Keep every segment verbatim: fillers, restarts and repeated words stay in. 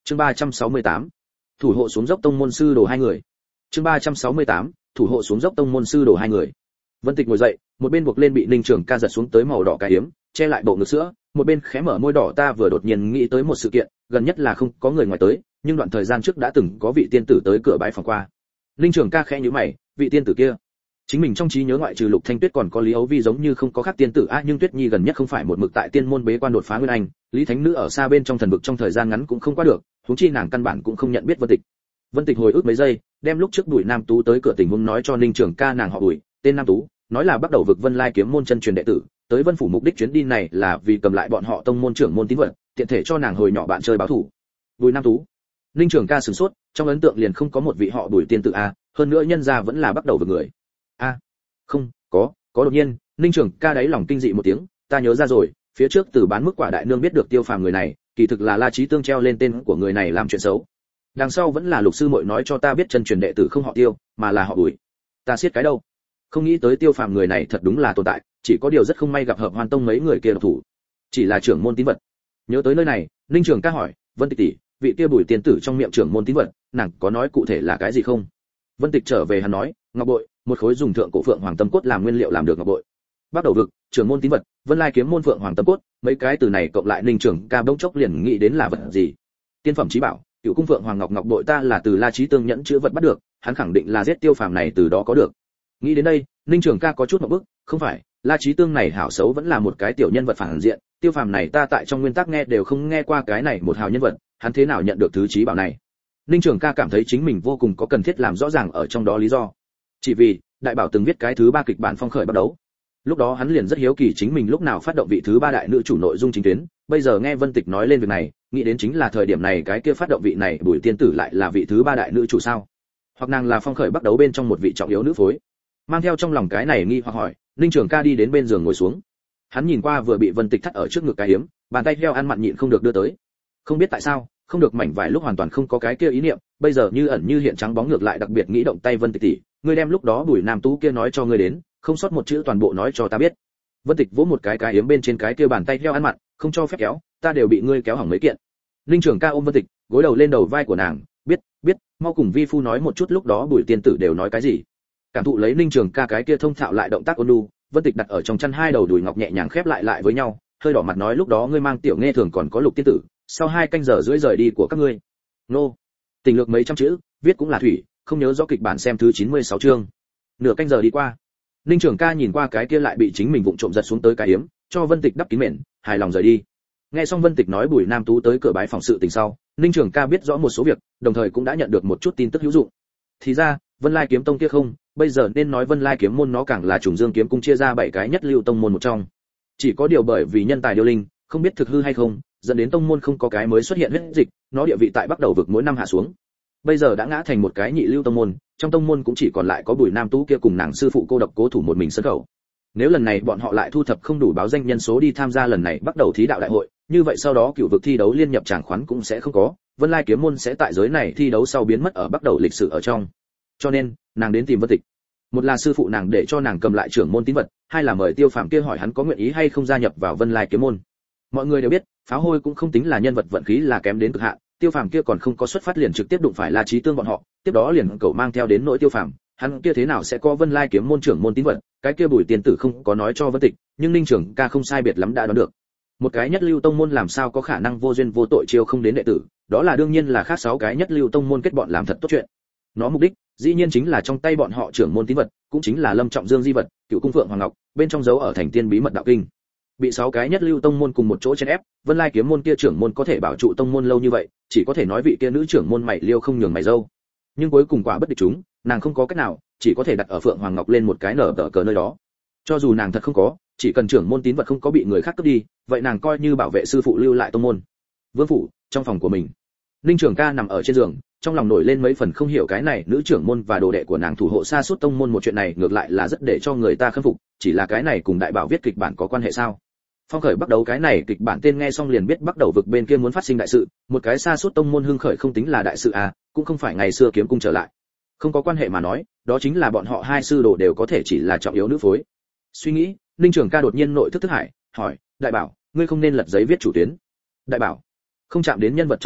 Chương ba trăm sáu mươi tám, thủ hộ xuống dốc tông môn sư đồ hai người. Chương ba trăm sáu mươi tám, thủ hộ xuống dốc tông môn sư đồ hai người. Vân Tịch ngồi dậy, một bên buộc lên bị Ninh Trường Ca giật xuống tới màu đỏ cái yếm, che lại bộ ngực sữa, một bên khẽ mở môi đỏ. Ta vừa đột nhiên nghĩ tới một sự kiện, gần nhất là không có người ngoài tới, nhưng đoạn thời gian trước đã từng có vị tiên tử tới cửa bái phòng qua. Ninh Trường Ca khẽ nhíu mày, vị tiên tử kia, chính mình trong trí nhớ ngoại trừ Lục Thanh Tuyết còn có Lý Âu Vi giống như không có khác tiên tử a, nhưng Tuyết Nhi gần nhất không phải một mực tại tiên môn bế quan đột phá nguyên anh, Lý Thánh Nữ ở xa bên trong thần vực trong thời gian ngắn cũng không qua được, huống chi nàng căn bản cũng không nhận biết Vân Tịch. Vân Tịch hồi ức mấy giây, đem lúc trước Bùi Nam Tú tới cửa tình huống nói cho Ninh Trường Ca. Nàng họ Bùi, tên Nam Tú, nói là bắt đầu vực Vân Lai kiếm môn chân truyền đệ tử, tới Vân phủ mục đích chuyến đi này là vì cầm lại bọn họ tông môn trưởng môn tín vật, tiện thể cho nàng hồi nhỏ bạn chơi báo thủ. Bùi Nam Tú. Ninh Trường Ca sửng sốt, trong ấn tượng liền không có một vị họ Bùi tiên tử a, hơn nữa nhân gia vẫn là bắt đầu vực người. A, không, có, có đột nhiên, Ninh Trường Ca đáy lòng kinh dị một tiếng, ta nhớ ra rồi, phía trước từ bán mức quả đại nương biết được Tiêu Phàm người này, kỳ thực là La Chí Tương treo lên tên của người này làm chuyện xấu. Đằng sau vẫn là Lục sư muội nói cho ta biết chân truyền đệ tử không họ Tiêu, mà là họ Bùi. Ta siết cái đâu. Không nghĩ tới Tiêu Phàm người này thật đúng là tồn tại, chỉ có điều rất không may gặp Hợp Hoan Tông mấy người kia độc thủ. Chỉ là trưởng môn tín vật. Nhớ tới nơi này, Ninh Trường Ca hỏi, Vân Tịch tỷ, vị kia Bùi tiên tử trong miệng trưởng môn tín vật, nàng có nói cụ thể là cái gì không? Vân Tịch trở về hắn nói, ngọc bội, một khối dùng thượng cổ phượng hoàng tâm cốt làm nguyên liệu làm được ngọc bội. Bắt đầu vực, trưởng môn tín vật, Vân Lai kiếm môn phượng hoàng tâm cốt, mấy cái từ này cộng lại Ninh Trường Ca bỗng chốc liền nghĩ đến là vật gì? Tiên phẩm chí bảo, Cựu cung phượng hoàng ngọc ngọc bội ta là từ La Chí Tương nhẫn chữ vật bắt được, hắn khẳng định là giết Tiêu Phàm này từ đó có được. Nghĩ đến đây, Ninh Trường Ca có chút một bức, không phải, La Chí Tương này hảo xấu vẫn là một cái tiểu nhân vật phản diện, Tiêu Phàm này ta tại trong nguyên tắc nghe đều không nghe qua cái này một hào nhân vật, hắn thế nào nhận được thứ chí bảo này? Ninh Trường Ca cảm thấy chính mình vô cùng có cần thiết làm rõ ràng ở trong đó lý do. Chỉ vì, đại bảo từng viết cái thứ ba kịch bản phong khởi bắt đầu. Lúc đó hắn liền rất hiếu kỳ chính mình lúc nào phát động vị thứ ba đại nữ chủ nội dung chính tuyến, bây giờ nghe Vân Tịch nói lên việc này, nghĩ đến chính là thời điểm này cái kia phát động vị này Bùi tiên tử lại là vị thứ ba đại nữ chủ sao? Hoặc nàng là phong khởi bắt đầu bên trong một vị trọng yếu nữ phối. Mang theo trong lòng cái này nghi hoặc hỏi, Ninh Trường Ca đi đến bên giường ngồi xuống. Hắn nhìn qua vừa bị Vân Tịch thắt ở trước ngực cái hiếm, bàn tay heo ăn mặn nhịn không được đưa tới. Không biết tại sao, không được mảnh vải lúc hoàn toàn không có cái kia ý niệm, bây giờ như ẩn như hiện trắng bóng ngược lại đặc biệt nghĩ động tay Vân Tịch tỷ, ngươi đem lúc đó Bùi Nam Tú kia nói cho ngươi đến, không sót một chữ toàn bộ nói cho ta biết. Vân Tịch vỗ một cái cái yếm bên trên cái kia bàn tay heo ăn mặn, không cho phép kéo, ta đều bị ngươi kéo hỏng mấy kiện. Ninh Trường Ca ôm Vân Tịch, gối đầu lên đầu vai của nàng, biết, biết, mau cùng vi phu nói một chút lúc đó Bùi tiên tử đều nói cái gì. Cảm thụ lấy Ninh Trường Ca cái kia thông thạo lại động tác ôn nhu, Vân Tịch đặt ở trong chăn hai đầu đùi ngọc nhẹ nhàng khép lại lại với nhau, hơi đỏ mặt nói lúc đó ngươi mang Tiểu Nghe Thường còn có Lục tiên tử, sau hai canh giờ rưỡi rời đi của các ngươi. Nô, tình lược mấy trăm chữ, viết cũng là thủy, không nhớ rõ kịch bản xem thứ chín mươi sáu chương. Nửa canh giờ đi qua. Ninh Trường Ca nhìn qua cái kia lại bị chính mình vụng trộm giật xuống tới cái yếm, cho Vân Tịch đắp kín mền, hài lòng rời đi. Nghe xong Vân Tịch nói Bùi Nam Tú tới cửa bái phòng sự tình sau, Ninh Trường Ca biết rõ một số việc, đồng thời cũng đã nhận được một chút tin tức hữu dụng. Thì ra, Vân Lai kiếm tông kia không, bây giờ nên nói Vân Lai kiếm môn nó càng là Trùng Dương kiếm cung chia ra bảy cái nhất lưu tông môn một trong. Chỉ có điều bởi vì nhân tài điêu linh, không biết thực hư hay không, dẫn đến tông môn không có cái mới xuất hiện huyết dịch, nó địa vị tại bắt đầu vực mỗi năm hạ xuống. Bây giờ đã ngã thành một cái nhị lưu tông môn, trong tông môn cũng chỉ còn lại có Bùi Nam Tú kia cùng nàng sư phụ cô độc cố thủ một mình sân khẩu. Nếu lần này bọn họ lại thu thập không đủ báo danh nhân số đi tham gia lần này bắt đầu thí đạo đại hội, như vậy sau đó cựu vực thi đấu liên nhập tràng khoán cũng sẽ không có, Vân Lai kiếm môn sẽ tại giới này thi đấu sau biến mất ở bắt đầu lịch sử ở trong. Cho nên, nàng đến tìm Vân Tịch. Một là sư phụ nàng để cho nàng cầm lại trưởng môn tín vật, hai là mời Tiêu Phàm kia hỏi hắn có nguyện ý hay không gia nhập vào Vân Lai kiếm môn. Mọi người đều biết, Pháo Hôi cũng không tính là nhân vật vận khí là kém đến cực hạn, Tiêu Phàm kia còn không có xuất phát liền trực tiếp đụng phải La Chí Tương bọn họ, tiếp đó liền cậu mang theo đến nỗi Tiêu Phàm, hắn kia thế nào sẽ có Vân Lai kiếm môn trưởng môn tín vật, cái kia Bùi tiên tử không có nói cho Vân Tịch, nhưng Ninh Trường Ca không sai biệt lắm đã đoán được. Một cái nhất lưu tông môn làm sao có khả năng vô duyên vô tội chiêu không đến đệ tử, đó là đương nhiên là khác sáu cái nhất lưu tông môn kết bọn làm thật tốt chuyện. Nó mục đích, dĩ nhiên chính là trong tay bọn họ trưởng môn tín vật, cũng chính là Lâm Trọng Dương di vật, Cựu cung phượng hoàng ngọc, bên trong dấu ở thành tiên bí mật đạo kinh. Bị sáu cái nhất lưu tông môn cùng một chỗ chèn ép, Vân Lai kiếm môn kia trưởng môn có thể bảo trụ tông môn lâu như vậy, chỉ có thể nói vị kia nữ trưởng môn mày liêu không nhường mày dâu. Nhưng cuối cùng quả bất địch chúng, nàng không có cách nào, chỉ có thể đặt ở Phượng Hoàng Ngọc lên một cái nở tờ cờ nơi đó. Cho dù nàng thật không có, chỉ cần trưởng môn tín vật không có bị người khác cướp đi, vậy nàng coi như bảo vệ sư phụ lưu lại tông môn. Vương phủ, trong phòng của mình, Ninh Trường Ca nằm ở trên giường, trong lòng nổi lên mấy phần không hiểu cái này nữ trưởng môn và đồ đệ của nàng thủ hộ xa suốt tông môn một chuyện này ngược lại là rất để cho người ta khâm phục, chỉ là cái này cùng đại bảo viết kịch bản có quan hệ sao? Phong khởi bắt đầu cái này kịch bản tên nghe xong liền biết bắt đầu vực bên kia muốn phát sinh đại sự, một cái xa suốt tông môn hưng khởi không tính là đại sự à, cũng không phải ngày xưa kiếm cung trở lại. Không có quan hệ mà nói, đó chính là bọn họ hai sư đồ đều có thể chỉ là trọng yếu nữ phối. Suy nghĩ, Ninh Trường Ca đột nhiên nội thức thức hải, hỏi, đại bảo, ngươi không nên lật giấy viết chủ tuyến. Đại bảo, không chạm đến nhân vật trọng yếu,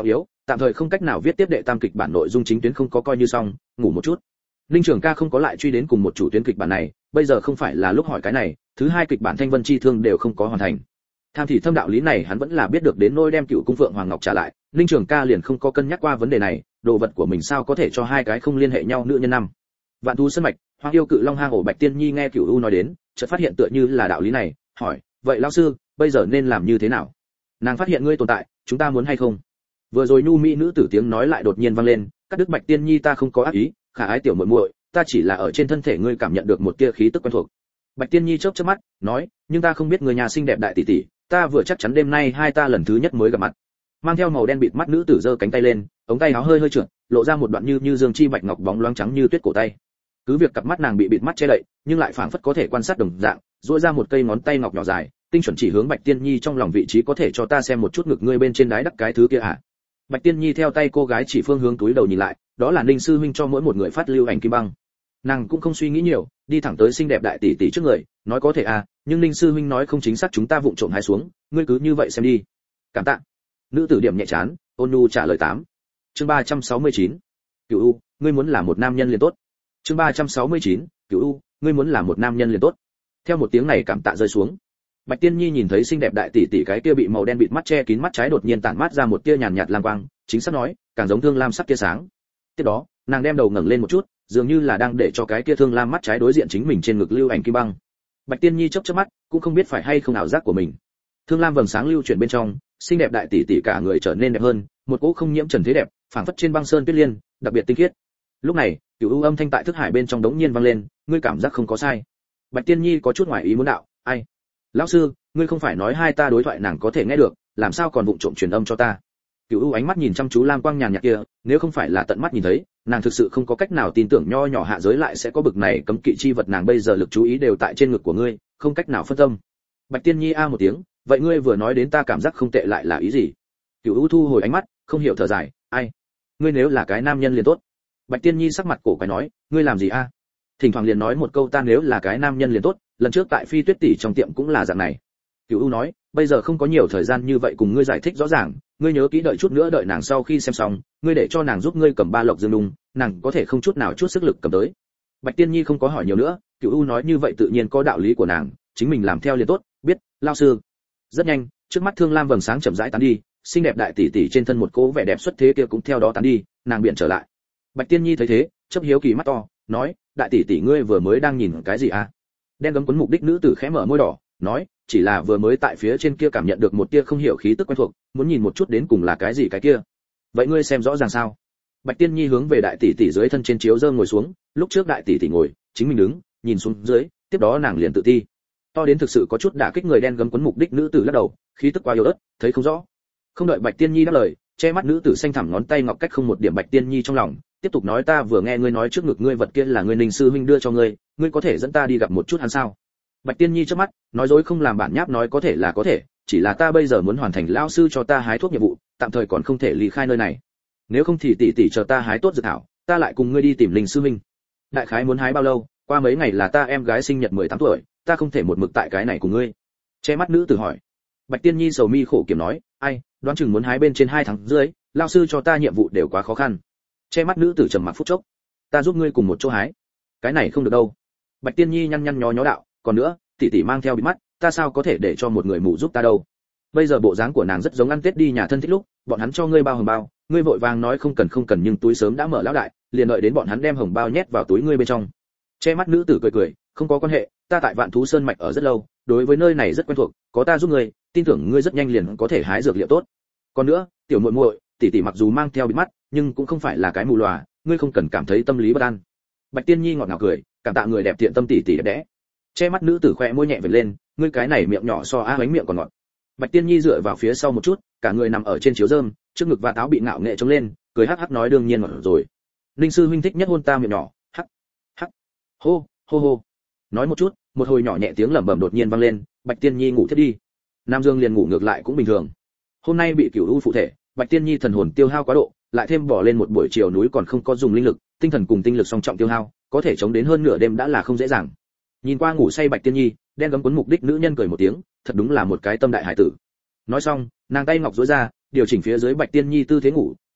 tạm thời không cách nào viết tiếp đệ tam kịch bản nội dung chính tuyến không có coi như xong, ngủ một chút. Ninh Trường Ca không có lại truy đến cùng một chủ tuyến kịch bản này, bây giờ không phải là lúc hỏi cái này, thứ hai kịch bản Thanh Vân Chi Thương đều không có hoàn thành. Tham thì thâm đạo lý này hắn vẫn là biết được đến nỗi đem Cựu Cung Phượng Hoàng Ngọc trả lại, Ninh Trường Ca liền không có cân nhắc qua vấn đề này, đồ vật của mình sao có thể cho hai cái không liên hệ nhau nữ nhân năm. Vạn thú sân mạch, Hoang yêu cự long hang ổ Bạch Tiên Nhi nghe Cửu U nói đến, chợt phát hiện tựa như là đạo lý này, hỏi, vậy lão sư, bây giờ nên làm như thế nào? Nàng phát hiện ngươi tồn tại, chúng ta muốn hay không? Vừa rồi nhu mỹ nữ tử tiếng nói lại đột nhiên vang lên, cắt đứt Bạch Tiên Nhi ta không có ác ý, khả ái tiểu muội muội, ta chỉ là ở trên thân thể ngươi cảm nhận được một tia khí tức quen thuộc. Bạch Tiên Nhi chớp chớp mắt, nói, nhưng ta không biết người nhà xinh đẹp đại tỷ tỷ, ta vừa chắc chắn đêm nay hai ta lần thứ nhất mới gặp mặt. Mang theo màu đen bịt mắt nữ tử giơ cánh tay lên, ống tay áo hơi hơi trượt, lộ ra một đoạn như như dương chi bạch ngọc bóng loáng trắng như tuyết cổ tay. Cứ việc cặp mắt nàng bị bịt mắt che đậy, nhưng lại phảng phất có thể quan sát đồng dạng, duỗi ra một cây ngón tay ngọc nhỏ dài, tinh chuẩn chỉ hướng Bạch Tiên Nhi trong lòng vị trí có thể cho ta xem một chút ngực ngươi bên trên đái đắp cái thứ kia à? Bạch Tiên Nhi theo tay cô gái chỉ phương hướng túi đầu nhìn lại, đó là Ninh sư huynh cho mỗi một người phát lưu ảnh kim băng. Nàng cũng không suy nghĩ nhiều, đi thẳng tới xinh đẹp đại tỷ tỷ trước người, nói có thể à, nhưng Ninh sư huynh nói không chính xác chúng ta vụng trộm hái xuống, ngươi cứ như vậy xem đi. Cảm tạ. Nữ tử điểm nhẹ chán, ôn nhu trả lời tám. Chương ba trăm sáu mươi chín. Cửu U, ngươi muốn là một nam nhân liền tốt. Chương ba trăm sáu mươi chín. Cửu U, ngươi muốn là một nam nhân liền tốt. Theo một tiếng này cảm tạ rơi xuống, Bạch Tiên Nhi nhìn thấy xinh đẹp đại tỷ tỷ cái kia bị màu đen bịt mắt che kín mắt trái đột nhiên tản mát ra một tia nhàn nhạt lam quang, chính xác nói, càng giống thương lam sắc tia sáng. Tiếp đó, nàng đem đầu ngẩng lên một chút, dường như là đang để cho cái kia thương lam mắt trái đối diện chính mình trên ngực lưu ảnh kim băng. Bạch Tiên Nhi chớp chớp mắt, cũng không biết phải hay không ảo giác của mình. Thương lam vầng sáng lưu chuyển bên trong, xinh đẹp đại tỷ tỷ cả người trở nên đẹp hơn, một cỗ không nhiễm trần thế đẹp, phảng phất trên băng sơn tuyết liên, đặc biệt tinh khiết. Lúc này, Cửu U âm thanh tại thức hải bên trong đống nhiên vang lên, ngươi cảm giác không có sai. Bạch Tiên Nhi có chút ngoài ý muốn đạo, ai? Lão sư, ngươi không phải nói hai ta đối thoại nàng có thể nghe được, làm sao còn vụng trộm truyền âm cho ta? Cửu U ánh mắt nhìn chăm chú lam quang nhàn nhạt kia, nếu không phải là tận mắt nhìn thấy, nàng thực sự không có cách nào tin tưởng nho nhỏ hạ giới lại sẽ có bực này cấm kỵ chi vật, nàng bây giờ lực chú ý đều tại trên ngực của ngươi, không cách nào phân tâm. Bạch Tiên Nhi a một tiếng, vậy ngươi vừa nói đến ta cảm giác không tệ lại là ý gì? Cửu U thu hồi ánh mắt, không hiểu thở dài, ai? Ngươi nếu là cái nam nhân liền tốt. Bạch Tiên Nhi sắc mặt cổ quái nói, ngươi làm gì a? Thỉnh thoảng liền nói một câu ta nếu là cái nam nhân liền tốt, lần trước tại Phi Tuyết tỷ trong tiệm cũng là dạng này. Cửu U nói, bây giờ không có nhiều thời gian như vậy cùng ngươi giải thích rõ ràng, ngươi nhớ kỹ đợi chút nữa đợi nàng sau khi xem xong, ngươi để cho nàng giúp ngươi cầm ba lộc dương đung, nàng có thể không chút nào chút sức lực cầm tới. Bạch Tiên Nhi không có hỏi nhiều nữa, Cửu U nói như vậy tự nhiên có đạo lý của nàng, chính mình làm theo liền tốt, biết, lao sư. Rất nhanh, trước mắt thương lam vầng sáng chậm rãi tán đi, xinh đẹp đại tỷ tỷ trên thân một cố vẻ đẹp xuất thế kia cũng theo đó tán đi, nàng biện trở lại. Bạch Tiên Nhi thấy thế, chớp hiếu kỳ mắt to, nói, đại tỷ tỷ ngươi vừa mới đang nhìn cái gì à? Đen gấm cuốn mục đích nữ tử khẽ mở môi đỏ, nói, chỉ là vừa mới tại phía trên kia cảm nhận được một tia không hiểu khí tức quen thuộc, muốn nhìn một chút đến cùng là cái gì cái kia. Vậy ngươi xem rõ ràng sao? Bạch Tiên Nhi hướng về đại tỷ tỷ dưới thân trên chiếu dơ ngồi xuống, lúc trước đại tỷ tỷ ngồi, chính mình đứng, nhìn xuống dưới, tiếp đó nàng liền tự ti. To đến thực sự có chút đả kích người đen gấm cuốn mục đích nữ tử lắc đầu, khí tức quá yếu ớt, thấy không rõ. Không đợi Bạch Tiên Nhi đáp lời, che mắt nữ tử xanh thẳm ngón tay ngọc cách không một điểm Bạch Tiên Nhi trong lòng, tiếp tục nói ta vừa nghe ngươi nói trước ngực ngươi vật kia là ngươi Ninh sư huynh đưa cho ngươi, ngươi có thể dẫn ta đi gặp một chút hắn sao? Bạch Tiên Nhi chớp mắt, nói dối không làm bản nháp nói có thể là có thể, chỉ là ta bây giờ muốn hoàn thành lão sư cho ta hái thuốc nhiệm vụ, tạm thời còn không thể ly khai nơi này. Nếu không thì tỷ tỷ chờ ta hái tốt dược thảo, ta lại cùng ngươi đi tìm Ninh sư huynh. Đại khái muốn hái bao lâu? Qua mấy ngày là ta em gái sinh nhật mười tám tuổi, ta không thể một mực tại cái này cùng ngươi. Che mắt nữ tử hỏi. Bạch Tiên Nhi sầu mi khổ kiểm nói, ai, đoán chừng muốn hái bên trên hai tháng dưới, lão sư cho ta nhiệm vụ đều quá khó khăn. Che mắt nữ tử trầm mặc phút chốc, ta giúp ngươi cùng một chỗ hái. Cái này không được đâu. Bạch Tiên Nhi nhăn nhăn nhó nhó đạo, còn nữa, tỷ tỷ mang theo bịt mắt, ta sao có thể để cho một người mù giúp ta đâu? Bây giờ bộ dáng của nàng rất giống ăn Tết đi nhà thân thích lúc, bọn hắn cho ngươi bao hồng bao, ngươi vội vàng nói không cần không cần nhưng túi sớm đã mở lão đại, liền đợi đến bọn hắn đem hồng bao nhét vào túi ngươi bên trong. Che mắt nữ tử cười cười, không có quan hệ, ta tại Vạn Thú Sơn mạch ở rất lâu, đối với nơi này rất quen thuộc, có ta giúp ngươi, tin tưởng ngươi rất nhanh liền có thể hái dược liệu tốt. Còn nữa, tiểu muội muội, tỷ tỷ mặc dù mang theo bịt mắt, nhưng cũng không phải là cái mù lòa, ngươi không cần cảm thấy tâm lý bất an. Bạch Tiên Nhi ngọt ngào cười, cảm tạ người đẹp thiện tâm tỷ tỷ đẹp đẽ. Che mắt nữ tử khẽ môi nhẹ vệt lên, ngươi cái này miệng nhỏ so á bánh miệng còn ngọt. Bạch Tiên Nhi dựa vào phía sau một chút, cả người nằm ở trên chiếu rơm, trước ngực và táo bị ngạo nghệ trống lên, cười hắc hắc nói đương nhiên ngọt rồi. Linh sư huynh thích nhất hôn ta miệng nhỏ, hắc hắc. Hô, hô hô. Nói một chút, một hồi nhỏ nhẹ tiếng lẩm bẩm đột nhiên vang lên, Bạch Tiên Nhi ngủ thiếp đi. Nam Dương liền ngủ ngược lại cũng bình thường. Hôm nay bị Cửu U phụ thể, Bạch Tiên Nhi thần hồn tiêu hao quá độ, lại thêm bỏ lên một buổi chiều núi còn không có dùng linh lực, tinh thần cùng tinh lực song trọng tiêu hao, có thể chống đến hơn nửa đêm đã là không dễ dàng. Nhìn qua ngủ say Bạch Tiên Nhi, đen gấm cuốn mục đích nữ nhân cười một tiếng, thật đúng là một cái tâm đại hải tử. Nói xong, nàng tay ngọc duỗi ra, điều chỉnh phía dưới Bạch Tiên Nhi tư thế ngủ,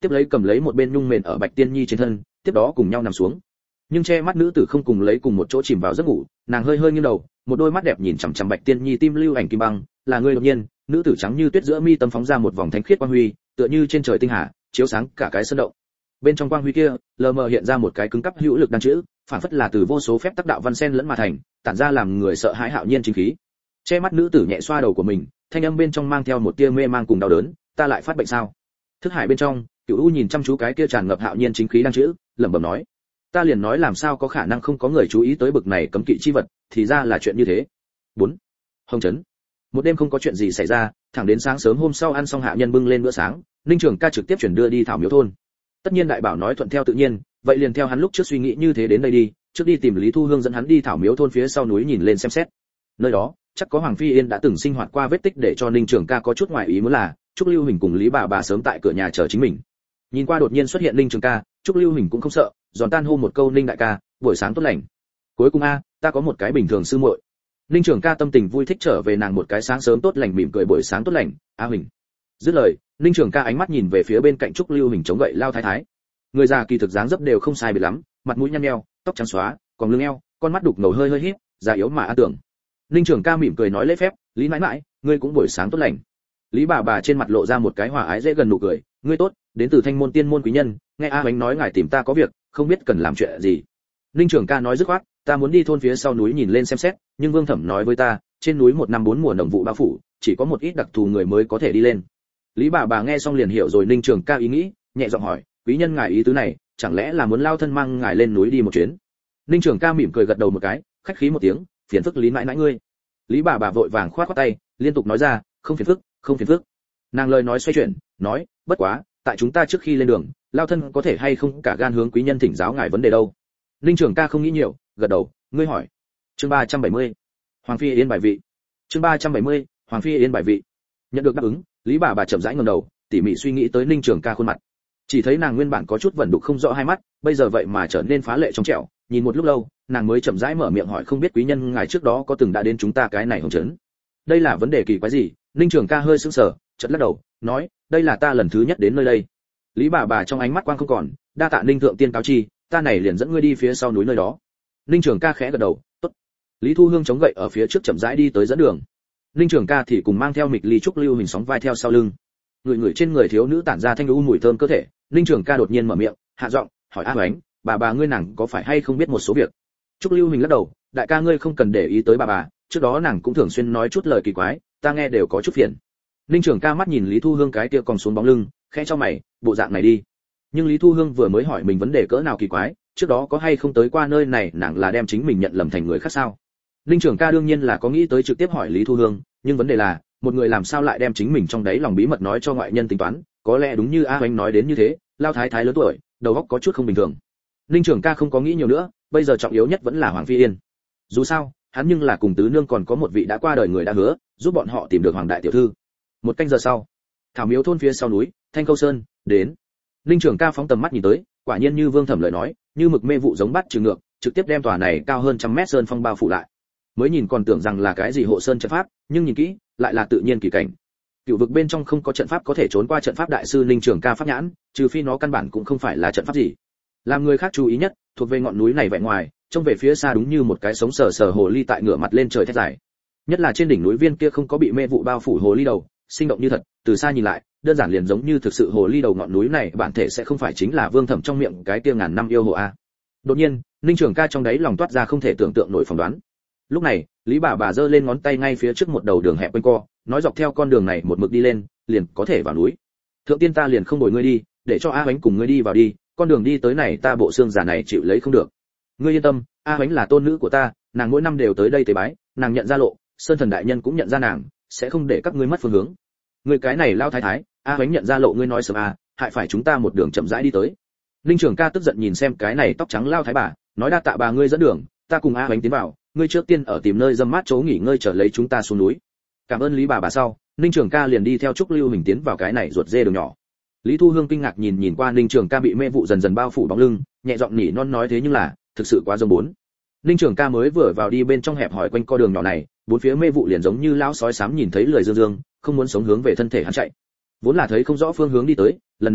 tiếp lấy cầm lấy một bên nhung mền ở Bạch Tiên Nhi trên thân, tiếp đó cùng nhau nằm xuống. Nhưng che mắt nữ tử không cùng lấy cùng một chỗ chìm vào giấc ngủ, nàng hơi hơi nghiêng đầu, một đôi mắt đẹp nhìn chằm chằm Bạch Tiên Nhi tim lưu ảnh kim băng, là người đột nhiên, nữ tử trắng như tuyết giữa mi tâm phóng ra một vòng thánh khiết quang huy, tựa như trên trời tinh hà, chiếu sáng cả cái sơn động. Bên trong quang huy kia, lờ mờ hiện ra một cái cứng cắp hữu lực đan chữ, phản phất là từ vô số phép tác đạo văn sen lẫn mà thành, tản ra làm người sợ hãi hạo nhiên chính khí. Che mắt nữ tử nhẹ xoa đầu của mình, thanh âm bên trong mang theo một tia mê mang cùng đau đớn, ta lại phát bệnh sao? Thức hải bên trong, Cửu U nhìn chăm chú cái kia tràn ngập hạo nhiên chính khí đan chữ, lẩm bẩm nói, ta liền nói làm sao có khả năng không có người chú ý tới bực này cấm kỵ chi vật, thì ra là chuyện như thế. bốn. Hồng trấn. Một đêm không có chuyện gì xảy ra, thẳng đến sáng sớm hôm sau ăn xong hạ nhân bưng lên bữa sáng, Ninh Trường Ca trực tiếp chuyển đưa đi Thảo Miếu thôn. Tất nhiên đại bảo nói thuận theo tự nhiên, vậy liền theo hắn lúc trước suy nghĩ như thế đến đây đi, trước đi tìm Lý Thu Hương dẫn hắn đi Thảo Miếu thôn phía sau núi nhìn lên xem xét. Nơi đó, chắc có Hoàng Phi Yên đã từng sinh hoạt qua vết tích để cho Ninh Trường Ca có chút ngoài ý muốn là, Trúc Lưu Hình cùng Lý bà bà sớm tại cửa nhà chờ chính mình. Nhìn qua đột nhiên xuất hiện Ninh Trường Ca, Trúc Lưu Hình cũng không sợ, giòn tan hô một câu Ninh đại ca, buổi sáng tốt lành. Cuối cùng a, ta có một cái bình thường sư muội. Ninh Trường Ca tâm tình vui thích trở về nàng một cái sáng sớm tốt lành mỉm cười buổi sáng tốt lành, a Huỳnh. Dứt lời, Ninh Trường Ca ánh mắt nhìn về phía bên cạnh Trúc Lưu Hình chống gậy lao thái thái. Người già kỳ thực dáng dấp đều không sai biệt lắm, mặt mũi nhăn nheo, tóc trắng xóa, còn lưng eo, con mắt đục ngầu hơi hơi híp, già yếu mà an tưởng. Ninh Trường Ca mỉm cười nói lễ phép, Lý mãi mãi, ngươi cũng buổi sáng tốt lành. Lý bà bà trên mặt lộ ra một cái hòa ái dễ gần nụ cười, ngươi tốt, đến từ Thanh môn tiên môn quý nhân, nghe A Bánh nói ngài tìm ta có việc, không biết cần làm chuyện gì. Ninh Trường Ca nói dứt khoát, ta muốn đi thôn phía sau núi nhìn lên xem xét, nhưng Vương Thẩm nói với ta, trên núi một năm bốn mùa nồng vụ bao phủ, chỉ có một ít đặc thù người mới có thể đi lên. Lý bà bà nghe xong liền hiểu rồi Ninh Trường Ca ý nghĩ, nhẹ giọng hỏi, quý nhân ngài ý tứ này, chẳng lẽ là muốn lao thân mang ngài lên núi đi một chuyến? Ninh Trường Ca mỉm cười gật đầu một cái, khách khí một tiếng, phiền phức Lý mãi mãi ngươi. Lý bà bà vội vàng khoát khoát tay, liên tục nói ra, không phiền phức, không phiền phức. Nàng lời nói xoay chuyển, nói, bất quá, tại chúng ta trước khi lên đường, lao thân có thể hay không cả gan hướng quý nhân thỉnh giáo ngài vấn đề đâu. Ninh Trường Ca không nghĩ nhiều, gật đầu, ngươi hỏi. Chương ba trăm bảy mươi. Hoàng Phi Yên bài vị. Chương ba trăm bảy mươi. Hoàng Phi Yên bài vị. Nhận được đáp ứng, Lý bà bà chậm rãi ngẩng đầu, tỉ mỉ suy nghĩ tới Ninh Trường Ca khuôn mặt. Chỉ thấy nàng nguyên bản có chút vẩn đục không rõ hai mắt, bây giờ vậy mà trở nên phá lệ trong trẻo, nhìn một lúc lâu, nàng mới chậm rãi mở miệng hỏi, không biết quý nhân ngài trước đó có từng đã đến chúng ta cái này hồng trấn. Đây là vấn đề kỳ quái gì? Ninh Trường Ca hơi sững sờ, chợt lắc đầu, nói, đây là ta lần thứ nhất đến nơi đây. Lý bà bà trong ánh mắt quang không còn, đa tạ Ninh thượng tiên cáo chi, ta này liền dẫn ngươi đi phía sau núi nơi đó. Ninh Trường Ca khẽ gật đầu, tốt. Lý Thu Hương chống gậy ở phía trước chậm rãi đi tới dẫn đường. Ninh Trường Ca thì cùng mang theo Mịch Ly Trúc Lưu Hình sóng vai theo sau lưng. Người người trên người thiếu nữ tản ra thanh u mùi thơm cơ thể, Ninh Trường Ca đột nhiên mở miệng, hạ giọng, hỏi A Hoánh, bà bà ngươi nàng có phải hay không biết một số việc? Trúc Lưu Hình lắc đầu, đại ca ngươi không cần để ý tới bà bà, trước đó nàng cũng thường xuyên nói chút lời kỳ quái, ta nghe đều có chút phiền. Ninh Trường Ca mắt nhìn Lý Thu Hương cái kia còn xuống bóng lưng, khẽ cho mày, bộ dạng này đi. Nhưng Lý Thu Hương vừa mới hỏi mình vấn đề cỡ nào kỳ quái, trước đó có hay không tới qua nơi này, nàng là đem chính mình nhận lầm thành người khác sao? Ninh Trường Ca đương nhiên là có nghĩ tới trực tiếp hỏi Lý Thu Hương, nhưng vấn đề là, một người làm sao lại đem chính mình trong đấy lòng bí mật nói cho ngoại nhân tính toán, có lẽ đúng như A Hoánh nói đến như thế, lao thái thái lớn tuổi, đầu óc có chút không bình thường. Ninh Trường Ca không có nghĩ nhiều nữa, bây giờ trọng yếu nhất vẫn là Hoàng Phi Yên. Dù sao, hắn nhưng là cùng tứ nương còn có một vị đã qua đời người đã hứa, giúp bọn họ tìm được Hoàng đại tiểu thư. Một canh giờ sau, Thảo Miếu thôn phía sau núi, Thanh Câu Sơn, đến. Ninh Trường Ca phóng tầm mắt nhìn tới, quả nhiên như Vương Thẩm lời nói, như mực mê vụ giống bắt trừ ngược, trực tiếp đem tòa này cao hơn trăm mét sơn phong bao phủ lại. Mới nhìn còn tưởng rằng là cái gì hộ sơn trận pháp, nhưng nhìn kỹ, lại là tự nhiên kỳ cảnh. Cựu vực bên trong không có trận pháp có thể trốn qua trận pháp đại sư Ninh Trường Ca pháp nhãn, trừ phi nó căn bản cũng không phải là trận pháp gì. Làm người khác chú ý nhất, thuộc về ngọn núi này vẻ ngoài, trông về phía xa đúng như một cái sống sờ sờ hồ ly tại ngửa mặt lên trời thét dài. Nhất là trên đỉnh núi viên kia không có bị mê vụ bao phủ hồ ly đầu, sinh động như thật, từ xa nhìn lại, đơn giản liền giống như thực sự hồ ly đầu ngọn núi này bản thể sẽ không phải chính là Vương Thẩm trong miệng cái kia ngàn năm yêu hồ a. Đột nhiên, Ninh Trường Ca trong đấy lòng toát ra không thể tưởng tượng nổi phỏng đoán. Lúc này, Lý bà bà giơ lên ngón tay ngay phía trước một đầu đường hẹp quanh co, nói dọc theo con đường này một mực đi lên, liền có thể vào núi. Thượng tiên ta liền không bồi ngươi đi, để cho A Hoánh cùng ngươi đi vào đi, con đường đi tới này ta bộ xương giả này chịu lấy không được. Ngươi yên tâm, A Hoánh là tôn nữ của ta, nàng mỗi năm đều tới đây tế bái, nàng nhận ra lộ, Sơn Thần đại nhân cũng nhận ra nàng, sẽ không để các ngươi mất phương hướng. Ngươi cái này lao thái thái, A Hoánh nhận ra lộ ngươi nói sớm à, hại phải chúng ta một đường chậm rãi đi tới. Ninh Trường Ca tức giận nhìn xem cái này tóc trắng lao thái bà, nói đa tạ bà ngươi dẫn đường, ta cùng A Hoánh tiến vào, ngươi trước tiên ở tìm nơi dâm mát chỗ nghỉ ngơi chờ lấy chúng ta xuống núi. Cảm ơn Lý bà bà sau, Ninh Trường Ca liền đi theo Trúc Lưu Hình tiến vào cái này ruột dê đường nhỏ. Lý Thu Hương kinh ngạc nhìn nhìn qua Ninh Trường Ca bị mê vụ dần dần bao phủ bóng lưng, nhẹ giọng nỉ non nói thế nhưng là, thực sự quá giống bốn. Ninh Trường Ca mới vừa vào đi bên trong hẹp hỏi quanh co đường nhỏ này, bốn phía mê vụ liền giống như lão sói xám nhìn thấy lười dương dương, không muốn sống hướng về thân thể hắn chạy. Vốn là thấy không rõ phương hướng đi tới, lần này tốt,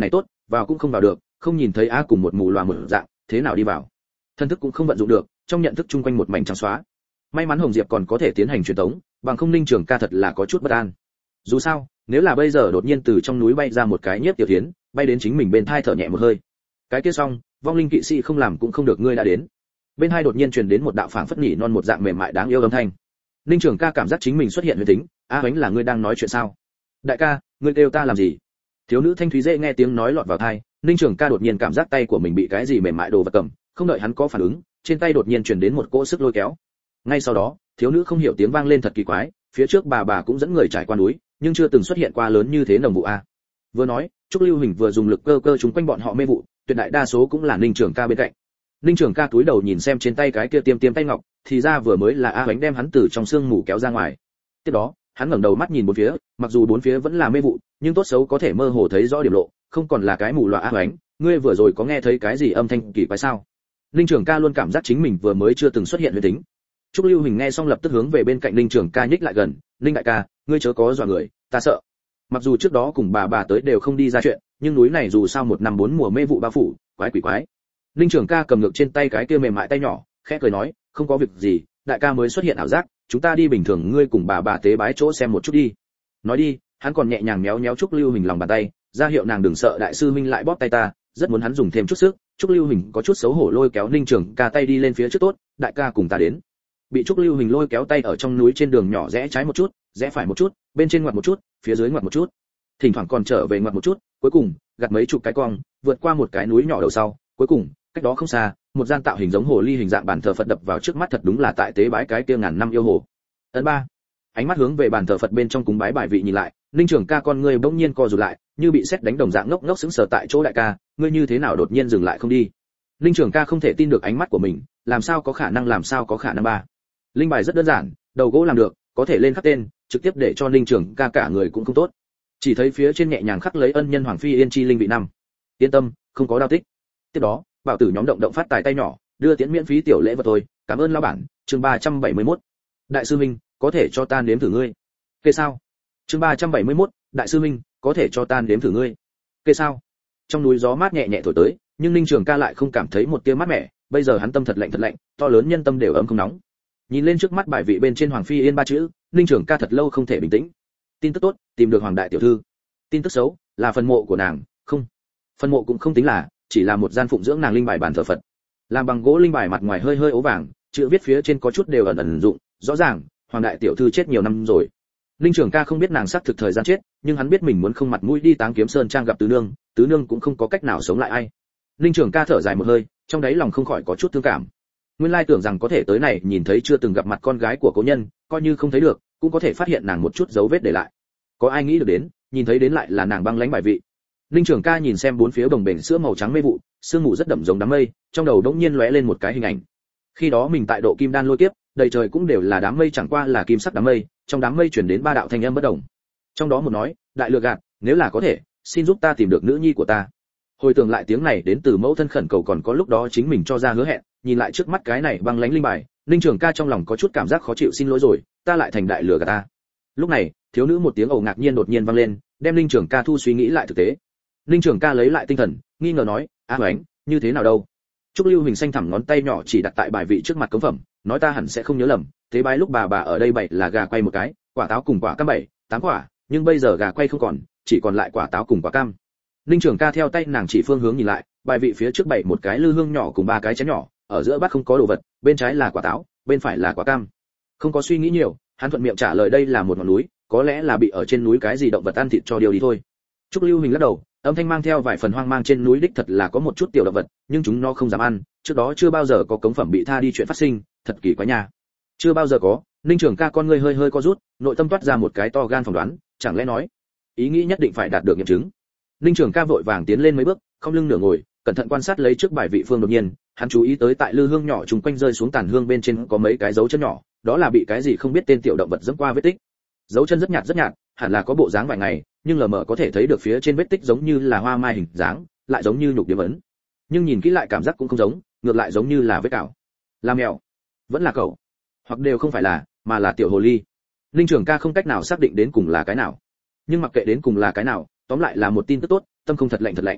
vào cũng không vào được, không nhìn thấy a cùng một mù loà một dạng, thế nào đi vào? Thân thức cũng không vận dụng được, trong nhận thức chung quanh một mảnh trắng xóa. May mắn Hồng Diệp còn có thể tiến hành truyền tống, bằng không Ninh Trường Ca thật là có chút bất an. Dù sao, nếu là bây giờ đột nhiên từ trong núi bay ra một cái Nhiếp Tiểu Thiến, bay đến chính mình bên thai thở nhẹ một hơi. Cái kia xong, vong linh kỵ sĩ không làm cũng không được, ngươi đã đến. Bên hai đột nhiên truyền đến một đạo phảng phất nhỉ non một dạng mềm mại đáng yêu âm thanh. Ninh Trường Ca cảm giác chính mình xuất hiện huyền tính, a Hoánh là ngươi đang nói chuyện sao? Đại ca, ngươi kêu ta làm gì? Thiếu nữ thanh thúy dễ nghe tiếng nói lọt vào tai, Ninh Trường Ca đột nhiên cảm giác tay của mình bị cái gì mềm mại đồ vật cầm, không đợi hắn có phản ứng, trên tay đột nhiên truyền đến một cỗ sức lôi kéo. Ngay sau đó, thiếu nữ không hiểu tiếng vang lên thật kỳ quái, phía trước bà bà cũng dẫn người trải qua núi, nhưng chưa từng xuất hiện qua lớn như thế nồng vụ a. Vừa nói, Trúc Lưu Hình vừa dùng lực cơ cơ chúng quanh bọn họ mê vụ, tuyệt đại đa số cũng là Ninh Trường Ca bên cạnh. Ninh Trường Ca cúi đầu nhìn xem trên tay cái kia tiêm tiêm tay ngọc, thì ra vừa mới là A Hoánh đem hắn từ trong sương mù kéo ra ngoài. Tiếp đó, hắn ngẩng đầu mắt nhìn bốn phía, mặc dù bốn phía vẫn là mê vụ, nhưng tốt xấu có thể mơ hồ thấy rõ điểm lộ, không còn là cái mù loà. A Hoánh, ngươi vừa rồi có nghe thấy cái gì âm thanh kỳ quái sao? Ninh Trường Ca luôn cảm giác chính mình vừa mới chưa từng xuất hiện huyền tính. Trúc Lưu Hình nghe xong lập tức hướng về bên cạnh Ninh Trường Ca nhích lại gần, "Ninh đại ca, ngươi chớ có dọa người, ta sợ." Mặc dù trước đó cùng bà bà tới đều không đi ra chuyện, nhưng núi này dù sao một năm bốn mùa mê vụ bao phủ, quái quỷ quái. Ninh Trường Ca cầm ngược trên tay cái kia mềm mại tay nhỏ, khẽ cười nói, "Không có việc gì, đại ca mới xuất hiện ảo giác, chúng ta đi bình thường, ngươi cùng bà bà tế bái chỗ xem một chút đi." Nói đi, hắn còn nhẹ nhàng méo méo Trúc Lưu Hình lòng bàn tay, ra hiệu nàng đừng sợ, đại sư huynh lại bóp tay ta, rất muốn hắn dùng thêm chút sức. Trúc Lưu Hình có chút xấu hổ lôi kéo Ninh Trường Ca tay đi lên phía trước, "Tốt, đại ca cùng ta đến." Bị Trúc Lưu Hình lôi kéo tay ở trong núi trên đường nhỏ rẽ trái một chút, rẽ phải một chút, bên trên ngoặt một chút, phía dưới ngoặt một chút, thỉnh thoảng còn trở về ngoặt một chút, cuối cùng gặt mấy chục cái cong, vượt qua một cái núi nhỏ đầu sau, cuối cùng cách đó không xa, một gian tạo hình giống hồ ly hình dạng bàn thờ Phật đập vào trước mắt, thật đúng là tại tế bái cái kia ngàn năm yêu hồ. Ấn ba. Ánh mắt hướng về bàn thờ Phật bên trong cúng bái bài vị nhìn lại, Ninh Trường Ca con ngươi bỗng nhiên co rụt lại, như bị sét đánh đồng dạng, ngốc ngốc sững sờ tại chỗ. "Đại ca, ngươi như thế nào đột nhiên dừng lại không đi?" Ninh Trường Ca không thể tin được ánh mắt của mình, làm sao có khả năng, làm sao có khả năng ba. Linh bài rất đơn giản, đầu gỗ làm được, có thể lên khắc tên, trực tiếp để cho Ninh Trường Ca cả người cũng không tốt. Chỉ thấy phía trên nhẹ nhàng khắc lấy ân nhân Hoàng Phi Yên chi linh vị năm. Yên tâm, không có đao tích. Tiếp đó, bảo tử nhóm động động phát tài tay nhỏ, đưa tiễn miễn phí tiểu lễ vật thôi, cảm ơn lão bản. Chương ba trăm bảy mươi mốt. Đại sư huynh, có thể cho ta nếm thử ngươi. Kê sao? Chương ba trăm bảy mươi mốt. Đại sư huynh, có thể cho ta nếm thử ngươi. Kê sao? Trong núi gió mát nhẹ nhẹ thổi tới, nhưng Ninh Trường Ca lại không cảm thấy một tia mát mẻ, bây giờ hắn tâm thật lạnh thật lạnh, to lớn nhân tâm đều ấm không nóng. Nhìn lên trước mắt bài vị bên trên Hoàng Phi Yên ba chữ, Ninh Trường Ca thật lâu không thể bình tĩnh. Tin tức tốt, tìm được Hoàng đại tiểu thư. Tin tức xấu, là phần mộ của nàng, không. Phần mộ cũng không tính là, chỉ là một gian phụng dưỡng nàng linh bài bàn thờ Phật. Làm bằng gỗ linh bài mặt ngoài hơi hơi ố vàng, chữ viết phía trên có chút đều ẩn ẩn dụng, rõ ràng, Hoàng đại tiểu thư chết nhiều năm rồi. Ninh Trường Ca không biết nàng xác thực thời gian chết, nhưng hắn biết mình muốn không mặt mũi đi Táng Kiếm Sơn trang gặp tứ nương, tứ nương cũng không có cách nào sống lại ai. Ninh Trường Ca thở dài một hơi, trong đáy lòng không khỏi có chút thương cảm. Nguyên lai tưởng rằng có thể tới này nhìn thấy chưa từng gặp mặt con gái của cố nhân, coi như không thấy được, cũng có thể phát hiện nàng một chút dấu vết để lại. Có ai nghĩ được đến, nhìn thấy đến lại là nàng băng lãnh bài vị. Ninh Trường Ca nhìn xem bốn phía bồng bềnh sữa màu trắng mây vụ, sương mù rất đậm giống đám mây, trong đầu đống nhiên lóe lên một cái hình ảnh. Khi đó mình tại độ kim đan lôi kiếp, đầy trời cũng đều là đám mây, chẳng qua là kim sắc đám mây, trong đám mây truyền đến ba đạo thanh âm bất đồng. Trong đó một nói, đại lừa gạt, nếu là có thể, xin giúp ta tìm được nữ nhi của ta. Hồi tưởng lại tiếng này đến từ mẫu thân khẩn cầu, còn có lúc đó chính mình cho ra hứa hẹn, nhìn lại trước mắt cái này băng lãnh linh bài, Ninh Trường Ca trong lòng có chút cảm giác khó chịu, xin lỗi rồi, ta lại thành đại lừa gạt ta. Lúc này, thiếu nữ một tiếng ồ ngạc nhiên đột nhiên vang lên, đem Ninh Trường Ca thu suy nghĩ lại thực tế. Ninh Trường Ca lấy lại tinh thần, nghi ngờ nói, "A Hoánh, như thế nào đâu?" Trúc Lưu Hình xanh thẳm ngón tay nhỏ chỉ đặt tại bài vị trước mặt cống phẩm, nói, "Ta hẳn sẽ không nhớ lầm, thế bái lúc bà bà ở đây bảy là gà quay một cái, quả táo cùng quả cam bảy, tám quả, nhưng bây giờ gà quay không còn, chỉ còn lại quả táo cùng quả cam." Ninh Trường Ca theo tay nàng chỉ phương hướng nhìn lại, bài vị phía trước bảy một cái lư hương nhỏ cùng ba cái chén nhỏ, ở giữa bát không có đồ vật, bên trái là quả táo, bên phải là quả cam. Không có suy nghĩ nhiều, hắn thuận miệng trả lời đây là một ngọn núi, có lẽ là bị ở trên núi cái gì động vật ăn thịt cho điều đi thôi. Trúc Lưu Hình lắc đầu, âm thanh mang theo vài phần hoang mang, trên núi đích thật là có một chút tiểu động vật, nhưng chúng nó không dám ăn, trước đó chưa bao giờ có cống phẩm bị tha đi chuyện phát sinh, thật kỳ quái nha. Chưa bao giờ có. Ninh Trường Ca con ngươi hơi hơi co rút, nội tâm toát ra một cái to gan phỏng đoán, chẳng lẽ nói, ý nghĩ nhất định phải đạt được nghiệm chứng. Ninh Trường Ca vội vàng tiến lên mấy bước, không lưng nửa ngồi, cẩn thận quan sát lấy trước bài vị phương, đột nhiên, hắn chú ý tới tại lư hương nhỏ trùng quanh rơi xuống tàn hương bên trên có mấy cái dấu chân nhỏ, đó là bị cái gì không biết tên tiểu động vật dẫm qua vết tích. Dấu chân rất nhạt rất nhạt, hẳn là có bộ dáng vài ngày, nhưng lờ mờ có thể thấy được phía trên vết tích giống như là hoa mai hình dáng, lại giống như nhục điểm ấn. Nhưng nhìn kỹ lại cảm giác cũng không giống, ngược lại giống như là vết cào. Là mèo, vẫn là cẩu, hoặc đều không phải là, mà là tiểu hồ ly. Ninh Trường Ca không cách nào xác định đến cùng là cái nào. Nhưng mặc kệ đến cùng là cái nào, tóm lại là một tin tức tốt, tâm không thật lạnh thật lạnh.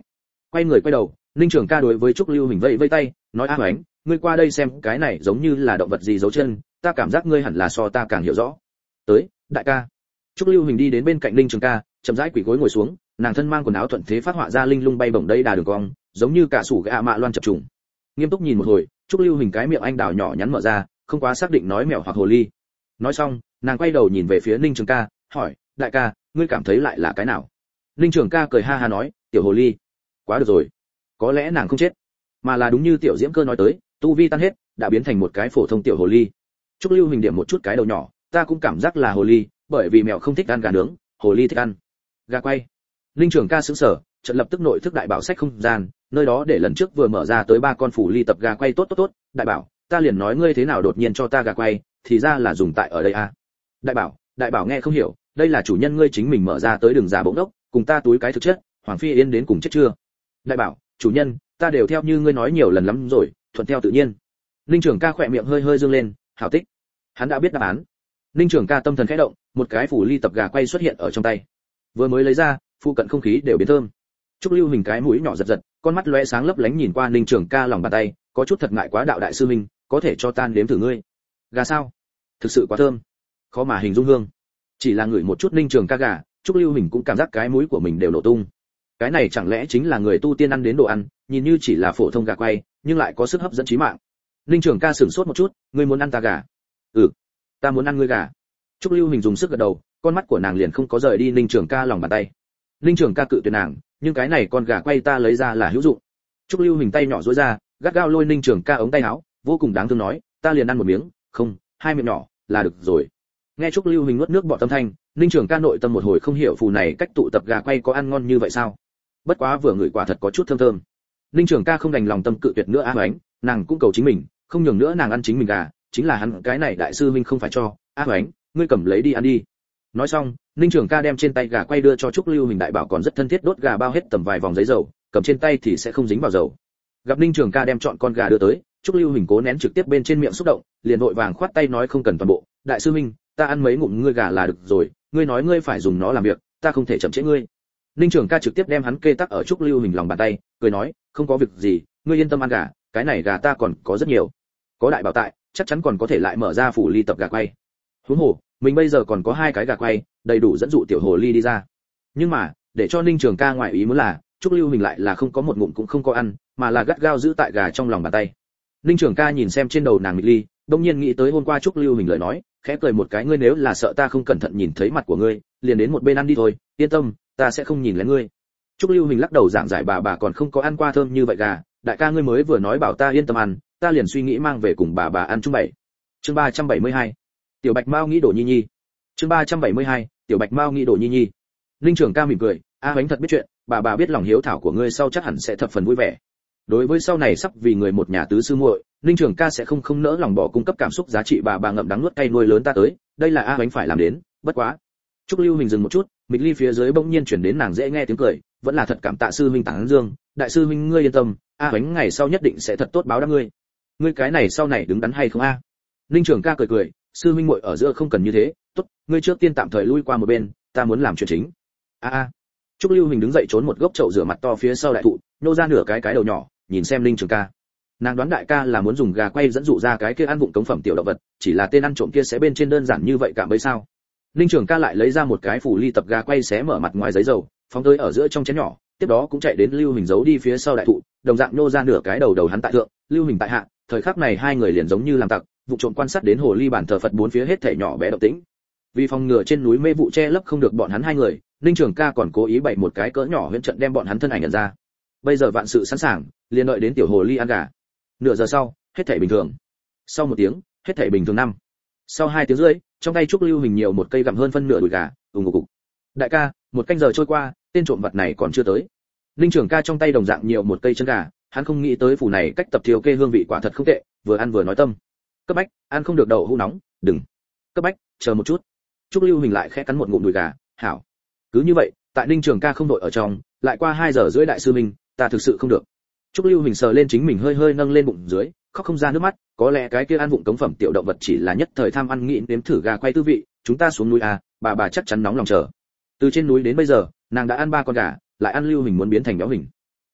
Quay người quay đầu, Ninh Trường Ca đối với Trúc Lưu Hình vẫy vẫy tay, nói A Hoánh, ngươi qua đây xem cái này giống như là động vật gì giấu chân, ta cảm giác ngươi hẳn là so ta càng hiểu rõ. Tới, đại ca. Trúc Lưu Hình đi đến bên cạnh Ninh Trường Ca, chậm rãi quỳ gối ngồi xuống, nàng thân mang quần áo thuận thế phát họa ra linh lung bay bổng đây đà đường cong, giống như cả sủ gạ mạ loan chập trùng. Nghiêm túc nhìn một hồi, Trúc Lưu Hình cái miệng anh đào nhỏ nhắn mở ra, không quá xác định nói mèo hoặc hồ ly. Nói xong, nàng quay đầu nhìn về phía Ninh Trường Ca, hỏi, đại ca, ngươi cảm thấy lại là cái nào? Ninh Trường Ca cười ha ha nói, tiểu hồ ly. Quá được rồi, có lẽ nàng không chết, mà là đúng như tiểu Diễm Cơ nói tới, tu vi tan hết, đã biến thành một cái phổ thông tiểu hồ ly. Trúc Lưu Hình điểm một chút cái đầu nhỏ, ta cũng cảm giác là hồ ly, bởi vì mèo không thích ăn gà nướng, hồ ly thích ăn gà quay. Ninh Trường Ca sững sờ, chợt lập tức nội thức đại bảo sách không gian, nơi đó để lần trước vừa mở ra tới ba con phủ ly tập gà quay tốt tốt tốt, đại bảo, ta liền nói ngươi thế nào đột nhiên cho ta gà quay, thì ra là dùng tại ở đây à? Đại bảo, đại bảo nghe không hiểu, đây là chủ nhân ngươi chính mình mở ra tới đường giả bỗng đốc, cùng ta túi cái thực chất, Hoàng Phi Yên đến cùng chết chưa? Đại bảo, chủ nhân, ta đều theo như ngươi nói nhiều lần lắm rồi, thuận theo tự nhiên. Ninh Trường Ca khỏe miệng hơi hơi dương lên, hảo tích. Hắn đã biết đáp án. Ninh Trường Ca tâm thần khẽ động, một cái phủ ly tập gà quay xuất hiện ở trong tay. Vừa mới lấy ra, phụ cận không khí đều biến thơm. Trúc Lưu Hình cái mũi nhỏ giật giật, con mắt lóe sáng lấp lánh nhìn qua Ninh Trường Ca lòng bàn tay, có chút thật ngại quá đạo đại sư huynh, có thể cho tan đếm thử ngươi. Gà sao? Thực sự quá thơm, khó mà hình dung hương. Chỉ là ngửi một chút Ninh Trường Ca gà, Trúc Lưu Hình cũng cảm giác cái mũi của mình đều nổ tung. Cái này chẳng lẽ chính là người tu tiên ăn đến đồ ăn, nhìn như chỉ là phổ thông gà quay, nhưng lại có sức hấp dẫn chí mạng. Ninh Trường Ca sửng sốt một chút, ngươi muốn ăn ta gà? Ừ, ta muốn ăn ngươi gà. Trúc Lưu Hình dùng sức gật đầu, con mắt của nàng liền không có rời đi Ninh Trường Ca lòng bàn tay. Ninh Trường Ca cự tuyệt nàng, nhưng cái này con gà quay ta lấy ra là hữu dụng. Trúc Lưu Hình tay nhỏ duỗi ra, gắt gao lôi Ninh Trường Ca ống tay áo, vô cùng đáng thương nói, ta liền ăn một miếng, không, hai miệng nhỏ là được rồi. Nghe Trúc Lưu Hình nuốt nước bọt tâm thanh, Ninh Trường Ca nội tâm một hồi không hiểu phù này cách tụ tập gà quay có ăn ngon như vậy sao? Bất quá vừa ngửi quả thật có chút thơm thơm. Ninh Trường Ca không đành lòng tâm cự tuyệt nữa A Hoánh, nàng cũng cầu chính mình, không nhường nữa nàng ăn chính mình gà, chính là hắn cái này đại sư huynh không phải cho, A Hoánh, ngươi cầm lấy đi ăn đi. Nói xong, Ninh Trường Ca đem trên tay gà quay đưa cho Trúc Lưu Hình đại bảo còn rất thân thiết đốt gà bao hết tầm vài vòng giấy dầu, cầm trên tay thì sẽ không dính vào dầu. Gặp Ninh Trường Ca đem chọn con gà đưa tới, Trúc Lưu Hình cố nén trực tiếp bên trên miệng xúc động, liền vội vàng khoát tay nói không cần toàn bộ, đại sư huynh, ta ăn mấy ngụm ngươi gà là được rồi, ngươi nói ngươi phải dùng nó làm việc, ta không thể chậm trễ ngươi. Ninh Trường Ca trực tiếp đem hắn kê tắc ở Trúc Lưu Hình lòng bàn tay, cười nói, không có việc gì, ngươi yên tâm ăn gà, cái này gà ta còn có rất nhiều, có đại bảo tại, chắc chắn còn có thể lại mở ra phủ ly tập gà quay. Huống hồ, mình bây giờ còn có hai cái gà quay, đầy đủ dẫn dụ tiểu hồ ly đi ra. Nhưng mà, để cho Ninh Trường Ca ngoại ý muốn là, Trúc Lưu Hình lại là không có một ngụm cũng không có ăn, mà là gắt gao giữ tại gà trong lòng bàn tay. Ninh Trường Ca nhìn xem trên đầu nàng mịt ly, đông nhiên nghĩ tới hôm qua Trúc Lưu Hình lời nói, khẽ cười một cái, ngươi nếu là sợ ta không cẩn thận nhìn thấy mặt của ngươi, liền đến một bên ăn đi thôi, yên tâm, ta sẽ không nhìn lén ngươi. Trúc Lưu Hình lắc đầu giảng giải bà bà còn không có ăn qua thơm như vậy gà, đại ca ngươi mới vừa nói bảo ta yên tâm ăn, ta liền suy nghĩ mang về cùng bà bà ăn chung bảy. Chương ba trăm bảy mươi hai. Tiểu Bạch Mao nghĩ đổ nhi nhi. Chương ba trăm bảy mươi hai. Tiểu Bạch Mao nghĩ đổ nhi nhi. Ninh Trường Ca mỉm cười, A Hoánh thật biết chuyện, bà bà biết lòng hiếu thảo của ngươi sau chắc hẳn sẽ thập phần vui vẻ. Đối với sau này sắp vì người một nhà tứ sư muội, Ninh Trường Ca sẽ không không nỡ lòng bỏ cung cấp cảm xúc giá trị bà bà ngậm đắng nuốt cay nuôi lớn ta tới, đây là A Hoánh phải làm đến, bất quá. Trúc Lưu Hình dừng một chút, mịch ly phía dưới bỗng nhiên chuyển đến nàng dễ nghe tiếng cười, vẫn là thật cảm tạ sư huynh tán dương, đại sư huynh ngươi yên tâm, A Hoánh ngày sau nhất định sẽ thật tốt báo đáp ngươi. Ngươi cái này sau này đứng đắn hay không a? Ninh Trường Ca cười cười, sư huynh muội ở giữa không cần như thế, tốt, ngươi trước tiên tạm thời lui qua một bên, ta muốn làm chuyện chính. A a. Trúc Lưu Hình đứng dậy trốn một gốc chậu rửa mặt to phía sau đại thụ, nô ra nửa cái cái đầu nhỏ, nhìn xem Ninh Trường Ca. Nàng đoán đại ca là muốn dùng gà quay dẫn dụ ra cái kia ăn vụng cống phẩm tiểu động vật, chỉ là tên ăn trộm kia sẽ bên trên đơn giản như vậy cả bấy sao? Ninh Trường Ca lại lấy ra một cái phủ ly tập gà quay xé mở mặt ngoài giấy dầu, phóng tới ở giữa trong chén nhỏ, tiếp đó cũng chạy đến Lưu Hình giấu đi phía sau đại thụ, đồng dạng nô ra nửa cái đầu đầu hắn tại thượng, Lưu Hình tại hạ, thời khắc này hai người liền giống như làm tặc, vụ trộm quan sát đến hồ ly bàn thờ Phật bốn phía hết thảy nhỏ bé động tĩnh. Vì phòng ngừa trên núi mê vụ che lấp không được bọn hắn hai người, Ninh Trường Ca còn cố ý bày một cái cỡ nhỏ huyễn trận đem bọn hắn thân ảnh nhận ra. Bây giờ vạn sự sẵn sàng, liền đợi đến tiểu hồ ly ăn gà. Nửa giờ sau, hết thảy bình thường. Sau một tiếng, hết thảy bình thường năm. Sau hai tiếng rưỡi, trong tay Trúc Lưu Hình nhiều một cây gặm hơn phân nửa đùi gà, ùng ục ục. Đại ca, một canh giờ trôi qua, tên trộm vật này còn chưa tới. Ninh Trường Ca trong tay đồng dạng nhiều một cây chân gà, hắn không nghĩ tới phủ này cách tập thiêu kê hương vị quả thật không tệ, vừa ăn vừa nói tâm. Cấp bách, ăn không được đậu hũ nóng, đừng. Cấp bách, chờ một chút. Trúc Lưu Hình lại khẽ cắn một ngụm đùi gà, hảo. Cứ như vậy, tại Ninh Trường Ca không đội ở trong, lại qua hai giờ rưỡi đại sư minh, ta thực sự không được. Trúc Lưu Hình sờ lên chính mình hơi hơi nâng lên bụng dưới, khóc không ra nước mắt, có lẽ cái kia ăn vụng cống phẩm tiểu động vật chỉ là nhất thời tham ăn nghĩ nếm thử gà quay tư vị, chúng ta xuống núi à, bà bà chắc chắn nóng lòng chờ. Từ trên núi đến bây giờ, nàng đã ăn ba con gà, lại ăn Lưu Hình muốn biến thành béo hình.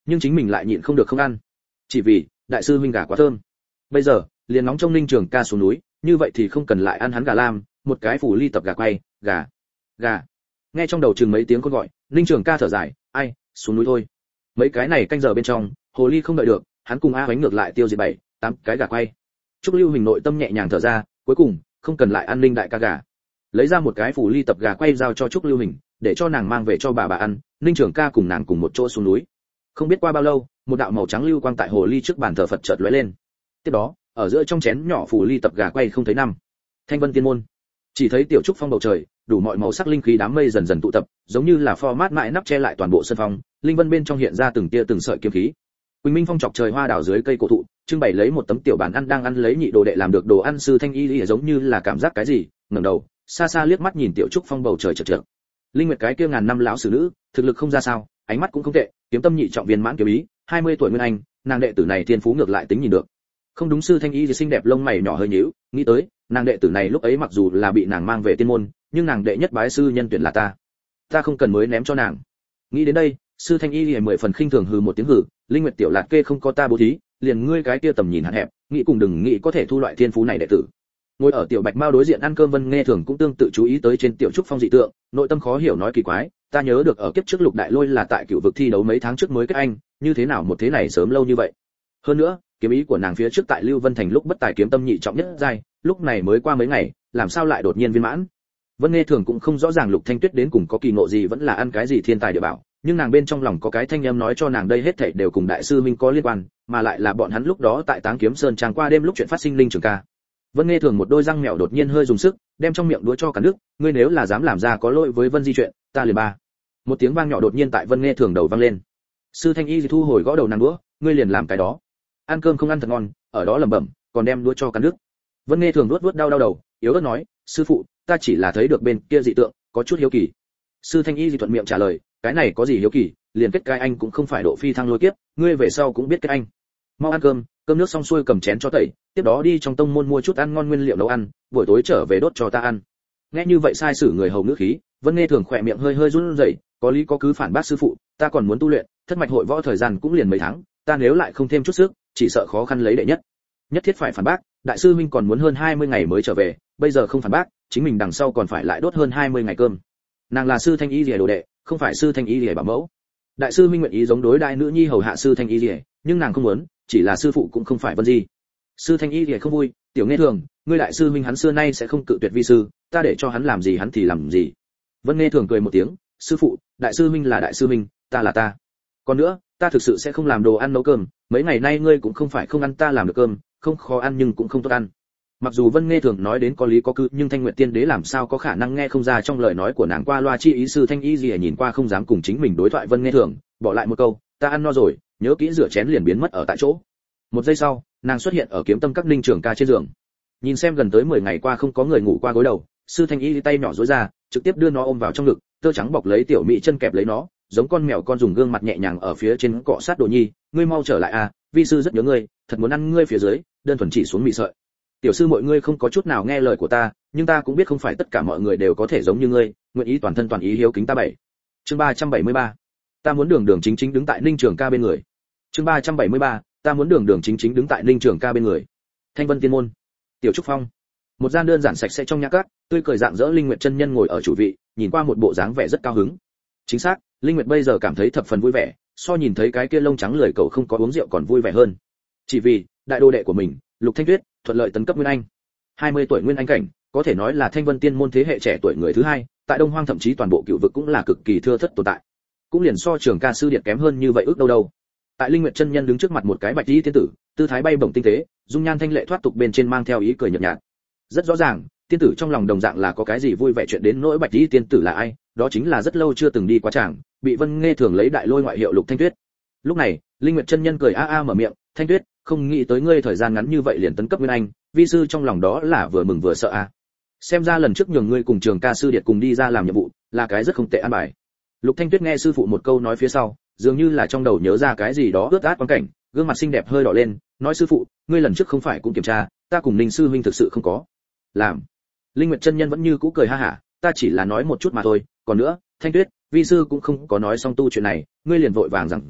nhưng chính mình lại nhịn không được không ăn. Chỉ vì đại sư huynh gà quá thơm. Bây giờ, liền nóng trong Ninh Trường Ca xuống núi, như vậy thì không cần lại ăn hắn gà lam, một cái phủ ly tập gà quay, gà, gà. Nghe trong đầu chừng mấy tiếng con gọi, Ninh Trường Ca thở dài, ai, xuống núi thôi. Mấy cái này canh giờ bên trong, hồ ly không đợi được, hắn cùng a Hoánh ngược lại tiêu diệt bảy, tám cái gà quay. Trúc Lưu Hình nội tâm nhẹ nhàng thở ra, cuối cùng không cần lại ăn Ninh đại ca gà. Lấy ra một cái phủ ly tập gà quay giao cho Trúc Lưu Hình, để cho nàng mang về cho bà bà ăn. Ninh Trường Ca cùng nàng cùng một chỗ xuống núi. Không biết qua bao lâu, một đạo màu trắng lưu quang tại hồ ly trước bàn thờ Phật chợt lóe lên. Tiếp đó, ở giữa trong chén nhỏ phủ ly tập gà quay không thấy năm. Thanh Vân Tiên môn, chỉ thấy tiểu trúc phong bầu trời, đủ mọi màu sắc linh khí đám mây dần dần tụ tập, giống như là format mãi nắp che lại toàn bộ sân phong, linh vân bên trong hiện ra từng tia từng sợi kiếm khí. Quỳnh Minh phong chọc trời hoa đào dưới cây cổ thụ, trưng bày lấy một tấm tiểu bàn ăn đang ăn lấy nhị đồ đệ làm được đồ ăn sư Thanh Y Y giống như là cảm giác cái gì, ngẩng đầu, xa xa liếc mắt nhìn tiểu trúc phong bầu trời chợt chợt. Linh Nguyệt cái kia ngàn năm lão sử nữ, thực lực không ra sao, ánh mắt cũng không tệ, kiếm tâm nhị trọng viên mãn kiếm ý, hai mươi tuổi nguyên anh, nàng đệ tử này thiên phú ngược lại tính nhìn được. Không đúng, sư Thanh Y thì xinh đẹp lông mày nhỏ hơi nhíu, nghĩ tới, nàng đệ tử này lúc ấy mặc dù là bị nàng mang về tiên môn, nhưng nàng đệ nhất bái sư nhân tuyển là ta. Ta không cần mới ném cho nàng. Nghĩ đến đây, sư Thanh Y liền mười phần khinh thường hừ một tiếng hừ, Linh Nguyệt tiểu lạt kê không có ta bố thí, liền ngươi cái kia tầm nhìn hạn hẹp, nghĩ cùng đừng nghĩ có thể thu loại thiên phú này đệ tử. Ngồi ở tiểu Bạch Mao đối diện ăn cơm Vân Nghe Thường cũng tương tự chú ý tới trên tiểu trúc phong dị tượng, nội tâm khó hiểu nói kỳ quái, ta nhớ được ở kiếp trước Lục Đại Lôi là tại cựu vực thi đấu mấy tháng trước mới kết anh, như thế nào một thế này sớm lâu như vậy. Hơn nữa, kiếm ý của nàng phía trước tại Lưu Vân Thành lúc bất tài kiếm tâm nhị trọng nhất giai, lúc này mới qua mấy ngày, làm sao lại đột nhiên viên mãn. Vân Nghe Thường cũng không rõ ràng Lục Thanh Tuyết đến cùng có kỳ ngộ gì vẫn là ăn cái gì thiên tài địa bảo, nhưng nàng bên trong lòng có cái thanh âm nói cho nàng đây hết thảy đều cùng đại sư Minh có liên quan, mà lại là bọn hắn lúc đó tại Táng Kiếm Sơn trang qua đêm lúc chuyện phát sinh Linh Trường Ca. Vân Nghe Thường một đôi răng mèo đột nhiên hơi dùng sức, đem trong miệng đũa cho cả nước, ngươi nếu là dám làm ra có lỗi với Vân Di chuyện, ta liền ba. Một tiếng vang nhỏ đột nhiên tại Vân Nghe Thường đầu vang lên. Sư Thanh Y thu hồi gõ đầu nàng đũa, ngươi liền làm cái đó. Ăn cơm không ăn thật ngon, ở đó lẩm bẩm, còn đem đũa cho cả nước. Vân Nghe Thường nuốt nuốt đau đau đầu, yếu ớt nói, sư phụ, ta chỉ là thấy được bên kia dị tượng, có chút hiếu kỳ. Sư Thanh Y thuận miệng trả lời, cái này có gì hiếu kỳ, liền kết cái anh cũng không phải độ phi thăng lôi kiếp, ngươi về sau cũng biết kết anh. Mau ăn cơm, cơm nước xong xuôi cầm chén cho tẩy, tiếp đó đi trong tông môn mua chút ăn ngon nguyên liệu nấu ăn, buổi tối trở về đốt cho ta ăn. Nghe như vậy sai sử người hầu ngữ khí, Vân Nghe Thường khỏe miệng hơi hơi run rẩy, có lý có cứ phản bác sư phụ, ta còn muốn tu luyện, thất mạch hội võ thời gian cũng liền mấy tháng, ta nếu lại không thêm chút sức, chỉ sợ khó khăn lấy đệ nhất. Nhất thiết phải phản bác, đại sư huynh còn muốn hơn hai mươi ngày mới trở về, bây giờ không phản bác, chính mình đằng sau còn phải lại đốt hơn hai mươi ngày cơm. Nàng là sư Thanh Y Liễu đồ đệ, không phải sư Thanh Y Liễu bảo mẫu. Đại sư huynh nguyện ý giống đối đại nữ nhi hầu hạ sư Thanh Y Liễu, nhưng nàng không muốn, chỉ là sư phụ cũng không phải Vân Di. Sư Thanh Y Liễu không vui, tiểu Nghe Thường, ngươi đại sư huynh hắn xưa nay sẽ không cự tuyệt vi sư, ta để cho hắn làm gì hắn thì làm gì. Vân Nghe Thường cười một tiếng, sư phụ, đại sư huynh là đại sư huynh, ta là ta. Còn nữa, ta thực sự sẽ không làm đồ ăn nấu cơm, mấy ngày nay ngươi cũng không phải không ăn ta làm được cơm, không khó ăn nhưng cũng không tốt ăn. Mặc dù Vân Nghe Thường nói đến có lý có cứ, nhưng Thanh Nguyệt Tiên Đế làm sao có khả năng nghe không ra trong lời nói của nàng qua loa chi ý. Sư Thanh Y Lìa nhìn qua không dám cùng chính mình đối thoại Vân Nghe Thường, bỏ lại một câu, ta ăn no rồi, nhớ kỹ rửa chén liền biến mất ở tại chỗ. Một giây sau, nàng xuất hiện ở kiếm tâm các Ninh Trường Ca trên giường. Nhìn xem gần tới mười ngày qua không có người ngủ qua gối đầu, Sư Thanh Y tay nhỏ duỗi ra, trực tiếp đưa nó ôm vào trong ngực, tơ trắng bọc lấy tiểu mỹ chân kẹp lấy nó, giống con mèo con dùng gương mặt nhẹ nhàng ở phía trên cọ sát. Đồ nhi, ngươi mau trở lại à, vi sư rất nhớ ngươi, thật muốn ăn ngươi phía dưới, đơn thuần chỉ xuống mị sợi. Tiểu sư mọi ngươi không có chút nào nghe lời của ta, nhưng ta cũng biết không phải tất cả mọi người đều có thể giống như ngươi, nguyện ý toàn thân toàn ý hiếu kính ta bảy. Chương ba trăm bảy mươi ba, ta muốn đường đường chính chính đứng tại Ninh Trường Ca bên người. Chương ba trăm bảy mươi ba, ta muốn đường đường chính chính đứng tại Ninh Trường Ca bên người. Thanh Vân Tiên môn, Tiểu Trúc Phong, một gian đơn giản sạch sẽ trong nhã các, tươi cười rạng rỡ Linh Nguyệt chân nhân ngồi ở chủ vị, nhìn qua một bộ dáng vẻ rất cao hứng. Chính xác, Linh Nguyệt bây giờ cảm thấy thập phần vui vẻ, so nhìn thấy cái kia lông trắng lười cậu không có uống rượu còn vui vẻ hơn. Chỉ vì đại đồ đệ của mình, Lục Thanh Tuyết, thuận lợi tấn cấp nguyên anh. hai mươi tuổi nguyên anh cảnh, có thể nói là Thanh Vân Tiên môn thế hệ trẻ tuổi người thứ hai, tại Đông Hoang thậm chí toàn bộ cựu vực cũng là cực kỳ thưa thớt tồn tại. Cũng liền so Trường Ca sư điệt kém hơn như vậy ước đâu đâu. Tại Linh Nguyệt chân nhân đứng trước mặt một cái bạch y tiên tử, tư thái bay bổng tinh tế, dung nhan thanh lệ thoát tục bên trên mang theo ý cười nhợt nhạt. Rất rõ ràng, tiên tử trong lòng đồng dạng là có cái gì vui vẻ chuyện đến nỗi bạch y tiên tử là ai, đó chính là rất lâu chưa từng đi qua tràng, bị Vân Nghe Thường lấy đại lôi ngoại hiệu Lục Thanh Tuyết. Lúc này, Linh Nguyệt chân nhân cười a a mở miệng, Thanh Tuyết, không nghĩ tới ngươi thời gian ngắn như vậy liền tấn cấp nguyên anh, vi sư trong lòng đó là vừa mừng vừa sợ a. Xem ra lần trước nhường ngươi cùng Trường Ca sư điệt cùng đi ra làm nhiệm vụ, là cái rất không tệ an bài. Lục Thanh Tuyết nghe sư phụ một câu nói phía sau, dường như là trong đầu nhớ ra cái gì đó ướt át quan cảnh, gương mặt xinh đẹp hơi đỏ lên, nói sư phụ, ngươi lần trước không phải cũng kiểm tra, ta cùng Ninh sư huynh thực sự không có làm. Linh Nguyệt chân nhân vẫn như cũ cười ha hả, ta chỉ là nói một chút mà thôi, còn nữa, Thanh Tuyết, vi sư cũng không có nói xong tu chuyện này, ngươi liền vội vàng giảng giải,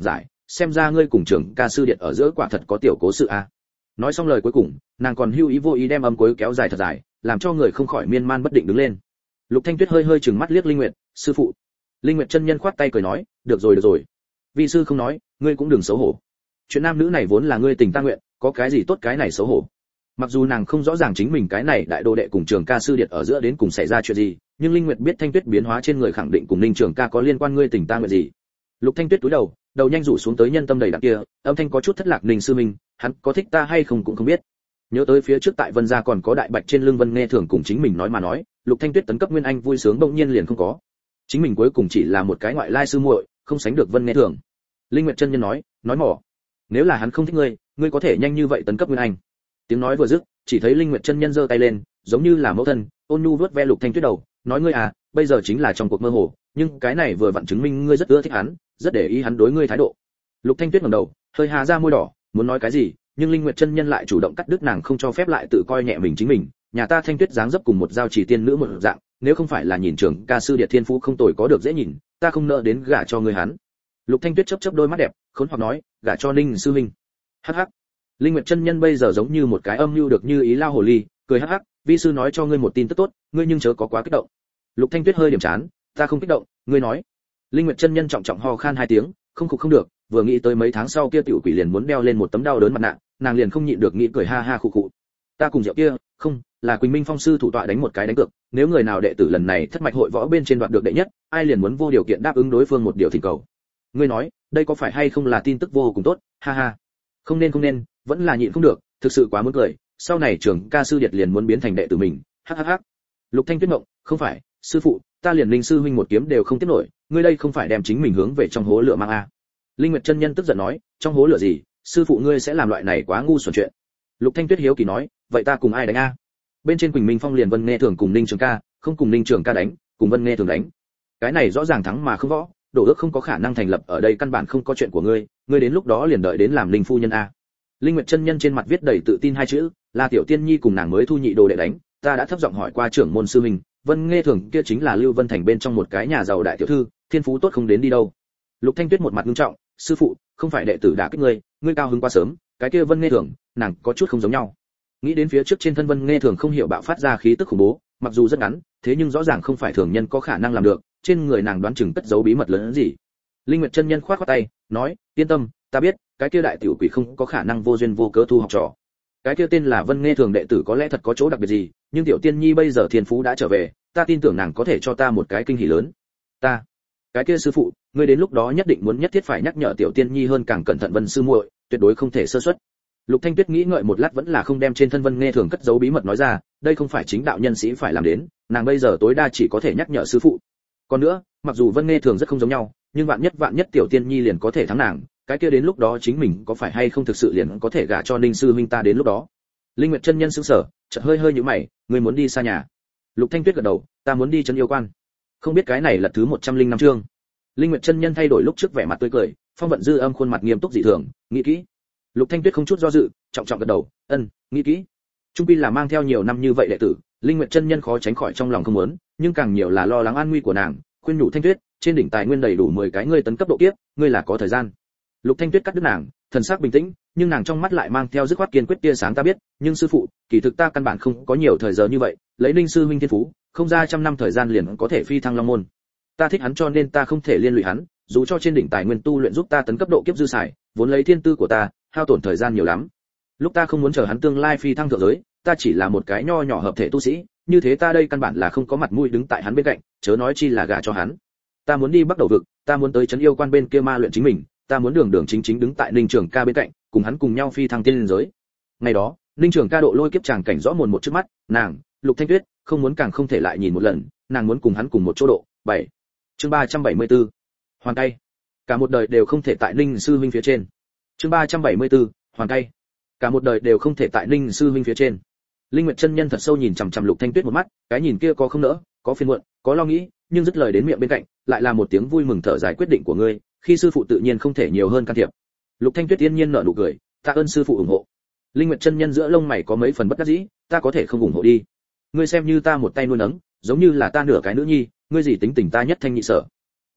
xem ra ngươi cùng trưởng ca sư điện ở giữa quả thật có tiểu cố sự a. Nói xong lời cuối cùng, nàng còn hưu ý vô ý đem âm cuối kéo dài thật dài, làm cho người không khỏi miên man bất định đứng lên. Lục Thanh Tuyết hơi hơi trừng mắt liếc Linh Nguyệt, sư phụ. Linh Nguyệt chân nhân khoát tay cười nói, được rồi được rồi, vi sư không nói, ngươi cũng đừng xấu hổ. Chuyện nam nữ này vốn là ngươi tình ta nguyện, có cái gì tốt cái này xấu hổ. Mặc dù nàng không rõ ràng chính mình cái này đại đồ đệ cùng trường ca sư điệt ở giữa đến cùng xảy ra chuyện gì, nhưng Linh Nguyệt biết Thanh Tuyết biến hóa trên người khẳng định cùng Ninh Trường ca có liên quan, ngươi tình ta nguyện gì. Lục Thanh Tuyết cúi đầu, đầu nhanh rủ xuống tới nhân tâm đầy đặn kia, âm thanh có chút thất lạc, Ninh sư minh, hắn có thích ta hay không cũng không biết. Nhớ tới phía trước tại Vân gia còn có đại bạch trên lưng Vân Nghe Thường cùng chính mình nói mà nói, Lục Thanh Tuyết tấn cấp nguyên anh vui sướng bỗng nhiên liền không có. Chính mình cuối cùng chỉ là một cái ngoại lai sư muội, không sánh được Vân Nghe Thường. Linh Nguyệt chân nhân nói, nói mỏ. Nếu là hắn không thích ngươi, ngươi có thể nhanh như vậy tấn cấp nguyên anh. Tiếng nói vừa dứt, chỉ thấy Linh Nguyệt chân nhân giơ tay lên, giống như là mẫu thân, ôn nhu vuốt ve Lục Thanh Tuyết đầu, nói ngươi à, bây giờ chính là trong cuộc mơ hồ, nhưng cái này vừa vặn chứng minh ngươi rất ưa thích hắn, rất để ý hắn đối ngươi thái độ. Lục Thanh Tuyết ngẩng đầu, hơi hà ra môi đỏ, muốn nói cái gì, nhưng Linh Nguyệt chân nhân lại chủ động cắt đứt nàng, không cho phép lại tự coi nhẹ mình chính mình. Nhà ta Thanh Tuyết dáng dấp cùng một giao chỉ tiên nữ một dạng, nếu không phải là nhìn trường ca sư Điệt Thiên Phú không tồi có được dễ nhìn, ta không nỡ đến gả cho ngươi hắn. Lục Thanh Tuyết chớp chớp đôi mắt đẹp, khốn hoặc nói, gả cho Ninh sư huynh. Hắc hắc. Linh Nguyệt chân nhân bây giờ giống như một cái âm mưu được như ý lao hồ ly, cười hắc hắc, vi sư nói cho ngươi một tin tức tốt, ngươi nhưng chớ có quá kích động. Lục Thanh Tuyết hơi điểm chán, ta không kích động, ngươi nói. Linh Nguyệt chân nhân trọng trọng ho khan hai tiếng, không khục không được, vừa nghĩ tới mấy tháng sau kia tiểu quỷ liền muốn đeo lên một tấm đau đớn mặt nạ, nàng liền không nhịn được nghĩ cười ha ha khụ khụ. Ta cùng Diệu kia, không, là Quỳnh Minh Phong sư thủ tọa đánh một cái đánh cược, nếu người nào đệ tử lần này thất mạch hội võ bên trên đoạt được đệ nhất, ai liền muốn vô điều kiện đáp ứng đối phương một điều thỉnh cầu. Ngươi nói, đây có phải hay không là tin tức vô cùng tốt, ha ha. Không nên không nên, vẫn là nhịn không được, thực sự quá muốn cười, sau này trường ca sư Điệt liền muốn biến thành đệ tử mình, hắc hắc hắc. Lục Thanh Tuyết ngộng, không phải, sư phụ, ta liền Linh sư huynh một kiếm đều không tiếp nổi, ngươi đây không phải đem chính mình hướng về trong hố lửa mang a. Linh Nguyệt chân nhân tức giận nói, trong hố lửa gì, sư phụ ngươi sẽ làm loại này quá ngu xuẩn chuyện. Lục Thanh Tuyết hiếu kỳ nói, vậy ta cùng ai đánh a? Bên trên Quỳnh Minh Phong liền Vân Nghe Thường cùng Ninh Trường ca, không cùng Ninh Trường ca đánh, cùng Vân Nghe Thường đánh. Cái này rõ ràng thắng mà không võ, đổ ước không có khả năng thành lập, ở đây căn bản không có chuyện của ngươi, ngươi đến lúc đó liền đợi đến làm Linh phu nhân a. Linh Nguyệt chân nhân trên mặt viết đầy tự tin hai chữ, là tiểu tiên nhi cùng nàng mới thu nhị đồ đệ đánh, ta đã thấp giọng hỏi qua trưởng môn sư mình, Vân Nghe Thường kia chính là Lưu Vân Thành bên trong một cái nhà giàu đại tiểu thư, thiên phú tốt không đến đi đâu. Lục Thanh Tuyết một mặt nghiêm trọng, sư phụ, không phải đệ tử đã kích ngươi, ngươi cao hứng quá sớm, cái kia Vân Nghe Thường, nàng có chút không giống nhau. Nghĩ đến phía trước trên thân Vân Nghe Thường không hiểu bạo phát ra khí tức khủng bố, mặc dù rất ngắn, thế nhưng rõ ràng không phải thường nhân có khả năng làm được, trên người nàng đoán chừng cất giấu bí mật lớn hơn gì. Linh Nguyệt chân nhân khoát khoát tay, nói, yên tâm, ta biết, cái kia đại tiểu quỷ không có khả năng vô duyên vô cớ thu học trò. Cái kia tên là Vân Nghe Thường đệ tử có lẽ thật có chỗ đặc biệt gì, nhưng tiểu tiên nhi bây giờ thiên phú đã trở về, ta tin tưởng nàng có thể cho ta một cái kinh hỉ lớn. Ta, cái kia sư phụ, ngươi đến lúc đó nhất định muốn nhất thiết phải nhắc nhở tiểu tiên nhi hơn càng cẩn thận Vân sư muội, tuyệt đối không thể sơ suất. Lục Thanh Tuyết nghĩ ngợi một lát vẫn là không đem trên thân Vân Nghe Thường cất giấu bí mật nói ra, đây không phải chính đạo nhân sĩ phải làm đến, nàng bây giờ tối đa chỉ có thể nhắc nhở sư phụ. Còn nữa, mặc dù Vân Nghe Thường rất không giống nhau, nhưng vạn nhất vạn nhất tiểu tiên nhi liền có thể thắng nàng, cái kia đến lúc đó chính mình có phải hay không thực sự liền có thể gả cho Ninh sư huynh ta đến lúc đó. Linh Nguyệt chân nhân sững sờ, chợt hơi hơi nhíu mày, ngươi muốn đi xa nhà? Lục Thanh Tuyết gật đầu, ta muốn đi trấn yêu quan. Không biết cái này là thứ một trăm linh năm chương. Linh Nguyệt chân nhân thay đổi lúc trước vẻ mặt tươi cười, Phong Vận Dư âm khuôn mặt nghiêm túc dị thường, nghĩ kỹ. Lục Thanh Tuyết không chút do dự, trọng trọng gật đầu, ân, nghĩ kỹ. Trung quy là mang theo nhiều năm như vậy đệ tử, Linh Nguyệt chân nhân khó tránh khỏi trong lòng không muốn, nhưng càng nhiều là lo lắng an nguy của nàng, khuyên nhủ Thanh Tuyết, trên đỉnh tài nguyên đầy đủ mười cái ngươi tấn cấp độ kiếp, ngươi là có thời gian. Lục Thanh Tuyết cắt đứt nàng, thần sắc bình tĩnh, nhưng nàng trong mắt lại mang theo dứt khoát kiên quyết tia sáng, ta biết, nhưng sư phụ, kỳ thực ta căn bản không có nhiều thời giờ như vậy, lấy Ninh sư huynh thiên phú, không ra trăm năm thời gian liền có thể phi thăng long môn. Ta thích hắn cho nên ta không thể liên lụy hắn, dù cho trên đỉnh tài nguyên tu luyện giúp ta tấn cấp độ kiếp dư xài, vốn lấy thiên tư của ta, hao tổn thời gian nhiều lắm. Lúc ta không muốn chờ hắn tương lai phi thăng thượng giới, ta chỉ là một cái nho nhỏ hợp thể tu sĩ, như thế ta đây căn bản là không có mặt mũi đứng tại hắn bên cạnh, chớ nói chi là gả cho hắn. Ta muốn đi bắt đầu vực, ta muốn tới trấn yêu quan bên kia ma luyện chính mình, ta muốn đường đường chính chính đứng tại Ninh Trường ca bên cạnh, cùng hắn cùng nhau phi thăng tiên giới. Ngày đó, Ninh Trường ca độ lôi kiếp tràng cảnh rõ mồn một trước mắt, nàng, Lục Thanh Tuyết, không muốn càng không thể lại nhìn một lần, nàng muốn cùng hắn cùng một chỗ độ. bảy Chương ba trăm bảy mươi tư. Hoàn tay. Cả một đời đều không thể tại Ninh sư huynh phía trên. Chương ba trăm bảy mươi tư. Hoàn tay. Cả một đời đều không thể tại Ninh sư huynh phía trên. Linh Nguyệt chân nhân thật sâu nhìn chằm chằm Lục Thanh Tuyết một mắt, cái nhìn kia có không nỡ, có phiền muộn, có lo nghĩ, nhưng dứt lời đến miệng bên cạnh, lại là một tiếng vui mừng thở dài, quyết định của ngươi, khi sư phụ tự nhiên không thể nhiều hơn can thiệp. Lục Thanh Tuyết yên nhiên nở nụ cười, tạ ơn sư phụ ủng hộ. Linh Nguyệt chân nhân giữa lông mày có mấy phần bất đắc dĩ, ta có thể không ủng hộ đi. Ngươi xem như ta một tay nuôi nấng, giống như là ta nửa cái nữ nhi, ngươi gì tính tình ta nhất thanh nhị sở.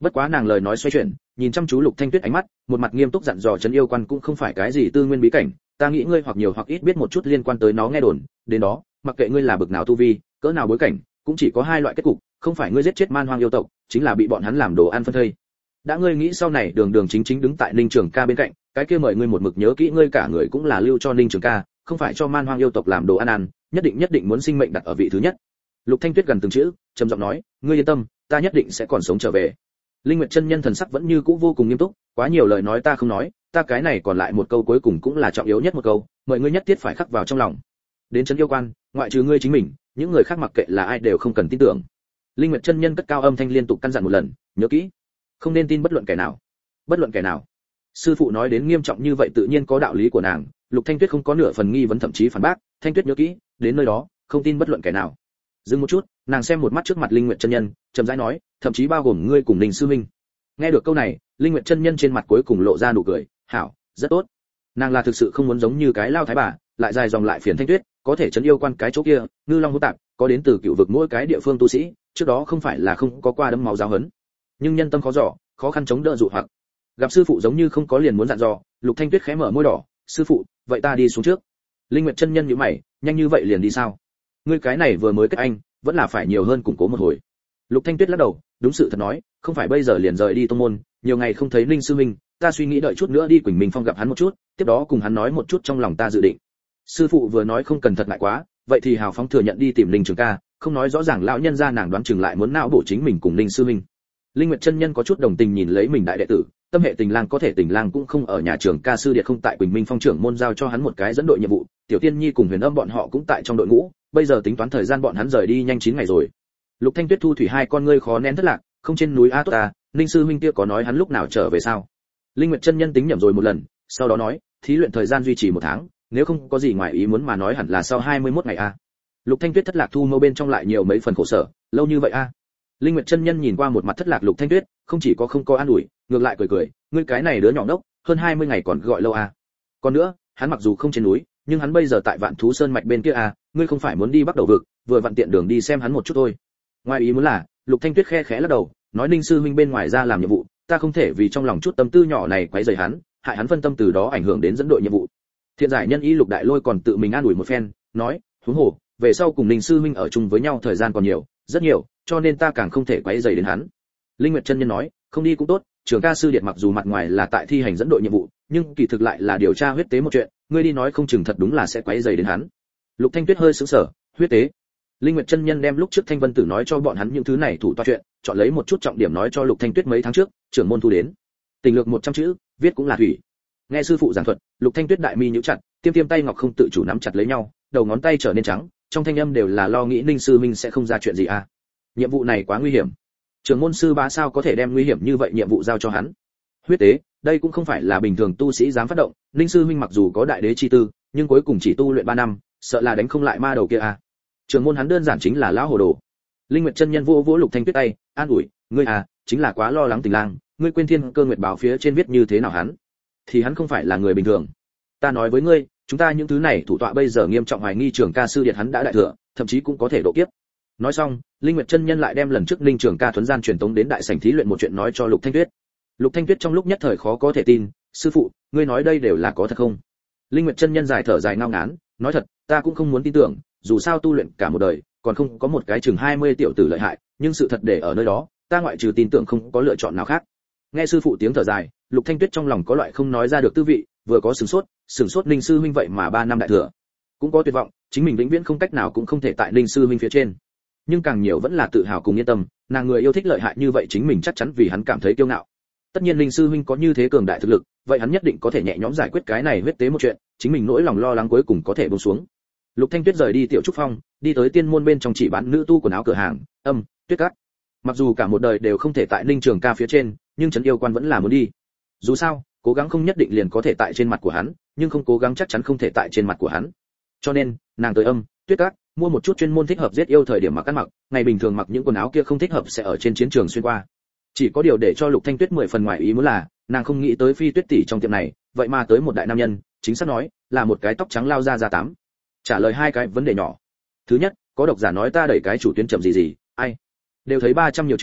Bất quá nàng lời nói xoay chuyển, nhìn chăm chú Lục Thanh Tuyết ánh mắt, một mặt nghiêm túc dặn dò trấn yêu quan cũng không phải cái gì tư nguyên bí cảnh, ta nghĩ ngươi hoặc nhiều hoặc ít biết một chút liên quan tới nó nghe đồn, đến đó, mặc kệ ngươi là bậc nào tu vi, cỡ nào bối cảnh, cũng chỉ có hai loại kết cục, không phải ngươi giết chết man hoang yêu tộc, chính là bị bọn hắn làm đồ ăn phân thây. Đã ngươi nghĩ sau này đường đường chính chính đứng tại Ninh Trường Ca bên cạnh, cái kia mời ngươi một mực nhớ kỹ ngươi cả người cũng là lưu cho Ninh Trường Ca, không phải cho man hoang yêu tộc làm đồ ăn ăn, nhất định nhất định muốn sinh mệnh đặt ở vị thứ nhất. Lục Thanh Tuyết gần từng chữ, trầm giọng nói, ngươi yên tâm, ta nhất định sẽ còn sống trở về. Linh Nguyệt chân nhân thần sắc vẫn như cũ vô cùng nghiêm túc, quá nhiều lời nói ta không nói, ta cái này còn lại một câu cuối cùng cũng là trọng yếu nhất một câu, mời ngươi nhất thiết phải khắc vào trong lòng. Đến trấn yêu quan, ngoại trừ ngươi chính mình, những người khác mặc kệ là ai đều không cần tin tưởng. Linh Nguyệt chân nhân cất cao âm thanh liên tục căn dặn một lần, nhớ kỹ, không nên tin bất luận kẻ nào. Bất luận kẻ nào. Sư phụ nói đến nghiêm trọng như vậy tự nhiên có đạo lý của nàng, Lục Thanh Tuyết không có nửa phần nghi vấn thậm chí phản bác, Thanh Tuyết nhớ kỹ, đến nơi đó, không tin bất luận kẻ nào. Dừng một chút, nàng xem một mắt trước mặt Linh Nguyệt chân nhân, chậm rãi nói, thậm chí bao gồm ngươi cùng Ninh sư huynh. Nghe được câu này, Linh Nguyệt chân nhân trên mặt cuối cùng lộ ra nụ cười, hảo, rất tốt. Nàng là thực sự không muốn giống như cái lao thái bà, lại dài dòng lại phiền Thanh Tuyết, có thể trấn yêu quan cái chỗ kia, ngư long hữu tạp, có đến từ cựu vực mỗi cái địa phương tu sĩ, trước đó không phải là không có qua đấm máu giáo huấn, nhưng nhân tâm khó dò, khó khăn chống đỡ dụ hoặc. Gặp sư phụ giống như không có liền muốn dặn dò, Lục Thanh Tuyết khẽ mở môi đỏ, sư phụ, vậy ta đi xuống trước. Linh Nguyệt chân nhân nhíu mày, nhanh như vậy liền đi sao? Ngươi cái này vừa mới kết anh, vẫn là phải nhiều hơn củng cố một hồi. Lục Thanh Tuyết lắc đầu, đúng sự thật nói, không phải bây giờ liền rời đi tông môn, nhiều ngày không thấy Linh sư huynh, ta suy nghĩ đợi chút nữa đi Quỳnh Minh Phong gặp hắn một chút, tiếp đó cùng hắn nói một chút trong lòng ta dự định. Sư phụ vừa nói không cần thật lại quá, vậy thì hào phóng thừa nhận đi tìm Linh Trường Ca, không nói rõ ràng lão nhân gia nàng đoán chừng lại muốn não bổ chính mình cùng Linh sư huynh. Linh Nguyệt chân nhân có chút đồng tình nhìn lấy mình đại đệ tử, tâm hệ tình lang có thể tình lang cũng không ở nhà trường ca sư điệt không tại Quỳnh Minh Phong trưởng môn giao cho hắn một cái dẫn đội nhiệm vụ, Tiểu Tiên Nhi cùng Huyền Âm bọn họ cũng tại trong đội ngũ, bây giờ tính toán thời gian bọn hắn rời đi nhanh chín ngày rồi. Lục Thanh Tuyết thu thủy hai con ngươi khó nén thất lạc, không trên núi a tốt ta, Ninh sư huynh kia có nói hắn lúc nào trở về sao? Linh Nguyệt chân nhân tính nhẩm rồi một lần, sau đó nói, thí luyện thời gian duy trì một tháng, nếu không có gì ngoài ý muốn mà nói hẳn là sau hai mươi mốt ngày a. Lục Thanh Tuyết thất lạc thu mâu bên trong lại nhiều mấy phần khổ sở, lâu như vậy a. Linh Nguyệt chân nhân nhìn qua một mặt thất lạc Lục Thanh Tuyết, không chỉ có không có an ủi, ngược lại cười cười, ngươi cái này đứa nhỏ đốc, hơn hai mươi ngày còn gọi lâu a. Còn nữa, hắn mặc dù không trên núi, nhưng hắn bây giờ tại Vạn Thú Sơn mạch bên kia a, ngươi không phải muốn đi Bắc Đầu vực, vừa vặn tiện đường đi xem hắn một chút thôi. Ngoài ý muốn là, Lục Thanh Tuyết khe khẽ lắc đầu, nói Ninh sư huynh bên ngoài ra làm nhiệm vụ, ta không thể vì trong lòng chút tâm tư nhỏ này quấy rầy hắn, hại hắn phân tâm từ đó ảnh hưởng đến dẫn đội nhiệm vụ. Thiện giải nhân ý Lục Đại Lôi còn tự mình an ủi một phen, nói, huống hồ, về sau cùng Ninh sư huynh ở chung với nhau thời gian còn nhiều, rất nhiều, cho nên ta càng không thể quấy rầy đến hắn. Linh Nguyệt chân nhân nói, không đi cũng tốt, Trường Ca sư điệt mặc dù mặt ngoài là tại thi hành dẫn đội nhiệm vụ, nhưng kỳ thực lại là điều tra huyết tế một chuyện, ngươi đi nói không chừng thật đúng là sẽ quấy rầy đến hắn. Lục Thanh Tuyết hơi sững sờ, huyết tế. Linh Nguyệt chân nhân đem lúc trước Thanh Vân Tử nói cho bọn hắn những thứ này thủ toa chuyện, chọn lấy một chút trọng điểm nói cho Lục Thanh Tuyết mấy tháng trước, trưởng môn thu đến. Tình lược một trăm chữ, viết cũng là thủy. Nghe sư phụ giảng thuật, Lục Thanh Tuyết đại mi nhíu chặt, tiêm tiêm tay ngọc không tự chủ nắm chặt lấy nhau, đầu ngón tay trở nên trắng, trong thanh âm đều là lo nghĩ Ninh sư minh sẽ không ra chuyện gì à. Nhiệm vụ này quá nguy hiểm. Trưởng môn sư bá sao có thể đem nguy hiểm như vậy nhiệm vụ giao cho hắn? Huyết tế, đây cũng không phải là bình thường tu sĩ dám phát động, Ninh sư minh mặc dù có đại đế chi tư, nhưng cuối cùng chỉ tu luyện ba năm, sợ là đánh không lại ma đầu kia à. Trưởng môn hắn đơn giản chính là lão hồ đồ. Linh Nguyệt chân nhân vỗ vỗ Lục Thanh Tuyết tay, an ủi, ngươi à, chính là quá lo lắng Tình Lang, ngươi quên Thiên Cơ Nguyệt báo phía trên viết như thế nào hắn? Thì hắn không phải là người bình thường. Ta nói với ngươi, chúng ta những thứ này thủ tọa bây giờ nghiêm trọng hoài nghi Trường Ca sư điện hắn đã đại thừa, thậm chí cũng có thể độ kiếp. Nói xong, Linh Nguyệt chân nhân lại đem lần trước Ninh Trường Ca thuần gian truyền tống đến đại sảnh thí luyện một chuyện nói cho Lục Thanh Tuyết. Lục Thanh Tuyết trong lúc nhất thời khó có thể tin, sư phụ, ngươi nói đây đều là có thật không? Linh Nguyệt chân nhân dài thở dài ngao ngán, nói thật, ta cũng không muốn tin tưởng, dù sao tu luyện cả một đời, còn không có một cái chừng hai mươi tiểu tử lợi hại, nhưng sự thật để ở nơi đó, ta ngoại trừ tin tưởng không có lựa chọn nào khác. Nghe sư phụ tiếng thở dài, Lục Thanh Tuyết trong lòng có loại không nói ra được tư vị, vừa có sửng sốt, sửng sốt Ninh sư huynh vậy mà ba năm đại thừa, cũng có tuyệt vọng, chính mình vĩnh viễn không cách nào cũng không thể tại Ninh sư huynh phía trên. Nhưng càng nhiều vẫn là tự hào cùng yên tâm, nàng người yêu thích lợi hại như vậy chính mình chắc chắn vì hắn cảm thấy kiêu ngạo. Tất nhiên Ninh sư huynh có như thế cường đại thực lực, vậy hắn nhất định có thể nhẹ nhõm giải quyết cái này huyết tế một chuyện, chính mình nỗi lòng lo lắng cuối cùng có thể buông xuống. Lục Thanh Tuyết rời đi Tiểu Trúc Phong, đi tới tiên môn bên trong chỉ bán nữ tu quần áo cửa hàng, âm, Tuyết Cát. Mặc dù cả một đời đều không thể tại Ninh Trường Ca phía trên, nhưng trấn yêu quan vẫn là muốn đi. Dù sao, cố gắng không nhất định liền có thể tại trên mặt của hắn, nhưng không cố gắng chắc chắn không thể tại trên mặt của hắn. Cho nên, nàng tới âm, Tuyết Cát, mua một chút chuyên môn thích hợp giết yêu thời điểm mặc ăn mặc, ngày bình thường mặc những quần áo kia không thích hợp sẽ ở trên chiến trường xuyên qua. Chỉ có điều để cho Lục Thanh Tuyết mười phần ngoài ý muốn là, nàng không nghĩ tới Phi Tuyết tỷ trong tiệm này, vậy mà tới một đại nam nhân, chính xác nói, là một cái tóc trắng lao ra ra tám. Trả lời hai cái vấn đề nhỏ. Thứ nhất, có độc giả nói ta đẩy cái chủ tuyến chậm gì gì, ai? Đều thấy ba trăm nhiều chương,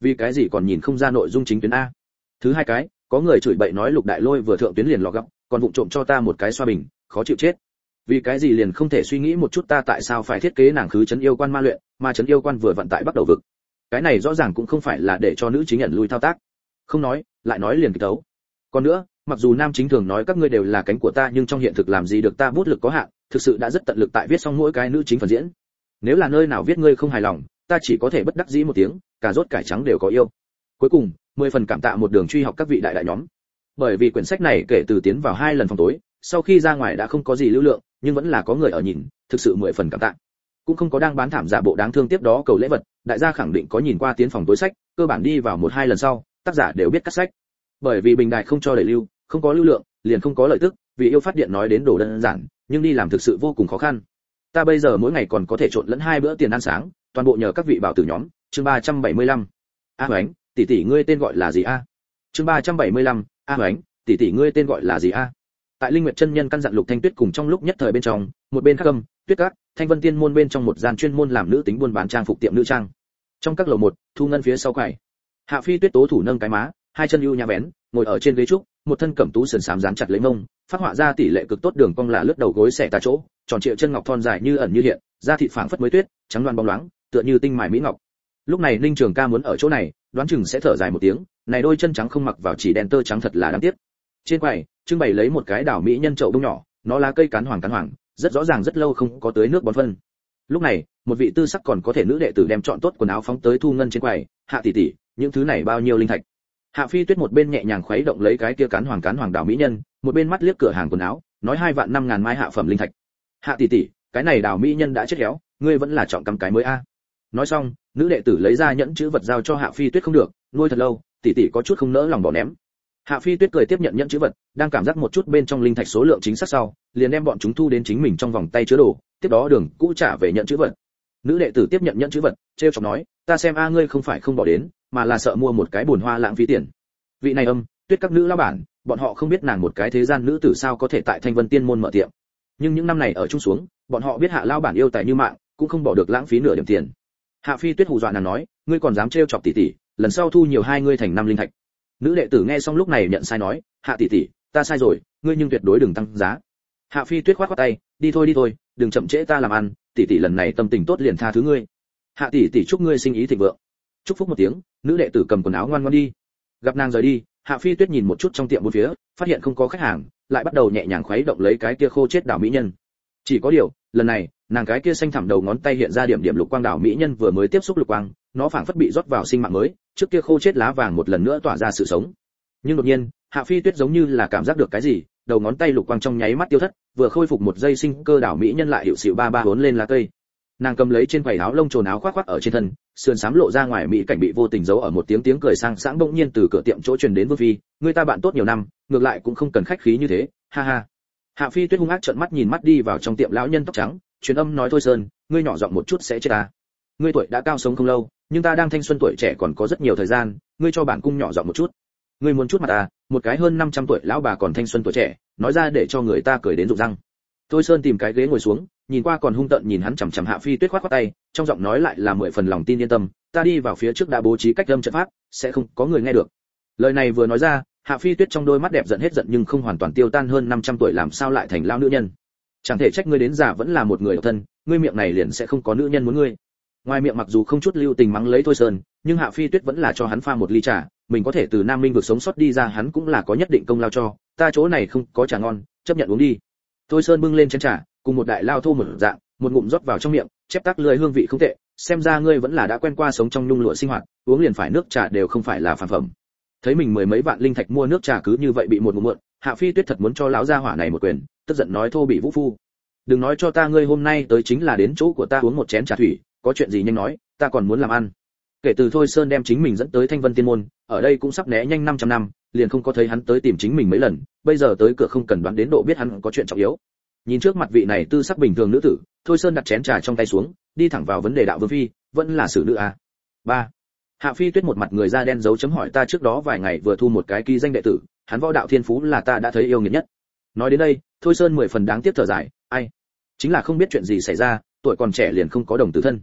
vì cái gì còn nhìn không ra nội dung chính tuyến a? Thứ hai cái, có người chửi bậy nói Lục Đại Lôi vừa thượng tuyến liền lọ gấp, còn vụng trộm cho ta một cái xoa bình, khó chịu chết. Vì cái gì liền không thể suy nghĩ một chút ta tại sao phải thiết kế nàng khứ trấn yêu quan ma luyện, mà trấn yêu quan vừa vận tại bắt đầu vực. Cái này rõ ràng cũng không phải là để cho nữ chính nhận lui thao tác. Không nói, lại nói liền kịch tấu. Còn nữa, mặc dù nam chính thường nói các ngươi đều là cánh của ta, nhưng trong hiện thực làm gì được, ta bút lực có hạn, thực sự đã rất tận lực tại viết xong mỗi cái nữ chính phần diễn. Nếu là nơi nào viết ngươi không hài lòng, ta chỉ có thể bất đắc dĩ một tiếng, cà rốt cải trắng đều có yêu. Cuối cùng, mười phần cảm tạ một đường truy học các vị đại đại nhóm. Bởi vì quyển sách này kể từ tiến vào hai lần phòng tối, sau khi ra ngoài đã không có gì lưu lượng, nhưng vẫn là có người ở nhìn, thực sự mười phần cảm tạ. Cũng không có đang bán thảm giả bộ đáng thương tiếp đó cầu lễ vật, đại gia khẳng định có nhìn qua tiến phòng tối sách, cơ bản đi vào một hai lần sau, tác giả đều biết cắt sách. Bởi vì bình đại không cho đẩy lưu, không có lưu lượng, liền không có lợi tức, vì yêu phát điện nói đến đồ đơn giản, nhưng đi làm thực sự vô cùng khó khăn. Ta bây giờ mỗi ngày còn có thể trộn lẫn hai bữa tiền ăn sáng, toàn bộ nhờ các vị bảo tử nhóm. Chương ba trăm bảy mươi lăm. A Hoánh, tỷ tỷ ngươi tên gọi là gì a? Chương ba trăm bảy mươi lăm. A Hoánh, tỷ tỷ ngươi tên gọi là gì a? Tại Linh Nguyệt chân nhân căn dặn Lục Thanh Tuyết cùng trong lúc nhất thời bên trong, một bên khác âm, Tuyết Các, Thanh Vân Tiên môn bên trong một gian chuyên môn làm nữ tính buôn bán trang phục tiệm nữ trang. Trong các lầu một, Thu Ngân phía sau quầy. Hạ Phi Tuyết tố thủ nâng cái má, hai chân ưu nhã vén, ngồi ở trên ghế trúc, một thân cẩm tú sườn xám dán chặt lấy mông, phát họa ra tỷ lệ cực tốt đường cong là lướt đầu gối xẻ tà chỗ, tròn trịa chân ngọc thon dài như ẩn như hiện, da thịt phảng phất mới tuyết, trắng loáng bóng loáng, tựa như tinh mài mỹ ngọc. Lúc này Ninh Trường Ca muốn ở chỗ này, đoán chừng sẽ thở dài một tiếng, này đôi chân trắng không mặc vào chỉ đen tơ trắng thật là đáng tiếc. Trên quầy, trưng bày lấy một cái đảo mỹ nhân chậu bông nhỏ, nó lá cây cán hoàng cán hoàng, rất rõ ràng rất lâu không có tưới nước bón phân. Lúc này, một vị tư sắc còn có thể nữ đệ tử đem chọn tốt quần áo phóng tới Thu Ngân trên quầy, "Hạ tỷ tỷ, những thứ này bao nhiêu linh thạch?" Hạ Phi Tuyết một bên nhẹ nhàng khuấy động lấy cái kia cán hoàng cán hoàng đảo mỹ nhân, một bên mắt liếc cửa hàng quần áo, nói hai vạn năm ngàn mai hạ phẩm linh thạch. "Hạ tỷ tỷ, cái này đảo mỹ nhân đã chết héo, ngươi vẫn là chọn cắm cái mới a." Nói xong, nữ đệ tử lấy ra nhẫn chữ vật giao cho Hạ Phi Tuyết, "Không được, nuôi thật lâu, tỷ tỷ có chút không nỡ lòng bỏ ném." Hạ Phi Tuyết cười tiếp nhận nhẫn chữ vật, đang cảm giác một chút bên trong linh thạch số lượng chính xác sau, liền đem bọn chúng thu đến chính mình trong vòng tay chứa đồ, tiếp đó đường cũ trả về nhẫn chữ vật. Nữ đệ tử tiếp nhận nhẫn chữ vật, trêu chọc nói, "Ta xem a ngươi không phải không bỏ đến, mà là sợ mua một cái bồn hoa lãng phí tiền." Vị này âm, Tuyết các nữ lão bản, bọn họ không biết nàng một cái thế gian nữ tử sao có thể tại Thanh Vân Tiên môn mở tiệm. Nhưng những năm này ở chung xuống, bọn họ biết Hạ lão bản yêu tài như mạng, cũng không bỏ được lãng phí nửa điểm tiền. Hạ Phi Tuyết hù dọa nàng nói, "Ngươi còn dám trêu chọc tỷ tỷ, lần sau thu nhiều hai ngươi thành năm linh thạch." Nữ đệ tử nghe xong lúc này nhận sai nói, "Hạ tỷ tỷ, ta sai rồi, ngươi nhưng tuyệt đối đừng tăng giá." Hạ Phi Tuyết khoát khoát tay, "Đi thôi đi thôi, đừng chậm trễ ta làm ăn, tỷ tỷ lần này tâm tình tốt liền tha thứ ngươi." "Hạ tỷ tỷ chúc ngươi sinh ý thịnh vượng." Chúc phúc một tiếng, nữ đệ tử cầm quần áo ngoan ngoãn đi. Gặp nàng rời đi, Hạ Phi Tuyết nhìn một chút trong tiệm bốn phía, phát hiện không có khách hàng, lại bắt đầu nhẹ nhàng khuấy động lấy cái kia khô chết đảo mỹ nhân. Chỉ có điều, lần này, nàng cái kia xanh thẳm đầu ngón tay hiện ra điểm điểm lục quang đảo mỹ nhân vừa mới tiếp xúc lục quang, nó phảng phất bị rót vào sinh mạng mới, trước kia khô chết lá vàng một lần nữa tỏa ra sự sống. Nhưng đột nhiên, Hạ Phi Tuyết giống như là cảm giác được cái gì, đầu ngón tay lục quang trong nháy mắt tiêu thất, vừa khôi phục một giây sinh cơ đảo mỹ nhân lại hiệu xịu ba ba bốn lên lá cây. Nàng cầm lấy trên quầy áo lông trồn áo khoác khoác ở trên thân, sườn xám lộ ra ngoài mỹ cảnh bị vô tình giấu ở một tiếng tiếng cười sang sảng bỗng nhiên từ cửa tiệm chỗ truyền đến Vương Phi, "Người ta bạn tốt nhiều năm, ngược lại cũng không cần khách khí như thế, ha ha." Hạ Phi Tuyết hung ác trợn mắt nhìn mắt đi vào trong tiệm lão nhân tóc trắng, truyền âm nói, "Thôi Sơn, ngươi nhỏ giọng một chút sẽ chết ta. Ngươi tuổi đã cao sống không lâu, nhưng ta đang thanh xuân tuổi trẻ còn có rất nhiều thời gian, ngươi cho bản cung nhỏ giọng một chút. Ngươi muốn chút mặt ta, một cái hơn năm trăm tuổi lão bà còn thanh xuân tuổi trẻ, nói ra để cho người ta cười đến rụng răng." Thôi Sơn tìm cái ghế ngồi xuống, nhìn qua còn hung tợn nhìn hắn chằm chằm Hạ Phi Tuyết khoát khoát tay, trong giọng nói lại là mười phần lòng tin yên tâm, "Ta đi vào phía trước đã bố trí cách âm trận pháp, sẽ không có người nghe được." Lời này vừa nói ra, Hạ Phi Tuyết trong đôi mắt đẹp giận hết giận nhưng không hoàn toàn tiêu tan, hơn năm trăm tuổi làm sao lại thành lão nữ nhân? Chẳng thể trách ngươi đến già vẫn là một người độc thân, ngươi miệng này liền sẽ không có nữ nhân muốn ngươi. Ngoài miệng mặc dù không chút lưu tình mắng lấy Thôi Sơn, nhưng Hạ Phi Tuyết vẫn là cho hắn pha một ly trà, mình có thể từ Nam Minh vực sống sót đi ra hắn cũng là có nhất định công lao cho, "Ta chỗ này không có trà ngon, chấp nhận uống đi." Thôi Sơn bưng lên chén trà, cùng một đại lao thô một dạng, một ngụm rót vào trong miệng, chép tắc lưỡi hương vị không tệ, xem ra ngươi vẫn là đã quen qua sống trong nhung lụa sinh hoạt, uống liền phải nước trà đều không phải là phàm phẩm. Thấy mình mười mấy vạn linh thạch mua nước trà cứ như vậy bị một ngụm mượn, Hạ Phi Tuyết thật muốn cho lão gia hỏa này một quyền, tức giận nói, "Thô bị vũ phu, đừng nói cho ta ngươi hôm nay tới chính là đến chỗ của ta uống một chén trà thủy, có chuyện gì nhanh nói, ta còn muốn làm ăn." Kể từ Thôi Sơn đem chính mình dẫn tới Thanh Vân Tiên môn, ở đây cũng sắp né nhanh năm trăm năm, liền không có thấy hắn tới tìm chính mình mấy lần, bây giờ tới cửa không cần đoán đến độ biết hắn có chuyện trọng yếu. Nhìn trước mặt vị này tư sắc bình thường nữ tử, Thôi Sơn đặt chén trà trong tay xuống, đi thẳng vào vấn đề, "Đạo Vương Phi, vẫn là xử nữ à?" ba Hạ Phi Tuyết một mặt người da đen dấu chấm hỏi, "Ta trước đó vài ngày vừa thu một cái ký danh đệ tử, hắn võ đạo thiên phú là ta đã thấy yêu nghiệt nhất." Nói đến đây, Thôi Sơn mười phần đáng tiếc thở dài, "Ai, chính là không biết chuyện gì xảy ra, tuổi còn trẻ liền không có đồng tử thân."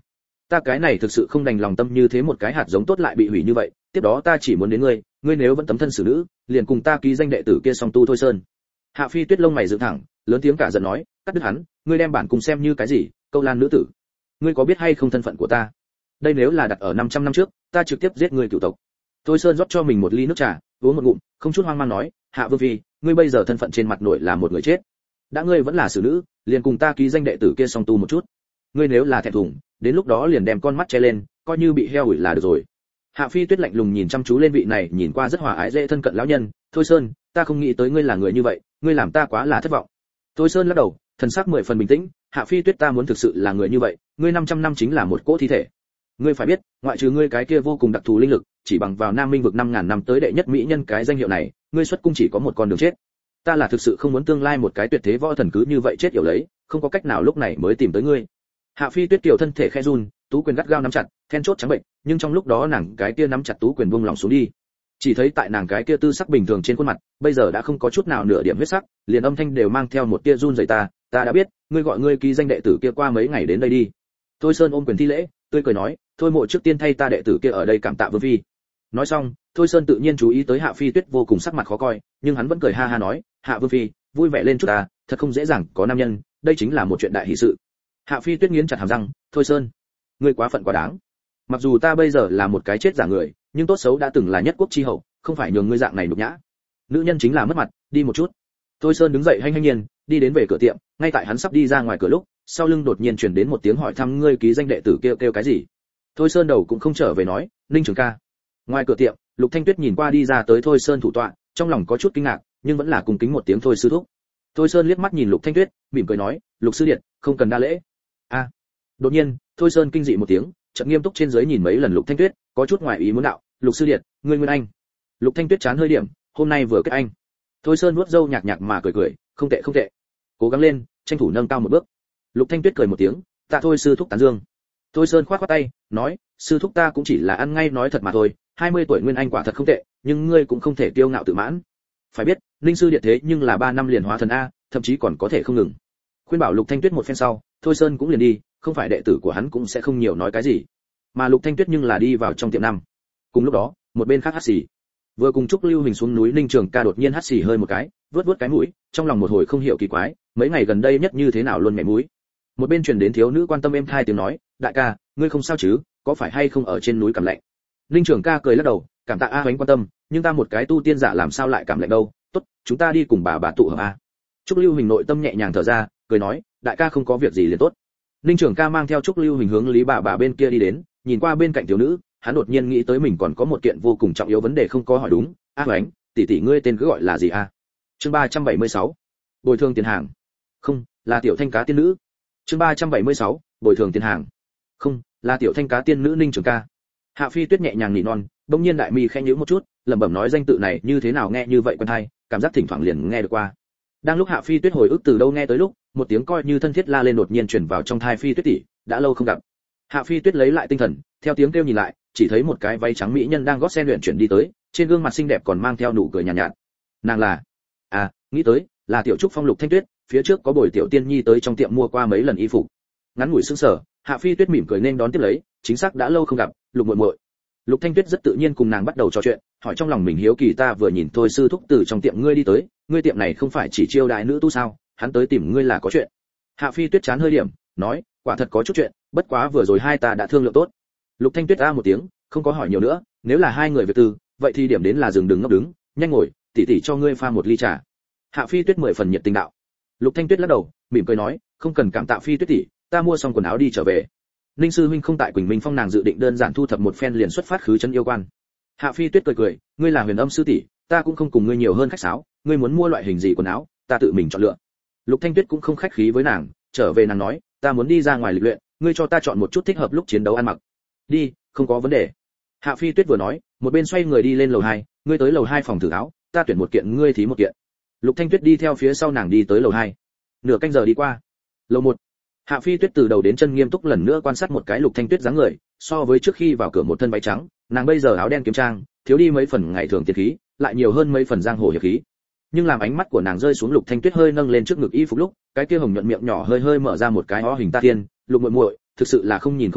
Ta cái này thực sự không đành lòng tâm như thế một cái hạt giống tốt lại bị hủy như vậy, tiếp đó ta chỉ muốn đến ngươi, ngươi nếu vẫn tấm thân xử nữ, liền cùng ta ký danh đệ tử kia song tu thôi sơn. Hạ Phi Tuyết lông mày dựng thẳng, lớn tiếng cả giận nói, cắt đứt hắn, ngươi đem bản cùng xem như cái gì, câu lan nữ tử. Ngươi có biết hay không thân phận của ta? Đây nếu là đặt ở năm trăm năm trước, ta trực tiếp giết ngươi cửu tộc. Thôi Sơn rót cho mình một ly nước trà, uống một ngụm, không chút hoang mang nói, Hạ Vương phi, ngươi bây giờ thân phận trên mặt nội là một người chết. Đã ngươi vẫn là xử nữ, liền cùng ta ký danh đệ tử kia song tu một chút. Ngươi nếu là thẹn thùng, đến lúc đó liền đem con mắt che lên, coi như bị heo ủi là được rồi. Hạ Phi Tuyết lạnh lùng nhìn chăm chú lên vị này nhìn qua rất hòa ái dễ thân cận lão nhân, Thôi Sơn, ta không nghĩ tới ngươi là người như vậy, ngươi làm ta quá là thất vọng. Thôi Sơn lắc đầu, thần sắc mười phần bình tĩnh, Hạ Phi Tuyết ta muốn thực sự là người như vậy, ngươi năm trăm năm chính là một cỗ thi thể. Ngươi phải biết, ngoại trừ ngươi cái kia vô cùng đặc thù linh lực, chỉ bằng vào Nam Minh vực năm ngàn năm tới đệ nhất mỹ nhân cái danh hiệu này, ngươi xuất cung chỉ có một con đường chết. Ta là thực sự không muốn tương lai một cái tuyệt thế võ thần cứ như vậy chết yểu lấy, không có cách nào lúc này mới tìm tới ngươi. Hạ Phi Tuyết tiểu thân thể khẽ run, tú quyền gắt gao nắm chặt, then chốt trắng bệnh, nhưng trong lúc đó nàng cái kia nắm chặt tú quyền buông lỏng xuống đi. Chỉ thấy tại nàng cái kia tư sắc bình thường trên khuôn mặt, bây giờ đã không có chút nào nửa điểm huyết sắc, liền âm thanh đều mang theo một tia run rẩy ta, ta đã biết, ngươi gọi ngươi ký danh đệ tử kia qua mấy ngày đến đây đi. Thôi Sơn ôm quyền thi lễ, tươi cười nói, thôi mộ trước tiên thay ta đệ tử kia ở đây cảm tạ Vương phi. Nói xong, Thôi Sơn tự nhiên chú ý tới Hạ Phi Tuyết vô cùng sắc mặt khó coi, nhưng hắn vẫn cười ha ha nói, Hạ Vương phi, vui vẻ lên chút ta, thật không dễ dàng có nam nhân, đây chính là một chuyện đại hỷ sự. Hạ Phi Tuyết nghiến chặt hàm răng, Thôi Sơn, ngươi quá phận quá đáng. Mặc dù ta bây giờ là một cái chết giả người, nhưng tốt xấu đã từng là nhất quốc chi hậu, không phải nhường ngươi dạng này nhục nhã. Nữ nhân chính là mất mặt, đi một chút. Thôi Sơn đứng dậy hanh hanh nhiên, đi đến về cửa tiệm, ngay tại hắn sắp đi ra ngoài cửa lúc, sau lưng đột nhiên truyền đến một tiếng hỏi thăm ngươi ký danh đệ tử kêu kêu cái gì. Thôi Sơn đầu cũng không trở về nói, Ninh Trường ca. Ngoài cửa tiệm, Lục Thanh Tuyết nhìn qua đi ra tới Thôi Sơn thủ tọa, trong lòng có chút kinh ngạc, nhưng vẫn là cùng kính một tiếng thôi sư thúc. Thôi Sơn liếc mắt nhìn Lục Thanh Tuyết, mỉm cười nói, Lục sư điện, không cần đa lễ. A. À. Đột nhiên, Thôi Sơn kinh dị một tiếng, chợt nghiêm túc trên dưới nhìn mấy lần Lục Thanh Tuyết, có chút ngoài ý muốn đạo, Lục sư điện, ngươi nguyên anh. Lục Thanh Tuyết chán hơi điểm, hôm nay vừa kết anh. Thôi Sơn nuốt râu nhạc nhạc mà cười cười, không tệ không tệ, cố gắng lên, tranh thủ nâng cao một bước. Lục Thanh Tuyết cười một tiếng, tạ thôi sư thúc tán dương. Thôi Sơn khoát khoát tay, nói, sư thúc ta cũng chỉ là ăn ngay nói thật mà thôi, hai mươi tuổi nguyên anh quả thật không tệ, nhưng ngươi cũng không thể kiêu ngạo tự mãn. Phải biết, Linh sư điện thế nhưng là ba năm liền hóa thần a, thậm chí còn có thể không ngừng. Khuyên bảo Lục Thanh Tuyết một phen sau, Thôi Sơn cũng liền đi, không phải đệ tử của hắn cũng sẽ không nhiều nói cái gì. Mà Lục Thanh Tuyết nhưng là đi vào trong tiệm năm. Cùng lúc đó, một bên khác hắt xì. Vừa cùng Trúc Lưu Hình xuống núi Ninh Trường ca đột nhiên hắt xì hơi một cái, vớt vớt cái mũi, trong lòng một hồi không hiểu kỳ quái, mấy ngày gần đây nhất như thế nào luôn mẹ mũi. Một bên truyền đến thiếu nữ quan tâm êm thai tiếng nói, đại ca, ngươi không sao chứ, có phải hay không ở trên núi cảm lạnh. Ninh Trường ca cười lắc đầu, cảm tạ a Hoánh quan tâm, nhưng ta một cái tu tiên giả làm sao lại cảm lạnh đâu, tốt, chúng ta đi cùng bà bà tụ hợp a. Trúc Lưu Hình nội tâm nhẹ nhàng thở ra, cười nói, đại ca không có việc gì liền tốt. Ninh Trường ca mang theo Trúc Lưu Hình hướng Lý bà bà bên kia đi đến, nhìn qua bên cạnh thiếu nữ, hắn đột nhiên nghĩ tới mình còn có một kiện vô cùng trọng yếu vấn đề không có hỏi đúng, a Hoánh, tỷ tỷ ngươi tên cứ gọi là gì a? Chương ba trăm bảy mươi sáu, bồi thường tiền hàng. Không, là tiểu thanh cá tiên nữ. Chương ba trăm bảy mươi sáu, bồi thường tiền hàng. Không, là tiểu thanh cá tiên nữ Ninh Trường ca. Hạ Phi Tuyết nhẹ nhàng nỉ non, bỗng nhiên đại mi khẽ nhíu một chút, lẩm bẩm nói danh tự này như thế nào nghe như vậy quen tai, cảm giác thỉnh thoảng liền nghe được qua. Đang lúc Hạ Phi Tuyết hồi ức từ đâu nghe tới lúc, một tiếng coi như thân thiết la lên đột nhiên truyền vào trong tai Phi Tuyết tỷ, đã lâu không gặp. Hạ Phi Tuyết lấy lại tinh thần, theo tiếng kêu nhìn lại, chỉ thấy một cái váy trắng mỹ nhân đang gót sen luyện chuyển đi tới, trên gương mặt xinh đẹp còn mang theo nụ cười nhàn nhạt, nhạt. Nàng là, à, nghĩ tới, là tiểu trúc phong Lục Thanh Tuyết, phía trước có buổi tiểu tiên nhi tới trong tiệm mua qua mấy lần y phục. Ngắn ngủi sững sờ, Hạ Phi Tuyết mỉm cười nên đón tiếp lấy, chính xác đã lâu không gặp, Lục muội muội. Lục Thanh Tuyết rất tự nhiên cùng nàng bắt đầu trò chuyện, hỏi trong lòng mình hiếu kỳ ta vừa nhìn thôi sư thúc từ trong tiệm ngươi đi tới, ngươi tiệm này không phải chỉ chiêu đại nữ tu sao, hắn tới tìm ngươi là có chuyện. Hạ Phi Tuyết chán hơi điểm, nói, quả thật có chút chuyện, bất quá vừa rồi hai ta đã thương lượng tốt. Lục Thanh Tuyết a một tiếng, không có hỏi nhiều nữa, nếu là hai người việc tư, vậy thì điểm đến là dừng đừng ngốc đứng, nhanh ngồi, tỷ tỷ cho ngươi pha một ly trà. Hạ Phi Tuyết mười phần nhiệt tình đạo. Lục Thanh Tuyết lắc đầu, mỉm cười nói, không cần cảm tạ Phi Tuyết tỷ, ta mua xong quần áo đi trở về. Ninh sư huynh không tại Quỳnh Minh Phong nàng dự định đơn giản thu thập một phen liền xuất phát khứ chân yêu quan. Hạ Phi Tuyết cười cười, ngươi là Huyền Âm sư tỷ, ta cũng không cùng ngươi nhiều hơn khách sáo, ngươi muốn mua loại hình gì quần áo, ta tự mình chọn lựa. Lục Thanh Tuyết cũng không khách khí với nàng, trở về nàng nói, ta muốn đi ra ngoài lịch luyện, ngươi cho ta chọn một chút thích hợp lúc chiến đấu ăn mặc. Đi, không có vấn đề. Hạ Phi Tuyết vừa nói, một bên xoay người đi lên lầu hai, ngươi tới lầu hai phòng thử áo, ta tuyển một kiện ngươi thí một kiện. Lục Thanh Tuyết đi theo phía sau nàng đi tới lầu hai. Nửa canh giờ đi qua. Lầu một. Hạ Phi Tuyết từ đầu đến chân nghiêm túc lần nữa quan sát một cái Lục Thanh Tuyết dáng người, so với trước khi vào cửa một thân váy trắng, nàng bây giờ áo đen kiếm trang, thiếu đi mấy phần ngày thường tiên khí, lại nhiều hơn mấy phần giang hồ hiệp khí. Nhưng làm ánh mắt của nàng rơi xuống Lục Thanh Tuyết hơi nâng lên trước ngực y phục lúc, cái kia hồng nhuận miệng nhỏ hơi hơi mở ra một cái ó hình ta tiên, Lục muội muội, thực sự là không nhìn không biết,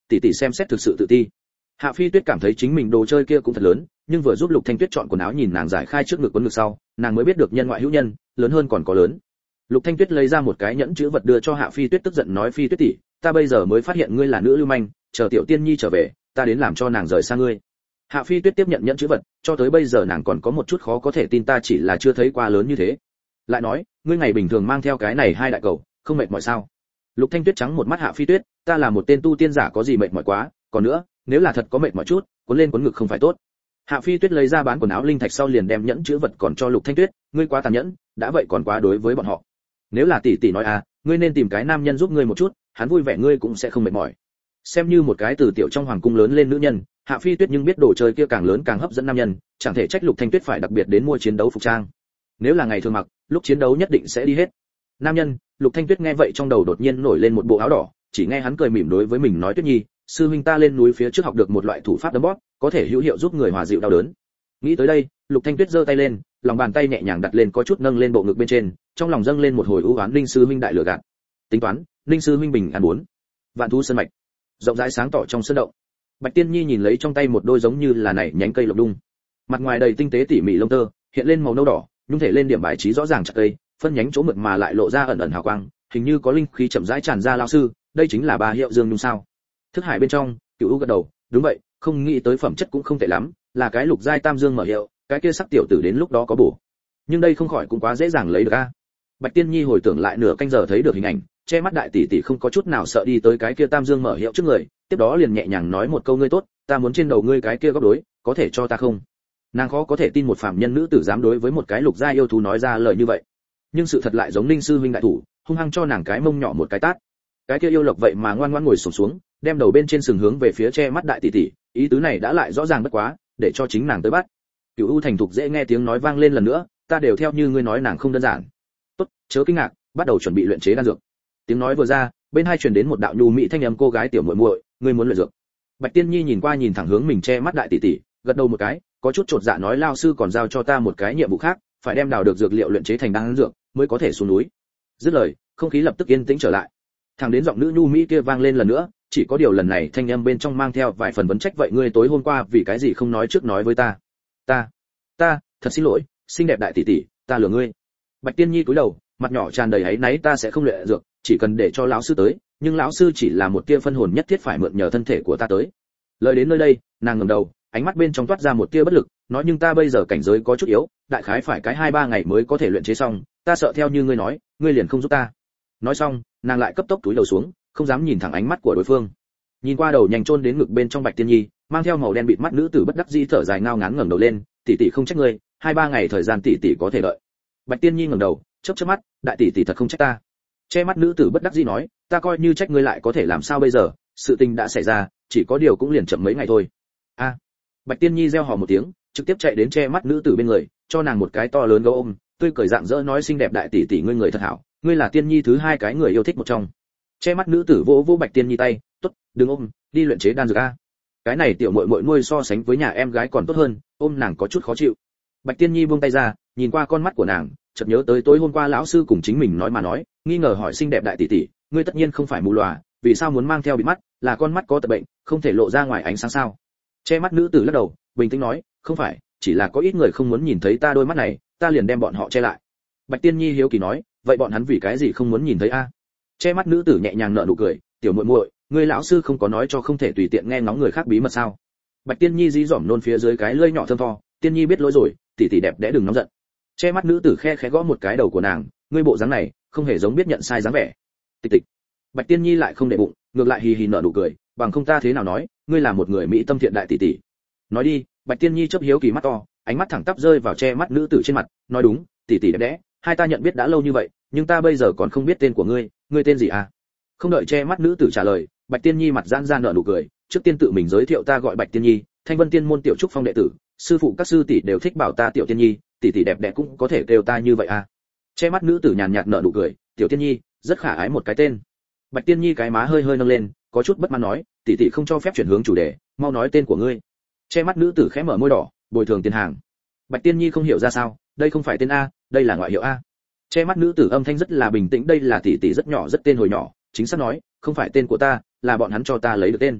tỷ tỷ xem xét thực sự tự ti. Hạ Phi Tuyết cảm thấy chính mình đồ chơi kia cũng thật lớn, nhưng vừa giúp Lục Thanh Tuyết chọn quần áo nhìn nàng giải khai trước ngực quấn ngực sau, nàng mới biết được nhân ngoại hữu nhân, lớn hơn còn có lớn. Lục Thanh Tuyết lấy ra một cái nhẫn chữ vật đưa cho Hạ Phi Tuyết, tức giận nói: Phi Tuyết tỷ, ta bây giờ mới phát hiện ngươi là nữ lưu manh, chờ tiểu tiên nhi trở về, ta đến làm cho nàng rời xa ngươi. Hạ Phi Tuyết tiếp nhận nhẫn chữ vật, cho tới bây giờ nàng còn có một chút khó có thể tin, ta chỉ là chưa thấy qua lớn như thế. Lại nói, ngươi ngày bình thường mang theo cái này hai đại cầu, không mệt mỏi sao? Lục Thanh Tuyết trắng một mắt Hạ Phi Tuyết, ta là một tên tu tiên giả, có gì mệt mỏi quá, còn nữa, nếu là thật có mệt mỏi chút, cuốn lên cuốn ngực không phải tốt. Hạ Phi Tuyết lấy ra bán quần áo linh thạch sau liền đem nhẫn chữ vật còn cho Lục Thanh Tuyết, ngươi quá tàn nhẫn, đã vậy còn quá đối với bọn họ. Nếu là tỷ tỷ nói à, ngươi nên tìm cái nam nhân giúp ngươi một chút, hắn vui vẻ ngươi cũng sẽ không mệt mỏi. Xem như một cái từ tiểu trong hoàng cung lớn lên nữ nhân, Hạ Phi Tuyết nhưng biết đồ chơi kia càng lớn càng hấp dẫn nam nhân, chẳng thể trách Lục Thanh Tuyết phải đặc biệt đến mua chiến đấu phục trang. Nếu là ngày thường mặc, lúc chiến đấu nhất định sẽ đi hết. Nam nhân, Lục Thanh Tuyết nghe vậy trong đầu đột nhiên nổi lên một bộ áo đỏ, chỉ nghe hắn cười mỉm đối với mình nói: Tuyết Nhi, sư huynh ta lên núi phía trước học được một loại thủ pháp đấm bóp, có thể hữu hiệu giúp người hòa dịu đau đớn. Nghĩ tới đây, Lục Thanh Tuyết giơ tay lên, lòng bàn tay nhẹ nhàng đặt lên có chút nâng lên bộ ngực bên trên, trong lòng dâng lên một hồi ưu oán. Linh sư huynh đại lừa gạt. Tính toán, Linh sư huynh bình an muốn. Vạn thú sơn mạch, rộng rãi sáng tỏ trong sơn động. Bạch Tiên Nhi nhìn lấy trong tay một đôi giống như là nảy nhánh cây lộc đung, mặt ngoài đầy tinh tế tỉ mỉ lông tơ, hiện lên màu nâu đỏ, nhung thể lên điểm bài trí rõ ràng chặt cây, phân nhánh chỗ mượt mà lại lộ ra ẩn ẩn hào quang, hình như có linh khí chậm rãi tràn ra. Lão sư, đây chính là ba hiệu dương nhung sao? Thức hải bên trong, Cửu U gật đầu, đúng vậy, không nghĩ tới phẩm chất cũng không tệ lắm, là cái lục giai tam dương mở hiệu, cái kia sắc tiểu tử đến lúc đó có bổ. Nhưng đây không khỏi cũng quá dễ dàng lấy được a. Bạch Tiên Nhi hồi tưởng lại nửa canh giờ thấy được hình ảnh, che mắt đại tỷ tỷ không có chút nào sợ đi tới cái kia tam dương mở hiệu trước người, tiếp đó liền nhẹ nhàng nói một câu: ngươi tốt, ta muốn trên đầu ngươi cái kia góc đối, có thể cho ta không? Nàng khó có thể tin một phàm nhân nữ tử dám đối với một cái lục gia yêu thú nói ra lời như vậy, nhưng sự thật lại giống Ninh sư huynh đại thủ, hung hăng cho nàng cái mông nhỏ một cái tát. Cái kia yêu lộc vậy mà ngoan ngoãn ngồi xổm xuống, đem đầu bên trên sừng hướng về phía che mắt đại tỷ tỷ, ý tứ này đã lại rõ ràng bất quá, để cho chính nàng tới bắt. Cửu U thành thục dễ nghe tiếng nói vang lên lần nữa, ta đều theo như ngươi nói, nàng không đơn giản. Tốt, chớ kinh ngạc, bắt đầu chuẩn bị luyện chế đan dược. Tiếng nói vừa ra, bên hai truyền đến một đạo nhu mỹ thanh âm: cô gái tiểu muội muội, ngươi muốn luyện dược? Bạch Tiên Nhi nhìn qua nhìn thẳng hướng mình che mắt đại tỷ tỷ, gật đầu một cái, có chút chột dạ nói: lao sư còn giao cho ta một cái nhiệm vụ khác, phải đem đào được dược liệu luyện chế thành đan dược, mới có thể xuống núi. Dứt lời, không khí lập tức yên tĩnh trở lại. Thẳng đến giọng nữ nhu mỹ kia vang lên lần nữa, chỉ có điều lần này thanh âm bên trong mang theo vài phần vấn trách: vậy ngươi tối hôm qua vì cái gì không nói trước nói với ta? Ta, ta, thật xin lỗi, xinh đẹp đại tỷ tỷ, ta lừa ngươi. Bạch Tiên Nhi cúi đầu, mặt nhỏ tràn đầy áy náy, ta sẽ không luyện dược, chỉ cần để cho lão sư tới, nhưng lão sư chỉ là một tia phân hồn nhất thiết phải mượn nhờ thân thể của ta tới. Lời đến nơi đây, nàng ngẩng đầu, ánh mắt bên trong toát ra một tia bất lực, nói: nhưng ta bây giờ cảnh giới có chút yếu, đại khái phải cái hai ba ngày mới có thể luyện chế xong, ta sợ theo như ngươi nói, ngươi liền không giúp ta. Nói xong, nàng lại cấp tốc túi đầu xuống, không dám nhìn thẳng ánh mắt của đối phương. Nhìn qua đầu nhanh chôn đến ngực bên trong Bạch Tiên Nhi, mang theo màu đen bịt mắt nữ tử bất đắc dĩ thở dài ngao ngán ngẩng đầu lên, tỷ tỷ không trách ngươi, hai ba ngày thời gian tỷ tỷ có thể đợi. Bạch Tiên Nhi ngẩng đầu, chớp chớp mắt, đại tỷ tỷ thật không trách ta. Che mắt nữ tử bất đắc dĩ nói, ta coi như trách ngươi lại có thể làm sao bây giờ, sự tình đã xảy ra, chỉ có điều cũng liền chậm mấy ngày thôi. A. Bạch Tiên Nhi reo hò một tiếng, trực tiếp chạy đến che mắt nữ tử bên người, cho nàng một cái to lớn gấu ôm, tươi cười rạng rỡ nói: xinh đẹp đại tỷ tỷ, ngươi người thật hảo, ngươi là Tiên Nhi thứ hai cái người yêu thích một trong. Che mắt nữ tử vỗ vỗ Bạch Tiên Nhi tay, tốt, đừng ôm, đi luyện chế đan dược a. Cái này tiểu muội muội nuôi so sánh với nhà em gái còn tốt hơn, ôm nàng có chút khó chịu. Bạch Tiên Nhi buông tay ra, nhìn qua con mắt của nàng, chợt nhớ tới tối hôm qua lão sư cùng chính mình nói mà nói, nghi ngờ hỏi: xinh đẹp đại tỷ tỷ, ngươi tất nhiên không phải mù lòa, vì sao muốn mang theo bịt mắt, là con mắt có tật bệnh, không thể lộ ra ngoài ánh sáng sao? Che mắt nữ tử lắc đầu, bình tĩnh nói: không phải, chỉ là có ít người không muốn nhìn thấy ta đôi mắt này, ta liền đem bọn họ che lại. Bạch Tiên Nhi hiếu kỳ nói: vậy bọn hắn vì cái gì không muốn nhìn thấy a? Che mắt nữ tử nhẹ nhàng nở nụ cười, tiểu muội muội, ngươi lão sư không có nói cho không thể tùy tiện nghe ngóng người khác bí mật sao? Bạch Tiên Nhi dí dỏm nôn phía dưới cái lưỡi nhỏ thơm tho, Tiên Nhi biết lỗi rồi, tỷ tỷ đẹp đẽ đừng nóng giận. Che mắt nữ tử khe khẽ gõ một cái đầu của nàng, ngươi bộ dáng này, không hề giống biết nhận sai dáng vẻ. Tịch tịch. Bạch Tiên Nhi lại không để bụng, ngược lại hì hì nở nụ cười, bằng không ta thế nào nói, ngươi là một người mỹ tâm thiện đại tỷ tỷ. Nói đi. Bạch Tiên Nhi chớp hiếu kỳ mắt to, ánh mắt thẳng tắp rơi vào che mắt nữ tử trên mặt, nói đúng, tỷ tỷ đẹp đẽ, hai ta nhận biết đã lâu như vậy, nhưng ta bây giờ còn không biết tên của ngươi, ngươi tên gì à? Không đợi che mắt nữ tử trả lời, Bạch Tiên Nhi mặt giãn ra nở nụ cười, trước tiên tự mình giới thiệu, ta gọi Bạch Tiên Nhi, Thanh Vân Tiên môn tiểu trúc phong đệ tử, sư phụ các sư tỷ đều thích bảo ta tiểu Tiên Nhi, tỷ tỷ đẹp đẽ cũng có thể kêu ta như vậy à? Che mắt nữ tử nhàn nhạt nở nụ cười, tiểu Tiên Nhi, rất khả ái một cái tên. Bạch Tiên Nhi cái má hơi hơi nâng lên, có chút bất mãn nói, tỷ tỷ không cho phép chuyển hướng chủ đề, mau nói tên của ngươi. Che mắt nữ tử khẽ mở môi đỏ, bồi thường tiền hàng. Bạch Tiên Nhi không hiểu ra sao, đây không phải tên a, đây là ngoại hiệu a. Che mắt nữ tử âm thanh rất là bình tĩnh, đây là tỷ tỷ rất nhỏ rất tên hồi nhỏ, chính xác nói, không phải tên của ta, là bọn hắn cho ta lấy được tên.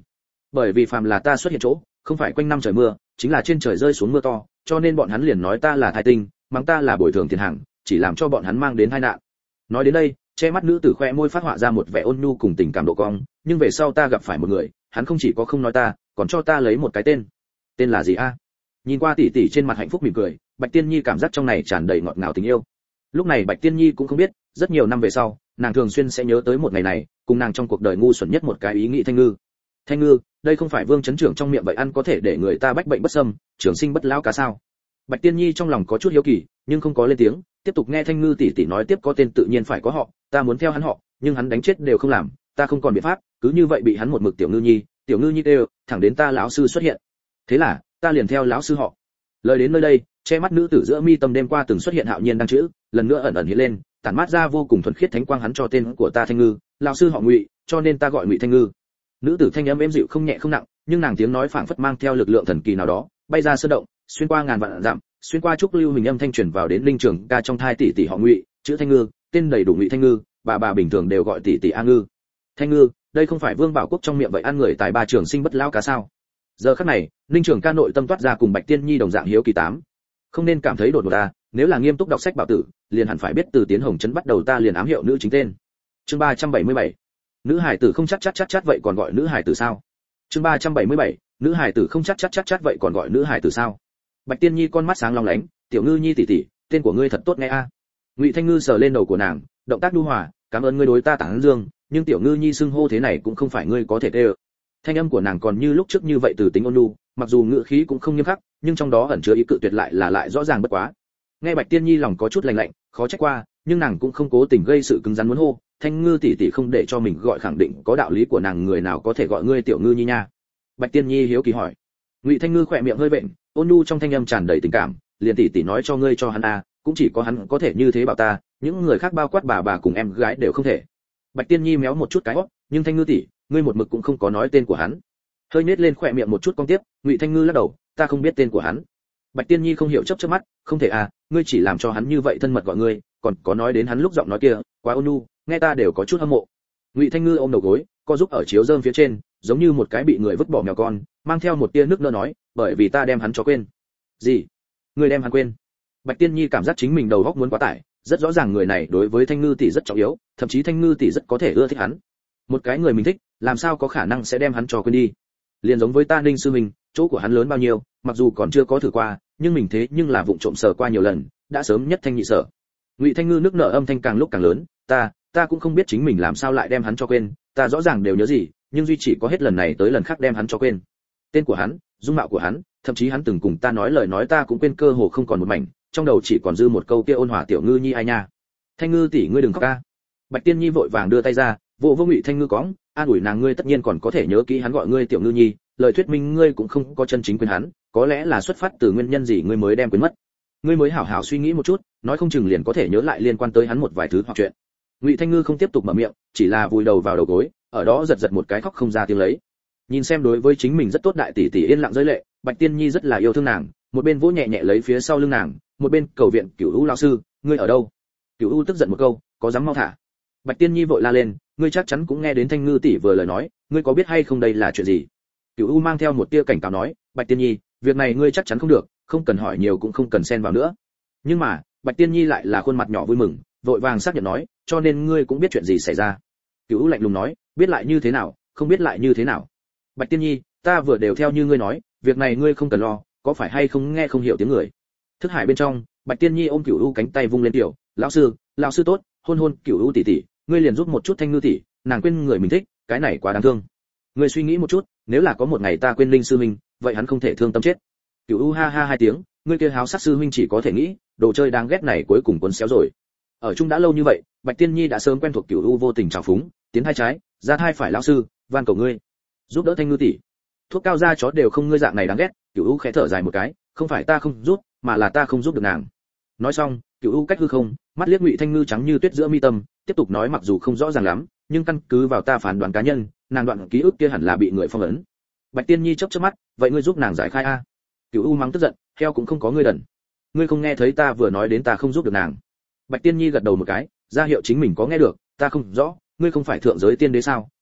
bởi vì phàm là ta xuất hiện chỗ không phải quanh năm trời mưa, chính là trên trời rơi xuống mưa to, cho nên bọn hắn liền nói ta là thai tinh, mắng ta là bồi thường tiền hàng, chỉ làm cho bọn hắn mang đến tai nạn. Nói đến đây, che mắt nữ tử khoe môi phát họa ra một vẻ ôn nhu cùng tình cảm độ cong, nhưng về sau ta gặp phải một người, hắn không chỉ có không nói ta, còn cho ta lấy một cái tên. Tên là gì a? Nhìn qua tỷ tỷ trên mặt hạnh phúc mỉm cười, Bạch Tiên Nhi cảm giác trong này tràn đầy ngọt ngào tình yêu. Lúc này Bạch Tiên Nhi cũng không biết, rất nhiều năm về sau, nàng thường xuyên sẽ nhớ tới một ngày này, cùng nàng trong cuộc đời ngu xuẩn nhất một cái ý nghĩ Thanh Ngư. Thanh Ngư, đây không phải Vương chấn trưởng trong miệng vậy ăn có thể để người ta bách bệnh bất xâm, trường sinh bất lão cá sao? Bạch Tiên Nhi trong lòng có chút hiếu kỳ, nhưng không có lên tiếng, tiếp tục nghe Thanh Ngư tỷ tỷ nói tiếp, có tên tự nhiên phải có họ, ta muốn theo hắn họ, nhưng hắn đánh chết đều không làm, ta không còn biện pháp, cứ như vậy bị hắn một mực Tiểu Ngư Nhi, Tiểu Ngư Nhi đều, thẳng đến ta lão sư xuất hiện. Thế là, ta liền theo lão sư họ. Lời đến nơi đây, che mắt nữ tử giữa mi tâm đêm qua từng xuất hiện hạo nhiên đăng chữ, lần nữa ẩn ẩn hiện lên, tản mát ra vô cùng thuần khiết thánh quang, hắn cho tên của ta Thanh Ngư, lão sư họ Ngụy, cho nên ta gọi Ngụy Thanh Ngư. Nữ tử thanh âm êm dịu không nhẹ không nặng, nhưng nàng tiếng nói phảng phất mang theo lực lượng thần kỳ nào đó, bay ra sơn động, xuyên qua ngàn vạn dặm, xuyên qua trúc lưu hình âm thanh truyền vào đến linh trường ca trong thai tỷ tỷ họ Ngụy, chữ Thanh Ngư, tên đầy đủ Ngụy Thanh Ngư, bà bà bình thường đều gọi tỷ tỷ A Ngư. Thanh Ngư, đây không phải Vương Bảo Quốc trong miệng vậy ăn người tài ba trường sinh bất lão cá sao? Giờ khắc này, linh trường ca nội tâm toát ra cùng Bạch Tiên Nhi đồng dạng hiếu kỳ tám. Không nên cảm thấy đột ngột ta, nếu là nghiêm túc đọc sách bảo tử, liền hẳn phải biết từ Tiến Hồng trấn bắt đầu ta liền ám hiệu nữ chính tên. Chương ba trăm bảy mươi bảy. Nữ hải tử không chắc chắc chắc chắc vậy còn gọi nữ hải tử sao? Chương ba trăm bảy mươi bảy. Nữ hải tử không chắc chắc chắc chắc vậy còn gọi nữ hải tử sao? Bạch Tiên Nhi con mắt sáng long lánh, Tiểu Ngư Nhi tỷ tỷ, tên của ngươi thật tốt nghe a. Ngụy Thanh Ngư sờ lên đầu của nàng, động tác nhu hòa, cảm ơn ngươi đối ta tán dương, nhưng Tiểu Ngư Nhi xưng hô thế này cũng không phải ngươi có thể tê ơ. Thanh âm của nàng còn như lúc trước như vậy từ tính ôn nhu, mặc dù ngữ khí cũng không nghiêm khắc, nhưng trong đó ẩn chứa ý cự tuyệt lại là lại rõ ràng bất quá. Nghe Bạch Tiên Nhi lòng có chút lạnh lạnh, khó trách qua, nhưng nàng cũng không cố tình gây sự cứng rắn muốn hô, Thanh Ngư tỷ tỷ không để cho mình gọi, khẳng định có đạo lý của nàng, người nào có thể gọi ngươi Tiểu Ngư Nhi nha. Bạch Tiên Nhi hiếu kỳ hỏi. Ngụy Thanh Ngư khỏe miệng hơi vện, ôn nhu trong thanh âm tràn đầy tình cảm, liền tỷ tỷ nói cho ngươi cho hắn a, cũng chỉ có hắn có thể như thế bảo ta, những người khác bao quát bà bà cùng em gái đều không thể. Bạch Tiên Nhi méo một chút cái hót, nhưng Thanh Ngư tỷ, ngươi một mực cũng không có nói tên của hắn. Hơi nết lên khỏe miệng một chút cong tiếp, Ngụy Thanh Ngư lắc đầu, ta không biết tên của hắn. Bạch Tiên Nhi không hiểu chớp chớp mắt, không thể à, ngươi chỉ làm cho hắn như vậy thân mật gọi ngươi, còn có nói đến hắn lúc giọng nói kia, quá ôn nhu, nghe ta đều có chút hâm mộ. Ngụy Thanh Ngư ôm đầu gối, co giúp ở chiếu rơm phía trên, giống như một cái bị người vứt bỏ mèo con, mang theo một tia nước nở nói, bởi vì ta đem hắn cho quên. Gì? Ngươi đem hắn quên? Bạch Tiên Nhi cảm giác chính mình đầu óc muốn quá tải, rất rõ ràng người này đối với Thanh Ngư tỷ rất trọng yếu, thậm chí Thanh Ngư tỷ rất có thể ưa thích hắn. Một cái người mình thích, làm sao có khả năng sẽ đem hắn cho quên đi? Liền giống với ta Ninh sư mình, chỗ của hắn lớn bao nhiêu, mặc dù còn chưa có thử qua, nhưng mình thế nhưng là vụng trộm sờ qua nhiều lần, đã sớm nhất thanh nhị sở. Ngụy Thanh Ngư nước nở âm thanh càng lúc càng lớn, ta, ta cũng không biết chính mình làm sao lại đem hắn cho quên, ta rõ ràng đều nhớ gì, nhưng duy chỉ có hết lần này tới lần khác đem hắn cho quên. Tên của hắn, dung mạo của hắn, thậm chí hắn từng cùng ta nói lời nói ta cũng quên, cơ hồ không còn một mảnh, trong đầu chỉ còn dư một câu kia ôn hòa Tiểu Ngư Nhi ai nha. Thanh Ngư tỷ ngươi đừng khóc a. Bạch Tiên Nhi vội vàng đưa tay ra, vỗ vô Ngụy Thanh Ngư cõng, an ủi nàng, ngươi tất nhiên còn có thể nhớ kỹ hắn gọi ngươi Tiểu Ngư Nhi, lời thuyết minh ngươi cũng không có chân chính quên hắn, có lẽ là xuất phát từ nguyên nhân gì ngươi mới đem quên mất. Ngươi mới hảo hảo suy nghĩ một chút, nói không chừng liền có thể nhớ lại liên quan tới hắn một vài thứ hoặc chuyện. Ngụy Thanh Ngư không tiếp tục mở miệng, chỉ là vùi đầu vào đầu gối, ở đó giật giật một cái khóc không ra tiếng lấy. Nhìn xem đối với chính mình rất tốt đại tỷ tỷ yên lặng rơi lệ, Bạch Tiên Nhi rất là yêu thương nàng, một bên vỗ nhẹ nhẹ lấy phía sau lưng nàng, một bên cầu viện, Cửu U lão sư, ngươi ở đâu? Cửu U tức giận một câu, có dám mau thả. Bạch Tiên Nhi vội la lên, ngươi chắc chắn cũng nghe đến Thanh Ngư tỷ vừa lời nói, ngươi có biết hay không đây là chuyện gì? Cửu U mang theo một tia cảnh cáo nói, Bạch Tiên Nhi, việc này ngươi chắc chắn không được, không cần hỏi nhiều cũng không cần xen vào nữa. Nhưng mà, Bạch Tiên Nhi lại là khuôn mặt nhỏ vui mừng, vội vàng xác nhận nói, cho nên ngươi cũng biết chuyện gì xảy ra. Cửu U lạnh lùng nói, biết lại như thế nào, không biết lại như thế nào. Bạch Tiên Nhi, ta vừa đều theo như ngươi nói, việc này ngươi không cần lo, có phải hay không nghe không hiểu tiếng người. Thức hải bên trong, Bạch Tiên Nhi ôm Cửu U cánh tay vung lên, tiểu, lão sư, lão sư tốt, hôn hôn Cửu U tỷ tỷ, ngươi liền giúp một chút Thanh Ngư tỷ, nàng quên người mình thích, cái này quá đáng thương. Ngươi suy nghĩ một chút, nếu là có một ngày ta quên Linh sư huynh, vậy hắn không thể thương tâm chết. Cửu U ha ha hai tiếng, ngươi kia háo sắc sư huynh chỉ có thể nghĩ, đồ chơi đáng ghét này cuối cùng cuốn xéo rồi. Ở chung đã lâu như vậy, Bạch Tiên Nhi đã sớm quen thuộc Cửu U vô tình trào phúng, tiến hai trái, ra hai phải, lão sư, van cầu ngươi, giúp đỡ Thanh Ngư tỷ. Thuốc cao da chó đều không ngươi dạng này đáng ghét. Cửu U khẽ thở dài một cái, không phải ta không giúp, mà là ta không giúp được nàng. Nói xong, Cửu U cách hư không, mắt liếc Ngụy Thanh Ngư trắng như tuyết giữa mi tâm, tiếp tục nói, mặc dù không rõ ràng lắm, nhưng căn cứ vào ta phán đoán cá nhân, nàng đoạn ký ức kia hẳn là bị người phong ấn. Bạch Tiên Nhi chớp chớp mắt, vậy ngươi giúp nàng giải khai a? Cửu U mắng tức giận, heo cũng không có ngươi đần. Ngươi không nghe thấy ta vừa nói đến ta không giúp được nàng? Bạch Tiên Nhi gật đầu một cái, ra hiệu chính mình có nghe được, ta không rõ, ngươi không phải thượng giới tiên đế sao,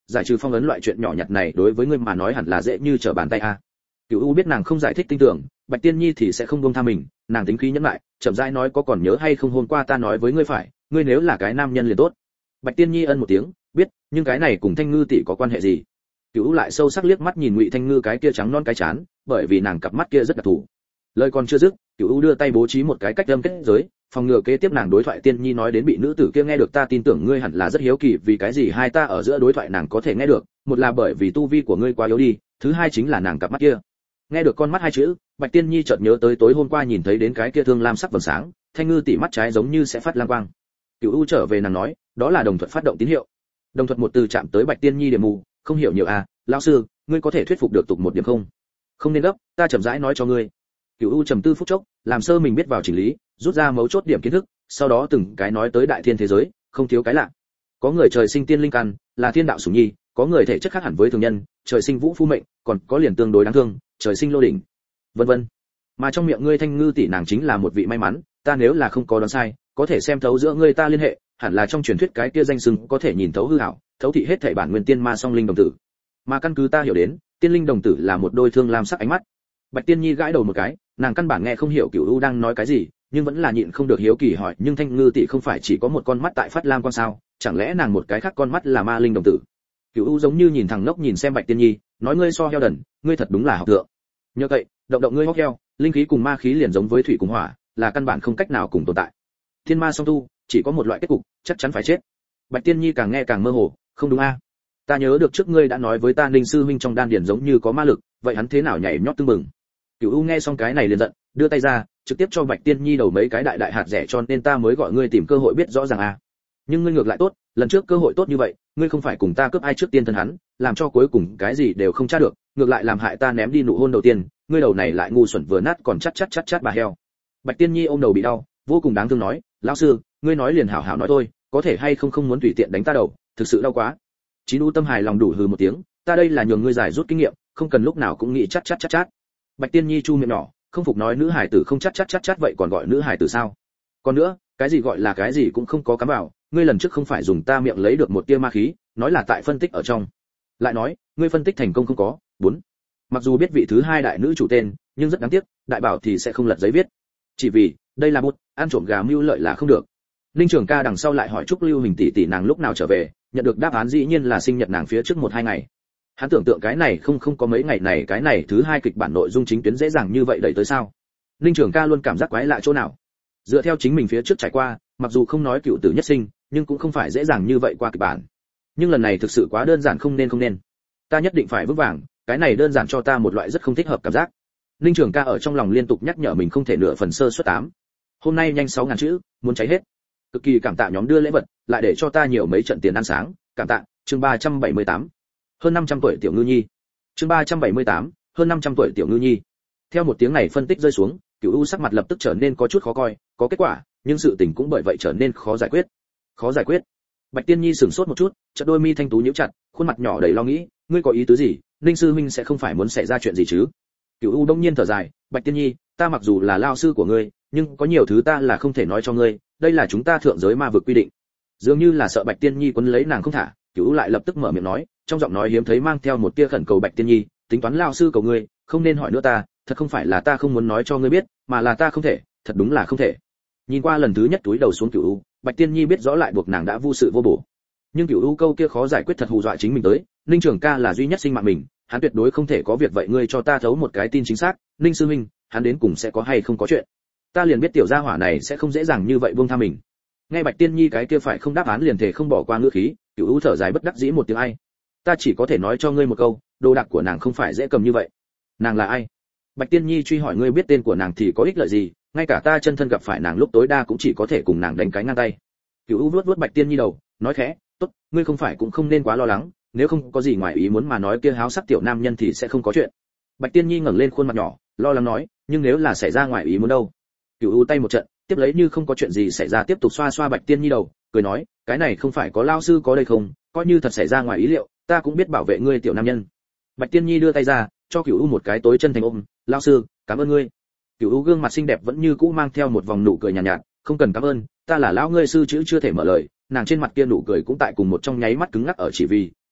giải trừ phong ấn loại chuyện nhỏ nhặt này đối với ngươi mà nói hẳn là dễ như trở bàn tay a. Cửu U biết nàng không giải thích tin tưởng, Bạch Tiên Nhi thì sẽ không buông tha mình, nàng tính khí nhẫn lại, chậm rãi nói có còn nhớ hay không hôm qua ta nói với ngươi phải, ngươi nếu là cái nam nhân liền tốt. Bạch Tiên Nhi ân một tiếng, biết, nhưng cái này cùng Thanh Ngư tỷ có quan hệ gì? Cửu U lại sâu sắc liếc mắt nhìn Ngụy Thanh Ngư cái kia trắng non cái chán, bởi vì nàng cặp mắt kia rất đặc thù. Lời còn chưa dứt, Cửu U đưa tay bố trí một cái cách âm kết giới, phòng ngừa kế tiếp nàng đối thoại. Tiên Nhi nói đến bị nữ tử kia nghe được, ta tin tưởng ngươi hẳn là rất hiếu kỳ vì cái gì hai ta ở giữa đối thoại nàng có thể nghe được, một là bởi vì tu vi của ngươi quá yếu đi, thứ hai chính là nàng cặp mắt kia. Nghe được con mắt hai chữ, Bạch Tiên Nhi chợt nhớ tới tối hôm qua nhìn thấy đến cái kia thương lam sắc vầng sáng, Thanh Ngư tỷ mắt trái giống như sẽ phát lam quang. Cửu U trở về nàng nói, đó là đồng thuật phát động tín hiệu. Đồng thuật một từ chạm tới Bạch Tiên Nhi điểm mù, không hiểu nhiều à, lão sư, ngươi có thể thuyết phục được tục một điểm không? Không nên gấp, ta chậm rãi nói cho ngươi. Cửu U trầm tư phút chốc, làm sơ mình biết vào chỉnh lý, rút ra mấu chốt điểm kiến thức, sau đó từng cái nói tới đại thiên thế giới, không thiếu cái lạ. Có người trời sinh tiên linh căn, là thiên đạo sủng nhi, có người thể chất khác hẳn với thường nhân, trời sinh vũ phu mệnh, còn có liền tương đối đáng thương, trời sinh lô đỉnh, vân vân. Mà trong miệng ngươi Thanh Ngư tỷ nàng chính là một vị may mắn, ta nếu là không có đoán sai, có thể xem thấu giữa ngươi ta liên hệ, hẳn là trong truyền thuyết cái kia danh xưng có thể nhìn thấu hư ảo, thấu thị hết thảy bản nguyên tiên ma song linh đồng tử. Mà căn cứ ta hiểu đến, tiên linh đồng tử là một đôi thương lam sắc ánh mắt. Bạch Tiên Nhi gãi đầu một cái, nàng căn bản nghe không hiểu Cửu U đang nói cái gì, nhưng vẫn là nhịn không được hiếu kỳ hỏi, nhưng Thanh Ngư tỷ không phải chỉ có một con mắt tại phát lam quang sao, chẳng lẽ nàng một cái khác con mắt là ma linh đồng tử? Cửu U giống như nhìn thằng ngốc nhìn xem Bạch Tiên Nhi, nói ngươi so heo đần, ngươi thật đúng là học thượng. Nhờ vậy, động động ngươi hốc heo, linh khí cùng ma khí liền giống với thủy cùng hỏa, là căn bản không cách nào cùng tồn tại. Thiên ma song tu, chỉ có một loại kết cục, chắc chắn phải chết. Bạch Tiên Nhi càng nghe càng mơ hồ, không đúng a? Ta nhớ được trước ngươi đã nói với ta Ninh sư huynh trong đan điển giống như có ma lực, vậy hắn thế nào nhảy nhót tưng bừng? Cửu U nghe xong cái này liền giận, đưa tay ra, trực tiếp cho Bạch Tiên Nhi đầu mấy cái đại đại hạt rẻ, cho nên ta mới gọi ngươi tìm cơ hội biết rõ ràng a. Nhưng ngươi ngược lại tốt, lần trước cơ hội tốt như vậy, ngươi không phải cùng ta cướp ai trước tiên thân hắn, làm cho cuối cùng cái gì đều không tra được, ngược lại làm hại ta ném đi nụ hôn đầu tiên, ngươi đầu này lại ngu xuẩn vừa nát còn chắt chắt chắt chắt bà heo. Bạch Tiên Nhi ôm đầu bị đau, vô cùng đáng thương nói, lão sư, ngươi nói liền hảo hảo nói thôi, có thể hay không không muốn tùy tiện đánh ta đầu, thực sự đau quá. Chín U tâm hài lòng đủ hừ một tiếng, ta đây là nhường ngươi giải rút kinh nghiệm, không cần lúc nào cũng nghĩ chắt chắt chắt chắt. Bạch Tiên Nhi chu miệng nhỏ, không phục nói nữ hải tử không chắt chắt chắt chắt vậy còn gọi nữ hải tử sao? Còn nữa, cái gì gọi là cái gì cũng không có cắm vào, ngươi lần trước không phải dùng ta miệng lấy được một tia ma khí, nói là tại phân tích ở trong. Lại nói, ngươi phân tích thành công không có? Bốn. Mặc dù biết vị thứ hai đại nữ chủ tên, nhưng rất đáng tiếc, đại bảo thì sẽ không lật giấy viết. Chỉ vì, đây là bút, ăn trộm gà mưu lợi là không được. Ninh Trường Ca đằng sau lại hỏi Trúc Lưu Hình tỷ tỷ nàng lúc nào trở về, nhận được đáp án dĩ nhiên là sinh nhật nàng phía trước một hai ngày. Hắn tưởng tượng cái này không không có mấy ngày này cái này thứ hai kịch bản nội dung chính tuyến dễ dàng như vậy đẩy tới sao? Ninh Trường Ca luôn cảm giác quái lạ chỗ nào. Dựa theo chính mình phía trước trải qua, mặc dù không nói cựu tử nhất sinh, nhưng cũng không phải dễ dàng như vậy qua kịch bản. Nhưng lần này thực sự quá đơn giản, không nên không nên. Ta nhất định phải vững vàng, cái này đơn giản cho ta một loại rất không thích hợp cảm giác. Ninh Trường Ca ở trong lòng liên tục nhắc nhở mình không thể nửa phần sơ suất tám. Hôm nay nhanh sáu ngàn chữ, muốn cháy hết. Cực kỳ cảm tạ nhóm đưa lễ vật, lại để cho ta nhiều mấy trận tiền ăn sáng, cảm tạ. Chương ba trăm bảy mươi tám. Hơn năm trăm tuổi tiểu ngư nhi. Chương ba trăm bảy mươi tám. Hơn năm trăm tuổi tiểu ngư nhi. Theo một tiếng này phân tích rơi xuống, Cửu U sắc mặt lập tức trở nên có chút khó coi, có kết quả, nhưng sự tình cũng bởi vậy trở nên khó giải quyết. Khó giải quyết. Bạch Tiên Nhi sửng sốt một chút, chợt đôi mi thanh tú nhíu chặt, khuôn mặt nhỏ đầy lo nghĩ, ngươi có ý tứ gì? Ninh sư huynh sẽ không phải muốn xảy ra chuyện gì chứ? Cửu U đông nhiên thở dài, Bạch Tiên Nhi, ta mặc dù là lao sư của ngươi, nhưng có nhiều thứ ta là không thể nói cho ngươi, đây là chúng ta thượng giới ma vực quy định. Dường như là sợ Bạch Tiên Nhi quấn lấy nàng không thả, Cửu U lại lập tức mở miệng nói, trong giọng nói hiếm thấy mang theo một tia khẩn cầu, Bạch Tiên Nhi, tính toán lao sư cầu ngươi, không nên hỏi nữa ta, thật không phải là ta không muốn nói cho ngươi biết, mà là ta không thể, thật đúng là không thể. Nhìn qua lần thứ nhất túi đầu xuống Cửu U, Bạch Tiên Nhi biết rõ lại buộc nàng đã vô sự vô bổ. Nhưng Cửu U câu kia khó giải quyết thật hù dọa chính mình tới, Ninh Trường Ca là duy nhất sinh mạng mình, hắn tuyệt đối không thể có việc vậy, ngươi cho ta thấu một cái tin chính xác, Ninh sư huynh, hắn đến cùng sẽ có hay không có chuyện. Ta liền biết tiểu gia hỏa này sẽ không dễ dàng như vậy buông tha mình. Nghe Bạch Tiên Nhi cái kia phải không đáp án liền thể không bỏ qua ngữ khí, Cửu U thở dài bất đắc dĩ một tiếng ai. Ta chỉ có thể nói cho ngươi một câu, đồ đạc của nàng không phải dễ cầm như vậy. Nàng là ai? Bạch Tiên Nhi truy hỏi, ngươi biết tên của nàng thì có ích lợi gì, ngay cả ta chân thân gặp phải nàng lúc tối đa cũng chỉ có thể cùng nàng đánh cái ngang tay. Cửu U vuốt vuốt Bạch Tiên Nhi đầu, nói khẽ, tốt, ngươi không phải cũng không nên quá lo lắng, nếu không có gì ngoài ý muốn mà nói kia háo sắc tiểu nam nhân thì sẽ không có chuyện. Bạch Tiên Nhi ngẩng lên khuôn mặt nhỏ, lo lắng nói, nhưng nếu là xảy ra ngoài ý muốn đâu? Cửu U tay một trận, tiếp lấy như không có chuyện gì xảy ra tiếp tục xoa xoa Bạch Tiên Nhi đầu, cười nói, cái này không phải có lao sư có đây không, coi như thật xảy ra ngoài ý liệu, ta cũng biết bảo vệ ngươi tiểu nam nhân. Bạch Tiên Nhi đưa tay ra, cho Cửu U một cái tối chân thành ôm, lao sư, cảm ơn ngươi. Cửu U gương mặt xinh đẹp vẫn như cũ mang theo một vòng nụ cười nhàn nhạt, nhạt, không cần cảm ơn, ta là lão ngươi sư chữ chưa thể mở lời, nàng trên mặt kia nụ cười cũng tại cùng một trong nháy mắt cứng ngắc ở chỉ vì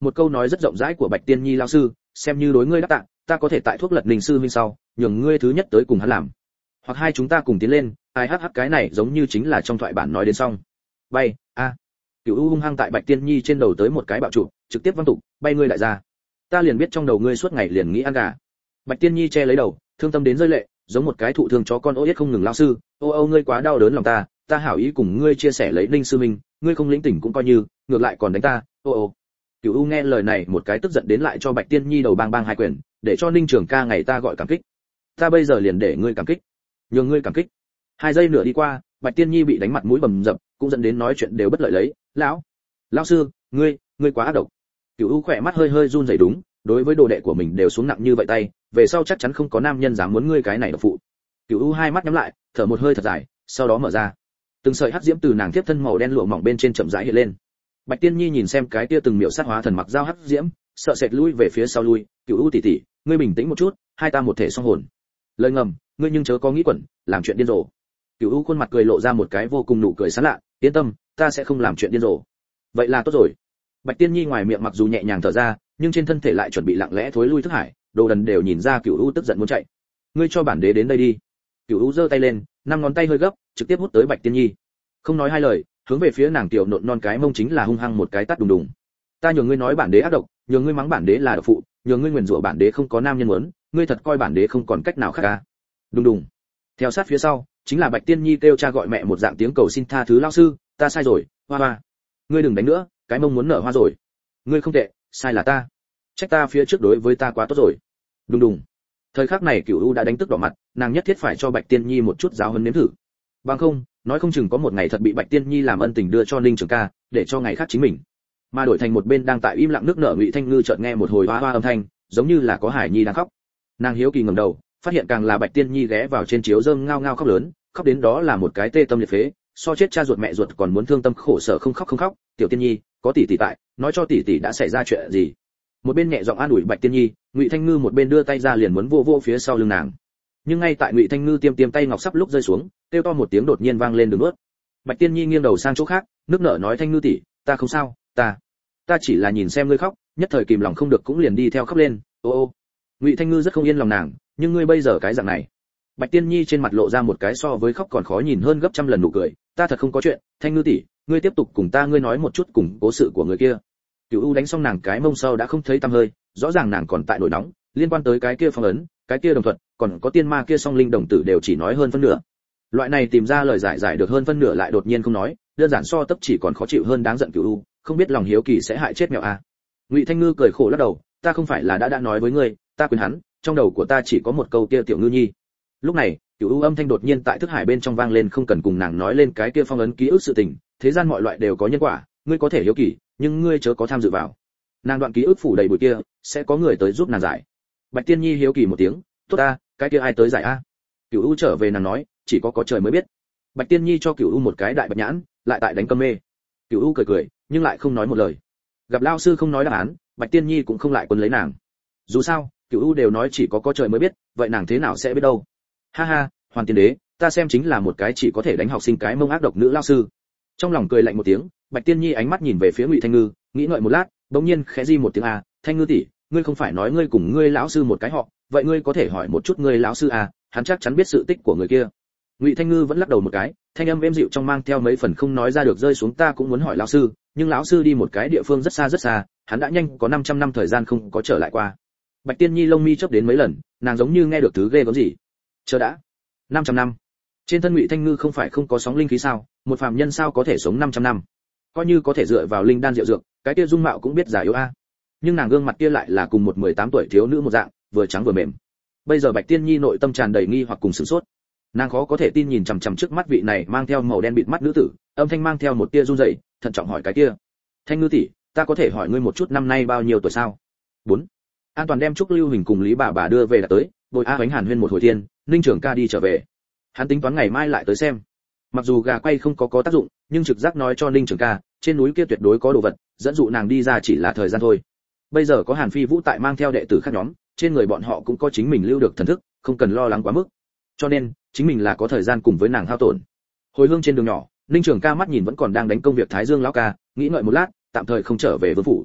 một câu nói rất rộng rãi của Bạch Tiên Nhi lão sư, xem như đối ngươi đáp tạ, ta có thể tại thuốc lật Ninh sư huynh sau, nhường ngươi thứ nhất tới cùng hắn làm. Hoặc hai chúng ta cùng tiến lên, ai hắc hắc cái này giống như chính là trong thoại bản nói đến xong. Bay, a. À. Cửu U hung hăng tại Bạch Tiên Nhi trên đầu tới một cái bạo trụ, trực tiếp văng tục, bay ngươi lại ra. Ta liền biết trong đầu ngươi suốt ngày liền nghĩ ăn gà. Bạch Tiên Nhi che lấy đầu, thương tâm đến rơi lệ, giống một cái thụ thương chó con ô yết không ngừng lão sư, ô ô ngươi quá đau đớn lòng ta, ta hảo ý cùng ngươi chia sẻ lấy Ninh sư minh, ngươi không lĩnh tỉnh cũng coi như, ngược lại còn đánh ta, ô ô. Cửu U nghe lời này một cái tức giận đến lại cho Bạch Tiên Nhi đầu bang bang hai quyền, để cho Ninh Trường ca ngày ta gọi cảm kích. Ta bây giờ liền để ngươi cảm kích, nhường ngươi cảm kích. Hai giây nửa đi qua, Bạch Tiên Nhi bị đánh mặt mũi bầm dập, cũng dẫn đến nói chuyện đều bất lợi lấy, lão, lão sư, ngươi, ngươi quá ác độc. Cửu U khỏe mắt hơi hơi run rẩy đúng, đối với đồ đệ của mình đều xuống nặng như vậy tay, về sau chắc chắn không có nam nhân dám muốn ngươi cái này độc phụ. Cửu U hai mắt nhắm lại, thở một hơi thật dài, sau đó mở ra. Từng sợi hắc diễm từ nàng tiếp thân màu đen lụa mỏng bên trên chậm rãi hiện lên. Bạch Tiên Nhi nhìn xem cái kia từng miểu sát hóa thần mặc dao hắc diễm, sợ sệt lui về phía sau lui, Cửu U tỷ tỷ, ngươi bình tĩnh một chút, hai ta một thể song hồn. Lời ngầm, ngươi nhưng chớ có nghĩ quẩn, làm chuyện điên rồ. Cửu U khuôn mặt cười lộ ra một cái vô cùng nụ cười sán lạ, yên tâm, ta sẽ không làm chuyện điên rồ. Vậy là tốt rồi. Bạch Tiên Nhi ngoài miệng mặc dù nhẹ nhàng thở ra, nhưng trên thân thể lại chuẩn bị lặng lẽ thối lui thức hải, đồ đần đều nhìn ra Cửu U tức giận muốn chạy. Ngươi cho bản đế đến đây đi. Cửu U giơ tay lên, năm ngón tay hơi gấp, trực tiếp hút tới Bạch Tiên Nhi. Không nói hai lời, hướng về phía nàng tiểu nộn non cái mông chính là hung hăng một cái tát đùng đùng. Ta nhường ngươi nói bản đế ác độc, nhường ngươi mắng bản đế là độc phụ, nhường ngươi nguyền rủa bản đế không có nam nhân muốn, ngươi thật coi bản đế không còn cách nào khác à? Đùng đùng. Theo sát phía sau, chính là Bạch Tiên Nhi kêu cha gọi mẹ một dạng tiếng cầu xin tha thứ lão sư, ta sai rồi, hoa hoa. Ngươi đừng đánh nữa, cái mông muốn nở hoa rồi. Ngươi không tệ, sai là ta. Trách ta phía trước đối với ta quá tốt rồi. Đùng đùng. Thời khắc này Cửu U đã đánh tức đỏ mặt, nàng nhất thiết phải cho Bạch Tiên Nhi một chút giáo huấn nếm thử. Bằng không, nói không chừng có một ngày thật bị Bạch Tiên Nhi làm ân tình đưa cho Ninh Trường ca, để cho ngày khác chính mình. Mà đổi thành một bên đang tại im lặng nước nở Ngụy Thanh Ngư chợt nghe một hồi hoa hoa âm thanh, giống như là có hải nhi đang khóc. Nàng hiếu kỳ ngẩng đầu, phát hiện càng là Bạch Tiên Nhi ghé vào trên chiếu rơm ngao ngao khóc lớn, khóc đến đó là một cái tê tâm liệt phế, so chết cha ruột mẹ ruột còn muốn thương tâm khổ sở không khóc không khóc. Tiểu Tiên Nhi, có tỷ tỷ tại, nói cho tỷ tỷ đã xảy ra chuyện gì. Một bên nhẹ giọng an ủi Bạch Tiên Nhi, Ngụy Thanh Ngư một bên đưa tay ra liền muốn vô vô phía sau lưng nàng. Nhưng ngay tại Ngụy Thanh Ngư tiêm tiêm tay ngọc sắp lúc rơi xuống, kêu to một tiếng đột nhiên vang lên đường nuốt. Bạch Tiên Nhi nghiêng đầu sang chỗ khác, nước nở nói Thanh Ngư tỷ, ta không sao, ta, ta chỉ là nhìn xem ngươi khóc, nhất thời kìm lòng không được cũng liền đi theo khóc lên. Ô ô. Ngụy Thanh Ngư rất không yên lòng nàng, nhưng ngươi bây giờ cái dạng này. Bạch Tiên Nhi trên mặt lộ ra một cái so với khóc còn khó nhìn hơn gấp trăm lần nụ cười, ta thật không có chuyện, Thanh Ngư tỷ, ngươi tiếp tục cùng ta ngươi nói một chút cùng cố sự của người kia. Cửu U đánh xong nàng cái mông sau đã không thấy tăm hơi, rõ ràng nàng còn tại nổi nóng, liên quan tới cái kia phong ấn, cái kia đồng thuận, còn có tiên ma kia song linh đồng tử đều chỉ nói hơn phân nửa. Loại này tìm ra lời giải giải được hơn phân nửa lại đột nhiên không nói, đơn giản so tấp chỉ còn khó chịu hơn đáng giận Cửu U, không biết lòng hiếu kỳ sẽ hại chết mèo à. Ngụy Thanh Ngư cười khổ lắc đầu, ta không phải là đã đã nói với ngươi, ta quên hắn, trong đầu của ta chỉ có một câu kia Tiểu Ngư Nhi. Lúc này, Cửu U âm thanh đột nhiên tại thức hải bên trong vang lên, không cần cùng nàng nói lên cái kia phong ấn ký ức sự tình, thế gian mọi loại đều có nhân quả, ngươi có thể hiếu kỳ, nhưng ngươi chớ có tham dự vào. Nàng đoạn ký ức phủ đầy bụi kia, sẽ có người tới giúp nàng giải. Bạch Tiên Nhi hiếu kỳ một tiếng, tốt ta, cái kia ai tới giải a? Cửu U trở về nàng nói, chỉ có có trời mới biết. Bạch Tiên Nhi cho Cửu U một cái đại bạch nhãn, lại tại đánh câm mê. Cửu U cười cười, nhưng lại không nói một lời. Gặp lão sư không nói đáp án, Bạch Tiên Nhi cũng không lại quấn lấy nàng. Dù sao, Cửu U đều nói chỉ có có trời mới biết, vậy nàng thế nào sẽ biết đâu? Ha ha, Hoàn Tiên Đế, ta xem chính là một cái chỉ có thể đánh học sinh cái mông ác độc nữ lão sư. Trong lòng cười lạnh một tiếng, Bạch Tiên Nhi ánh mắt nhìn về phía Ngụy Thanh Ngư, nghĩ ngợi một lát, bỗng nhiên khẽ di một tiếng a, Thanh Ngư tỷ, ngươi không phải nói ngươi cùng ngươi lão sư một cái họ, vậy ngươi có thể hỏi một chút ngươi lão sư à, hắn chắc chắn biết sự tích của người kia. Ngụy Thanh Ngư vẫn lắc đầu một cái, thanh âm êm dịu trong mang theo mấy phần không nói ra được rơi xuống, ta cũng muốn hỏi lão sư, nhưng lão sư đi một cái địa phương rất xa rất xa, hắn đã nhanh có năm trăm năm thời gian không có trở lại qua. Bạch Tiên Nhi lông mi chớp đến mấy lần, nàng giống như nghe được thứ ghê gớm gì. Chờ đã, năm trăm năm. Trên thân Ngụy Thanh Ngư không phải không có sóng linh khí sao, một phàm nhân sao có thể sống năm trăm năm? Coi như có thể dựa vào linh đan diệu dược, cái kia dung mạo cũng biết già yếu a. Nhưng nàng gương mặt kia lại là cùng một mười tám tuổi thiếu nữ một dạng, vừa trắng vừa mềm. Bây giờ Bạch Tiên Nhi nội tâm tràn đầy nghi hoặc cùng sửng sốt. Nàng khó có thể tin nhìn chằm chằm trước mắt vị này mang theo màu đen bịt mắt nữ tử, âm thanh mang theo một tia run rẩy, thận trọng hỏi cái kia, Thanh Ngư tỷ, ta có thể hỏi ngươi một chút năm nay bao nhiêu tuổi sao? Bốn. An toàn đem Trúc Lưu Hình cùng Lý bà bà đưa về đã tới, bồi A Hoánh Hàn huyên một hồi thiên, Ninh Trường ca đi trở về. Hắn tính toán ngày mai lại tới xem. Mặc dù gà quay không có có tác dụng, nhưng trực giác nói cho Ninh Trường ca, trên núi kia tuyệt đối có đồ vật, dẫn dụ nàng đi ra chỉ là thời gian thôi. Bây giờ có Hàn Phi Vũ tại mang theo đệ tử khác nhóm, trên người bọn họ cũng có chính mình lưu được thần thức, không cần lo lắng quá mức. Cho nên, chính mình là có thời gian cùng với nàng hao tổn. Hồi hương trên đường nhỏ, Ninh Trường ca mắt nhìn vẫn còn đang đánh công việc Thái Dương lão ca, nghĩ ngợi một lát, tạm thời không trở về vương phủ.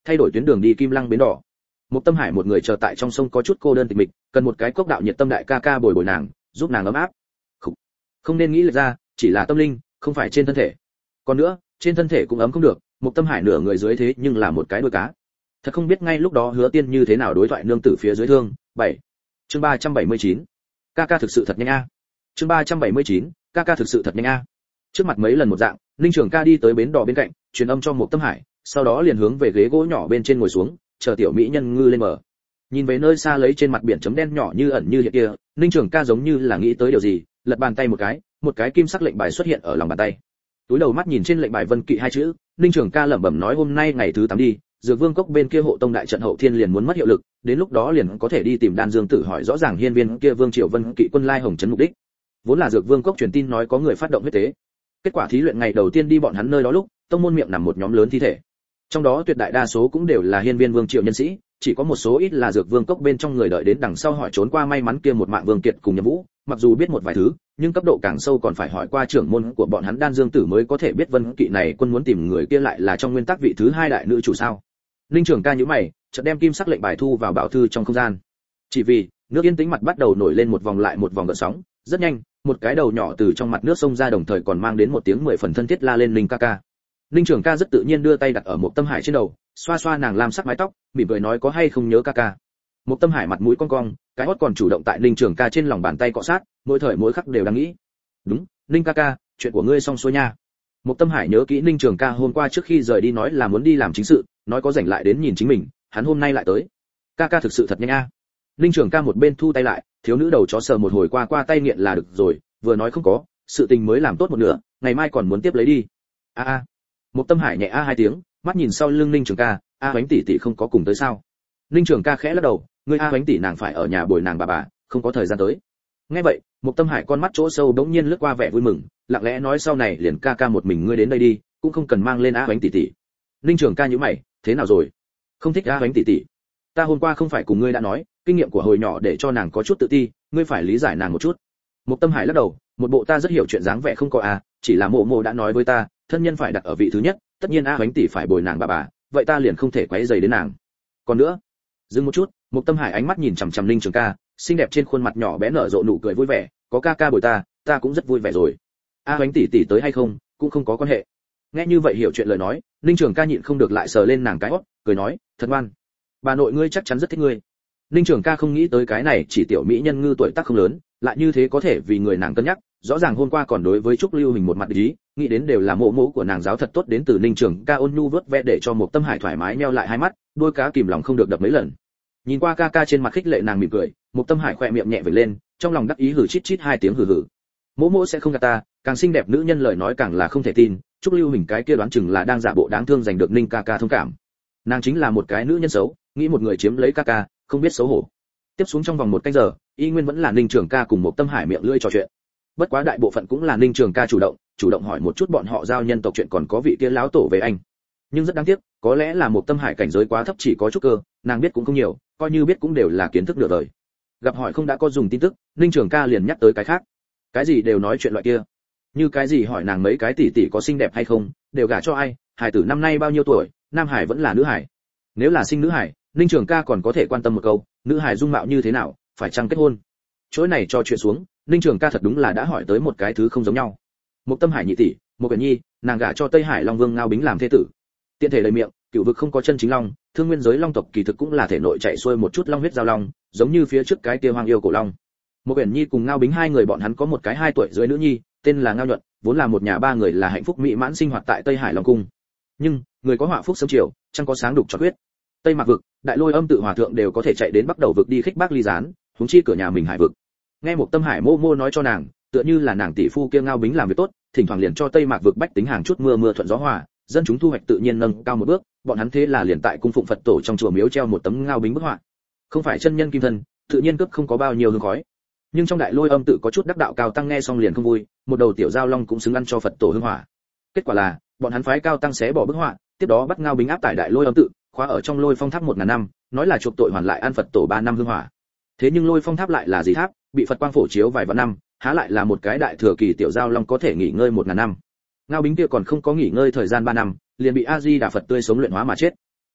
thay đổi tuyến đường đi Kim Lăng bến đỏ. Một Tâm Hải một người chờ tại trong sông có chút cô đơn tịch mịch, cần một cái cốc đạo nhiệt tâm đại ca ca bồi bồi nàng, giúp nàng ấm áp. Không, không nên nghĩ lệch ra, chỉ là tâm linh, không phải trên thân thể. Còn nữa, trên thân thể cũng ấm không được, Một Tâm Hải nửa người dưới thế nhưng là một cái đuôi cá. Thật không biết ngay lúc đó Hứa Tiên như thế nào đối thoại nương tử phía dưới thương. bảy. Chương ba trăm bảy mươi chín. Ca ca thực sự thật nhanh a. Chương ba trăm bảy mươi chín. Ca ca thực sự thật nhanh a. Trước mặt mấy lần một dạng, Ninh Trường Ca đi tới bến đò bên cạnh, truyền âm cho Một Tâm Hải, sau đó liền hướng về ghế gỗ nhỏ bên trên ngồi xuống, chờ tiểu mỹ nhân ngư lên bờ. Nhìn về nơi xa lấy trên mặt biển chấm đen nhỏ như ẩn như hiện kia, Ninh Trường Ca giống như là nghĩ tới điều gì, lật bàn tay một cái, một cái kim sắc lệnh bài xuất hiện ở lòng bàn tay. Túi đầu mắt nhìn trên lệnh bài Vân Kỵ hai chữ, Ninh Trường Ca lẩm bẩm nói hôm nay ngày thứ tám đi, Dược Vương cốc bên kia hộ tông đại trận hậu thiên liền muốn mất hiệu lực, đến lúc đó liền có thể đi tìm Đan Dương Tử hỏi rõ ràng hiên viên kia Vương Triều Vân Kỵ quân lai hồng trấn mục đích. Vốn là Dược Vương cốc truyền tin nói có người phát động huyết tế. Kết quả thí luyện ngày đầu tiên đi bọn hắn nơi đó lúc, tông môn miệng nằm một nhóm lớn thi thể. Trong đó tuyệt đại đa số cũng đều là hiên viên Vương Triều nhân sĩ, chỉ có một số ít là Dược Vương cốc bên trong người đợi đến đằng sau hỏi trốn qua may mắn kia một mạng Vương Kiệt cùng Nhậm Vũ, mặc dù biết một vài thứ, nhưng cấp độ càng sâu còn phải hỏi qua trưởng môn của bọn hắn Đan Dương Tử mới có thể biết Vân Kỵ này quân muốn tìm người kia lại là trong nguyên tắc vị thứ hai đại nữ chủ sao. Linh Trường Ca nhíu mày, chợt đem kim sắc lệnh bài thu vào bảo thư trong không gian. Chỉ vì, nước yên tĩnh mặt bắt đầu nổi lên một vòng lại một vòng gợn sóng, rất nhanh, một cái đầu nhỏ từ trong mặt nước sông ra đồng thời còn mang đến một tiếng mười phần thân thiết la lên Linh ca ca. Linh Trường Ca rất tự nhiên đưa tay đặt ở một Tâm Hải trên đầu, xoa xoa nàng lam sắc mái tóc, mỉm cười nói có hay không nhớ ca ca. Một Tâm Hải mặt mũi cong cong, cái hót còn chủ động tại Linh Trường Ca trên lòng bàn tay cọ sát, mỗi thời mỗi khắc đều đang nghĩ. Đúng, Linh ca ca, chuyện của ngươi xong xuôi nha. Một Tâm Hải nhớ kỹ Ninh Trường Ca hôm qua trước khi rời đi nói là muốn đi làm chính sự, nói có rảnh lại đến nhìn chính mình, hắn hôm nay lại tới. Ca ca thực sự thật nhanh a. Ninh Trường Ca một bên thu tay lại, thiếu nữ đầu chó sờ một hồi qua qua tay nghiện là được rồi, vừa nói không có, sự tình mới làm tốt một nửa, ngày mai còn muốn tiếp lấy đi. A a. Một Tâm Hải nhẹ a hai tiếng, mắt nhìn sau lưng Ninh Trường Ca, a Hoánh tỷ tỷ không có cùng tới sao? Ninh Trường Ca khẽ lắc đầu, người a Hoánh tỷ nàng phải ở nhà bồi nàng bà bà, không có thời gian tới. Nghe vậy, Một Tâm Hải con mắt chỗ sâu bỗng nhiên lướt qua vẻ vui mừng, lặng lẽ nói sau này liền ca ca một mình ngươi đến đây đi, cũng không cần mang lên a Hoánh tỷ tỷ. Ninh Trường Ca nhíu mày, thế nào rồi? Không thích a Hoánh tỷ tỷ? Ta hôm qua không phải cùng ngươi đã nói, kinh nghiệm của hồi nhỏ để cho nàng có chút tự ti, ngươi phải lý giải nàng một chút. Một Tâm Hải lắc đầu, một bộ ta rất hiểu chuyện dáng vẻ không có a, chỉ là mộ mộ đã nói với ta, thân nhân phải đặt ở vị thứ nhất, tất nhiên a Hoánh tỷ phải bồi nàng bà bà, vậy ta liền không thể quấy rầy đến nàng. Còn nữa, dừng một chút, Một Tâm Hải ánh mắt nhìn chằm chằm Ninh Trường Ca, xinh đẹp trên khuôn mặt nhỏ bé nở rộ nụ cười vui vẻ, có ca ca bồi ta, ta cũng rất vui vẻ rồi. A Hoánh tỷ tỷ tới hay không, cũng không có quan hệ. Nghe như vậy hiểu chuyện lời nói, Ninh Trường Ca nhịn không được lại sờ lên nàng cái hót, cười nói, thật ngoan. Bà nội ngươi chắc chắn rất thích ngươi. Ninh Trường Ca không nghĩ tới cái này chỉ tiểu mỹ nhân ngư tuổi tác không lớn, lại như thế có thể vì người nàng cân nhắc, rõ ràng hôm qua còn đối với Trúc Lưu Hình một mặt ý, nghĩ đến đều là mộ mộ của nàng giáo thật tốt đến từ Ninh Trường Ca ôn nhu vớt ve để cho Một Tâm Hải thoải mái nheo lại hai mắt, đôi cá kìm lòng không được đập mấy lần. Nhìn qua ca ca trên mặt khích lệ nàng mỉm cười, Một Tâm Hải khỏe miệng nhẹ vểnh lên, trong lòng đắc ý hử chít chít hai tiếng hử hử. Mỗ mỗ sẽ không gạt ta, càng xinh đẹp nữ nhân lời nói càng là không thể tin, Trúc Lưu Hình cái kia đoán chừng là đang giả bộ đáng thương giành được Ninh ca ca thông cảm. Nàng chính là một cái nữ nhân xấu, nghĩ một người chiếm lấy ca ca, không biết xấu hổ. Tiếp xuống trong vòng một canh giờ, y nguyên vẫn là Ninh Trường Ca cùng Một Tâm Hải miệng lưỡi trò chuyện. Bất quá đại bộ phận cũng là Ninh Trường Ca chủ động, chủ động hỏi một chút bọn họ giao nhân tộc chuyện còn có vị kia lão tổ về anh. Nhưng rất đáng tiếc, có lẽ là Một Tâm Hải cảnh giới quá thấp chỉ có chút cơ, nàng biết cũng không nhiều, coi như biết cũng đều là kiến thức nửa đời. Gặp hỏi không đã có dùng tin tức, Ninh Trường Ca liền nhắc tới cái khác. Cái gì đều nói chuyện loại kia. Như cái gì hỏi nàng mấy cái tỷ tỷ có xinh đẹp hay không, đều gả cho ai, hải tử năm nay bao nhiêu tuổi, nam hải vẫn là nữ hải. Nếu là sinh nữ hải, Ninh Trường Ca còn có thể quan tâm một câu, nữ hải dung mạo như thế nào, phải chăng kết hôn. Chỗ này cho chuyện xuống, Ninh Trường Ca thật đúng là đã hỏi tới một cái thứ không giống nhau. Một Tâm Hải nhị tỷ, một Quyển Nhi, nàng gả cho Tây Hải Long Vương Ngao Bính làm thế tử. Tiện thể lời miệng, cửu vực không có chân chính long, thương nguyên giới long tộc kỳ thực cũng là thể nội chạy xuôi một chút long huyết giao long, giống như phía trước cái kia hoang yêu cổ long. Một Quyển Nhi cùng Ngao Bính hai người bọn hắn có một cái hai tuổi dưới nữ nhi, tên là Ngao Nhuận, vốn là một nhà ba người là hạnh phúc mỹ mãn sinh hoạt tại Tây Hải Long cung. Nhưng, người có họa phúc sớm chiều, chẳng có sáng đục cho quyết. Tây Mạc vực, Đại Lôi Âm tự hòa thượng đều có thể chạy đến Bắc Đầu vực đi khích bác ly gián, huống chi cửa nhà mình Hải vực. Nghe một Tâm Hải mô mô nói cho nàng, tựa như là nàng tỷ phu kia Ngao Bính làm việc tốt, thỉnh thoảng liền cho Tây Mạc vực bách tính hàng chút mưa mưa thuận gió hòa, dân chúng thu hoạch tự nhiên nâng cao một bước, bọn hắn thế là liền tại cung phụng Phật tổ trong chùa miếu treo một tấm Ngao Bính bức họa. Không phải chân nhân kim thân, tự nhiên cướp không có bao nhiêu hương khói. Nhưng trong Đại Lôi Âm tự có chút đắc đạo cao tăng nghe xong liền không vui, một đầu tiểu giao long cũng xứng ăn cho Phật tổ hương hỏa. Kết quả là, bọn hắn phái cao tăng xé bỏ bức họa, tiếp đó bắt Ngao Bính áp tải Đại Lôi Âm tự, khóa ở trong Lôi Phong Tháp một ngàn năm, nói là chuộc tội hoàn lại ăn Phật tổ ba năm hương hỏa. Thế nhưng Lôi Phong Tháp lại là gì tháp, bị Phật quang phổ chiếu vài vạn năm, há lại là một cái đại thừa kỳ tiểu giao long có thể nghỉ ngơi một ngàn năm. Ngao Bính kia còn không có nghỉ ngơi thời gian ba năm, liền bị A Di Đà Phật tươi sống luyện hóa mà chết.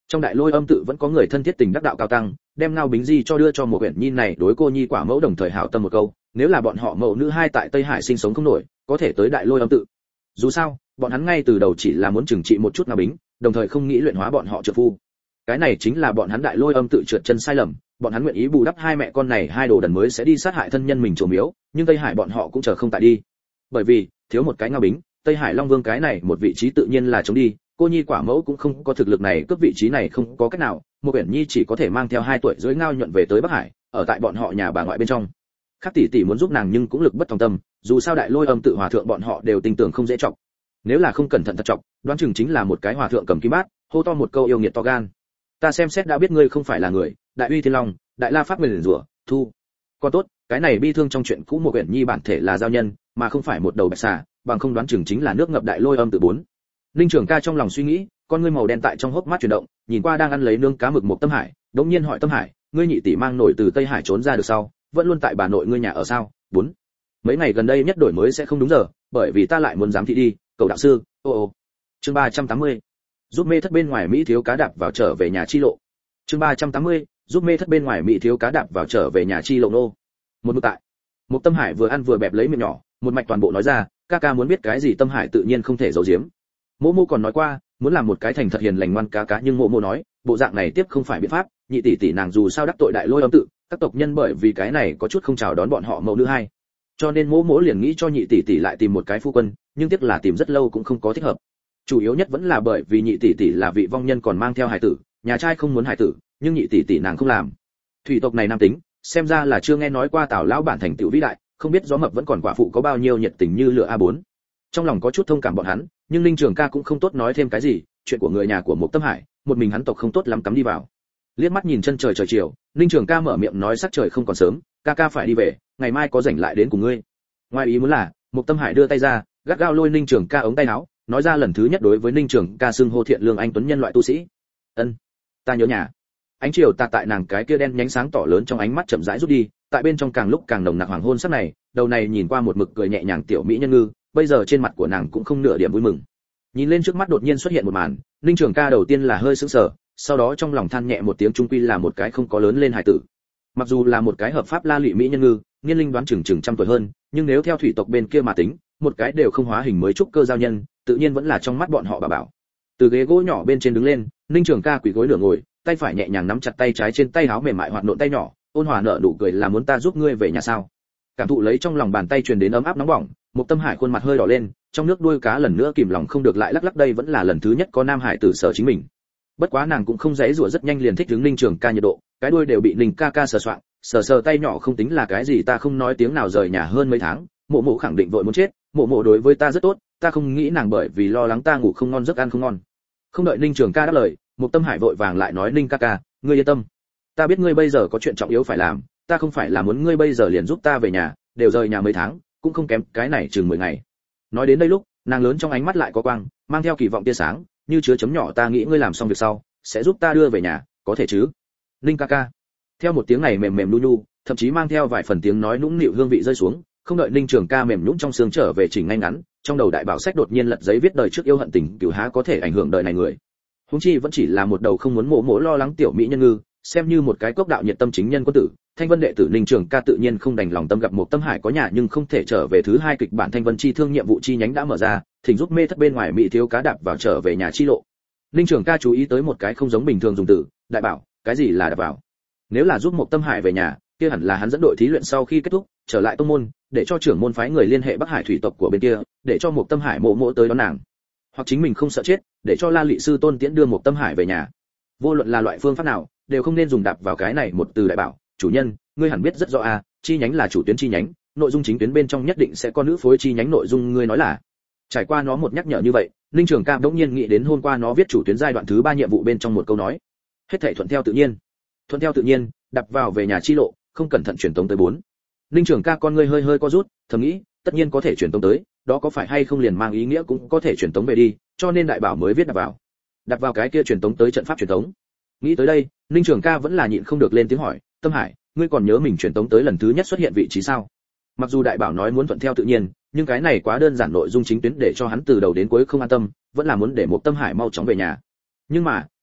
Trong đại lôi âm tự vẫn có người thân thiết tình đắc đạo cao tăng, đem Ngao Bính Di cho đưa cho một quyển nhi này đối cô nhi quả mẫu đồng thời hảo tâm một câu, nếu là bọn họ mẫu nữ hai tại Tây Hải sinh sống không nổi, có thể tới đại lôi âm tự. Dù sao, bọn hắn ngay từ đầu chỉ là muốn trừng trị một chút Ngao Bính, đồng thời không nghĩ luyện hóa bọn họ trợ phu. Cái này chính là bọn hắn đại lôi âm tự trượt chân sai lầm, bọn hắn nguyện ý bù đắp hai mẹ con này hai đồ đần mới sẽ đi sát hại thân nhân mình trổ miếu, nhưng Tây Hải bọn họ cũng chờ không tại đi. Bởi vì, thiếu một cái Ngao Bính, Tây Hải Long Vương cái này một vị trí tự nhiên là chống đi, cô nhi quả mẫu cũng không có thực lực này cướp vị trí này không có cách nào, một quyển nhi chỉ có thể mang theo hai tuổi dưới Ngao nhuận về tới Bắc Hải, ở tại bọn họ nhà bà ngoại bên trong. Khác tỷ tỷ muốn giúp nàng nhưng cũng lực bất tòng tâm, dù sao đại lôi âm tự hòa thượng bọn họ đều tin tưởng không dễ trọng. Nếu là không cẩn thận thật trọng, đoán chừng chính là một cái hòa thượng cầm kim bát, hô to một câu yêu nghiệt to gan. Ta xem xét đã biết ngươi không phải là người, đại uy thiên long, đại la pháp nguyền rủa, thu. Còn tốt, cái này bi thương trong chuyện cũ một quyển nhi bản thể là giao nhân, mà không phải một đầu bạch xà, bằng không đoán chừng chính là nước ngập đại lôi âm tự bốn. Linh Trường Ca trong lòng suy nghĩ, con ngươi màu đen tại trong hốc mắt chuyển động, nhìn qua đang ăn lấy nướng cá mực một Tâm Hải, đống nhiên hỏi Tâm Hải, ngươi nhị tỷ mang nổi từ Tây Hải trốn ra được sao, vẫn luôn tại bà nội ngươi nhà ở sao? Bốn. Mấy ngày gần đây nhất đổi mới sẽ không đúng giờ, bởi vì ta lại muốn giám thị đi, cầu đạo sư. Ô ô. Chương ba trăm tám mươi. Giúp mê thất bên ngoài Mỹ thiếu cá đạp vào trở về nhà chi lộ. Chương ba trăm tám mươi. Giúp mê thất bên ngoài Mỹ thiếu cá đạp vào trở về nhà chi lộ nô. Một mực tại. Một Tâm Hải vừa ăn vừa bẹp lấy miệng nhỏ, một mạch toàn bộ nói ra, ca ca muốn biết cái gì Tâm Hải tự nhiên không thể giấu giếm. Mộ Mộ còn nói qua, muốn làm một cái thành thật hiền lành ngoan cá cá, nhưng Mộ Mộ nói, bộ dạng này tiếp không phải biện pháp, nhị tỷ tỷ nàng dù sao đắc tội đại lôi âm tự, các tộc nhân bởi vì cái này có chút không chào đón bọn họ mẫu nữ hai. Cho nên Mộ Mộ liền nghĩ cho nhị tỷ tỷ lại tìm một cái phu quân, nhưng tiếc là tìm rất lâu cũng không có thích hợp. Chủ yếu nhất vẫn là bởi vì nhị tỷ tỷ là vị vong nhân còn mang theo hài tử, nhà trai không muốn hài tử, nhưng nhị tỷ tỷ nàng không làm. Thủy tộc này nam tính, xem ra là chưa nghe nói qua Tào lão bản thành tựu vĩ đại, không biết gió mập vẫn còn quả phụ có bao nhiêu nhiệt tình như lửa a bốn. Trong lòng có chút thông cảm bọn hắn, nhưng Linh Trường Ca cũng không tốt nói thêm cái gì, chuyện của người nhà của một Tâm Hải, một mình hắn tộc không tốt lắm cắm đi vào. Liếc mắt nhìn chân trời trời chiều, Linh Trường Ca mở miệng nói sắc trời không còn sớm, ca ca phải đi về, ngày mai có rảnh lại đến cùng ngươi. Ngoài ý muốn là, một Tâm Hải đưa tay ra, gắt gao lôi Linh Trường Ca ống tay áo, nói ra lần thứ nhất đối với Linh Trường Ca xưng hô thiện lương anh tuấn nhân loại tu sĩ. Ân, ta nhớ nhà. Ánh chiều tà tại nàng cái kia đen nhánh sáng tỏ lớn trong ánh mắt chậm rãi rút đi, tại bên trong càng lúc càng nồng nặc hoàng hôn sắc này, đầu này nhìn qua một mực cười nhẹ nhàng tiểu mỹ nhân ngư, bây giờ trên mặt của nàng cũng không nửa điểm vui mừng. Nhìn lên trước mắt đột nhiên xuất hiện một màn, Ninh Trường Ca đầu tiên là hơi sững sờ, sau đó trong lòng than nhẹ một tiếng, trung quy là một cái không có lớn lên hài tử. Mặc dù là một cái hợp pháp la lụy mỹ nhân ngư, niên linh đoán chừng chừng trăm tuổi hơn, nhưng nếu theo thủy tộc bên kia mà tính, một cái đều không hóa hình mới trúc cơ giao nhân, tự nhiên vẫn là trong mắt bọn họ bà bảo. Từ ghế gỗ nhỏ bên trên đứng lên, Ninh Trường Ca quỳ gối nửa ngồi, tay phải nhẹ nhàng nắm chặt tay trái trên tay áo mềm mại hoạt nộn tay nhỏ, ôn hòa nở nụ cười là muốn ta giúp ngươi về nhà sao? Cảm thụ lấy trong lòng bàn tay truyền đến ấm áp nóng bỏng, một Tâm Hải khuôn mặt hơi đỏ lên, trong nước đuôi cá lần nữa kìm lòng không được lại lắc lắc, đây vẫn là lần thứ nhất có nam hải tử sở chính mình. Bất quá nàng cũng không dễ rủa, rất nhanh liền thích ứng Ninh Trường Ca nhiệt độ, cái đuôi đều bị Ninh ca ca sờ soạng, sờ sờ tay nhỏ không tính là cái gì, ta không nói tiếng nào rời nhà hơn mấy tháng, Mộ Mộ khẳng định vội muốn chết, Mộ Mộ đối với ta rất tốt, ta không nghĩ nàng bởi vì lo lắng ta ngủ không ngon giấc ăn không ngon. Không đợi Ninh Trường Ca đáp lời, một Tâm Hải vội vàng lại nói, Ninh ca ca, ngươi yên tâm, ta biết ngươi bây giờ có chuyện trọng yếu phải làm, ta không phải là muốn ngươi bây giờ liền giúp ta về nhà, đều rời nhà mấy tháng, cũng không kém cái này chừng mười ngày. Nói đến đây lúc, nàng lớn trong ánh mắt lại có quang, mang theo kỳ vọng tia sáng, như chứa chấm nhỏ, ta nghĩ ngươi làm xong việc sau, sẽ giúp ta đưa về nhà, có thể chứ? Ninh ca ca. Theo một tiếng này mềm mềm nu nu, thậm chí mang theo vài phần tiếng nói nũng nịu hương vị rơi xuống, không đợi Ninh Trường Ca mềm nhũn trong xương trở về chỉnh ngay ngắn, trong đầu đại bảo sách đột nhiên lật giấy viết đời trước yêu hận tình cửu há có thể ảnh hưởng đời này người. Huống chi vẫn chỉ là một đầu không muốn Mộ Mộ lo lắng tiểu mỹ nhân ngư, xem như một cái cốc đạo nhiệt tâm chính nhân quân tử, Thanh Vân đệ tử Ninh Trường Ca tự nhiên không đành lòng tâm gặp một Tâm Hải có nhà nhưng không thể trở về. Thứ hai kịch bản Thanh Vân chi thương nhiệm vụ chi nhánh đã mở ra, thỉnh giúp mê thất bên ngoài mỹ thiếu cá đạp vào trở về nhà chi lộ. Ninh Trường Ca chú ý tới một cái không giống bình thường dùng từ, đại bảo, cái gì là đạp vào? Nếu là giúp một Tâm Hải về nhà, kia hẳn là hắn dẫn đội thí luyện sau khi kết thúc, trở lại tông môn, để cho trưởng môn phái người liên hệ Bắc Hải thủy tộc của bên kia, để cho một Tâm Hải Mộ Mộ tới đón nàng. Hoặc chính mình không sợ chết, để cho La Lị sư tôn tiễn đưa một Tâm Hải về nhà. Vô luận là loại phương pháp nào, đều không nên dùng đạp vào cái này một từ đại bảo. Chủ nhân, ngươi hẳn biết rất rõ a, chi nhánh là chủ tuyến chi nhánh, nội dung chính tuyến bên trong nhất định sẽ có nữ phối chi nhánh nội dung, ngươi nói là. Trải qua nó một nhắc nhở như vậy, Ninh Trường Ca đống nhiên nghĩ đến hôm qua nó viết chủ tuyến giai đoạn thứ ba nhiệm vụ bên trong một câu nói. Hết thảy thuận theo tự nhiên. Thuận theo tự nhiên, đạp vào về nhà chi lộ, không cẩn thận truyền tống tới bốn. Ninh Trường Ca con ngươi hơi hơi co rút, thầm nghĩ, tất nhiên có thể truyền tống tới, đó có phải hay không liền mang ý nghĩa cũng có thể truyền tống về đi, cho nên đại bảo mới viết đạp vào. Đạp vào cái kia truyền tống tới trận pháp truyền tống. Nghĩ tới đây, Ninh Trường Ca vẫn là nhịn không được lên tiếng hỏi, Tâm Hải, ngươi còn nhớ mình truyền tống tới lần thứ nhất xuất hiện vị trí sao? Mặc dù đại bảo nói muốn thuận theo tự nhiên, nhưng cái này quá đơn giản, nội dung chính tuyến để cho hắn từ đầu đến cuối không an tâm, vẫn là muốn để một Tâm Hải mau chóng về nhà. Nhưng mà,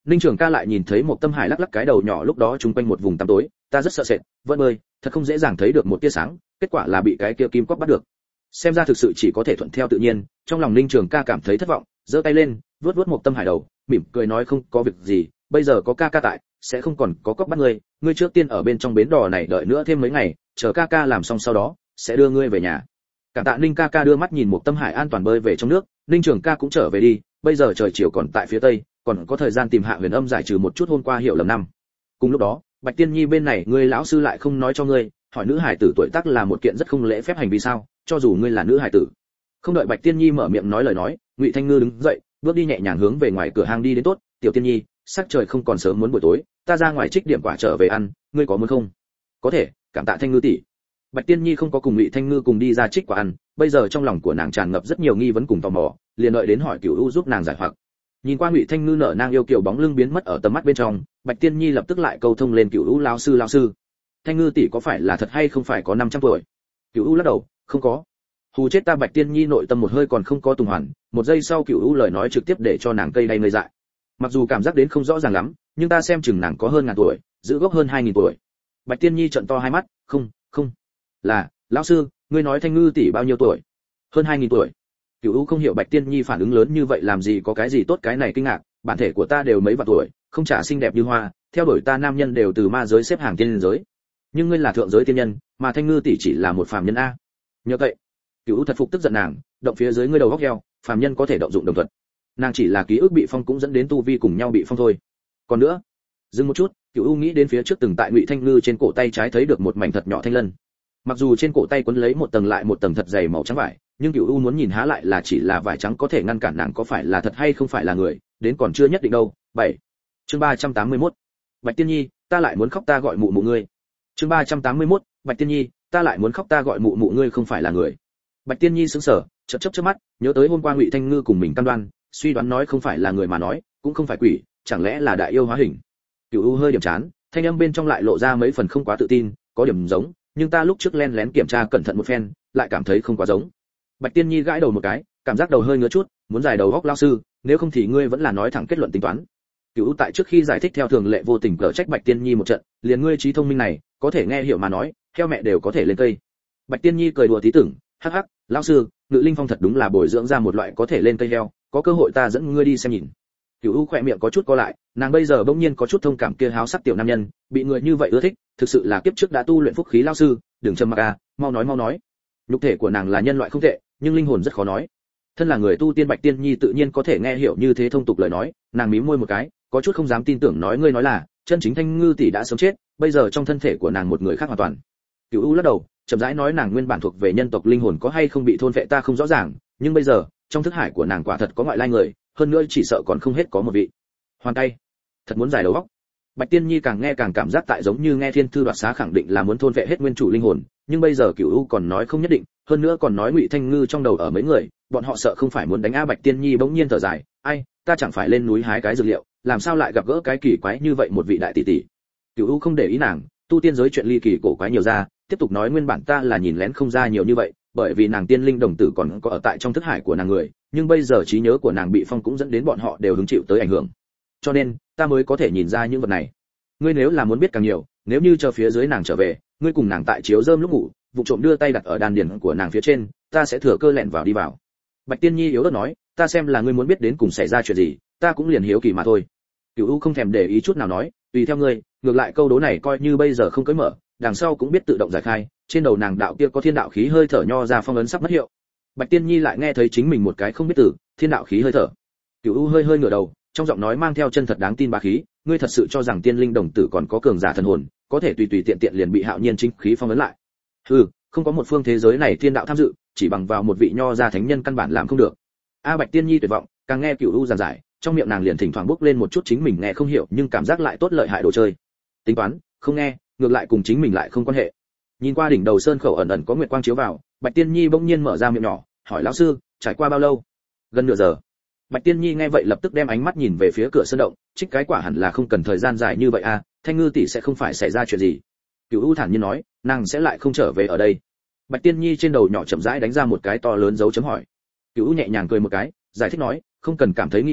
Ninh Trường Ca lại nhìn thấy một Tâm Hải lắc lắc cái đầu nhỏ, lúc đó chung quanh một vùng tăm tối, ta rất sợ sệt, vẫn bơi, thật không dễ dàng thấy được một tia sáng, kết quả là bị cái kia kim cóc bắt được. Xem ra thực sự chỉ có thể thuận theo tự nhiên, trong lòng Ninh Trường Ca cảm thấy thất vọng, giơ tay lên, vuốt vuốt một Tâm Hải đầu, mỉm cười nói không có việc gì, bây giờ có ca ca tại, sẽ không còn có cóc bắt ngươi, ngươi trước tiên ở bên trong bến đò này đợi nữa thêm mấy ngày, chờ ca ca làm xong sau đó sẽ đưa ngươi về nhà. Cảm tạ Ninh ca ca đưa mắt nhìn một Tâm Hải an toàn bơi về trong nước, Ninh Trường Ca cũng trở về đi, bây giờ trời chiều còn tại phía tây, còn có thời gian tìm Hạ Huyền Âm giải trừ một chút hôm qua hiểu lầm năm. Cùng lúc đó, Bạch Tiên Nhi bên này, ngươi lão sư lại không nói cho ngươi, hỏi nữ hải tử tuổi tác là một kiện rất không lễ phép hành vi sao, cho dù ngươi là nữ hải tử. Không đợi Bạch Tiên Nhi mở miệng nói lời nói, Ngụy Thanh Ngư đứng dậy, bước đi nhẹ nhàng hướng về ngoài cửa hàng đi đến. Tốt, Tiểu Tiên Nhi, sắc trời không còn sớm, muốn buổi tối, ta ra ngoài trích điểm quả trở về ăn, ngươi có muốn không? Có thể, cảm tạ Thanh Ngư tỷ. Bạch Tiên Nhi không có cùng Ngụy Thanh Ngư cùng đi ra trích quả ăn, bây giờ trong lòng của nàng tràn ngập rất nhiều nghi vấn cùng tò mò, liền đợi đến hỏi Cửu U giúp nàng giải hoặc. Nhìn qua Ngụy Thanh Ngư nở nang yêu kiều bóng lưng biến mất ở tầm mắt bên trong, Bạch Tiên Nhi lập tức lại câu thông lên Cửu U lão sư lão sư. Thanh Ngư tỷ có phải là thật hay không phải có năm trăm tuổi? Cửu U lắc đầu, không có. Hù chết ta. Bạch Tiên Nhi nội tâm một hơi còn không có tùng hoàn, một giây sau Cửu U lời nói trực tiếp để cho nàng cây đay ngây dại. Mặc dù cảm giác đến không rõ ràng lắm, nhưng ta xem chừng nàng có hơn ngàn tuổi, giữ gốc hơn hai nghìn tuổi. Bạch Tiên Nhi trợn to hai mắt, không, không, là, lão sư, ngươi nói Thanh Ngư tỷ bao nhiêu tuổi? Hơn hai nghìn tuổi. Cửu U không hiểu Bạch Tiên Nhi phản ứng lớn như vậy làm gì, có cái gì tốt cái này kinh ngạc, bản thể của ta đều mấy vạn tuổi, không trả xinh đẹp như hoa, theo đuổi ta nam nhân đều từ ma giới xếp hàng tiên giới. Nhưng ngươi là thượng giới tiên nhân, mà Thanh Ngư tỷ chỉ là một phàm nhân a. Nhớ vậy. Cửu U thật phục tức giận nàng, động phía dưới ngươi đầu góc heo, phàm nhân có thể động dụng đồng thuật. Nàng chỉ là ký ức bị phong cũng dẫn đến tu vi cùng nhau bị phong thôi. Còn nữa, dừng một chút, Cửu U nghĩ đến phía trước từng tại Ngụy Thanh Ngư trên cổ tay trái thấy được một mảnh thật nhỏ thanh lân. Mặc dù trên cổ tay quấn lấy một tầng lại một tầng thật dày màu trắng vải, nhưng Cửu U muốn nhìn há lại là chỉ là vải trắng có thể ngăn cản nàng có phải là thật hay không phải là người, đến còn chưa nhất định đâu. bảy. Chương ba trăm tám mươi mốt. Bạch Tiên Nhi, ta lại muốn khóc, ta gọi mụ mụ ngươi. Chương ba trăm tám mươi mốt. Bạch Tiên Nhi, ta lại muốn khóc, ta gọi mụ mụ ngươi không phải là người. Bạch Tiên Nhi sững sờ, chớp chớp chớp mắt, nhớ tới hôm qua Ngụy Thanh Ngư cùng mình cam đoan, suy đoán nói không phải là người mà nói, cũng không phải quỷ, chẳng lẽ là đại yêu hóa hình. Cửu U hơi điểm chán, thanh âm bên trong lại lộ ra mấy phần không quá tự tin, có điểm giống, nhưng ta lúc trước len lén kiểm tra cẩn thận một phen, lại cảm thấy không quá giống. Bạch Tiên Nhi gãi đầu một cái, cảm giác đầu hơi ngứa chút, muốn giải đầu góc lão sư, nếu không thì ngươi vẫn là nói thẳng kết luận tính toán. Cửu U tại trước khi giải thích theo thường lệ vô tình cở trách Bạch Tiên Nhi một trận, liền ngươi trí thông minh này, có thể nghe hiểu mà nói, theo mẹ đều có thể lên cây. Bạch Tiên Nhi cười đùa tí tưởng, hắc hắc, lão sư, Ngự Linh Phong thật đúng là bồi dưỡng ra một loại có thể lên cây heo, có cơ hội ta dẫn ngươi đi xem nhìn. Cửu U khỏe miệng có chút co lại, nàng bây giờ bỗng nhiên có chút thông cảm kia háo sắc tiểu nam nhân, bị người như vậy ưa thích, thực sự là kiếp trước đã tu luyện phúc khí lão sư, đừng trầm mặc à, mau nói mau nói. Nhục thể của nàng là nhân loại không tệ, nhưng linh hồn rất khó nói. Thân là người tu tiên Bạch Tiên Nhi tự nhiên có thể nghe hiểu như thế thông tục lời nói, nàng mím môi một cái, có chút không dám tin tưởng nói ngươi nói là, chân chính Thanh Ngư tỷ đã sớm chết, bây giờ trong thân thể của nàng một người khác hoàn toàn. Cửu U lắc đầu, chậm rãi nói nàng nguyên bản thuộc về nhân tộc linh hồn có hay không bị thôn phệ ta không rõ ràng, nhưng bây giờ, trong thức hải của nàng quả thật có ngoại lai người, hơn nữa chỉ sợ còn không hết có một vị. Hoàn tay, thật muốn giải đầu óc. Bạch Tiên Nhi càng nghe càng cảm giác tại giống như nghe Thiên Thư Đoạt Xá khẳng định là muốn thôn phệ hết nguyên chủ linh hồn, nhưng bây giờ Cửu U còn nói không nhất định, hơn nữa còn nói Ngụy Thanh Ngư trong đầu ở mấy người, bọn họ sợ không phải muốn đánh a. Bạch Tiên Nhi bỗng nhiên thở dài, ai, ta chẳng phải lên núi hái cái dược liệu, làm sao lại gặp gỡ cái kỳ quái như vậy một vị đại tỷ tỷ. Cửu U không để ý nàng, tu tiên giới chuyện ly kỳ cổ quái nhiều ra, tiếp tục nói nguyên bản ta là nhìn lén không ra nhiều như vậy, bởi vì nàng tiên linh đồng tử còn có ở tại trong thức hải của nàng người, nhưng bây giờ trí nhớ của nàng bị phong cũng dẫn đến bọn họ đều hứng chịu tới ảnh hưởng, cho nên ta mới có thể nhìn ra những vật này. Ngươi nếu là muốn biết càng nhiều, nếu như chờ phía dưới nàng trở về, ngươi cùng nàng tại chiếu rơm lúc ngủ, vụ trộm đưa tay đặt ở đan điền của nàng phía trên, ta sẽ thừa cơ lẻn vào đi vào. Bạch Tiên Nhi yếu ớt nói, ta xem là ngươi muốn biết đến cùng xảy ra chuyện gì, ta cũng liền hiếu kỳ mà thôi. Cửu U không thèm để ý chút nào nói, tùy theo ngươi, ngược lại câu đố này coi như bây giờ không cưới mở, đằng sau cũng biết tự động giải khai, trên đầu nàng đạo kia có thiên đạo khí hơi thở nho ra phong ấn sắp mất hiệu. Bạch Tiên Nhi lại nghe thấy chính mình một cái không biết từ, thiên đạo khí hơi thở. Cửu U hơi hơi ngửa đầu, trong giọng nói mang theo chân thật đáng tin bá khí, ngươi thật sự cho rằng tiên linh đồng tử còn có cường giả thần hồn, có thể tùy tùy tiện tiện liền bị hạo nhiên chính khí phong ấn lại? Hừ, không có một phương thế giới này thiên đạo tham dự, chỉ bằng vào một vị nho gia thánh nhân căn bản làm không được. A Bạch Tiên Nhi tuyệt vọng, càng nghe Cửu U giảng giải, trong miệng nàng liền thỉnh thoảng bốc lên một chút chính mình nghe không hiểu nhưng cảm giác lại tốt lợi hại đồ chơi. Tính toán, không nghe, ngược lại cùng chính mình lại không quan hệ. Nhìn qua đỉnh đầu sơn khẩu ẩn ẩn có nguyệt quang chiếu vào, Bạch Tiên Nhi bỗng nhiên mở ra miệng nhỏ, hỏi lão sư, trải qua bao lâu? Gần nửa giờ. Bạch Tiên Nhi nghe vậy lập tức đem ánh mắt nhìn về phía cửa sơn động, trích cái quả hẳn là không cần thời gian dài như vậy à, Thanh Ngư tỷ sẽ không phải xảy ra chuyện gì. Cửu U thản nhiên nói, nàng sẽ lại không trở về ở đây. Bạch Tiên Nhi trên đầu nhỏ chậm rãi đánh ra một cái to lớn dấu chấm hỏi. Cửu U nhẹ nhàng cười một cái, giải thích nói, không cần cảm thấy nghi hoặc,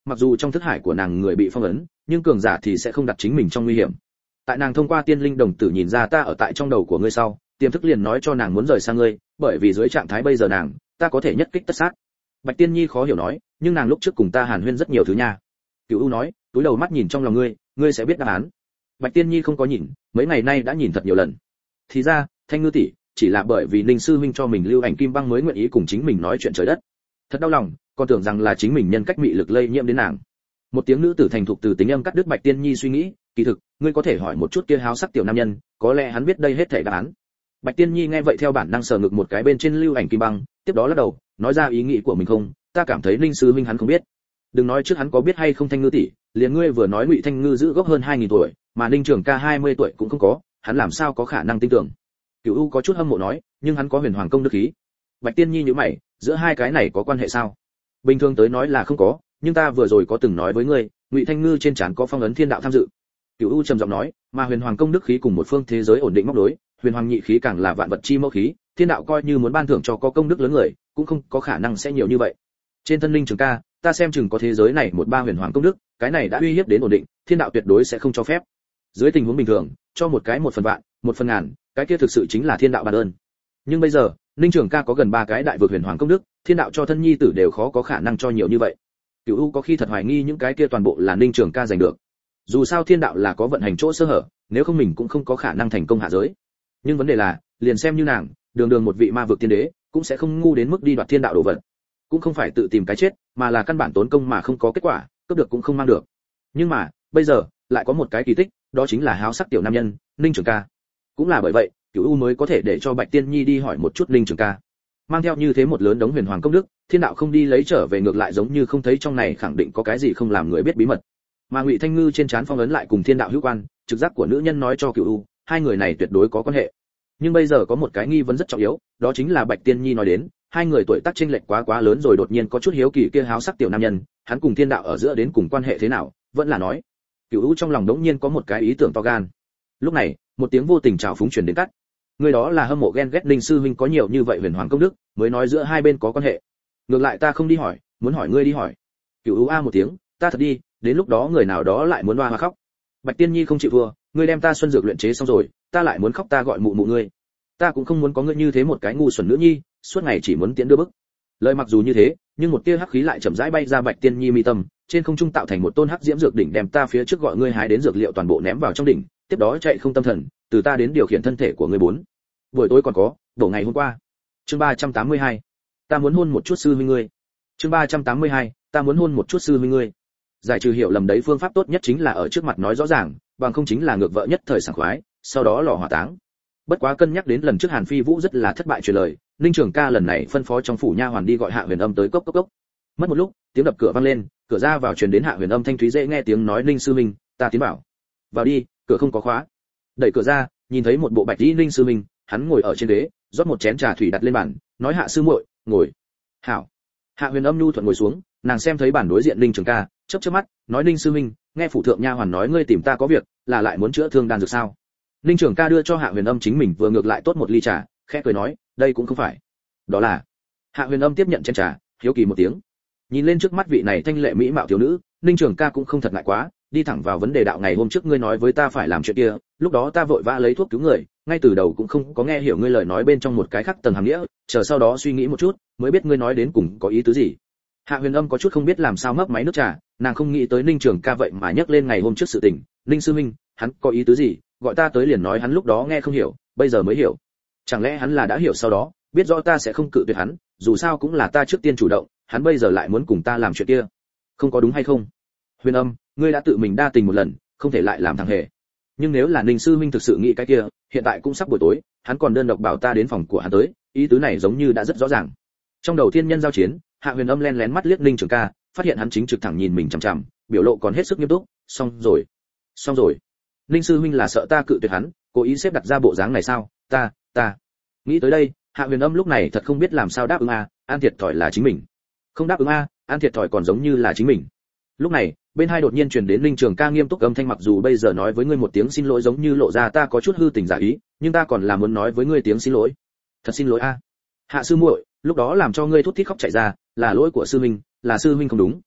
mặc dù trong thức hải của nàng người bị phong ấn, nhưng cường giả thì sẽ không đặt chính mình trong nguy hiểm. Tại nàng thông qua tiên linh đồng tử nhìn ra ta ở tại trong đầu của ngươi sau, tiềm thức liền nói cho nàng muốn rời xa ngươi, bởi vì dưới trạng thái bây giờ nàng, ta có thể nhất kích tất sát. Bạch Tiên Nhi khó hiểu nói, nhưng nàng lúc trước cùng ta hàn huyên rất nhiều thứ nha. Cửu U nói, túi đầu mắt nhìn trong lòng ngươi, ngươi sẽ biết đáp án. Bạch Tiên Nhi không có nhìn, mấy ngày nay đã nhìn thật nhiều lần. Thì ra, Thanh Ngư tỷ, chỉ là bởi vì Ninh sư huynh cho mình lưu ảnh kim băng mới nguyện ý cùng chính mình nói chuyện trời đất. Thật đau lòng, còn tưởng rằng là chính mình nhân cách mị lực lây nhiễm đến nàng. Một tiếng nữ tử thành thục từ tính âm cắt đứt Bạch Tiên Nhi suy nghĩ, kỳ thực, ngươi có thể hỏi một chút kia háo sắc tiểu nam nhân, có lẽ hắn biết đây hết thảy đáp án. Bạch Tiên Nhi nghe vậy theo bản năng sờ ngực một cái bên trên lưu ảnh kim băng, tiếp đó lắc đầu, nói ra ý nghĩ của mình không, ta cảm thấy Ninh sư huynh hắn không biết. Đừng nói trước hắn có biết hay không Thanh Ngư tỷ, liền ngươi vừa nói Ngụy Thanh Ngư giữ gốc hơn hai nghìn tuổi, mà Ninh Trường ca hai mươi tuổi cũng không có, hắn làm sao có khả năng tin tưởng. Cửu U có chút hâm mộ nói, nhưng hắn có huyền hoàng công đức khí. Bạch Tiên Nhi nhíu mày, giữa hai cái này có quan hệ sao? Bình thường tới nói là không có, nhưng ta vừa rồi có từng nói với ngươi, Ngụy Thanh Ngư trên trán có phong ấn thiên đạo tham dự. Cửu U trầm giọng nói, mà huyền hoàng công đức khí cùng một phương thế giới ổn định móc đối, huyền hoàng nhị khí càng là vạn vật chi mẫu khí, thiên đạo coi như muốn ban thưởng cho có công đức lớn người, cũng không có khả năng sẽ nhiều như vậy. Trên thân linh trường ca, ta xem chừng có thế giới này một ba huyền hoàng công đức, cái này đã uy hiếp đến ổn định, thiên đạo tuyệt đối sẽ không cho phép. Dưới tình huống bình thường, cho một cái một phần vạn, một phần ngàn, cái kia thực sự chính là thiên đạo ban ơn. Nhưng bây giờ, linh trường ca có gần ba cái đại vực huyền hoàng công đức, thiên đạo cho thân nhi tử đều khó có khả năng cho nhiều như vậy. Cửu U có khi thật hoài nghi những cái kia toàn bộ là linh trường ca giành được. Dù sao thiên đạo là có vận hành chỗ sơ hở, nếu không mình cũng không có khả năng thành công hạ giới. Nhưng vấn đề là, liền xem như nàng, đường đường một vị ma vực tiên đế, cũng sẽ không ngu đến mức đi đoạt thiên đạo đồ vật. Cũng không phải tự tìm cái chết, mà là căn bản tốn công mà không có kết quả, cướp được cũng không mang được. Nhưng mà, bây giờ, lại có một cái kỳ tích, đó chính là háo sắc tiểu nam nhân, Ninh Trường ca. Cũng là bởi vậy, Cửu U mới có thể để cho Bạch Tiên Nhi đi hỏi một chút Ninh Trường ca. Mang theo như thế một lớn đống huyền hoàng công đức, thiên đạo không đi lấy trở về ngược lại giống như không thấy trong này khẳng định có cái gì không làm người biết bí mật. Mà Ngụy Thanh Ngư trên trán phong ấn lại cùng thiên đạo hữu quan, trực giác của nữ nhân nói cho Cửu U, hai người này tuyệt đối có quan hệ. Nhưng bây giờ có một cái nghi vấn rất trọng yếu, đó chính là Bạch Tiên Nhi nói đến, hai người tuổi tác chênh lệch quá quá lớn rồi, đột nhiên có chút hiếu kỳ kia háo sắc tiểu nam nhân, hắn cùng thiên đạo ở giữa đến cùng quan hệ thế nào, vẫn là nói. Cửu U trong lòng đống nhiên có một cái ý tưởng to gan. Lúc này, một tiếng vô tình trào phúng truyền đến cắt. Người đó là hâm mộ ghen ghét Ninh sư huynh có nhiều như vậy huyền hoàng công đức, mới nói giữa hai bên có quan hệ. Ngược lại ta không đi hỏi, muốn hỏi ngươi đi hỏi. Cửu U a một tiếng, ta thật đi, đến lúc đó người nào đó lại muốn oa hoa khóc. Bạch Tiên Nhi không chịu thua, ngươi đem ta xuân dược luyện chế xong rồi, ta lại muốn khóc ta gọi mụ mụ ngươi. Ta cũng không muốn có ngươi như thế một cái ngu xuẩn nữ nhi, suốt ngày chỉ muốn tiễn đưa bức. Lời mặc dù như thế, nhưng một tia hắc khí lại chậm rãi bay ra Bạch Tiên Nhi mi tâm, trên không trung tạo thành một tôn hắc diễm dược đỉnh, đem ta phía trước gọi ngươi hái đến dược liệu toàn bộ ném vào trong đỉnh, tiếp đó chạy không tâm thần, từ ta đến điều khiển thân thể của ngươi bốn. Buổi tối còn có, đổ ngày hôm qua. Chương ba trăm tám mươi hai. Ta muốn hôn một chút sư huynh ngươi. Chương ba trăm tám mươi hai. Ta muốn hôn một chút sư huynh ngươi. Giải trừ hiểu lầm đấy, phương pháp tốt nhất chính là ở trước mặt nói rõ ràng, bằng không chính là ngược vợ nhất thời sảng khoái, sau đó lò hỏa táng. Bất quá cân nhắc đến lần trước Hàn Phi Vũ rất là thất bại truyền lời, Ninh Trường ca lần này phân phó trong phủ nha hoàn đi gọi Hạ Huyền Âm tới cốc cốc cốc. Mất một lúc, tiếng đập cửa vang lên, cửa ra vào truyền đến Hạ Huyền Âm thanh thúy dễ nghe tiếng nói, Ninh sư minh, ta tiến vào. Vào đi, cửa không có khóa. Đẩy cửa ra, nhìn thấy một bộ bạch y Ninh sư minh, hắn ngồi ở trên ghế, rót một chén trà thủy đặt lên bàn, nói Hạ sư muội, ngồi. Hảo. Hạ Huyền Âm nhu thuận ngồi xuống, nàng xem thấy bản đối diện Ninh Trường ca, chớp chớp mắt, nói Ninh sư minh, nghe phủ thượng nha hoàn nói ngươi tìm ta có việc, là lại muốn chữa thương đan dược sao? Ninh Trường ca đưa cho Hạ Huyền Âm chính mình vừa ngược lại tốt một ly trà, khẽ cười nói, đây cũng không phải. Đó là. Hạ Huyền Âm tiếp nhận chén trà, hiếu kỳ một tiếng. Nhìn lên trước mắt vị này thanh lệ mỹ mạo thiếu nữ, Ninh Trường ca cũng không thật ngại quá, đi thẳng vào vấn đề đạo, ngày hôm trước ngươi nói với ta phải làm chuyện kia, lúc đó ta vội vã lấy thuốc cứu người, ngay từ đầu cũng không có nghe hiểu ngươi lời nói bên trong một cái khác tầng hàm nghĩa, chờ sau đó suy nghĩ một chút, mới biết ngươi nói đến cùng có ý tứ gì. Hạ Huyền Âm có chút không biết làm sao mấp máy nước trà, nàng không nghĩ tới Ninh Trường ca vậy mà nhắc lên ngày hôm trước sự tình, Ninh sư minh, hắn có ý tứ gì, gọi ta tới liền nói hắn lúc đó nghe không hiểu, bây giờ mới hiểu. Chẳng lẽ hắn là đã hiểu sau đó, biết rõ ta sẽ không cự tuyệt hắn, dù sao cũng là ta trước tiên chủ động, hắn bây giờ lại muốn cùng ta làm chuyện kia. Không có đúng hay không? Huyền Âm, ngươi đã tự mình đa tình một lần, không thể lại làm thằng hề. Nhưng nếu là Ninh sư minh thực sự nghĩ cái kia, hiện tại cũng sắp buổi tối, hắn còn đơn độc bảo ta đến phòng của hắn tới, ý tứ này giống như đã rất rõ ràng. Trong đầu thiên nhân giao chiến, Hạ Huyền Âm lén lén mắt liếc Ninh Trường ca, phát hiện hắn chính trực thẳng nhìn mình chằm chằm, biểu lộ còn hết sức nghiêm túc. Xong rồi, xong rồi. Ninh sư huynh là sợ ta cự tuyệt hắn, cố ý xếp đặt ra bộ dáng này sao? Ta, ta. Nghĩ tới đây, Hạ Huyền Âm lúc này thật không biết làm sao đáp ứng a, an thiệt thòi là chính mình. Không đáp ứng a, an thiệt thòi còn giống như là chính mình. Lúc này, bên hai đột nhiên truyền đến Ninh Trường ca nghiêm túc âm thanh, mặc dù bây giờ nói với ngươi một tiếng xin lỗi giống như lộ ra ta có chút hư tình giả ý, nhưng ta còn là muốn nói với ngươi tiếng xin lỗi. Thật xin lỗi a. Hạ sư muội, lúc đó làm cho ngươi thút thít khóc chạy ra, là lỗi của sư huynh, là sư huynh không đúng.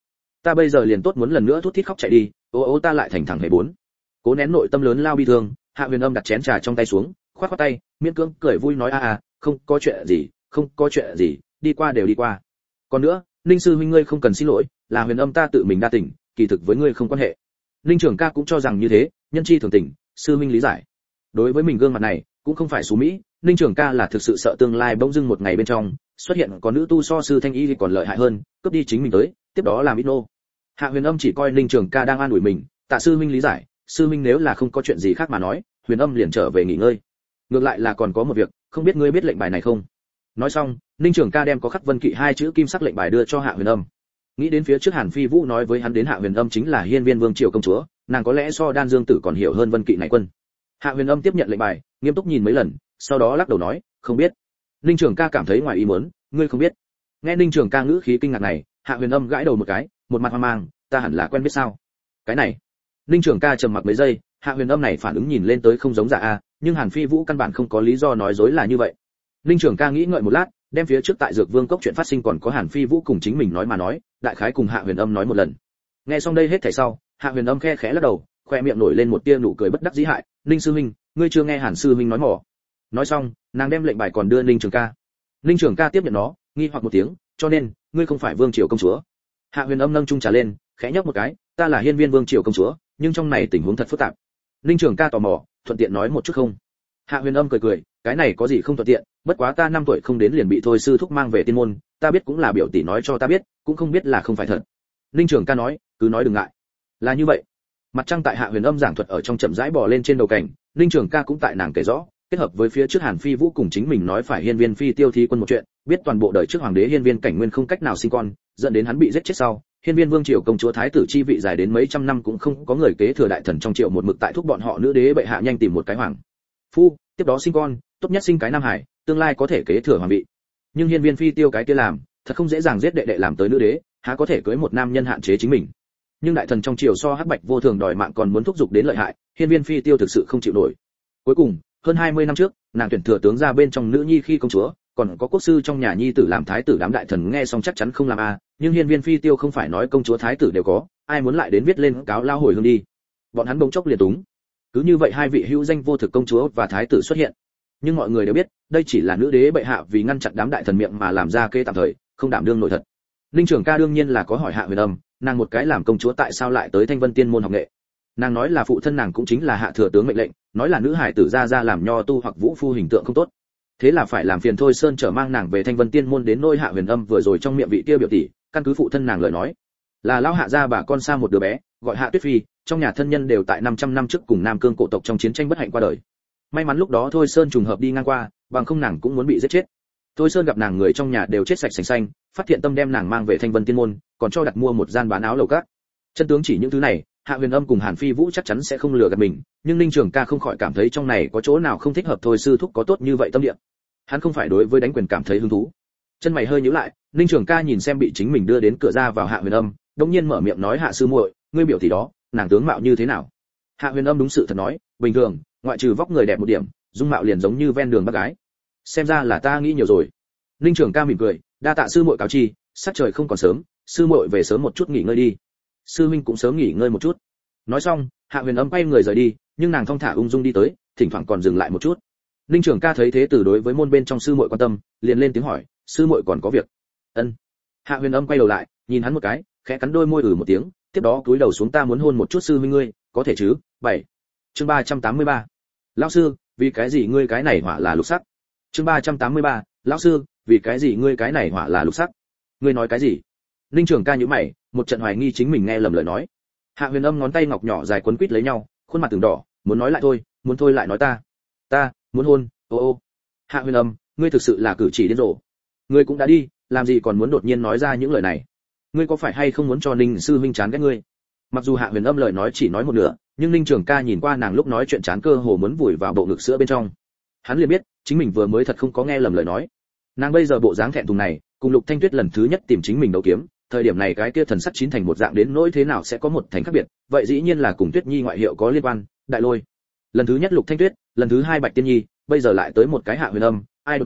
ta bây giờ liền tốt muốn lần nữa thút thít khóc chạy đi, ô ô ta lại thành thằng hề bốn. Cố nén nội tâm lớn lao bi thương, Hạ Huyền Âm đặt chén trà trong tay xuống, khoát khoát tay, miễn cưỡng cười vui nói a a, không có chuyện gì, không có chuyện gì, đi qua đều đi qua. Còn nữa, Ninh sư huynh ngươi không cần xin lỗi, là Huyền Âm ta tự mình đa tình, kỳ thực với ngươi không quan hệ. Ninh trưởng ca cũng cho rằng như thế, nhân chi thường tình, sư huynh lý giải. Đối với mình gương mặt này, cũng không phải xú mỹ, Ninh trưởng ca là thực sự sợ tương lai bỗng dưng một ngày bên trong xuất hiện có nữ tu so sư thanh y thì còn lợi hại hơn, cướp đi chính mình tới, tiếp đó làm ít nô. Hạ Huyền Âm chỉ coi Ninh trưởng ca đang an ủi mình, tạ sư huynh lý giải, sư huynh nếu là không có chuyện gì khác mà nói, Huyền Âm liền trở về nghỉ ngơi. Ngược lại là còn có một việc, không biết ngươi biết lệnh bài này không? Nói xong, Ninh trưởng ca đem có khắc Vân Kỵ hai chữ kim sắc lệnh bài đưa cho Hạ Huyền Âm. Nghĩ đến phía trước Hàn Phi Vũ nói với hắn đến Hạ Huyền Âm chính là Hiên Viên Vương triều công chúa, nàng có lẽ so Đan Dương tử còn hiểu hơn Vân Kỵ này quân. Hạ Huyền Âm tiếp nhận lệnh bài, nghiêm túc nhìn mấy lần, sau đó lắc đầu nói, không biết. Ninh trưởng ca cảm thấy ngoài ý muốn, ngươi không biết? Nghe Ninh trưởng ca ngữ khí kinh ngạc này, Hạ Huyền Âm gãi đầu một cái, một mặt hoang mang, ta hẳn là quen biết sao? Cái này. Ninh trưởng ca trầm mặc mấy giây, Hạ Huyền Âm này phản ứng nhìn lên tới không giống giả a, nhưng Hàn Phi Vũ căn bản không có lý do nói dối là như vậy. Ninh trưởng ca nghĩ ngợi một lát, đem phía trước tại Dược Vương cốc chuyện phát sinh còn có Hàn Phi Vũ cùng chính mình nói mà nói, đại khái cùng Hạ Huyền Âm nói một lần. Nghe xong đây hết thảy sau, Hạ Huyền Âm khe khẽ lắc đầu, khoe miệng nổi lên một tia nụ cười bất đắc dĩ hại, Ninh sư huynh, ngươi chưa nghe Hàn sư huynh nói mỏ. Nói xong, nàng đem lệnh bài còn đưa Ninh trưởng ca. Ninh trưởng ca tiếp nhận nó, nghi hoặc một tiếng, cho nên, ngươi không phải Vương triều công chúa. Hạ Huyền Âm nâng chung trà lên, khẽ nhấp một cái, ta là Hiên Viên Vương triều công chúa, nhưng trong này tình huống thật phức tạp. Ninh trưởng ca tò mò, thuận tiện nói một chút không? Hạ Huyền Âm cười cười, cái này có gì không thuận tiện, bất quá ta năm tuổi không đến liền bị thôi sư thúc mang về tiên môn, ta biết cũng là biểu tỷ nói cho ta biết, cũng không biết là không phải thật. Ninh trưởng ca nói, cứ nói đừng ngại. Là như vậy. Mặt trăng tại Hạ Huyền Âm giảng thuật ở trong chậm rãi bò lên trên đầu cảnh, Ninh trưởng ca cũng tại nàng kể rõ, kết hợp với phía trước Hàn Phi Vũ cùng chính mình nói phải Hiên Viên Phi tiêu thí quân một chuyện, biết toàn bộ đời trước hoàng đế Hiên Viên Cảnh Nguyên không cách nào sinh con, dẫn đến hắn bị giết chết sau, Hiên Viên Vương triều công chúa thái tử chi vị dài đến mấy trăm năm cũng không có người kế thừa đại thần trong triều một mực tại thúc bọn họ nữ đế bệ hạ nhanh tìm một cái hoàng phu, tiếp đó sinh con, tốt nhất sinh cái nam hải, tương lai có thể kế thừa hoàng vị. Nhưng Hiên Viên Phi tiêu cái kia làm, thật không dễ dàng giết đệ đệ làm tới nữ đế, há có thể cưới một nam nhân hạn chế chính mình. Nhưng đại thần trong triều so Hắc Bạch vô thường đòi mạng còn muốn thúc giục đến lợi hại, Hiên Viên Phi tiêu thực sự không chịu nổi. Cuối cùng, hơn hai mươi năm trước, nàng tuyển thừa tướng ra bên trong nữ nhi khi công chúa, còn có quốc sư trong nhà nhi tử làm thái tử, đám đại thần nghe xong chắc chắn không làm a, nhưng Hiên Viên Phi tiêu không phải nói công chúa thái tử đều có, ai muốn lại đến viết lên cáo lao hồi hương đi. Bọn hắn bỗng chốc liền túng. Cứ như vậy hai vị hữu danh vô thực công chúa và thái tử xuất hiện. Nhưng mọi người đều biết, đây chỉ là nữ đế bệ hạ vì ngăn chặn đám đại thần miệng mà làm ra kê tạm thời, không đảm đương nội thật. Ninh trưởng ca đương nhiên là có hỏi Hạ Huyền Âm, nàng một cái làm công chúa tại sao lại tới Thanh Vân Tiên môn học nghệ? Nàng nói là phụ thân nàng cũng chính là hạ thừa tướng mệnh lệnh, nói là nữ hải tử ra ra làm nho tu hoặc vũ phu hình tượng không tốt. Thế là phải làm phiền Thôi Sơn trở mang nàng về Thanh Vân Tiên môn đến nôi Hạ Huyền Âm vừa rồi trong miệng vị kia biểu tỷ, căn cứ phụ thân nàng lời nói, là lão hạ gia bà con xa một đứa bé, gọi Hạ Tuyết Phi, trong nhà thân nhân đều tại năm trăm năm trước cùng Nam Cương cổ tộc trong chiến tranh bất hạnh qua đời. May mắn lúc đó Thôi Sơn trùng hợp đi ngang qua, bằng không nàng cũng muốn bị giết chết. Thôi Sơn gặp nàng người trong nhà đều chết sạch sành xanh, phát hiện tâm đem nàng mang về Thanh Vân Tiên môn, còn cho đặt mua một gian bán áo lầu cát. Chân tướng chỉ những thứ này, Hạ Huyền Âm cùng Hàn Phi Vũ chắc chắn sẽ không lừa gạt mình, nhưng Ninh Trường Ca không khỏi cảm thấy trong này có chỗ nào không thích hợp. Thôi sư thúc có tốt như vậy tâm địa, hắn không phải đối với đánh quyền cảm thấy hứng thú. Chân mày hơi nhíu lại, Ninh Trường Ca nhìn xem bị chính mình đưa đến cửa ra vào Hạ Huyền Âm, đột nhiên mở miệng nói: "Hạ sư muội, ngươi biểu tỷ đó, nàng tướng mạo như thế nào?" Hạ Huyền Âm đúng sự thật nói: "Bình thường, ngoại trừ vóc người đẹp một điểm, dung mạo liền giống như ven đường bác gái." Xem ra là ta nghĩ nhiều rồi. Ninh Trường Ca mỉm cười, đa tạ sư muội cáo chi, sắc trời không còn sớm, sư muội về sớm một chút nghỉ ngơi đi. Sư huynh cũng sớm nghỉ ngơi một chút. Nói xong, Hạ Huyền Âm quay người rời đi, nhưng nàng thong thả ung dung đi tới, thỉnh thoảng còn dừng lại một chút. Ninh Trường Ca thấy thế từ đối với môn bên trong sư muội quan tâm, liền lên tiếng hỏi: "Sư muội còn có việc?" "Ân." Hạ Huyền Âm quay đầu lại, nhìn hắn một cái, khẽ cắn đôi môi ừ một tiếng, tiếp đó cúi đầu xuống: "Ta muốn hôn một chút sư huynh ngươi, có thể chứ?" bảy Chương ba trăm tám mươi ba. Lão sư, vì cái gì ngươi cái này hỏa là lục sắc? Chương ba trăm tám mươi ba. Lão sư, vì cái gì ngươi cái này hỏa là lục sắc? Ngươi nói cái gì? Ninh Trường Ca nhíu mày, một trận hoài nghi chính mình nghe lầm lời nói. Hạ Huyền Âm ngón tay ngọc nhỏ dài quấn quít lấy nhau, khuôn mặt từng đỏ, muốn nói lại thôi, muốn thôi lại nói ta, ta muốn hôn, ô ô. Hạ Huyền Âm, ngươi thực sự là cử chỉ điên rồ. Ngươi cũng đã đi, làm gì còn muốn đột nhiên nói ra những lời này? Ngươi có phải hay không muốn cho Ninh sư huynh chán ghét ngươi? Mặc dù Hạ Huyền Âm lời nói chỉ nói một nửa, nhưng Ninh Trường Ca nhìn qua nàng lúc nói chuyện chán cơ hồ muốn vùi vào bộ ngực sữa bên trong. Hắn liền biết, chính mình vừa mới thật không có nghe lầm lời nói. Nàng bây giờ bộ dáng thẹn thùng này, cùng Lục Thanh Tuyết lần thứ nhất tìm chính mình đấu kiếm, thời điểm này cái kia thần sắc chín thành một dạng đến nỗi thế nào sẽ có một thành khác biệt, vậy dĩ nhiên là cùng Tuyết Nhi ngoại hiệu có liên quan, Đại Lôi. Lần thứ nhất Lục Thanh Tuyết, lần thứ hai Bạch Tiên Nhi, bây giờ lại tới một cái Hạ Huyền Âm, ai đột nhiên,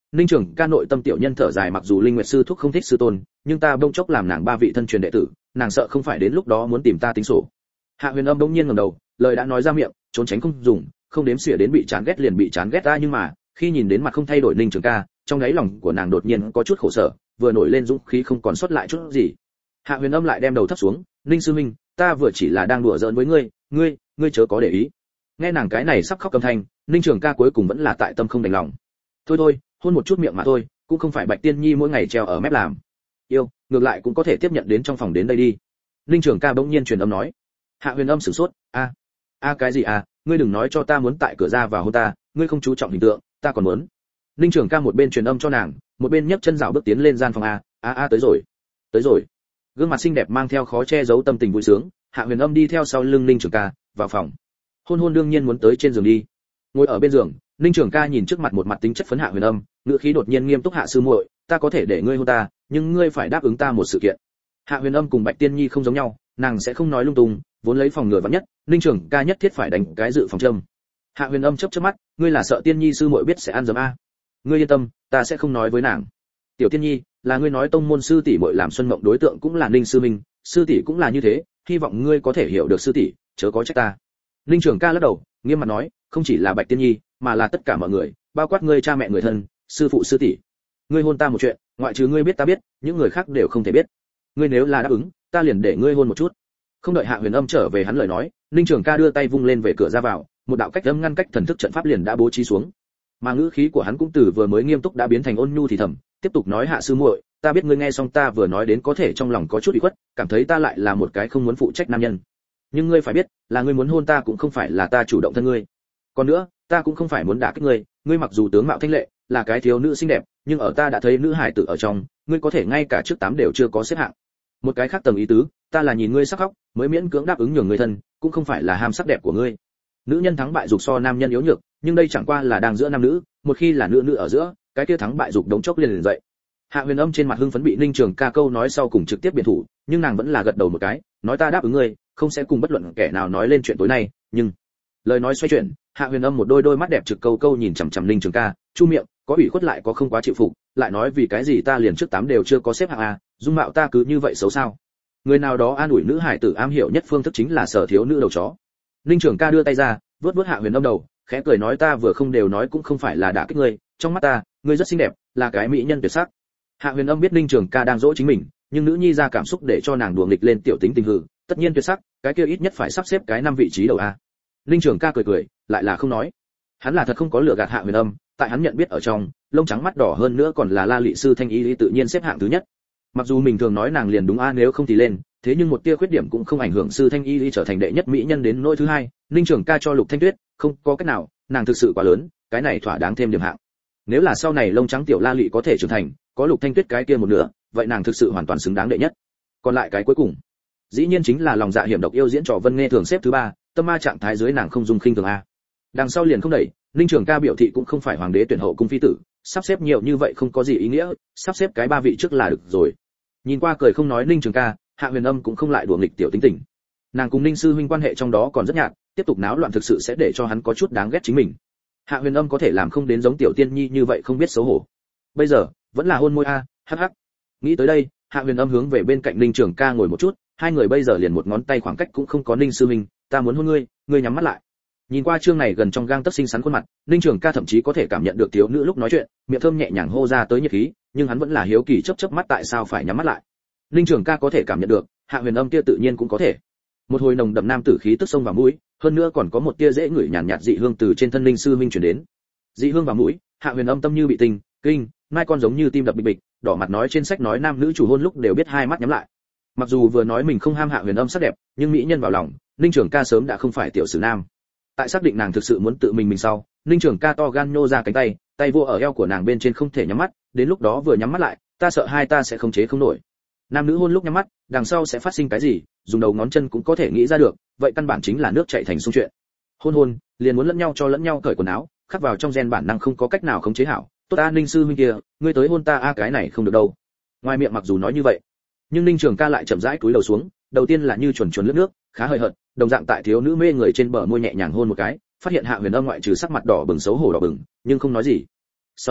Ninh Trường Ca nội tâm tiểu nhân thở dài, mặc dù Linh Nguyệt sư thúc không thích sư tôn, nhưng ta bỗng chốc làm nàng ba vị thân truyền đệ tử, nàng sợ không phải đến lúc đó muốn tìm ta tính sổ. Hạ Huyền Âm bỗng nhiên ngẩng đầu, lời đã nói ra miệng, trốn tránh không dùng, không đếm xỉa đến bị chán ghét liền bị chán ghét ta, nhưng mà, khi nhìn đến mặt không thay đổi Ninh Trường Ca, trong đáy lòng của nàng đột nhiên có chút khổ sở, vừa nổi lên dũng khí không còn sót lại chút gì. Hạ Huyền Âm lại đem đầu thấp xuống, "Ninh sư huynh, ta vừa chỉ là đang đùa giỡn với ngươi, ngươi, ngươi chớ có để ý." Nghe nàng cái này sắp khóc âm thanh, Ninh Trường Ca cuối cùng vẫn là tại tâm không đành lòng. "Thôi thôi, hôn một chút miệng mà thôi, cũng không phải Bạch Tiên Nhi mỗi ngày treo ở mép làm. Yêu, ngược lại cũng có thể tiếp nhận đến trong phòng đến đây đi." Ninh Trường Ca bỗng nhiên truyền âm nói. Hạ Huyền Âm sửng sốt, "A, a cái gì à, ngươi đừng nói cho ta muốn tại cửa ra vào hôn ta, ngươi không chú trọng hình tượng, ta còn muốn." Ninh Trường Ca một bên truyền âm cho nàng, một bên nhấc chân dạo bước tiến lên gian phòng. "A, a a tới rồi, tới rồi." Gương mặt xinh đẹp mang theo khó che giấu tâm tình vui sướng, Hạ Huyền Âm đi theo sau lưng Ninh Trường Ca, vào phòng. Hôn hôn đương nhiên muốn tới trên giường đi. Ngồi ở bên giường, Ninh Trường Ca nhìn trước mặt một mặt tính chất phấn Hạ Huyền Âm, ngữ khí đột nhiên nghiêm túc, "Hạ sư muội, ta có thể để ngươi hôn ta, nhưng ngươi phải đáp ứng ta một sự kiện." Hạ Huyền Âm cùng Bạch Tiên Nhi không giống nhau, nàng sẽ không nói lung tung, vốn lấy phòng ngừa vạn nhất, Ninh Trường Ca nhất thiết phải đánh cái dự phòng châm. Hạ Huyền Âm chớp chớp mắt, "Ngươi là sợ Tiên Nhi sư muội biết sẽ ăn dấm a?" "Ngươi yên tâm, ta sẽ không nói với nàng." "Tiểu Tiên Nhi, là ngươi nói tông môn sư tỷ muội làm xuân mộng đối tượng cũng là Ninh sư minh, sư tỷ cũng là như thế, hy vọng ngươi có thể hiểu được sư tỷ, chớ có trách ta." Ninh Trường Ca lắc đầu, nghiêm mặt nói, "Không chỉ là Bạch Tiên Nhi, mà là tất cả mọi người, bao quát ngươi cha mẹ người thân, sư phụ sư tỷ. Ngươi hôn ta một chuyện, ngoại trừ ngươi biết ta biết, những người khác đều không thể biết. Ngươi nếu là đáp ứng, ta liền để ngươi hôn một chút." Không đợi Hạ Huyền Âm trở về hắn lời nói, Ninh Trường Ca đưa tay vung lên về cửa ra vào, một đạo cách âm ngăn cách thần thức trận pháp liền đã bố trí xuống. Mà ngữ khí của hắn cũng từ vừa mới nghiêm túc đã biến thành ôn nhu thì thầm, tiếp tục nói, "Hạ sư muội, ta biết ngươi nghe xong ta vừa nói đến có thể trong lòng có chút ủy khuất, cảm thấy ta lại là một cái không muốn phụ trách nam nhân. Nhưng ngươi phải biết, là ngươi muốn hôn ta cũng không phải là ta chủ động thân ngươi. Còn nữa, ta cũng không phải muốn đả kích ngươi, ngươi mặc dù tướng mạo thanh lệ, là cái thiếu nữ xinh đẹp, nhưng ở ta đã thấy nữ hải tử ở trong, ngươi có thể ngay cả trước tám đều chưa có xếp hạng. Một cái khác tầng ý tứ, ta là nhìn ngươi sắc khóc, mới miễn cưỡng đáp ứng nhường người thân, cũng không phải là ham sắc đẹp của ngươi. Nữ nhân thắng bại dục so nam nhân yếu nhược, nhưng đây chẳng qua là đang giữa nam nữ, một khi là nữ nữ ở giữa, cái kia thắng bại dục đống chốc liền liền dậy." Hạ Huyền Âm trên mặt hưng phấn bị Ninh Trường Ca câu nói sau cùng trực tiếp biện thủ, nhưng nàng vẫn là gật đầu một cái, nói, "Ta đáp ứng ngươi, không sẽ cùng bất luận kẻ nào nói lên chuyện tối nay." Nhưng lời nói xoay chuyển, Hạ Huyền Âm một đôi đôi mắt đẹp trực câu câu nhìn chằm chằm Ninh Trường Ca, chu miệng, có ủy khuất lại có không quá chịu phục, lại nói, "Vì cái gì ta liền trước tám đều chưa có xếp hạng a, dung mạo ta cứ như vậy xấu sao?" Người nào đó an ủi nữ hải tử am hiểu nhất phương thức chính là sở thiếu nữ đầu chó. Ninh Trường Ca đưa tay ra, vuốt vuốt Hạ Huyền Âm đầu, khẽ cười nói, "Ta vừa không đều nói cũng không phải là đả kích ngươi, trong mắt ta, ngươi rất xinh đẹp, là cái mỹ nhân tuyệt sắc." Hạ Huyền Âm biết Ninh Trường Ca đang dỗ chính mình, nhưng nữ nhi ra cảm xúc để cho nàng đùa nghịch lên tiểu tính tình hư, tất nhiên tuyệt sắc, cái kia ít nhất phải sắp xếp cái năm vị trí đầu a. Ninh Trường Ca cười cười, lại là không nói. Hắn là thật không có lừa gạt Hạ Huyền Âm, tại hắn nhận biết ở trong, lông trắng mắt đỏ hơn nữa còn là La Lệ sư Thanh Y tự nhiên xếp hạng thứ nhất. Mặc dù mình thường nói nàng liền đúng a nếu không thì lên, thế nhưng một tia khuyết điểm cũng không ảnh hưởng sư Thanh Y trở thành đệ nhất mỹ nhân đến nỗi thứ hai. Ninh Trường Ca cho Lục Thanh Tuyết, không có cách nào, nàng thực sự quá lớn, cái này thỏa đáng thêm điểm hạng. Nếu là sau này lông trắng tiểu La Lệ có thể trưởng thành, có Lục Thanh Tuyết cái kia một nửa, vậy nàng thực sự hoàn toàn xứng đáng đệ nhất. Còn lại cái cuối cùng, dĩ nhiên chính là lòng dạ hiểm độc yêu diễn trò Vân Nghe thường xếp thứ ba, tâm ma trạng thái dưới nàng không dung khinh thường a. Đằng sau liền không đẩy, Ninh Trường Ca biểu thị cũng không phải hoàng đế tuyển hậu cung phi tử, sắp xếp nhiều như vậy không có gì ý nghĩa, sắp xếp cái ba vị trước là được rồi. Nhìn qua cười không nói Ninh Trường Ca, Hạ Huyền Âm cũng không lại đùa nghịch tiểu tính tình. Nàng cùng Ninh sư huynh quan hệ trong đó còn rất nhạt, tiếp tục náo loạn thực sự sẽ để cho hắn có chút đáng ghét chính mình. Hạ Huyền Âm có thể làm không đến giống tiểu tiên nhi như vậy không biết xấu hổ. Bây giờ, vẫn là hôn môi a, hắc hắc. Nghĩ tới đây, Hạ Huyền Âm hướng về bên cạnh Ninh Trường Ca ngồi một chút, hai người bây giờ liền một ngón tay khoảng cách cũng không có. "Ninh sư huynh, ta muốn hôn ngươi." Ngươi nhắm mắt lại. Nhìn qua chương này gần trong gang tấc xinh xắn khuôn mặt, Ninh Trường Ca thậm chí có thể cảm nhận được thiếu nữ lúc nói chuyện, miệng thơm nhẹ nhàng hô ra tới nhiệt khí, nhưng hắn vẫn là hiếu kỳ chớp chớp mắt tại sao phải nhắm mắt lại. Ninh Trường Ca có thể cảm nhận được, Hạ Huyền Âm kia tự nhiên cũng có thể. Một hồi nồng đậm nam tử khí tức sông vào mũi, hơn nữa còn có một tia dễ ngửi nhàn nhạt dị hương từ trên thân Ninh sư huynh truyền đến. Dị hương vào mũi, Hạ Huyền Âm tâm như bị tình, kinh, mai con giống như tim đập bịch bịch, đỏ mặt nói trên sách nói nam nữ chủ hôn lúc đều biết hai mắt nhắm lại. Mặc dù vừa nói mình không ham Hạ Huyền Âm sắc đẹp, nhưng mỹ nhân vào lòng, Ninh Trường Ca sớm đã không phải tiểu sử nam. Tại xác định nàng thực sự muốn tự mình mình sau, Ninh Trường Ca to gan nhô ra cánh tay, tay vô ở eo của nàng bên trên không thể nhắm mắt, đến lúc đó vừa nhắm mắt lại, ta sợ hai ta sẽ không chế không nổi. Nam nữ hôn lúc nhắm mắt, đằng sau sẽ phát sinh cái gì, dùng đầu ngón chân cũng có thể nghĩ ra được, vậy căn bản chính là nước chảy thành sông chuyện. Hôn hôn, liền muốn lẫn nhau cho lẫn nhau cởi quần áo, khắc vào trong gen bản năng không có cách nào khống chế hảo. Tốt a Ninh sư huynh kia, ngươi tới hôn ta a cái này không được đâu. Ngoài miệng mặc dù nói như vậy, nhưng Ninh Trường Ca lại chậm rãi cúi đầu xuống, đầu tiên là như chuẩn chuẩn lướt nước, khá hơi hợt, đồng dạng tại thiếu nữ mê người trên bờ môi nhẹ nhàng hôn một cái, phát hiện Hạ Huyền Âm ngoại trừ sắc mặt đỏ bừng xấu hổ đỏ bừng, nhưng không nói gì. Sau đó,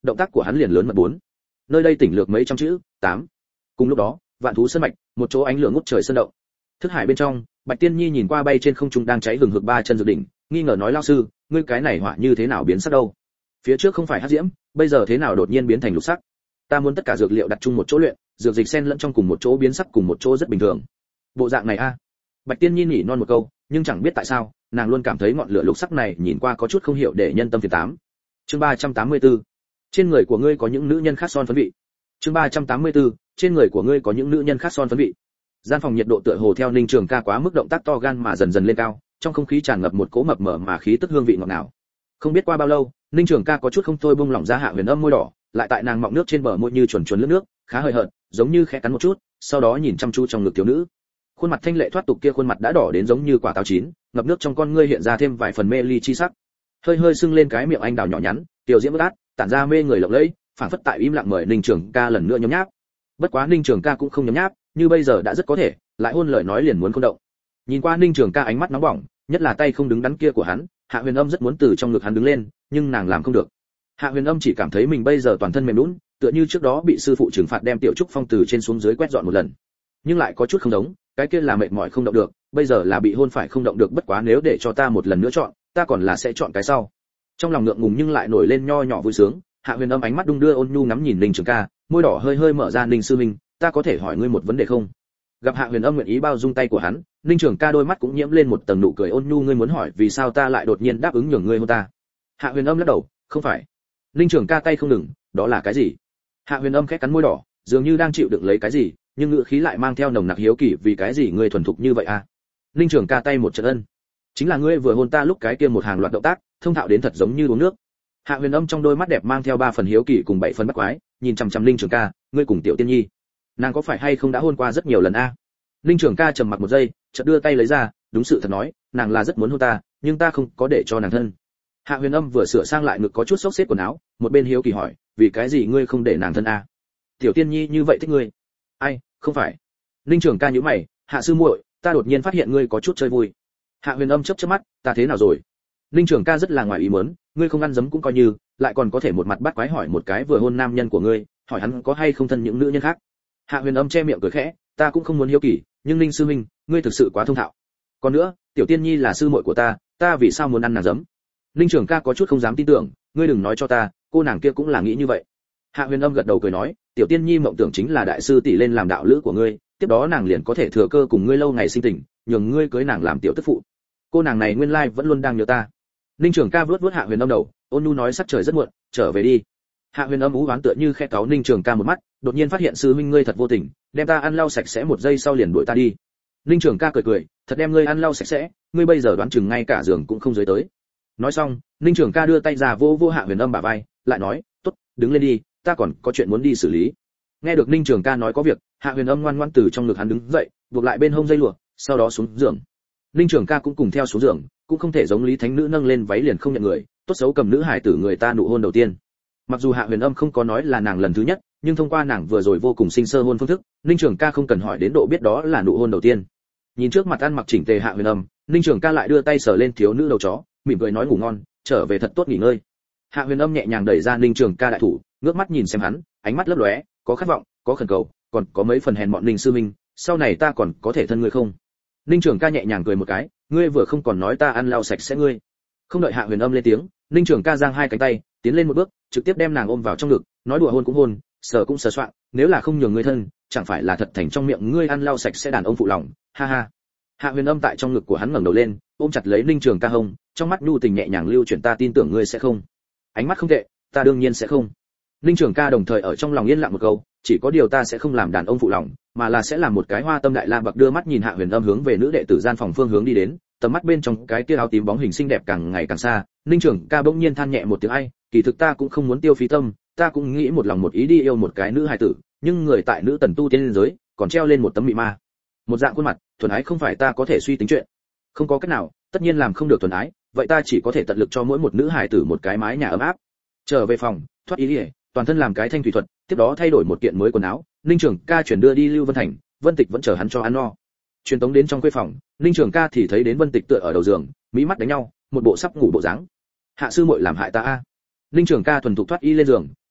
động tác của hắn liền lớn mật bốn. Nơi đây tỉnh lược mấy trăm chữ, tám. Cùng lúc đó, vạn thú sơn mạch, một chỗ ánh lửa ngút trời sơn động. Thức hải bên trong, Bạch Tiên Nhi nhìn qua bay trên không trung đang cháy hừng hực ba chân dược đỉnh, nghi ngờ nói lão sư, ngươi cái này hỏa như thế nào biến sắc đâu? Phía trước không phải hắc diễm, bây giờ thế nào đột nhiên biến thành lục sắc? Ta muốn tất cả dược liệu đặt chung một chỗ luyện, dược dịch xen lẫn trong cùng một chỗ biến sắc cùng một chỗ rất bình thường. Bộ dạng này a. Bạch Tiên Nhi nhỉ non một câu, nhưng chẳng biết tại sao, nàng luôn cảm thấy ngọn lửa lục sắc này nhìn qua có chút không hiểu để nhân tâm phiền tám. Chương ba trăm tám mươi tư. Trên người của ngươi có những nữ nhân khác son phấn vị. Chương ba trăm tám mươi tư. Trên người của ngươi có những nữ nhân khác son phấn vị. Gian phòng nhiệt độ tựa hồ theo Ninh Trường Ca quá mức động tác to gan mà dần dần lên cao, trong không khí tràn ngập một cỗ mập mờ mà khí tức hương vị ngọt ngào. Không biết qua bao lâu, Ninh Trường Ca có chút không thôi buông lỏng ra Hạ Huyền Âm môi đỏ, lại tại nàng mọng nước trên bờ môi như chuẩn chuẩn lướt nước, khá hơi hợt, giống như khẽ cắn một chút, sau đó nhìn chăm chú trong ngực thiếu nữ. Khuôn mặt thanh lệ thoát tục kia khuôn mặt đã đỏ đến giống như quả táo chín, ngập nước trong con ngươi hiện ra thêm vài phần mê ly chi sắc. Hơi hơi sưng lên cái miệng anh đào nhỏ nhắn, tiểu diễm bất át, tản ra mê người lộng lẫy, phảng phất tại im lặng mời Ninh Trường Ca lần nữa nhấm nháp. Bất quá Ninh Trường Ca cũng không nhấm nháp, như bây giờ đã rất có thể, lại hôn lời nói liền muốn không động. Nhìn qua Ninh Trường Ca ánh mắt nóng bỏng, nhất là tay không đứng đắn kia của hắn, Hạ Huyền Âm rất muốn từ trong ngực hắn đứng lên, nhưng nàng làm không được. Hạ Huyền Âm chỉ cảm thấy mình bây giờ toàn thân mềm nhũn, tựa như trước đó bị sư phụ trừng phạt đem Tiểu Trúc Phong từ trên xuống dưới quét dọn một lần. Nhưng lại có chút không giống, cái kia là mệt mỏi không động được, bây giờ là bị hôn phải không động được, bất quá nếu để cho ta một lần nữa chọn, ta còn là sẽ chọn cái sau. Trong lòng ngượng ngùng nhưng lại nổi lên nho nhỏ vui sướng, Hạ Huyền Âm ánh mắt đung đưa ôn nhu ngắm nhìn Ninh Trường Ca, môi đỏ hơi hơi mở ra. Ninh sư huynh, ta có thể hỏi ngươi một vấn đề không? Gặp Hạ Huyền Âm nguyện ý bao dung tay của hắn, Ninh Trường Ca đôi mắt cũng nhiễm lên một tầng nụ cười ôn nhu. Ngươi muốn hỏi vì sao ta lại đột nhiên đáp ứng nhường ngươi hôn ta? Hạ Huyền Âm lắc đầu, không phải. Ninh Trường Ca tay không ngừng, đó là cái gì? Hạ Huyền Âm khẽ cắn môi đỏ, dường như đang chịu đựng lấy cái gì, nhưng ngữ khí lại mang theo nồng nặc hiếu kỳ. Vì cái gì ngươi thuần thục như vậy à? Ninh Trường Ca tay một trận ân, chính là ngươi vừa hôn ta lúc cái kia một hàng loạt động tác, thông thạo đến thật giống như uống nước. Hạ Huyền Âm trong đôi mắt đẹp mang theo ba phần hiếu kỳ cùng bảy phần bắt quái, nhìn chằm chằm Ninh Trường Ca, ngươi cùng Tiểu Tiên Nhi, nàng có phải hay không đã hôn qua rất nhiều lần a? À? Ninh Trường Ca trầm mặc một giây, chợt đưa tay lấy ra, đúng sự thật nói, nàng là rất muốn hôn ta, nhưng ta không có để cho nàng thân. Hạ Huyền Âm vừa sửa sang lại ngực có chút xốc xếp quần áo, một bên hiếu kỳ hỏi, vì cái gì ngươi không để nàng thân a? À? Tiểu Tiên Nhi như vậy thích ngươi. Ai, không phải. Ninh Trường Ca nhíu mày, Hạ sư muội, ta đột nhiên phát hiện ngươi có chút chơi vui. Hạ Huyền Âm chớp chớp mắt, ta thế nào rồi? Ninh Trường Ca rất là ngoài ý muốn, ngươi không ăn dấm cũng coi như, lại còn có thể một mặt bắt quái hỏi một cái vừa hôn nam nhân của ngươi, hỏi hắn có hay không thân những nữ nhân khác. Hạ Huyền Âm che miệng cười khẽ, ta cũng không muốn hiếu kỳ, nhưng Ninh sư huynh, ngươi thực sự quá thông thạo. Còn nữa, Tiểu Tiên Nhi là sư muội của ta, ta vì sao muốn ăn nàng dấm? Ninh Trường Ca có chút không dám tin tưởng, ngươi đừng nói cho ta, cô nàng kia cũng là nghĩ như vậy. Hạ Huyền Âm gật đầu cười nói, Tiểu Tiên Nhi mộng tưởng chính là đại sư tỷ lên làm đạo lữ của ngươi, tiếp đó nàng liền có thể thừa cơ cùng ngươi lâu ngày sinh tình, nhường ngươi cưới nàng làm tiểu tức phụ. Cô nàng này nguyên lai vẫn luôn đang nhớ ta. Ninh Trường Ca vuốt vuốt Hạ Huyền Âm đầu, ôn nhu nói sắc trời rất muộn, trở về đi. Hạ Huyền Âm ú oán tựa như khẽ cáu Ninh Trường Ca một mắt, đột nhiên phát hiện sư huynh ngươi thật vô tình, đem ta ăn lau sạch sẽ một giây sau liền đuổi ta đi. Ninh Trường Ca cười cười, thật đem ngươi ăn lau sạch sẽ, ngươi bây giờ đoán chừng ngay cả giường cũng không dưới tới. Nói xong, Ninh Trường Ca đưa tay ra vô vô Hạ Huyền Âm bả vai, lại nói, tốt, đứng lên đi, ta còn có chuyện muốn đi xử lý. Nghe được Ninh Trường Ca nói có việc, Hạ Huyền Âm ngoan ngoãn từ trong ngực hắn đứng dậy, buộc lại bên hông dây lụa, sau đó xuống giường. Ninh Trường Ca cũng cùng theo xuống giường, cũng không thể giống Lý Thánh Nữ nâng lên váy liền không nhận người, tốt xấu cầm nữ hài tử người ta nụ hôn đầu tiên. Mặc dù Hạ Huyền Âm không có nói là nàng lần thứ nhất, nhưng thông qua nàng vừa rồi vô cùng sinh sơ hôn phương thức, Ninh Trường Ca không cần hỏi đến độ biết đó là nụ hôn đầu tiên. Nhìn trước mặt ăn mặc chỉnh tề Hạ Huyền Âm, Ninh Trường Ca lại đưa tay sờ lên thiếu nữ đầu chó, mỉm cười nói ngủ ngon, trở về thật tốt nghỉ ngơi. Hạ Huyền Âm nhẹ nhàng đẩy ra Ninh Trường Ca đại thủ, ngước mắt nhìn xem hắn, ánh mắt lấp lóe, có khát vọng, có khẩn cầu, còn có mấy phần hèn mọn. Ninh sư minh, sau này ta còn có thể thân ngươi không? Ninh Trường Ca nhẹ nhàng cười một cái, ngươi vừa không còn nói ta ăn lau sạch sẽ ngươi. Không đợi Hạ Huyền Âm lên tiếng, Ninh Trường Ca giang hai cánh tay, tiến lên một bước, trực tiếp đem nàng ôm vào trong ngực, nói đùa hôn cũng hôn, sờ cũng sờ soạn, nếu là không nhường ngươi thân, chẳng phải là thật thành trong miệng ngươi ăn lau sạch sẽ đàn ông phụ lòng, ha ha. Hạ Huyền Âm tại trong ngực của hắn ngẩng đầu lên, ôm chặt lấy Ninh Trường Ca hông, trong mắt nhu tình nhẹ nhàng lưu chuyển, ta tin tưởng ngươi sẽ không. Ánh mắt không tệ, ta đương nhiên sẽ không. Ninh Trường Ca đồng thời ở trong lòng yên lặng một câu, chỉ có điều ta sẽ không làm đàn ông phụ lòng, mà là sẽ làm một cái hoa tâm đại la bậc. Đưa mắt nhìn Hạ Huyền Âm hướng về nữ đệ tử gian phòng phương hướng đi đến, tầm mắt bên trong cái kia áo tím bóng hình xinh đẹp càng ngày càng xa. Ninh Trường Ca bỗng nhiên than nhẹ một tiếng, ai, kỳ thực ta cũng không muốn tiêu phí tâm, ta cũng nghĩ một lòng một ý đi yêu một cái nữ hài tử, nhưng người tại nữ tần tu tiên liên giới, còn treo lên một tấm mị ma, một dạng khuôn mặt thuần ái không phải ta có thể suy tính chuyện. Không có cách nào, tất nhiên làm không được thuần ái, vậy ta chỉ có thể tận lực cho mỗi một nữ hài tử một cái mái nhà ấm áp. Trở về phòng, thoát ý đi, toàn thân làm cái thanh thủy thuật, tiếp đó thay đổi một kiện mới quần áo. Ninh Trường Ca chuyển đưa đi Lưu Vân Thành, Vân Tịch vẫn chờ hắn cho ăn no. Truyền tống đến trong khuê phòng, Ninh Trường Ca thì thấy đến Vân Tịch tựa ở đầu giường, mỹ mắt đánh nhau, một bộ sắp ngủ bộ dáng. Hạ sư muội làm hại ta a. Ninh Trường Ca thuần thục thoát y lên giường,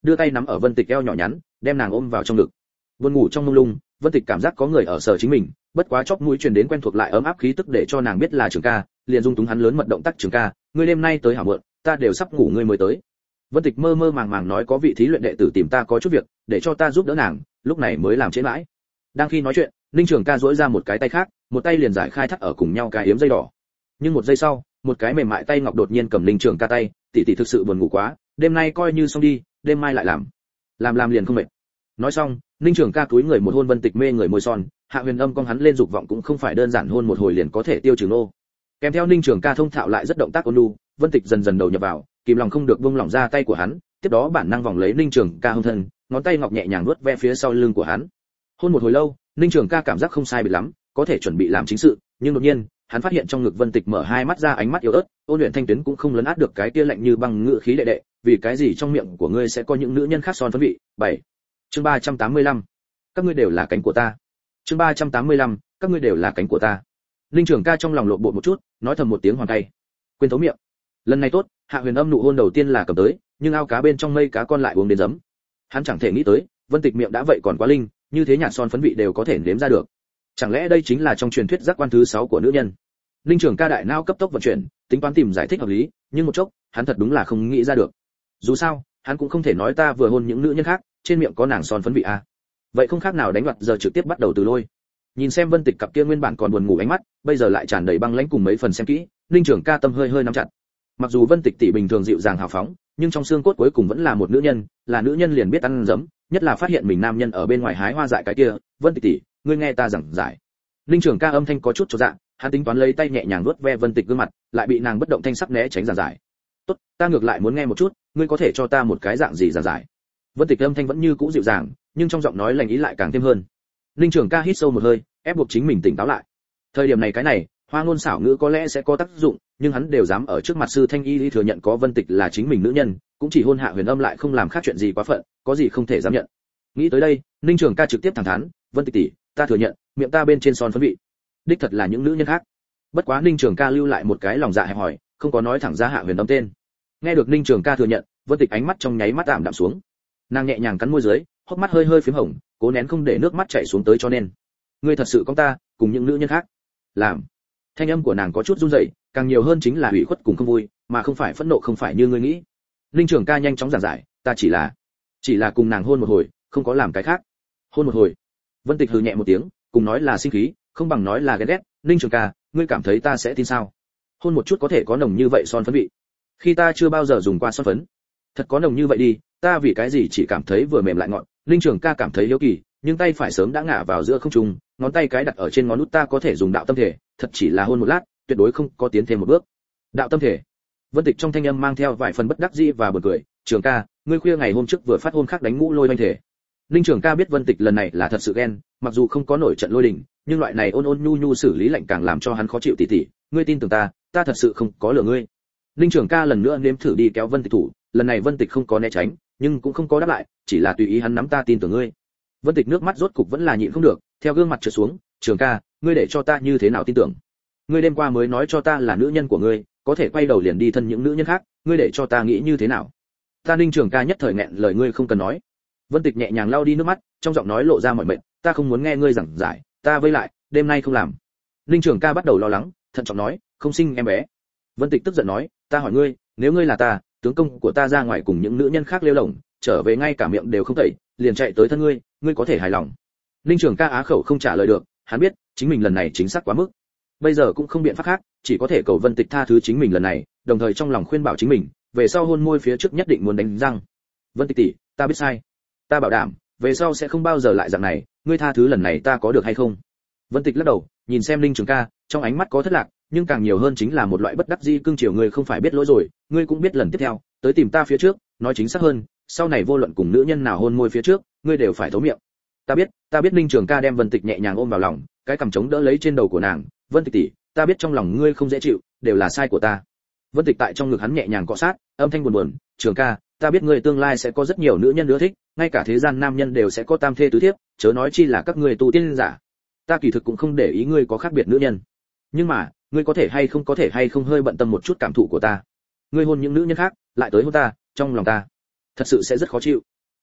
đưa tay nắm ở Vân Tịch eo nhỏ nhắn, đem nàng ôm vào trong ngực. Buồn ngủ trong mông lung, Vân Tịch cảm giác có người ở sờ chính mình, bất quá chóp mũi truyền đến quen thuộc lại ấm áp khí tức để cho nàng biết là Trường ca, liền dung túng hắn lớn mật động tác. Trường ca, ngươi đêm nay tới hảo muộn, ta đều sắp ngủ ngươi mới tới. Vân Tịch mơ mơ màng màng nói có vị thí luyện đệ tử tìm ta có chút việc, để cho ta giúp đỡ nàng, lúc này mới làm trễ mãi. Đang khi nói chuyện, Ninh Trường ca duỗi ra một cái tay khác, một tay liền giải khai thắt ở cùng nhau cái yếm dây đỏ. Nhưng một giây sau, một cái mềm mại tay ngọc đột nhiên cầm Ninh Trường ca tay, tỷ tỷ thực sự buồn ngủ quá, đêm nay coi như xong đi, đêm mai lại làm. Làm làm liền không mệt. Nói xong, Ninh Trường ca cúi người một hôn Vân Tịch mê người môi son, Hạ Huyền Âm cong hắn lên dục vọng cũng không phải đơn giản hôn một hồi liền có thể tiêu trừ nô. Kèm theo Ninh Trường ca thông thạo lại rất động tác ôn nhu, Vân Tịch dần dần đầu nhập vào, kìm lòng không được buông lỏng ra tay của hắn, tiếp đó bản năng vòng lấy Ninh Trường ca hông thân, ngón tay ngọc nhẹ nhàng vuốt ve phía sau lưng của hắn. Hôn một hồi lâu, Ninh Trường ca cảm giác không sai biệt lắm, có thể chuẩn bị làm chính sự, nhưng đột nhiên, hắn phát hiện trong ngực Vân Tịch mở hai mắt ra, ánh mắt yếu ớt, ôn luyện thanh tuyến cũng không lấn át được cái kia lạnh như băng ngựa khí đệ đệ, vì cái gì trong miệng của ngươi sẽ có những nữ nhân khác son phấn vị. bảy Chương ba trăm tám mươi lăm. Các ngươi đều là cánh của ta. Chương ba trăm tám mươi lăm. Các ngươi đều là cánh của ta. Ninh Trường ca trong lòng lộn bột một chút, nói thầm một tiếng hoàn tay. Quên thấu miệng. Lần này tốt, Hạ Huyền Âm nụ hôn đầu tiên là cầm tới, nhưng ao cá bên trong mây cá con lại uống đến giấm. Hắn chẳng thể nghĩ tới, Vân Tịch miệng đã vậy còn quá linh, như thế nhạt son phấn vị đều có thể nếm ra được. Chẳng lẽ đây chính là trong truyền thuyết giác quan thứ sáu của nữ nhân? Ninh Trường ca đại não cấp tốc vận chuyển, tính toán tìm giải thích hợp lý, nhưng một chốc, hắn thật đúng là không nghĩ ra được. Dù sao, hắn cũng không thể nói ta vừa hôn những nữ nhân khác, trên miệng có nàng son phấn vị à? Vậy không khác nào đánh loạt giờ trực tiếp bắt đầu từ lôi. Nhìn xem Vân Tịch cặp kia nguyên bản còn buồn ngủ ánh mắt, bây giờ lại tràn đầy băng lãnh cùng mấy phần xem kỹ, Ninh Trường ca tâm hơi hơi nắm chặt. Mặc dù Vân Tịch tỷ bình thường dịu dàng hào phóng, nhưng trong xương cốt cuối cùng vẫn là một nữ nhân, là nữ nhân liền biết ăn dấm, nhất là phát hiện mình nam nhân ở bên ngoài hái hoa dại cái kia. Vân Tịch tỷ, ngươi nghe ta giảng giải. Ninh Trường ca âm thanh có chút chột dạ, hắn tính toán lấy tay nhẹ nhàng vuốt ve Vân Tịch gương mặt, lại bị nàng bất động thanh sắc né tránh giảng giải. Tốt, ta ngược lại muốn nghe một chút, ngươi có thể cho ta một cái dạng gì giảng giải? Vân Tịch âm thanh vẫn như cũ dịu dàng, nhưng trong giọng nói lành ý lại càng thêm hơn. Ninh Trường ca hít sâu một hơi, ép buộc chính mình tỉnh táo lại. Thời điểm này cái này, hoa ngôn xảo ngữ có lẽ sẽ có tác dụng, nhưng hắn đều dám ở trước mặt sư Thanh Y thừa nhận có Vân Tịch là chính mình nữ nhân, cũng chỉ hôn Hạ Huyền Âm lại không làm khác chuyện gì quá phận, có gì không thể dám nhận. Nghĩ tới đây, Ninh Trường ca trực tiếp thẳng thắn, Vân Tịch tỷ, ta thừa nhận, miệng ta bên trên son phấn vị, đích thật là những nữ nhân khác. Bất quá Ninh Trường ca lưu lại một cái lòng dạ hẹp hòi, không có nói thẳng ra Hạ Huyền Âm tên. Nghe được Ninh Trường ca thừa nhận, Vân Tịch ánh mắt trong nháy mắt tạm đạm xuống. Nàng nhẹ nhàng cắn môi dưới, hốc mắt hơi hơi phím hồng, cố nén không để nước mắt chảy xuống tới cho nên. Ngươi thật sự có ta, cùng những nữ nhân khác. Làm. Thanh âm của nàng có chút run rẩy, càng nhiều hơn chính là ủy khuất cùng không vui, mà không phải phẫn nộ, không phải như ngươi nghĩ. Ninh Trường ca nhanh chóng giảng giải, ta chỉ là, chỉ là cùng nàng hôn một hồi, không có làm cái khác. Hôn một hồi. Vân Tịch hừ nhẹ một tiếng, cùng nói là sinh khí, không bằng nói là ghen ghét. Ninh Trường ca, ngươi cảm thấy ta sẽ tin sao? Hôn một chút có thể có nồng như vậy son phấn vị. Khi ta chưa bao giờ dùng qua son phấn. Thật có nồng như vậy đi, ta vì cái gì chỉ cảm thấy vừa mềm lại ngọt. Ninh Trường ca cảm thấy hiếu kỳ, nhưng tay phải sớm đã ngả vào giữa không trung, ngón tay cái đặt ở trên ngón út, ta có thể dùng đạo tâm thể, thật chỉ là hôn một lát, tuyệt đối không có tiến thêm một bước. Đạo tâm thể. Vân Tịch trong thanh âm mang theo vài phần bất đắc dĩ và buồn cười, Trường ca, ngươi khuya ngày hôm trước vừa phát hôn khác đánh ngũ lôi oanh thể. Ninh Trường ca biết Vân Tịch lần này là thật sự ghen, mặc dù không có nổi trận lôi đình, nhưng loại này ôn ôn nhu nhu xử lý lạnh càng làm cho hắn khó chịu tỉ tỉ, ngươi tin tưởng ta, ta thật sự không có lừa ngươi. Ninh Trường ca lần nữa nếm thử đi kéo Vân Tịch thủ, lần này Vân Tịch không có né tránh, nhưng cũng không có đáp lại, chỉ là tùy ý hắn nắm ta tin tưởng ngươi. Vân Tịch nước mắt rốt cục vẫn là nhịn không được, theo gương mặt trượt xuống, Trường ca, ngươi để cho ta như thế nào tin tưởng? Ngươi đêm qua mới nói cho ta là nữ nhân của ngươi, có thể quay đầu liền đi thân những nữ nhân khác, ngươi để cho ta nghĩ như thế nào? Ta Ninh Trường ca nhất thời nghẹn lời, ngươi không cần nói. Vân Tịch nhẹ nhàng lau đi nước mắt, trong giọng nói lộ ra mọi mệnh, ta không muốn nghe ngươi giảng giải, ta vây lại, đêm nay không làm. Ninh Trường ca bắt đầu lo lắng, thận trọng nói, không sinh em bé. Vân Tịch tức giận nói, ta hỏi ngươi, nếu ngươi là ta, tướng công của ta ra ngoài cùng những nữ nhân khác lêu lổng, trở về ngay cả miệng đều không tẩy, liền chạy tới thân ngươi, ngươi có thể hài lòng? Ninh Trường ca á khẩu không trả lời được, hắn biết, chính mình lần này chính xác quá mức. Bây giờ cũng không biện pháp khác, chỉ có thể cầu Vân Tịch tha thứ chính mình lần này, đồng thời trong lòng khuyên bảo chính mình, về sau hôn môi phía trước nhất định muốn đánh răng. Vân Tịch tỷ, ta biết sai, ta bảo đảm, về sau sẽ không bao giờ lại dạng này, ngươi tha thứ lần này ta có được hay không? Vân Tịch lắc đầu, nhìn xem Ninh Trường ca, trong ánh mắt có thất lạc, nhưng càng nhiều hơn chính là một loại bất đắc dĩ cương chiều, ngươi không phải biết lỗi rồi, ngươi cũng biết lần tiếp theo, tới tìm ta phía trước, nói chính xác hơn, sau này vô luận cùng nữ nhân nào hôn môi phía trước, ngươi đều phải thấu miệng. Ta biết, ta biết. Ninh Trường ca đem Vân Tịch nhẹ nhàng ôm vào lòng, cái cằm chống đỡ lấy trên đầu của nàng, Vân Tịch tỷ, ta biết trong lòng ngươi không dễ chịu, đều là sai của ta. Vân Tịch tại trong ngực hắn nhẹ nhàng cọ sát, âm thanh buồn buồn, Trường ca, ta biết ngươi tương lai sẽ có rất nhiều nữ nhân ưa thích, ngay cả thế gian nam nhân đều sẽ có tam thê tứ thiếp, chớ nói chi là các ngươi tu tiên giả. Ta kỳ thực cũng không để ý ngươi có khác biệt nữ nhân, nhưng mà, ngươi có thể hay không có thể hay không hơi bận tâm một chút cảm thụ của ta. Ngươi hôn những nữ nhân khác, lại tới hôn ta, trong lòng ta, thật sự sẽ rất khó chịu,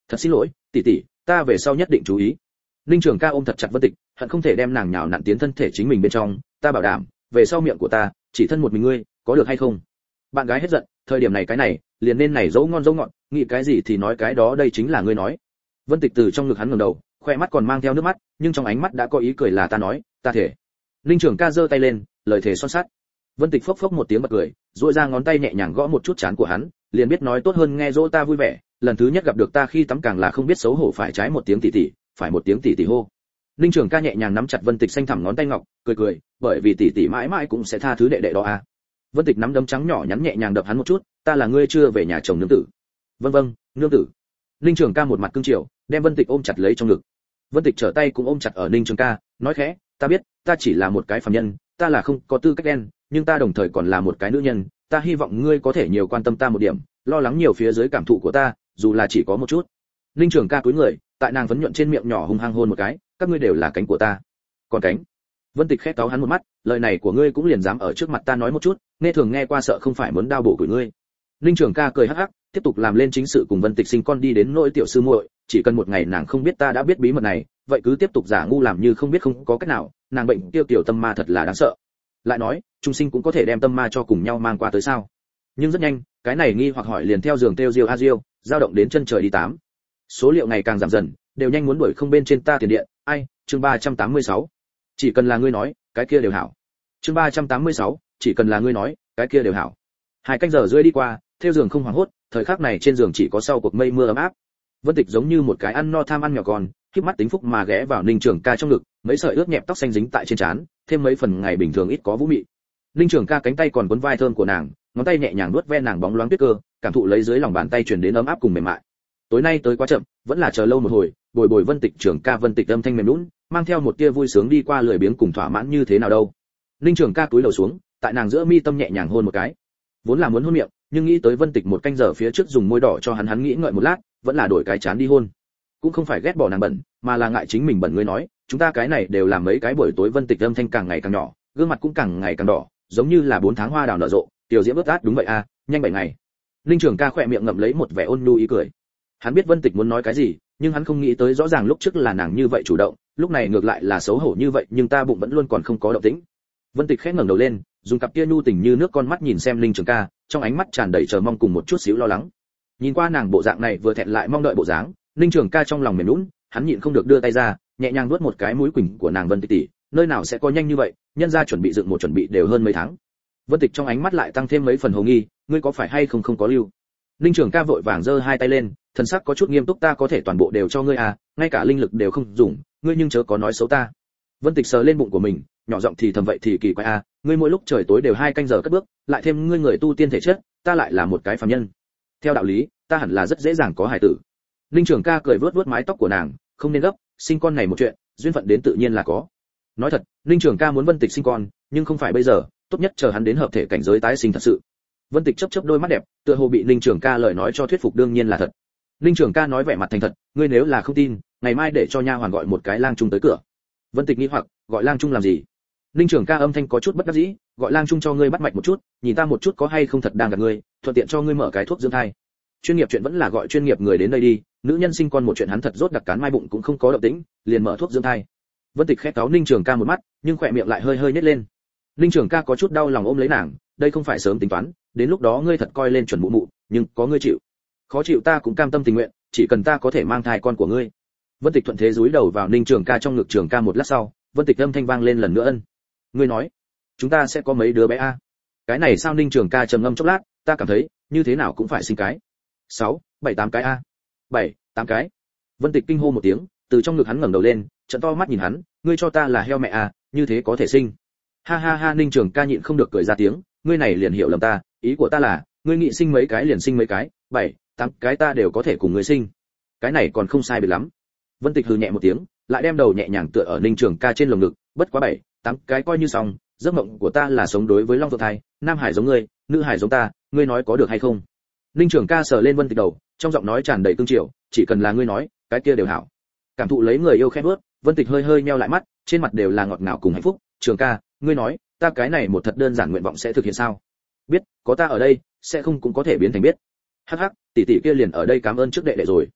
Thật xin lỗi, tỷ tỷ, ta về sau nhất định chú ý. Ninh Trường Ca ôm thật chặt Vân Tịch, hận không thể đem nàng nhào nặn tiến thân thể chính mình bên trong, ta bảo đảm, về sau miệng của ta, chỉ thân một mình ngươi, có được hay không? Bạn gái hết giận, thời điểm này cái này, liền nên này dỗ ngon dỗ ngọt, nghĩ cái gì thì nói cái đó, đây chính là ngươi nói. Vân Tịch từ trong ngực hắn ngẩng đầu, khoe mắt còn mang theo nước mắt, nhưng trong ánh mắt đã có ý cười là ta nói, ta thể. Ninh Trường Ca giơ tay lên, lời thề son sắt. Vân Tịch phốc phốc một tiếng bật cười, duỗi ra ngón tay nhẹ nhàng gõ một chút trán của hắn, liền biết nói tốt hơn nghe dỗ ta vui vẻ, lần thứ nhất gặp được ta khi tắm càng là không biết xấu hổ phải trái một tiếng tỷ tỷ, phải một tiếng tỷ tỷ hô. Ninh Trường Ca nhẹ nhàng nắm chặt Vân Tịch xanh thẳm ngón tay ngọc, cười cười, bởi vì tỷ tỷ mãi mãi cũng sẽ tha thứ đệ đệ đó à. Vân Tịch nắm đấm trắng nhỏ nhắn nhẹ nhàng đập hắn một chút, ta là ngươi chưa về nhà chồng nương tử. Vâng vâng, nương tử. Ninh Trường Ca một mặt cương chiều, đem Vân Tịch ôm chặt lấy trong ngực. Vân Tịch trở tay cũng ôm chặt ở Ninh Trường Ca, nói khẽ, ta biết, ta chỉ là một cái phàm nhân, ta là không có tư cách đen, nhưng ta đồng thời còn là một cái nữ nhân, ta hy vọng ngươi có thể nhiều quan tâm ta một điểm, lo lắng nhiều phía dưới cảm thụ của ta, dù là chỉ có một chút. Ninh Trường Ca cúi người, tại nàng phấn nhuận trên miệng nhỏ hung hăng hôn một cái, các ngươi đều là cánh của ta. Còn cánh? Vân Tịch khẽ cáu hắn một mắt, lời này của ngươi cũng liền dám ở trước mặt ta nói một chút, nghe thường nghe qua sợ không phải muốn đao bổ của ngươi. Ninh Trường Ca cười hắc hắc, tiếp tục làm lên chính sự cùng Vân Tịch sinh con đi đến nỗi tiểu sư muội, chỉ cần một ngày nàng không biết ta đã biết bí mật này, vậy cứ tiếp tục giả ngu làm như không biết không có cách nào, nàng bệnh tiêu tiểu tâm ma thật là đáng sợ. Lại nói, trung sinh cũng có thể đem tâm ma cho cùng nhau mang qua tới sao? Nhưng rất nhanh, cái này nghi hoặc hỏi liền theo giường tiêu diêu a diêu, dao động đến chân trời đi tám. Số liệu ngày càng giảm dần, đều nhanh muốn đuổi không bên trên ta tiền điện, ai, chương ba trăm tám mươi sáu. Chỉ cần là ngươi nói, cái kia đều hảo. Chương ba trăm tám mươi sáu, chỉ cần là ngươi nói, cái kia đều hảo. Hai canh giờ rưỡi đi qua, theo giường không hoảng hốt, thời khắc này trên giường chỉ có sau cuộc mây mưa ấm áp. Vân Tịch giống như một cái ăn no tham ăn nhỏ con, khép mắt tính phúc mà ghé vào Ninh Trường Ca trong ngực, mấy sợi ướt nhẹp tóc xanh dính tại trên trán, thêm mấy phần ngày bình thường ít có vũ mị. Ninh Trường Ca cánh tay còn quấn vai thơm của nàng, ngón tay nhẹ nhàng nuốt ve nàng bóng loáng tuyết cơ, cảm thụ lấy dưới lòng bàn tay truyền đến ấm áp cùng mềm mại. Tối nay tới quá chậm, vẫn là chờ lâu một hồi, bồi bồi Vân Tịch Trường Ca Vân Tịch âm thanh mềm nhũn, mang theo một tia vui sướng đi qua lười biếng cùng thỏa mãn như thế nào đâu. Ninh Trường Ca cúi đầu xuống, tại nàng giữa mi tâm nhẹ nhàng hôn một cái. Vốn là muốn hôn miệng, nhưng nghĩ tới Vân Tịch một canh giờ phía trước dùng môi đỏ cho hắn hắn nghĩ ngợi một lát, vẫn là đổi cái chán đi hôn. Cũng không phải ghét bỏ nàng bẩn, mà là ngại chính mình bẩn. Ngươi nói, chúng ta cái này đều làm mấy cái buổi tối. Vân Tịch âm thanh càng ngày càng nhỏ, gương mặt cũng càng ngày càng đỏ, giống như là bốn tháng hoa đào nở rộ, tiểu diễm ướt át. Đúng vậy a, nhanh bảy ngày. Ninh Trường Ca khỏe miệng ngậm lấy một vẻ ôn nhu ý cười. Hắn biết Vân Tịch muốn nói cái gì, nhưng hắn không nghĩ tới rõ ràng lúc trước là nàng như vậy chủ động, lúc này ngược lại là xấu hổ như vậy, nhưng ta bụng vẫn luôn còn không có động tĩnh. Vân Tịch khẽ ngẩng đầu lên, dùng cặp kia nhu tình như nước con mắt nhìn xem Ninh Trường Ca, trong ánh mắt tràn đầy chờ mong cùng một chút xíu lo lắng. Nhìn qua nàng bộ dạng này vừa thẹn lại mong đợi bộ dáng, Ninh Trường Ca trong lòng mềm nhũn, hắn nhịn không được đưa tay ra, nhẹ nhàng nuốt một cái mũi quỳnh của nàng. Vân Tịch tỷ, nơi nào sẽ có nhanh như vậy, nhân gia chuẩn bị dựng một chuẩn bị đều hơn mấy tháng. Vân Tịch trong ánh mắt lại tăng thêm mấy phần hồ nghi, ngươi có phải hay không không có lưu. Ninh Trường Ca vội vàng giơ hai tay lên, thần sắc có chút nghiêm túc, ta có thể toàn bộ đều cho ngươi à, ngay cả linh lực đều không dùng, ngươi nhưng chớ có nói xấu ta. Vân Tịch sờ lên bụng của mình, nhỏ giọng thì thầm vậy thì kỳ quái à, ngươi mỗi lúc trời tối đều hai canh giờ cất bước, lại thêm ngươi người tu tiên thể chất, ta lại là một cái phàm nhân. Theo đạo lý, ta hẳn là rất dễ dàng có hài tử. Ninh Trường Ca cười vớt vớt mái tóc của nàng, không nên gấp, sinh con này một chuyện, duyên phận đến tự nhiên là có. Nói thật, Ninh Trường Ca muốn Vân Tịch sinh con, nhưng không phải bây giờ, tốt nhất chờ hắn đến hợp thể cảnh giới tái sinh thật sự. Vân Tịch chớp chớp đôi mắt đẹp, tựa hồ bị Ninh Trường Ca lời nói cho thuyết phục, đương nhiên là thật. Ninh Trường Ca nói vẻ mặt thành thật, ngươi nếu là không tin, ngày mai để cho nha hoàn gọi một cái lang trung tới cửa. Vân Tịch nghi hoặc, gọi lang trung làm gì? Ninh Trường Ca âm thanh có chút bất đắc dĩ, gọi lang trung cho ngươi bắt mạch một chút, nhìn ta một chút có hay không thật đang gặp ngươi, thuận tiện cho ngươi mở cái thuốc dưỡng thai. Chuyên nghiệp chuyện vẫn là gọi chuyên nghiệp người đến đây đi, nữ nhân sinh con một chuyện hắn thật rốt đặc cán mai bụng cũng không có động tĩnh, liền mở thuốc dưỡng thai. Vân Tịch khẽ cáo Ninh Trường Ca một mắt, nhưng khỏe miệng lại hơi hơi nhếch lên. Ninh Trường Ca có chút đau lòng ôm lấy nàng, đây không phải sớm tính toán, đến lúc đó ngươi thật coi lên chuẩn mụ mụ, nhưng có ngươi chịu. Khó chịu ta cũng cam tâm tình nguyện, chỉ cần ta có thể mang thai con của ngươi. Vân Tịch thuận thế dúi đầu vào Ninh Trường Ca trong ngực. Trường Ca một lát sau, Vân Tịch âm thanh vang lên lần nữa, ân. Ngươi nói, chúng ta sẽ có mấy đứa bé a? Cái này sao? Ninh Trường Ca trầm ngâm chốc lát, ta cảm thấy, như thế nào cũng phải sinh cái. Sáu, bảy tám cái a. Bảy, tám cái. Vân Tịch kinh hô một tiếng, từ trong ngực hắn ngẩng đầu lên, trợn to mắt nhìn hắn, ngươi cho ta là heo mẹ a, như thế có thể sinh. Ha ha ha. Ninh Trường Ca nhịn không được cười ra tiếng, ngươi này liền hiểu lầm ta, ý của ta là, ngươi nghĩ sinh mấy cái liền sinh mấy cái, bảy, tám cái ta đều có thể cùng ngươi sinh. Cái này còn không sai biệt lắm. Vân Tịch hừ nhẹ một tiếng, lại đem đầu nhẹ nhàng tựa ở Ninh Trường Ca trên lồng ngực, bất quá bảy, tám cái coi như xong, giấc mộng của ta là sống đối với long phượng thai, nam hải giống ngươi, nữ hải giống ta, ngươi nói có được hay không? Ninh Trường Ca sờ lên Vân Tịch đầu, trong giọng nói tràn đầy cương triều, chỉ cần là ngươi nói, cái kia đều hảo. Cảm thụ lấy người yêu khẽ bước, Vân Tịch hơi hơi nheo lại mắt, trên mặt đều là ngọt ngào cùng hạnh phúc. Trường Ca, ngươi nói, ta cái này một thật đơn giản nguyện vọng sẽ thực hiện sao? Biết, có ta ở đây, sẽ không cũng có thể biến thành biết. Hắc hắc, tỷ tỷ kia liền ở đây cảm ơn trước đệ đệ rồi.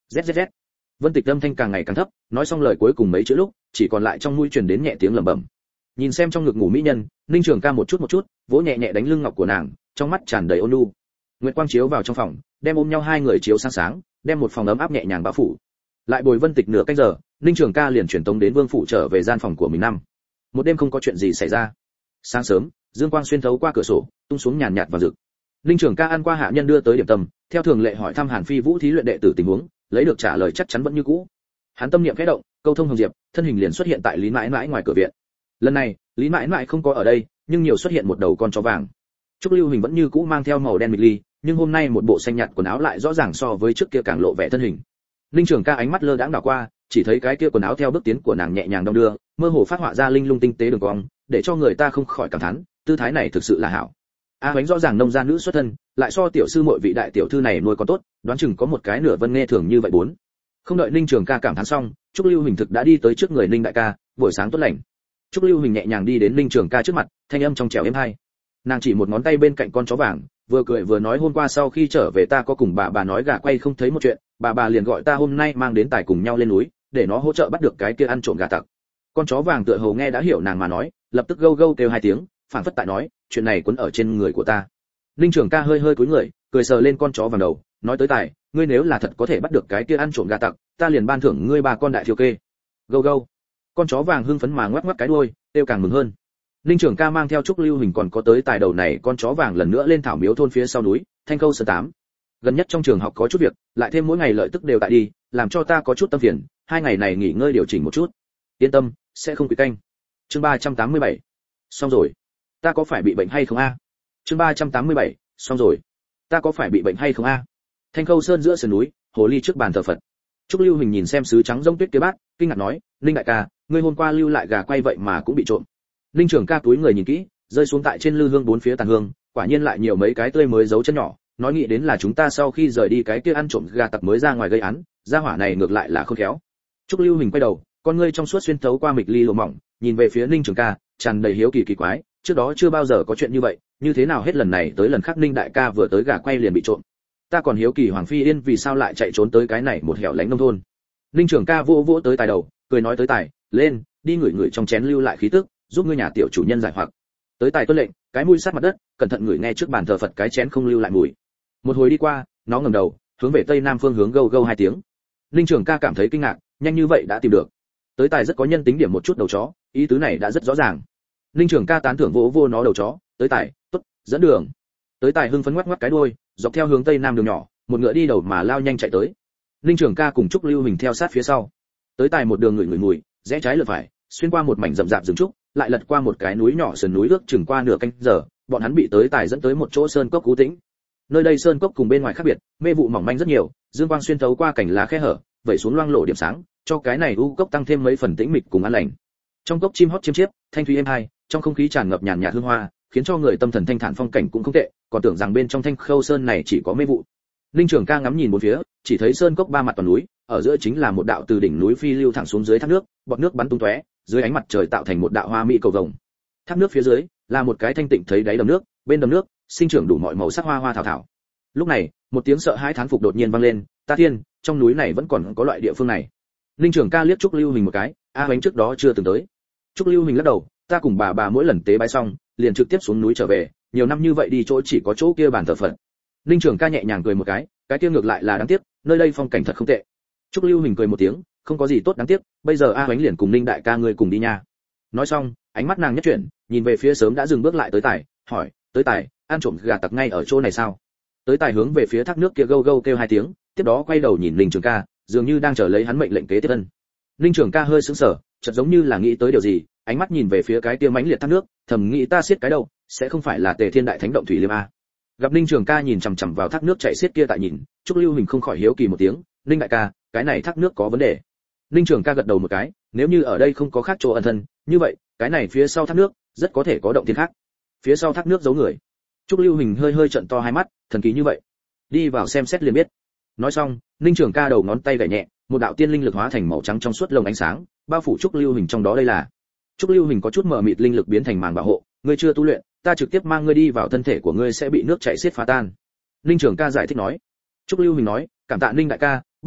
zzz. Vân Tịch âm thanh càng ngày càng thấp, nói xong lời cuối cùng mấy chữ lúc chỉ còn lại trong mũi truyền đến nhẹ tiếng lẩm bẩm. Nhìn xem trong ngực ngủ mỹ nhân, Ninh Trường Ca một chút một chút vỗ nhẹ nhẹ đánh lưng ngọc của nàng, trong mắt tràn đầy ôn nhu. Nguyệt quang chiếu vào trong phòng, đem ôm nhau hai người chiếu sáng sáng, đem một phòng ấm áp nhẹ nhàng bao phủ. Lại bồi Vân Tịch nửa canh giờ, Ninh Trường Ca liền chuyển tống đến Vương phủ trở về gian phòng của mình năm. Một đêm không có chuyện gì xảy ra. Sáng sớm, dương quang xuyên thấu qua cửa sổ, tung xuống nhàn nhạt và rực. Ninh Trường Ca ăn qua hạ nhân đưa tới điểm tâm, theo thường lệ hỏi thăm Hàn Phi Vũ thí luyện đệ tử tình huống, lấy được trả lời chắc chắn vẫn như cũ. Hắn tâm niệm khẽ động, câu thông hồng diệp, thân hình liền xuất hiện tại Lý Mãi Mãi ngoài cửa viện. Lần này, Lý Mãi Mãi không có ở đây, nhưng nhiều xuất hiện một đầu con chó vàng. Trúc Lưu Hình vẫn như cũ mang theo màu đen mịt ly, nhưng hôm nay một bộ xanh nhạt quần áo lại rõ ràng so với trước kia càng lộ vẻ thân hình. Ninh Trường Ca ánh mắt lơ đãng đảo qua, chỉ thấy cái kia quần áo theo bước tiến của nàng nhẹ nhàng đong đưa, mơ hồ phát họa ra linh lung tinh tế đường cong, để cho người ta không khỏi cảm thán, tư thái này thực sự là hảo. A Hoánh rõ ràng nông gia nữ xuất thân, lại so tiểu sư muội vị đại tiểu thư này nuôi con tốt, đoán chừng có một cái nửa vân nghe thường như vậy bốn. Không đợi Ninh Trường Ca cảm thán xong, Trúc Lưu Hình thực đã đi tới trước người Ninh đại ca, buổi sáng tốt lành. Trúc Lưu Hình nhẹ nhàng đi đến Ninh Trường Ca trước mặt, thanh âm trong trẻo êm hai. Nàng chỉ một ngón tay bên cạnh con chó vàng, vừa cười vừa nói hôm qua sau khi trở về ta có cùng bà bà nói gà quay không thấy một chuyện, bà bà liền gọi ta hôm nay mang đến tài cùng nhau lên núi, để nó hỗ trợ bắt được cái kia ăn trộm gà tặc. Con chó vàng tựa hồ nghe đã hiểu nàng mà nói, lập tức gâu gâu kêu hai tiếng, phảng phất tại nói, chuyện này quấn ở trên người của ta. Ninh Trường Ca hơi hơi cúi người, cười sờ lên con chó vàng đầu, nói tới tài, ngươi nếu là thật có thể bắt được cái kia ăn trộm gà tặc, ta liền ban thưởng ngươi ba con đại thiêu kê. Gâu gâu. Con chó vàng hưng phấn mà ngoắc ngoắc cái đuôi, kêu càng mừng hơn. Ninh Trường Ca mang theo Trúc Lưu Hình còn có tới tài đầu này con chó vàng lần nữa lên thảo miếu thôn phía sau núi, Thanh Câu Sơn tám. Gần nhất trong trường học có chút việc, lại thêm mỗi ngày lợi tức đều tại đi, làm cho ta có chút tâm phiền, hai ngày này nghỉ ngơi điều chỉnh một chút. Yên tâm, sẽ không quỵ canh. Chương ba trăm tám mươi bảy. Xong rồi. Ta có phải bị bệnh hay không a? Chương ba trăm tám mươi bảy. Xong rồi. Ta có phải bị bệnh hay không a? Thanh Câu Sơn giữa sườn núi, hồ ly trước bàn thờ Phật. Trúc Lưu Hình nhìn xem sứ trắng rông tuyết kia bát, kinh ngạc nói, Ninh đại ca, ngươi hôm qua lưu lại gà quay vậy mà cũng bị trộm. Ninh Trường Ca túi người nhìn kỹ, rơi xuống tại trên lư hương bốn phía tàn hương, quả nhiên lại nhiều mấy cái tươi mới dấu chân nhỏ, nói nghĩ đến là chúng ta sau khi rời đi cái kia ăn trộm gà tặc mới ra ngoài gây án, gia hỏa này ngược lại là khôn khéo. Trúc Lưu Hình quay đầu, con ngươi trong suốt xuyên thấu qua mịch ly lụa mỏng, nhìn về phía Ninh Trường Ca, tràn đầy hiếu kỳ kỳ quái, trước đó chưa bao giờ có chuyện như vậy, như thế nào hết lần này tới lần khác Ninh đại ca vừa tới gà quay liền bị trộm. Ta còn hiếu kỳ Hoàng Phi Yên vì sao lại chạy trốn tới cái này một hẻo lánh nông thôn. Ninh Trường Ca vỗ vỗ tới tài đầu, cười nói tới tài, lên, đi ngửi ngửi trong chén lưu lại khí tức, giúp ngươi nhà tiểu chủ nhân giải hoặc. Tới tài tuân lệnh, cái mũi sát mặt đất, cẩn thận ngửi nghe trước bàn thờ Phật cái chén không lưu lại mùi. Một hồi đi qua, nó ngẩng đầu, hướng về tây nam phương hướng gâu gâu hai tiếng. Ninh Trường Ca cảm thấy kinh ngạc, nhanh như vậy đã tìm được. Tới tài rất có nhân tính điểm một chút đầu chó, ý tứ này đã rất rõ ràng. Ninh Trường Ca tán thưởng vỗ vô nó đầu chó, tới tài, tốt, dẫn đường. Tới tài hưng phấn ngoắc ngoắc cái đuôi, dọc theo hướng tây nam đường nhỏ, một ngựa đi đầu mà lao nhanh chạy tới. Ninh Trường Ca cùng Trúc Lưu Hình theo sát phía sau. Tới tài một đường ngửi ngửi mùi, rẽ trái lượt phải, xuyên qua một mảnh rậm rạp rừng trúc, lại lật qua một cái núi nhỏ sườn núi ước chừng qua nửa canh giờ, bọn hắn bị tới tài dẫn tới một chỗ sơn cốc cú tĩnh. Nơi đây sơn cốc cùng bên ngoài khác biệt, mê vụ mỏng manh rất nhiều, dương quang xuyên thấu qua cảnh lá khe hở, vẩy xuống loang lộ điểm sáng, cho cái này u cốc tăng thêm mấy phần tĩnh mịch cùng an lành. Trong cốc chim hót chiêm chiếp, thanh thúy êm hai, trong không khí tràn ngập nhàn nhạt hương hoa, khiến cho người tâm thần thanh thản, phong cảnh cũng không tệ, còn tưởng rằng bên trong Thanh Khâu Sơn này chỉ có mê vụ. Ninh Trường Ca ngắm nhìn bốn phía, chỉ thấy sơn cốc ba mặt toàn núi, ở giữa chính là một đạo từ đỉnh núi phi lưu thẳng xuống dưới thác nước, bọt nước bắn tung tóe, dưới ánh mặt trời tạo thành một đạo hoa mỹ cầu vồng. Thác nước phía dưới là một cái thanh tịnh thấy đáy đầm nước, bên đầm nước sinh trưởng đủ mọi màu sắc hoa hoa thảo thảo. Lúc này, một tiếng sợ hãi thán phục đột nhiên vang lên, ta thiên, trong núi này vẫn còn có loại địa phương này. Ninh Trường Ca liếc Trúc Lưu Hình một cái, a Hoánh trước đó chưa từng tới. Trúc Lưu Hình lắc đầu, ta cùng bà bà mỗi lần tế bái xong, liền trực tiếp xuống núi trở về, nhiều năm như vậy đi chỗ chỉ có chỗ kia bàn thờ Phật. Ninh Trường Ca nhẹ nhàng cười một cái, cái kia ngược lại là đáng tiếc, nơi đây phong cảnh thật không tệ. Trúc Lưu Hình cười một tiếng, không có gì tốt đáng tiếc, bây giờ a Hoánh liền cùng Ninh đại ca ngươi cùng đi nha. Nói xong, ánh mắt nàng nhất chuyển, nhìn về phía sớm đã dừng bước lại tới tài, hỏi, tới tài, ăn trộm gà tặc ngay ở chỗ này sao? Tới tài hướng về phía thác nước kia gâu gâu kêu hai tiếng, tiếp đó quay đầu nhìn Ninh Trường Ca, dường như đang chờ lấy hắn mệnh lệnh kế tiếp ân. Ninh Trường Ca hơi sững sờ, chợt giống như là nghĩ tới điều gì, ánh mắt nhìn về phía cái kia mãnh liệt thác nước, thầm nghĩ ta siết cái đâu, sẽ không phải là Tề Thiên Đại Thánh động thủy liêm a. Gặp Ninh Trường Ca nhìn chằm chằm vào thác nước chảy xiết kia tại nhìn, Trúc Lưu Hình không khỏi hiếu kỳ một tiếng, Ninh đại ca, cái này thác nước có vấn đề. Ninh Trường Ca gật đầu một cái, nếu như ở đây không có khác chỗ ẩn thân, như vậy, cái này phía sau thác nước rất có thể có động thiên khác. Phía sau thác nước giấu người. Trúc Lưu Hình hơi hơi trợn to hai mắt, thần kỳ như vậy. Đi vào xem xét liền biết. Nói xong, Ninh Trường Ca đầu ngón tay gảy nhẹ, một đạo tiên linh lực hóa thành màu trắng trong suốt lồng ánh sáng, bao phủ Trúc Lưu Hình trong đó đây là. Trúc Lưu Hình có chút mờ mịt linh lực biến thành màn bảo hộ, ngươi chưa tu luyện, ta trực tiếp mang ngươi đi vào thân thể của ngươi sẽ bị nước chảy xiết phá tan. Ninh Trường Ca giải thích nói. Trúc Lưu Hình nói, cảm tạ Ninh đại ca,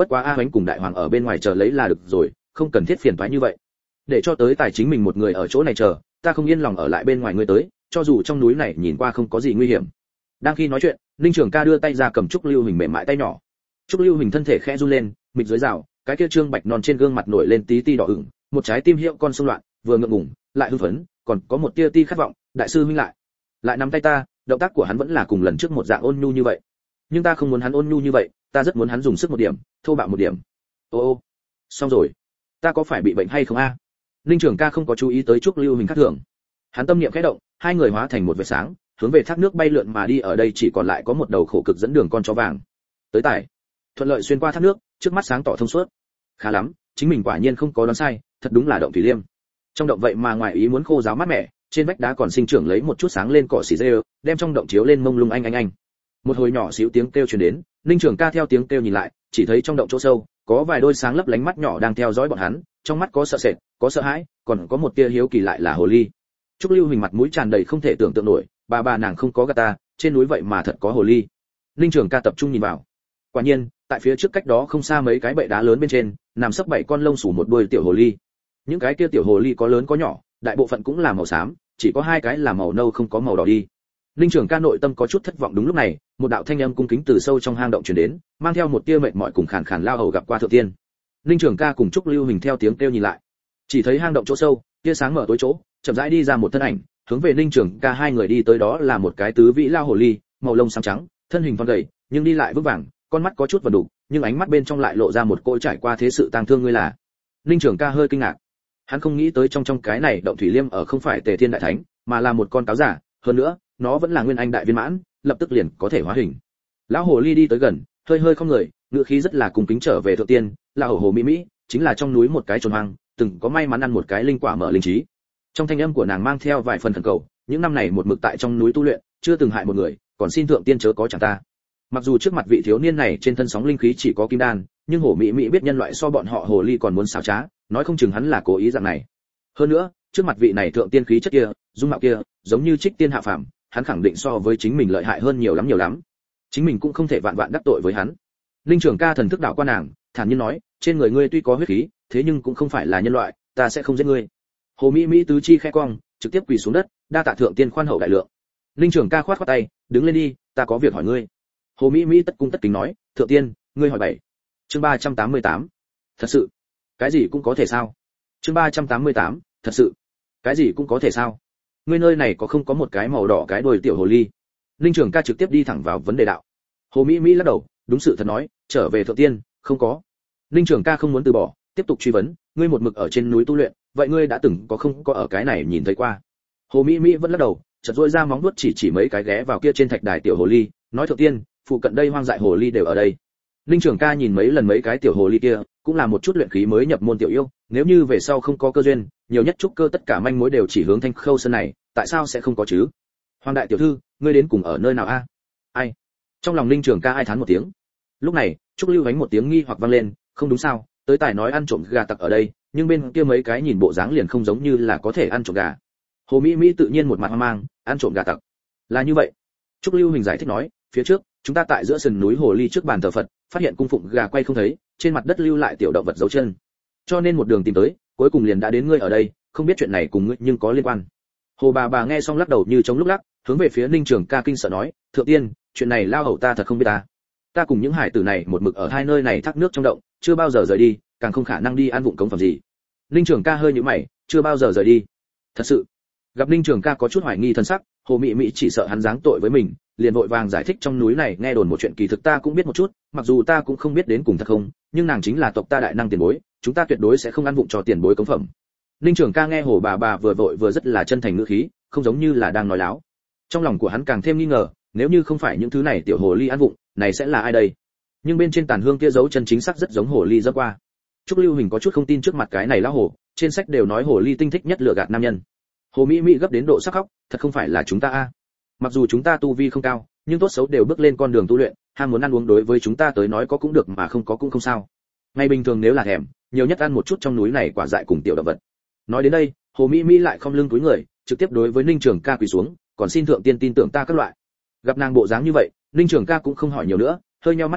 bất quá a Hoánh cùng đại hoàng ở bên ngoài chờ lấy là được rồi, không cần thiết phiền toái như vậy. Để cho tới tài chính mình một người ở chỗ này chờ, ta không yên lòng ở lại bên ngoài ngươi tới, cho dù trong núi này nhìn qua không có gì nguy hiểm. Đang khi nói chuyện, Ninh Trường Ca đưa tay ra cầm Trúc Lưu Hình mềm mại tay nhỏ. Trúc Lưu Hình thân thể khẽ run lên, mịch dưới rào, cái kia trương bạch non trên gương mặt nổi lên tí ti đỏ ửng, một trái tim hiệu con xung loạn, vừa ngượng ngùng, lại hưng phấn, còn có một tia ti khát vọng, đại sư huynh lại, lại nắm tay ta, động tác của hắn vẫn là cùng lần trước một dạng ôn nhu như vậy. Nhưng ta không muốn hắn ôn nhu như vậy, ta rất muốn hắn dùng sức một điểm, thô bạo một điểm. Ô ô, xong rồi, ta có phải bị bệnh hay không a? Ninh Trường Ca không có chú ý tới Trúc Lưu Hình khác thường. Hắn tâm niệm khẽ động, hai người hóa thành một vệt sáng, hướng về thác nước bay lượn mà đi. Ở đây chỉ còn lại có một đầu khổ cực dẫn đường con chó vàng. Tới tải, thuận lợi xuyên qua thác nước, trước mắt sáng tỏ thông suốt. Khá lắm, chính mình quả nhiên không có đoán sai, thật đúng là động thủy liêm. Trong động vậy mà ngoài ý muốn khô ráo mát mẻ, trên vách đá còn sinh trưởng lấy một chút sáng lên cỏ xì rêu, đem trong động chiếu lên mông lung anh anh anh. Một hồi nhỏ xíu tiếng kêu truyền đến, Ninh Trường Ca theo tiếng kêu nhìn lại, chỉ thấy trong động chỗ sâu có vài đôi sáng lấp lánh mắt nhỏ đang theo dõi bọn hắn, trong mắt có sợ sệt, có sợ hãi, còn có một tia hiếu kỳ lại là hồ ly. Trúc Lưu Hình mặt mũi tràn đầy không thể tưởng tượng nổi, bà bà nàng không có gạt ta, trên núi vậy mà thật có hồ ly. Ninh Trường Ca tập trung nhìn vào. Quả nhiên, tại phía trước cách đó không xa mấy cái bệ đá lớn bên trên, nằm sấp bảy con lông xù một đuôi tiểu hồ ly. Những cái kia tiểu hồ ly có lớn có nhỏ, đại bộ phận cũng là màu xám, chỉ có hai cái là màu nâu không có màu đỏ đi. Ninh Trường Ca nội tâm có chút thất vọng. Đúng lúc này, một đạo thanh âm cung kính từ sâu trong hang động truyền đến, mang theo một tia mệt mỏi cùng khàn khàn lao hầu gặp qua thượng tiên. Ninh Trường Ca cùng Trúc Lưu Hình theo tiếng kêu nhìn lại, chỉ thấy hang động chỗ sâu, tia sáng mở tối chỗ, chậm rãi đi ra một thân ảnh, hướng về Ninh Trường Ca hai người đi tới. Đó là một cái tứ vĩ lao hồ ly, màu lông xám trắng, thân hình thon gầy, nhưng đi lại vững vàng, con mắt có chút vần đục, nhưng ánh mắt bên trong lại lộ ra một cỗ trải qua thế sự tang thương. Ngươi là? Ninh Trường Ca hơi kinh ngạc. Hắn không nghĩ tới trong trong cái này động thủy liêm ở không phải Tề Thiên đại thánh, mà là một con cáo giả, hơn nữa, nó vẫn là nguyên anh đại viên mãn, lập tức liền có thể hóa hình. Lão hồ ly đi tới gần, hơi hơi không người, ngữ khí rất là cung kính trở về thượng tiên, là hồ hồ mỹ mỹ, chính là trong núi một cái trồn hoang, từng có may mắn ăn một cái linh quả mở linh trí. Trong thanh âm của nàng mang theo vài phần khẩn cầu, những năm này một mực tại trong núi tu luyện, chưa từng hại một người, còn xin thượng tiên chớ có chẳng ta. Mặc dù trước mặt vị thiếu niên này trên thân sóng linh khí chỉ có kim đan, nhưng hồ mỹ mỹ biết nhân loại so bọn họ hồ ly còn muốn xảo trá, nói không chừng hắn là cố ý dạng này. Hơn nữa, trước mặt vị này thượng tiên khí chất kia, dung mạo kia, giống như trích tiên hạ phàm, hắn khẳng định so với chính mình lợi hại hơn nhiều lắm nhiều lắm. Chính mình cũng không thể vạn vạn đắc tội với hắn. Ninh Trường Ca thần thức đảo qua nàng, thản nhiên nói, trên người ngươi tuy có huyết khí, thế nhưng cũng không phải là nhân loại, ta sẽ không giết ngươi. Hồ Mỹ Mỹ tứ chi khẽ cong, trực tiếp quỳ xuống đất, đa tạ thượng tiên khoan hậu đại lượng. Ninh Trường Ca khoát khoát tay, đứng lên đi, ta có việc hỏi ngươi. Hồ Mỹ Mỹ tất cung tất kính nói, thượng tiên, ngươi hỏi bảy. Chương ba trăm tám mươi tám. Thật sự? Cái gì cũng có thể sao? Chương ba trăm tám mươi tám. Thật sự? Cái gì cũng có thể sao? Ngươi nơi này có không có một cái màu đỏ cái đuôi tiểu hồ ly? Ninh Trường Ca trực tiếp đi thẳng vào vấn đề đạo. Hồ Mỹ Mỹ lắc đầu, đúng sự thật nói, trở về thượng tiên, không có. Ninh Trường Ca không muốn từ bỏ, tiếp tục truy vấn, ngươi một mực ở trên núi tu luyện, vậy ngươi đã từng có không có ở cái này nhìn thấy qua? Hồ Mỹ Mỹ vẫn lắc đầu, chợt rỗi ra móng vuốt chỉ chỉ mấy cái ghé vào kia trên thạch đài tiểu hồ ly, nói thượng tiên, phụ cận đây hoang dại hồ ly đều ở đây. Ninh Trường Ca nhìn mấy lần mấy cái tiểu hồ ly kia, cũng là một chút luyện khí mới nhập môn tiểu yêu, nếu như về sau không có cơ duyên, nhiều nhất trúc cơ tất cả manh mối đều chỉ hướng Thanh Khâu Sơn này, tại sao sẽ không có chứ? Hoàng đại tiểu thư, ngươi đến cùng ở nơi nào a? Ai? Trong lòng Ninh Trường Ca ai thán một tiếng. Lúc này, Trúc Lưu Vánh một tiếng nghi hoặc vang lên, không đúng sao, tới tài nói ăn trộm gà tặc ở đây, nhưng bên kia mấy cái nhìn bộ dáng liền không giống như là có thể ăn trộm gà. Hồ Mỹ Mỹ tự nhiên một mặt hoang mang, ăn trộm gà tặc. Là như vậy. Trúc Lưu Hình giải thích nói, phía trước, chúng ta tại giữa sườn núi hồ ly trước bàn thờ Phật, phát hiện cung phụng gà quay không thấy, trên mặt đất lưu lại tiểu động vật dấu chân. Cho nên một đường tìm tới, cuối cùng liền đã đến ngươi ở đây, không biết chuyện này cùng ngươi nhưng có liên quan. Hồ bà bà nghe xong lắc đầu như chống lúc lắc, hướng về phía Ninh Trường Ca kinh sợ nói, thượng tiên, chuyện này lao hầu ta thật không biết ta. Ta cùng những hải tử này một mực ở hai nơi này thác nước trong động, chưa bao giờ rời đi, càng không khả năng đi ăn vụng cống phẩm gì. Ninh Trường Ca hơi nhíu mày, chưa bao giờ rời đi. Thật sự? Gặp Ninh Trường Ca có chút hoài nghi thân sắc, Hồ Mị Mị chỉ sợ hắn giáng tội với mình, liền vội vàng giải thích trong núi này nghe đồn một chuyện kỳ thực ta cũng biết một chút, mặc dù ta cũng không biết đến cùng thật không, nhưng nàng chính là tộc ta đại năng tiền bối, chúng ta tuyệt đối sẽ không ăn vụng cho tiền bối cống phẩm. Ninh Trường Ca nghe Hồ bà bà vừa vội vừa rất là chân thành ngữ khí, không giống như là đang nói láo. Trong lòng của hắn càng thêm nghi ngờ, nếu như không phải những thứ này tiểu hồ ly ăn vụng, này sẽ là ai đây? Nhưng bên trên tàn hương kia dấu chân chính xác rất giống hồ ly dấp qua. Trúc Lưu Hình có chút không tin trước mặt cái này lão hồ, trên sách đều nói hồ ly tinh thích nhất lừa gạt nam nhân. Hồ Mỹ Mỹ gấp đến độ sắc khóc, thật không phải là chúng ta a. Mặc dù chúng ta tu vi không cao, nhưng tốt xấu đều bước lên con đường tu luyện, ham muốn ăn uống đối với chúng ta tới nói có cũng được mà không có cũng không sao. Ngày bình thường nếu là thèm, nhiều nhất ăn một chút trong núi này quả dại cùng tiểu động vật. Nói đến đây, Hồ Mỹ Mỹ lại không lưng cúi người, trực tiếp đối với Ninh Trường Ca quỳ xuống, còn xin thượng tiên tin tưởng ta các loại. Gặp nàng bộ dáng như vậy, Ninh Trường Ca cũng không hỏi nhiều nữa, hơi nheo mắt lại,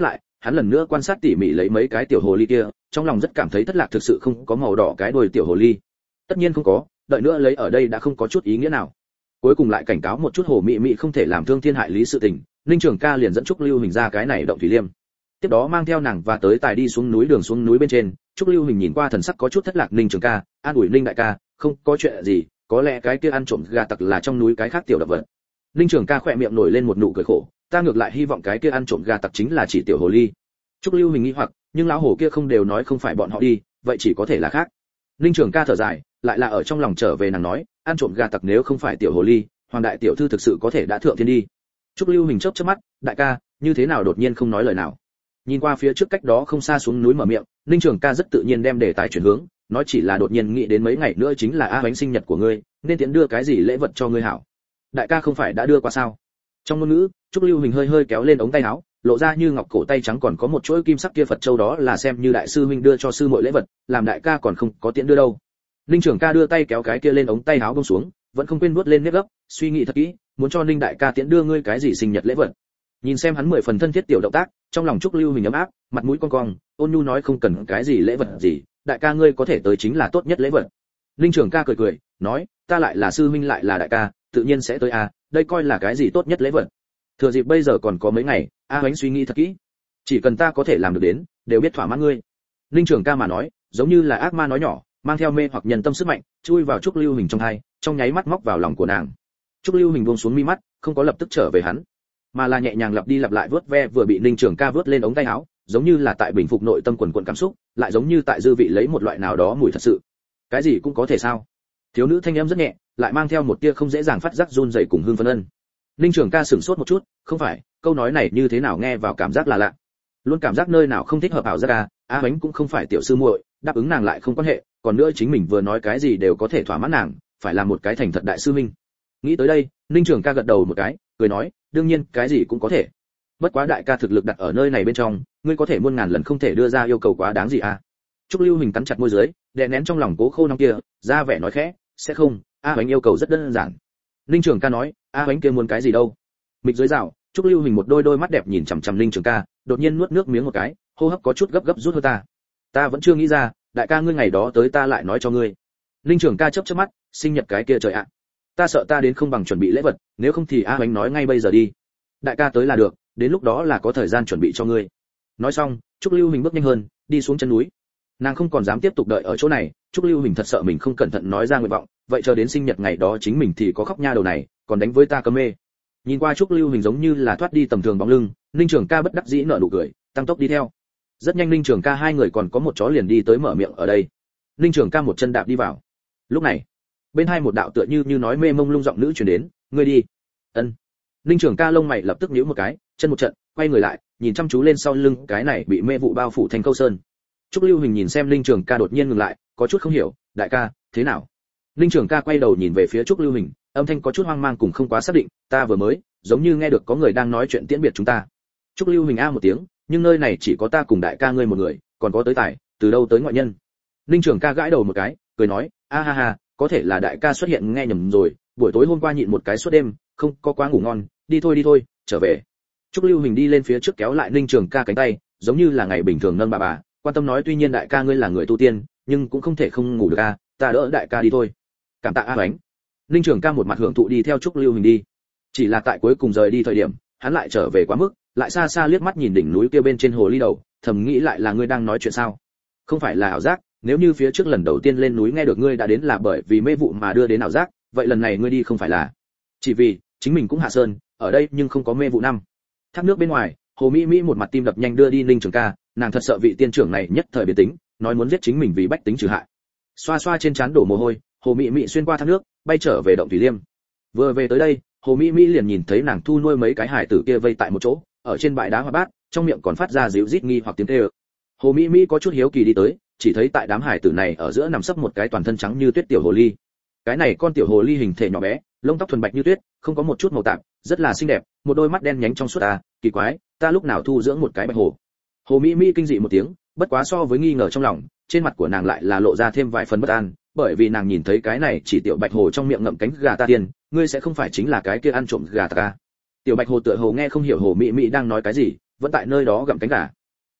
hắn lần nữa quan sát tỉ mỉ lấy mấy cái tiểu hồ ly kia, trong lòng rất cảm thấy thất lạc, thực sự không có màu đỏ cái đuôi tiểu hồ ly. Tất nhiên không có, đợi nữa lấy ở đây đã không có chút ý nghĩa nào. Cuối cùng lại cảnh cáo một chút Hồ Mị Mị không thể làm thương thiên hại lý sự tình, Ninh Trường Ca liền dẫn Trúc Lưu Hình ra cái này động thủy liêm. Tiếp đó mang theo nàng và tới tài đi xuống núi, đường xuống núi bên trên, Trúc Lưu Hình nhìn qua thần sắc có chút thất lạc Ninh Trường Ca, an ủi Ninh đại ca, không có chuyện gì, có lẽ cái kia ăn trộm gà tặc là trong núi cái khác tiểu động vật. Ninh Trường Ca khỏe miệng nổi lên một nụ cười khổ, ta ngược lại hy vọng cái kia ăn trộm gà tặc chính là chỉ tiểu hồ ly. Trúc Lưu Hình nghi hoặc, nhưng lão hồ kia không đều nói không phải bọn họ đi, vậy chỉ có thể là khác. Ninh Trường Ca thở dài, lại là ở trong lòng trở về nàng nói, ăn trộm gà tặc nếu không phải tiểu hồ ly, hoàng đại tiểu thư thực sự có thể đã thượng thiên đi. Trúc Lưu Hình chớp chớp mắt, đại ca, như thế nào đột nhiên không nói lời nào. Nhìn qua phía trước cách đó không xa xuống núi mở miệng, Ninh Trường Ca rất tự nhiên đem đề tài chuyển hướng, nói chỉ là đột nhiên nghĩ đến mấy ngày nữa chính là a bánh sinh nhật của ngươi, nên tiện đưa cái gì lễ vật cho ngươi hảo. Đại ca không phải đã đưa qua sao? Trong ngôn ngữ, Trúc Lưu Hình hơi hơi kéo lên ống tay áo, lộ ra như ngọc cổ tay trắng còn có một chuỗi kim sắc kia Phật châu, đó là xem như đại sư huynh đưa cho sư muội lễ vật, làm đại ca còn không có tiện đưa đâu. Ninh Trường Ca đưa tay kéo cái kia lên ống tay áo buông xuống, vẫn không quên vuốt lên nếp gấp, suy nghĩ thật kỹ, muốn cho Ninh đại ca tiễn đưa ngươi cái gì sinh nhật lễ vật. Nhìn xem hắn mười phần thân thiết tiểu động tác, trong lòng Trúc Lưu Hình ấm áp, mặt mũi cong cong, ôn nhu nói không cần cái gì lễ vật gì, đại ca ngươi có thể tới chính là tốt nhất lễ vật. Ninh Trường Ca cười cười, nói, ta lại là sư huynh lại là đại ca, tự nhiên sẽ tới à, đây coi là cái gì tốt nhất lễ vật. Thừa dịp bây giờ còn có mấy ngày, a Hoánh suy nghĩ thật kỹ, chỉ cần ta có thể làm được đến, đều biết thỏa mãn ngươi. Ninh Trường Ca mà nói, giống như là ác ma nói nhỏ, mang theo mê hoặc nhân tâm sức mạnh, chui vào Trúc Lưu Hình trong tai, trong nháy mắt móc vào lòng của nàng. Trúc Lưu Hình buông xuống mi mắt, không có lập tức trở về hắn, mà là nhẹ nhàng lặp đi lặp lại vớt ve vừa bị Ninh Trường Ca vớt lên ống tay áo, giống như là tại bình phục nội tâm quần quần cảm xúc, lại giống như tại dư vị lấy một loại nào đó mùi thật sự. Cái gì cũng có thể sao? Thiếu nữ thanh âm rất nhẹ, lại mang theo một tia không dễ dàng phát giác run rẩy cùng hương phấn ân. Ninh Trường Ca sửng sốt một chút, không phải, câu nói này như thế nào nghe vào cảm giác là lạ. Luôn cảm giác nơi nào không thích hợp ảo giác à, A Hoánh cũng không phải tiểu sư muội, đáp ứng nàng lại không quan hệ, còn nữa chính mình vừa nói cái gì đều có thể thỏa mãn nàng, phải là một cái thành thật đại sư huynh. Nghĩ tới đây, Ninh Trường Ca gật đầu một cái, cười nói, đương nhiên, cái gì cũng có thể. Bất quá đại ca thực lực đặt ở nơi này bên trong, ngươi có thể muôn ngàn lần không thể đưa ra yêu cầu quá đáng gì à. Trúc Lưu Hình cắn chặt môi dưới, đè nén trong lòng cố khô nóng kia, ra vẻ nói khẽ, sẽ không, A Hoánh yêu cầu rất đơn giản. Ninh Trường Ca nói, A Hoánh kia muốn cái gì đâu. Mịch dưới rào, Trúc Lưu Hình một đôi đôi mắt đẹp nhìn chằm chằm Ninh Trường Ca, đột nhiên nuốt nước miếng một cái, hô hấp có chút gấp gấp rút hơi ta. Ta vẫn chưa nghĩ ra, đại ca ngươi ngày đó tới ta lại nói cho ngươi. Ninh Trường Ca chớp chớp mắt, sinh nhật cái kia trời ạ. Ta sợ ta đến không bằng chuẩn bị lễ vật, nếu không thì A Hoánh nói ngay bây giờ đi. Đại ca tới là được, đến lúc đó là có thời gian chuẩn bị cho ngươi. Nói xong, Trúc Lưu Hình bước nhanh hơn, đi xuống chân núi. Nàng không còn dám tiếp tục đợi ở chỗ này, Trúc Lưu Hình thật sợ mình không cẩn thận nói ra nguyện vọng, vậy chờ đến sinh nhật ngày đó chính mình thì có khóc nha đầu này, còn đánh với ta cấm mê. Nhìn qua Trúc Lưu Hình giống như là thoát đi tầm thường bóng lưng, Ninh Trường Ca bất đắc dĩ nở nụ cười, tăng tốc đi theo. Rất nhanh Ninh Trường Ca hai người còn có một chó liền đi tới mở miệng ở đây. Ninh Trường Ca một chân đạp đi vào. Lúc này, bên hai một đạo tựa như như nói mê mông lung giọng nữ truyền đến, ngươi đi. Ân. Ninh Trường Ca lông mày lập tức nhíu một cái, chân một trận, quay người lại, nhìn chăm chú lên sau lưng cái này bị mê vụ bao phủ thành câu sơn. Trúc Lưu Hình nhìn xem Ninh Trường Ca đột nhiên ngừng lại, có chút không hiểu, đại ca, thế nào? Ninh Trường Ca quay đầu nhìn về phía Trúc Lưu Hình, âm thanh có chút hoang mang cùng không quá xác định, ta vừa mới, giống như nghe được có người đang nói chuyện tiễn biệt chúng ta. Trúc Lưu Hình a một tiếng, nhưng nơi này chỉ có ta cùng đại ca ngươi một người, còn có tới tài, từ đâu tới ngoại nhân? Ninh Trường Ca gãi đầu một cái, cười nói, a ha ha, có thể là đại ca xuất hiện nghe nhầm rồi, buổi tối hôm qua nhịn một cái suốt đêm, không có quá ngủ ngon, đi thôi đi thôi, trở về. Trúc Lưu Hình đi lên phía trước kéo lại Ninh Trường Ca cánh tay, giống như là ngày bình thường nâng bà bà, quan tâm nói tuy nhiên đại ca ngươi là người tu tiên, nhưng cũng không thể không ngủ được a, ta đỡ đại ca đi thôi. Cảm tạ A Hoánh. Ninh Trường Ca một mặt hưởng thụ đi theo Trúc Lưu Hình đi. Chỉ là tại cuối cùng rời đi thời điểm, hắn lại trở về quá mức, lại xa xa liếc mắt nhìn đỉnh núi kia bên trên hồ ly đầu, thầm nghĩ lại là ngươi đang nói chuyện sao? Không phải là ảo giác, nếu như phía trước lần đầu tiên lên núi nghe được ngươi đã đến là bởi vì mê vụ mà đưa đến ảo giác, vậy lần này ngươi đi không phải là chỉ vì chính mình cũng hạ sơn, ở đây nhưng không có mê vụ năm. Thác nước bên ngoài, Hồ Mỹ Mỹ một mặt tim đập nhanh đưa đi Ninh Trường Ca, nàng thật sợ vị tiên trưởng này nhất thời biến tính, nói muốn giết chính mình vì bách tính trừ hại. Xoa xoa trên trán đổ mồ hôi, Hồ Mỹ Mỹ xuyên qua thác nước, bay trở về động thủy liêm. Vừa về tới đây, Hồ Mỹ Mỹ liền nhìn thấy nàng thu nuôi mấy cái hải tử kia vây tại một chỗ, ở trên bãi đá hoa bát, trong miệng còn phát ra ríu rít nghi hoặc tiếng kêu. Hồ Mỹ Mỹ có chút hiếu kỳ đi tới, chỉ thấy tại đám hải tử này ở giữa nằm sấp một cái toàn thân trắng như tuyết tiểu hồ ly. Cái này con tiểu hồ ly hình thể nhỏ bé, lông tóc thuần bạch như tuyết, không có một chút màu tạp, rất là xinh đẹp, một đôi mắt đen nhánh trong suốt à, kỳ quái, ta lúc nào thu dưỡng một cái bạch hồ. Hồ Mỹ Mỹ kinh dị một tiếng, bất quá so với nghi ngờ trong lòng, trên mặt của nàng lại là lộ ra thêm vài phần bất an, bởi vì nàng nhìn thấy cái này chỉ tiểu bạch hồ trong miệng ngậm cánh gà ta tiên, ngươi sẽ không phải chính là cái kia ăn trộm gà ta. Tiểu bạch hồ tựa hồ nghe không hiểu Hồ Mỹ Mỹ đang nói cái gì, vẫn tại nơi đó gặm cánh gà.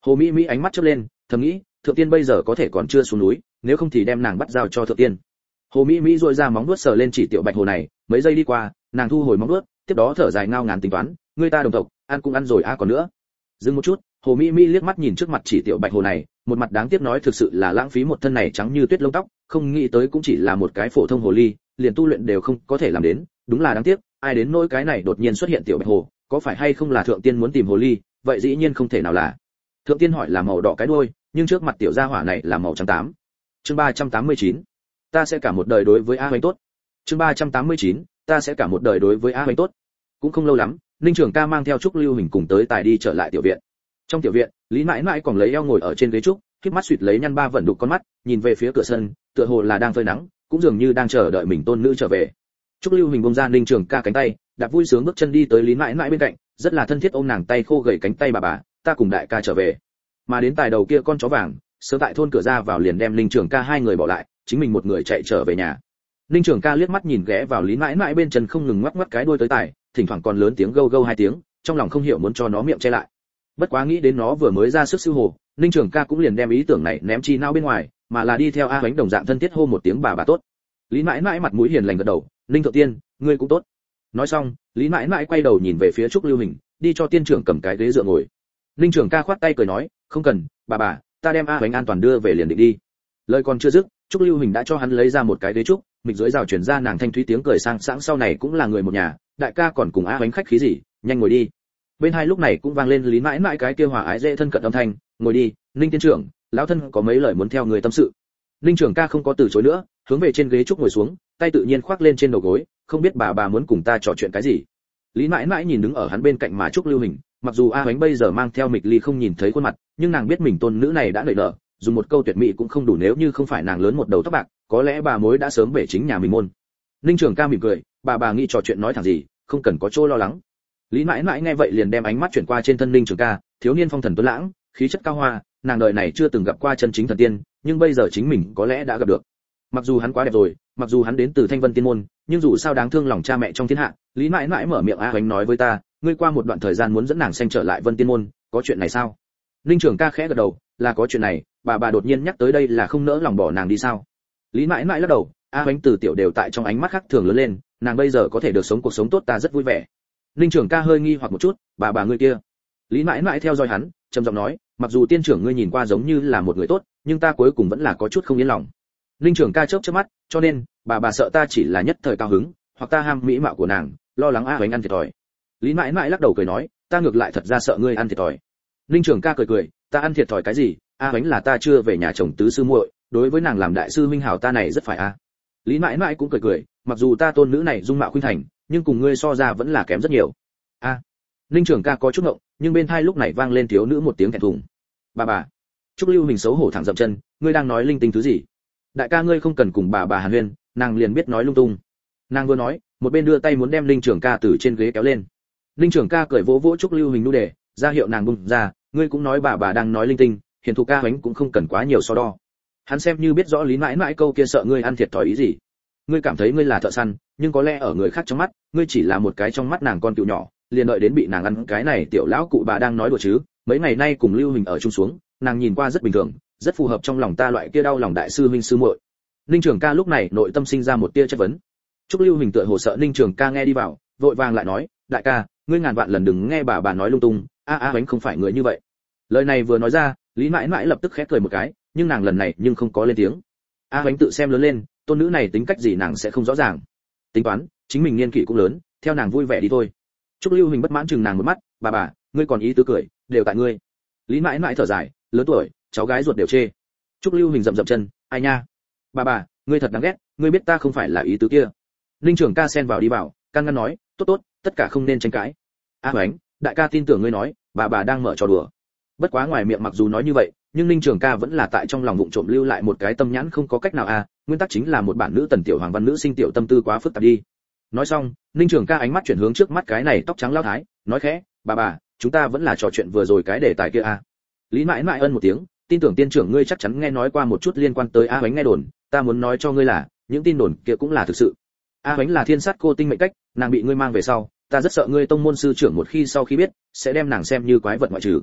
Hồ Mỹ Mỹ ánh mắt chớp lên, thầm nghĩ, thượng tiên bây giờ có thể còn chưa xuống núi, nếu không thì đem nàng bắt giao cho thượng tiên. Hồ Mỹ Mỹ duỗi ra móng vuốt sờ lên chỉ tiểu bạch hồ này, mấy giây đi qua, nàng thu hồi móng vuốt, tiếp đó thở dài ngao ngán tính toán, người ta đồng tộc, ăn cũng ăn rồi a còn nữa. Dừng một chút, Hồ Mỹ Mỹ liếc mắt nhìn trước mặt chỉ tiểu bạch hồ này, một mặt đáng tiếc nói thực sự là lãng phí một thân này trắng như tuyết lông tóc, không nghĩ tới cũng chỉ là một cái phổ thông hồ ly, liền tu luyện đều không có thể làm đến, đúng là đáng tiếc, ai đến nỗi cái này đột nhiên xuất hiện tiểu bạch hồ, có phải hay không là thượng tiên muốn tìm hồ ly, vậy dĩ nhiên không thể nào là. Thượng tiên hỏi là màu đỏ cái đuôi, nhưng trước mặt tiểu gia hỏa này là màu trắng tám. Chương ba trăm tám mươi chín. Ta sẽ cả một đời đối với A Hoành tốt. Chương ba trăm tám mươi chín. Ta sẽ cả một đời đối với A Hoành tốt. Cũng không lâu lắm, Ninh Trường Ca mang theo Trúc Lưu Hình cùng tới tài đi trở lại tiểu viện. Trong tiểu viện, Lý Mãi Mãi còn lấy eo ngồi ở trên ghế trúc, khép mắt suýt lấy nhăn ba vận đục con mắt, nhìn về phía cửa sân, tựa hồ là đang phơi nắng, cũng dường như đang chờ đợi mình tôn nữ trở về. Trúc Lưu Hình buông ra Ninh Trường Ca cánh tay, đạp vui sướng bước chân đi tới Lý Mãi Mãi bên cạnh, rất là thân thiết ôm nàng tay khô gầy cánh tay bà bà, ta cùng đại ca trở về. Mà đến tài đầu kia con chó vàng, sớm tại thôn cửa ra vào liền đem Ninh Trường Ca hai người bỏ lại, chính mình một người chạy trở về nhà. Ninh Trường Ca liếc mắt nhìn ghé vào Lý Mãi Mãi bên chân không ngừng ngoắc ngoắc cái đuôi tới tài, thỉnh thoảng còn lớn tiếng gâu gâu hai tiếng, trong lòng không hiểu muốn cho nó miệng che lại. Bất quá nghĩ đến nó vừa mới ra sức siêu hồ, Ninh Trường Ca cũng liền đem ý tưởng này ném chi não bên ngoài, mà là đi theo A Hoánh đồng dạng thân thiết hô một tiếng bà bà tốt. Lý Mãi Mãi mặt mũi hiền lành gật đầu, Ninh thượng tiên, ngươi cũng tốt. Nói xong, Lý Mãi Mãi quay đầu nhìn về phía Trúc Lưu Hình, đi cho tiên trưởng cầm cái ghế dựa ngồi. Ninh Trường Ca khoát tay cười nói, không cần, bà bà, ta đem A Hoánh an toàn đưa về liền định đi. Lời còn chưa dứt, Trúc Lưu Hình đã cho hắn lấy ra một cái ghế trúc, mịch dưới rào truyền ra nàng thanh thúy tiếng cười sang sảng sau này cũng là người một nhà, đại ca còn cùng A Hoánh khách khí gì, nhanh ngồi đi. Bên hai lúc này cũng vang lên Lý Mãi Mãi cái kia hòa ái dễ thân cận âm thanh, ngồi đi, Ninh tiên trưởng, lão thân có mấy lời muốn theo người tâm sự. Ninh Trường Ca không có từ chối nữa, hướng về trên ghế trúc ngồi xuống, tay tự nhiên khoác lên trên đầu gối, không biết bà bà muốn cùng ta trò chuyện cái gì. Lý Mãi Mãi nhìn đứng ở hắn bên cạnh mà Trúc Lưu Hình, mặc dù A Hoánh bây giờ mang theo mịch ly không nhìn thấy khuôn mặt, nhưng nàng biết mình tôn nữ này đã nảy nở, dùng một câu tuyệt mỹ cũng không đủ, nếu như không phải nàng lớn một đầu tóc bạc, có lẽ bà mối đã sớm bể chính nhà mình môn. Ninh Trường Ca mỉm cười, bà bà nghĩ trò chuyện nói thẳng gì, không cần có chỗ lo lắng. Lý Mãi Mãi nghe vậy liền đem ánh mắt chuyển qua trên thân Ninh Trường Ca, thiếu niên phong thần tuấn lãng, khí chất cao hoa, nàng đời này chưa từng gặp qua chân chính thần tiên, nhưng bây giờ chính mình có lẽ đã gặp được. Mặc dù hắn quá đẹp rồi, mặc dù hắn đến từ Thanh Vân Tiên môn, nhưng dù sao đáng thương lòng cha mẹ trong thiên hạ. Lý Mãi Mãi mở miệng A Hoánh nói với ta, ngươi qua một đoạn thời gian muốn dẫn nàng sanh trở lại Vân Tiên môn, có chuyện này sao? Ninh Trường Ca khẽ gật đầu, là có chuyện này, bà bà đột nhiên nhắc tới đây là không nỡ lòng bỏ nàng đi sao? Lý Mãi Mãi lắc đầu, A Hoánh từ tiểu đều tại trong ánh mắt khác thường lớn lên, nàng bây giờ có thể được sống cuộc sống tốt ta rất vui vẻ. Ninh Trường Ca hơi nghi hoặc một chút, bà bà ngươi kia. Lý Mãi Mãi theo dõi hắn, trầm giọng nói, mặc dù tiên trưởng ngươi nhìn qua giống như là một người tốt, nhưng ta cuối cùng vẫn là có chút không yên lòng. Ninh Trường Ca chớp chớp mắt, cho nên bà bà sợ ta chỉ là nhất thời cao hứng, hoặc ta ham mỹ mạo của nàng, lo lắng A Hoánh ăn thiệt thòi. Lý Mãi Mãi lắc đầu cười nói, ta ngược lại thật ra sợ ngươi ăn thiệt thòi. Ninh Trường Ca cười cười, ta ăn thiệt thòi cái gì? A Hoánh là ta chưa về nhà chồng tứ sư muội, đối với nàng làm đại sư minh hảo ta này rất phải a. Lý Mãi Mãi cũng cười cười, mặc dù ta tôn nữ này dung mạo khuynh thành, nhưng cùng ngươi so ra vẫn là kém rất nhiều. A. Ninh Trường Ca có chút ngộng, nhưng bên tai lúc này vang lên thiếu nữ một tiếng thẹn thùng. Bà bà. Trúc Lưu Hình xấu hổ thẳng dậm chân, ngươi đang nói linh tinh thứ gì? Đại ca ngươi không cần cùng bà bà hàn huyên, nàng liền biết nói lung tung. Nàng vừa nói, một bên đưa tay muốn đem Ninh Trường Ca từ trên ghế kéo lên. Ninh Trường Ca cười vỗ vỗ Trúc Lưu Hình nu đề, ra hiệu nàng bung ra, ngươi cũng nói bà bà đang nói linh tinh, hiền thục ca Hoánh cũng không cần quá nhiều so đo. Hắn xem như biết rõ Lý Mãi Mãi câu kia sợ ngươi ăn thiệt thòi ý gì. Ngươi cảm thấy ngươi là thợ săn, nhưng có lẽ ở người khác trong mắt, ngươi chỉ là một cái trong mắt nàng con cừu nhỏ, liền đợi đến bị nàng ăn cái này tiểu lão cụ bà đang nói đùa chứ. Mấy ngày nay cùng Lưu Hình ở chung xuống, nàng nhìn qua rất bình thường, rất phù hợp trong lòng ta loại kia đau lòng đại sư huynh sư muội. Ninh Trường Ca lúc này nội tâm sinh ra một tia chất vấn. Trúc Lưu Hình tựa hồ sợ Ninh Trường Ca nghe đi vào, vội vàng lại nói, đại ca, ngươi ngàn vạn lần đừng nghe bà bà nói lung tung, a a Hoánh không phải người như vậy. Lời này vừa nói ra, Lý Mãi Mãi lập tức khẽ cười một cái, nhưng nàng lần này nhưng không có lên tiếng. A Hoánh tự xem lớn lên, tôn nữ này tính cách gì nàng sẽ không rõ ràng. Tính toán, chính mình niên kỷ cũng lớn, theo nàng vui vẻ đi thôi. Trúc Lưu Hình bất mãn chừng nàng một mắt, bà bà, ngươi còn ý tứ cười, đều tại ngươi. Lý Mãi Mãi thở dài, lớn tuổi, cháu gái ruột đều chê. Trúc Lưu Hình dậm dậm chân, ai nha, bà bà, ngươi thật đáng ghét, ngươi biết ta không phải là ý tứ kia. Ninh Trường Ca xen vào đi vào, can ngăn nói, tốt tốt, tất cả không nên tranh cãi. A Hoánh, đại ca tin tưởng ngươi nói, bà bà đang mở trò đùa. Bất quá ngoài miệng mặc dù nói như vậy, nhưng Ninh Trường Ca vẫn là tại trong lòng vụng trộm lưu lại một cái tâm nhãn không có cách nào à, nguyên tắc chính là một bản nữ tần tiểu hoàng văn nữ sinh tiểu tâm tư quá phức tạp đi. Nói xong, Ninh Trường Ca ánh mắt chuyển hướng trước mắt cái này tóc trắng lão thái, nói khẽ, bà bà, chúng ta vẫn là trò chuyện vừa rồi cái đề tài kia à. Lý Mãi Mãi ân một tiếng, tin tưởng tiên trưởng ngươi chắc chắn nghe nói qua một chút liên quan tới A Hoánh nghe đồn, ta muốn nói cho ngươi là, những tin đồn kia cũng là thực sự. A Hoánh là thiên sát cô tinh mệnh cách, nàng bị ngươi mang về sau, ta rất sợ ngươi tông môn sư trưởng một khi sau khi biết, sẽ đem nàng xem như quái vật ngoại trừ.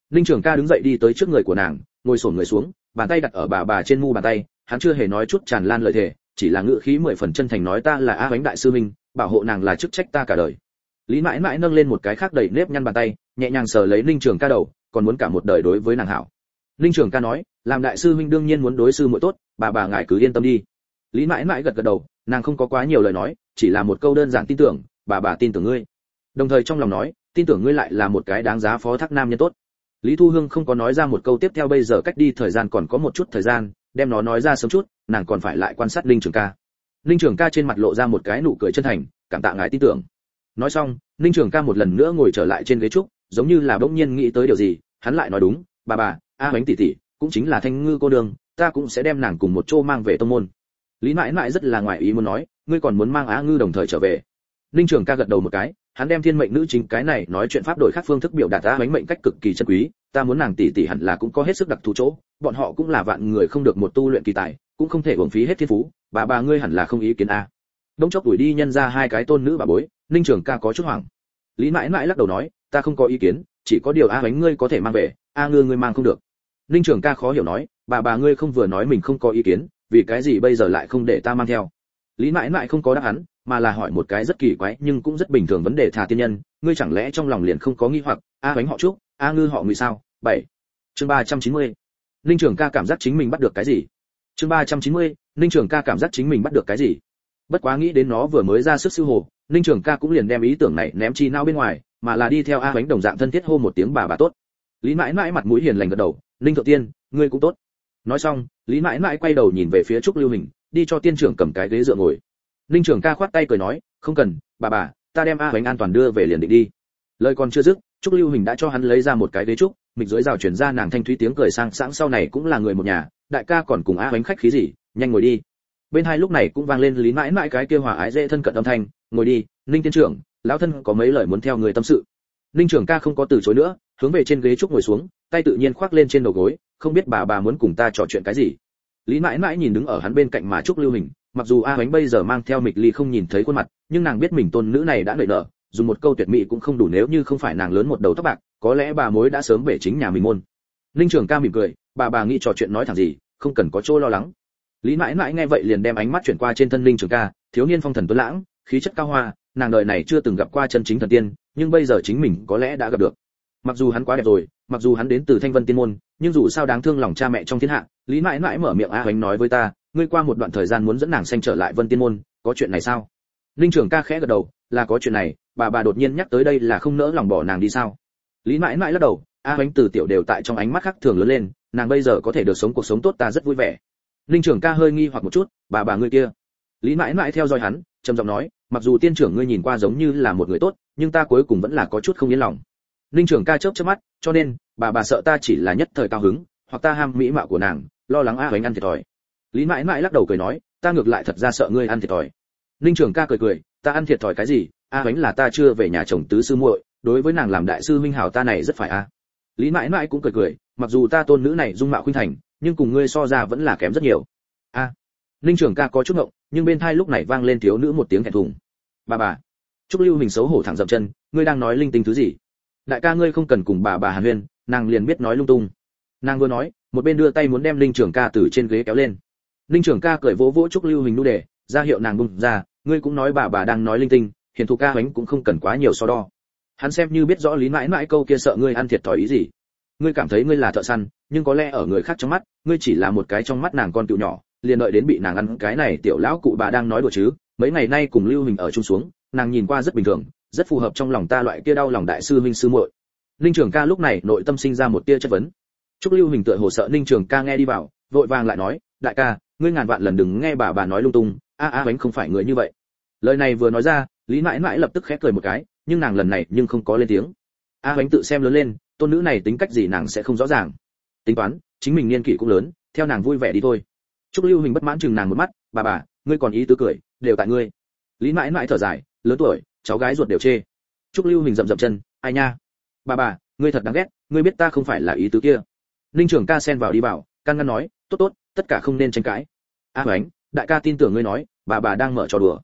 Ninh Trường Ca đứng dậy đi tới trước người của nàng, ngồi xổm người xuống, bàn tay đặt ở bà bà trên mu bàn tay, hắn chưa hề nói chút tràn lan lời thề, chỉ là ngữ khí mười phần chân thành nói ta là A Hoánh đại sư huynh, bảo hộ nàng là chức trách ta cả đời. Lý Mãi Mãi nâng lên một cái khác đầy nếp nhăn bàn tay, nhẹ nhàng sờ lấy Ninh Trường Ca đầu, còn muốn cả một đời đối với nàng hảo. Ninh Trường Ca nói, làm đại sư huynh đương nhiên muốn đối sư muội tốt, bà bà ngài cứ yên tâm đi. Lý Mãi Mãi gật gật đầu, nàng không có quá nhiều lời nói, chỉ là một câu đơn giản tin tưởng, bà bà tin tưởng ngươi. Đồng thời trong lòng nói, tin tưởng ngươi lại là một cái đáng giá phó thác nam nhân tốt. Lý Thu Hương không có nói ra một câu tiếp theo, bây giờ cách đi thời gian còn có một chút thời gian, đem nó nói ra sớm chút, nàng còn phải lại quan sát Ninh Trường Ca. Ninh Trường Ca trên mặt lộ ra một cái nụ cười chân thành, cảm tạ ngài tin tưởng. Nói xong, Ninh Trường Ca một lần nữa ngồi trở lại trên ghế trúc, giống như là bỗng nhiên nghĩ tới điều gì, hắn lại nói đúng, bà bà, A Hoánh tỷ tỷ, cũng chính là Thanh Ngư cô đường, ta cũng sẽ đem nàng cùng một chỗ mang về tông môn. Lý Mãi Mãi rất là ngoài ý muốn nói, ngươi còn muốn mang Á Ngư đồng thời trở về. Ninh Trường Ca gật đầu một cái, hắn đem thiên mệnh nữ chính cái này nói chuyện pháp đổi khác phương thức biểu đạt ra bánh mệnh cách cực kỳ chân quý, ta muốn nàng tỷ tỷ hẳn là cũng có hết sức đặc thù chỗ, bọn họ cũng là vạn người không được một tu luyện kỳ tài, cũng không thể uổng phí hết thiên phú, bà bà ngươi hẳn là không ý kiến a. Đông chốc đuổi đi nhân ra hai cái tôn nữ bà bối, Ninh Trường Ca có chút hoảng. Lý Mãi Mãi lắc đầu nói, ta không có ý kiến, chỉ có điều A bánh ngươi có thể mang về, A Ngư ngươi mang không được. Ninh Trường Ca khó hiểu nói, bà bà ngươi không vừa nói mình không có ý kiến, vì cái gì bây giờ lại không để ta mang theo? Lý Mãi Mãi không có đáp án, mà là hỏi một cái rất kỳ quái nhưng cũng rất bình thường vấn đề, thà tiên nhân, ngươi chẳng lẽ trong lòng liền không có nghi hoặc, A bánh họ Trúc, A Ngư họ Ngụy sao? bảy. Chương ba trăm chín mươi. Ninh Trường Ca cảm giác chính mình bắt được cái gì? Chương ba trăm chín mươi. Ninh Trường Ca cảm giác chính mình bắt được cái gì? Bất quá nghĩ đến nó vừa mới ra sức sư hồ, Ninh Trường Ca cũng liền đem ý tưởng này ném chi não bên ngoài, mà là đi theo A bánh đồng dạng thân thiết hô một tiếng bà bà tốt. Lý Mãi Mãi mặt mũi hiền lành gật đầu, Ninh thượng tiên, ngươi cũng tốt. Nói xong, Lý Mãi Mãi quay đầu nhìn về phía Trúc Lưu Hình, đi cho tiên trưởng cầm cái ghế dựa ngồi. Ninh Trường Ca khoát tay cười nói, không cần, bà bà, ta đem A bánh an toàn đưa về liền định đi. Lời còn chưa dứt, Trúc Lưu Hình đã cho hắn lấy ra một cái ghế trúc, mịch dưới rào chuyển ra nàng thanh thúy tiếng cười sang sảng, sau này cũng là người một nhà, đại ca còn cùng A bánh khách khí gì, nhanh ngồi đi. Bên hai lúc này cũng vang lên Lý Mãi Mãi cái kia hòa ái dễ thân cận âm thanh, ngồi đi, Ninh tiên trưởng, lão thân có mấy lời muốn theo người tâm sự. Ninh Trường Ca không có từ chối nữa, hướng về trên ghế trúc ngồi xuống, tay tự nhiên khoác lên trên đầu gối, không biết bà bà muốn cùng ta trò chuyện cái gì. Lý Mãi Mãi nhìn đứng ở hắn bên cạnh mà Trúc Lưu Hình, mặc dù A bánh bây giờ mang theo mịch ly không nhìn thấy khuôn mặt, nhưng nàng biết mình tôn nữ này đã nảy nở, dùng một câu tuyệt mỹ cũng không đủ, nếu như không phải nàng lớn một đầu tóc bạc, có lẽ bà mối đã sớm về chính nhà mình môn. Ninh Trường Ca mỉm cười, bà bà nghĩ trò chuyện nói thẳng gì, không cần có chỗ lo lắng. Lý Mãi Mãi nghe vậy liền đem ánh mắt chuyển qua trên thân Ninh Trường Ca, thiếu niên phong thần tuấn lãng, khí chất cao hoa, nàng đời này chưa từng gặp qua chân chính thần tiên, nhưng bây giờ chính mình có lẽ đã gặp được. Mặc dù hắn quá đẹp rồi, mặc dù hắn đến từ Thanh Vân Tiên môn, nhưng dù sao đáng thương lòng cha mẹ trong thiên hạ. Lý Mãi Mãi mở miệng, A Hoánh nói với ta, ngươi qua một đoạn thời gian muốn dẫn nàng sanh trở lại Vân Tiên môn, có chuyện này sao? Ninh Trường Ca khẽ gật đầu, là có chuyện này, bà bà đột nhiên nhắc tới đây là không nỡ lòng bỏ nàng đi sao? Lý Mãi Mãi lắc đầu, A Hoánh từ tiểu đều tại trong ánh mắt khác thường lớn lên, nàng bây giờ có thể được sống cuộc sống tốt ta rất vui vẻ. Ninh Trường Ca hơi nghi hoặc một chút, bà bà ngươi kia. Lý Mãi Mãi theo dõi hắn, trầm giọng nói, mặc dù tiên trưởng ngươi nhìn qua giống như là một người tốt, nhưng ta cuối cùng vẫn là có chút không yên lòng. Ninh Trường Ca chớp chớp mắt, cho nên bà bà sợ ta chỉ là nhất thời cao hứng, hoặc ta ham mỹ mạo của nàng, lo lắng A Hoánh ăn thiệt thòi. Lý Mãi Mãi lắc đầu cười nói, ta ngược lại thật ra sợ ngươi ăn thiệt thòi. Ninh Trường Ca cười cười, ta ăn thiệt thòi cái gì? A Hoánh là ta chưa về nhà chồng tứ sư muội, đối với nàng làm đại sư huynh hảo ta này rất phải a. Lý Mãi Mãi cũng cười cười, mặc dù ta tôn nữ này dung mạo khuynh thành, nhưng cùng ngươi so ra vẫn là kém rất nhiều. A. À. Ninh Trường Ca có chút ngộng, nhưng bên tai lúc này vang lên thiếu nữ một tiếng thẹn thùng. Bà bà. Trúc Lưu Hình xấu hổ thẳng dậm chân, ngươi đang nói linh tinh thứ gì? Đại ca ngươi không cần cùng bà bà hàn huyên, nàng liền biết nói lung tung. Nàng vừa nói, một bên đưa tay muốn đem Ninh Trường Ca từ trên ghế kéo lên. Ninh Trường Ca cười vỗ vỗ Trúc Lưu Hình nu đề, ra hiệu nàng bung ra, ngươi cũng nói bà bà đang nói linh tinh, hiền thục ca Hoánh cũng không cần quá nhiều so đo. Hắn xem như biết rõ Lý Mãi Mãi câu kia sợ ngươi ăn thiệt thòi ý gì. Ngươi cảm thấy ngươi là thợ săn, nhưng có lẽ ở người khác trong mắt, ngươi chỉ là một cái trong mắt nàng con cừu nhỏ, liền đợi đến bị nàng ăn cái này tiểu lão cụ bà đang nói đùa chứ. Mấy ngày nay cùng Lưu Hình ở chung xuống, nàng nhìn qua rất bình thường, rất phù hợp trong lòng ta loại kia đau lòng đại sư huynh sư muội. Ninh Trường Ca lúc này nội tâm sinh ra một tia chất vấn. Trúc Lưu Hình tựa hồ sợ Ninh Trường Ca nghe đi vào, vội vàng lại nói, đại ca, ngươi ngàn vạn lần đừng nghe bà bà nói lung tung, a a Hoánh không phải người như vậy. Lời này vừa nói ra, Lý Mãi Mãi lập tức khẽ cười một cái, nhưng nàng lần này nhưng không có lên tiếng. A Hoánh tự xem lớn lên, tôn nữ này tính cách gì nàng sẽ không rõ ràng. Tính toán, chính mình niên kỷ cũng lớn, theo nàng vui vẻ đi thôi. Trúc Lưu Hình bất mãn chừng nàng một mắt, bà bà, ngươi còn ý tứ cười, đều tại ngươi. Lý Mãi Mãi thở dài, lớn tuổi, cháu gái ruột đều chê. Trúc Lưu Hình dậm dậm chân, ai nha, bà bà, ngươi thật đáng ghét, ngươi biết ta không phải là ý tứ kia. Ninh Trường Ca xen vào đi bảo, can ngăn nói, tốt tốt, tất cả không nên tranh cãi. A Hoánh, đại ca tin tưởng ngươi nói, bà bà đang mở trò đùa.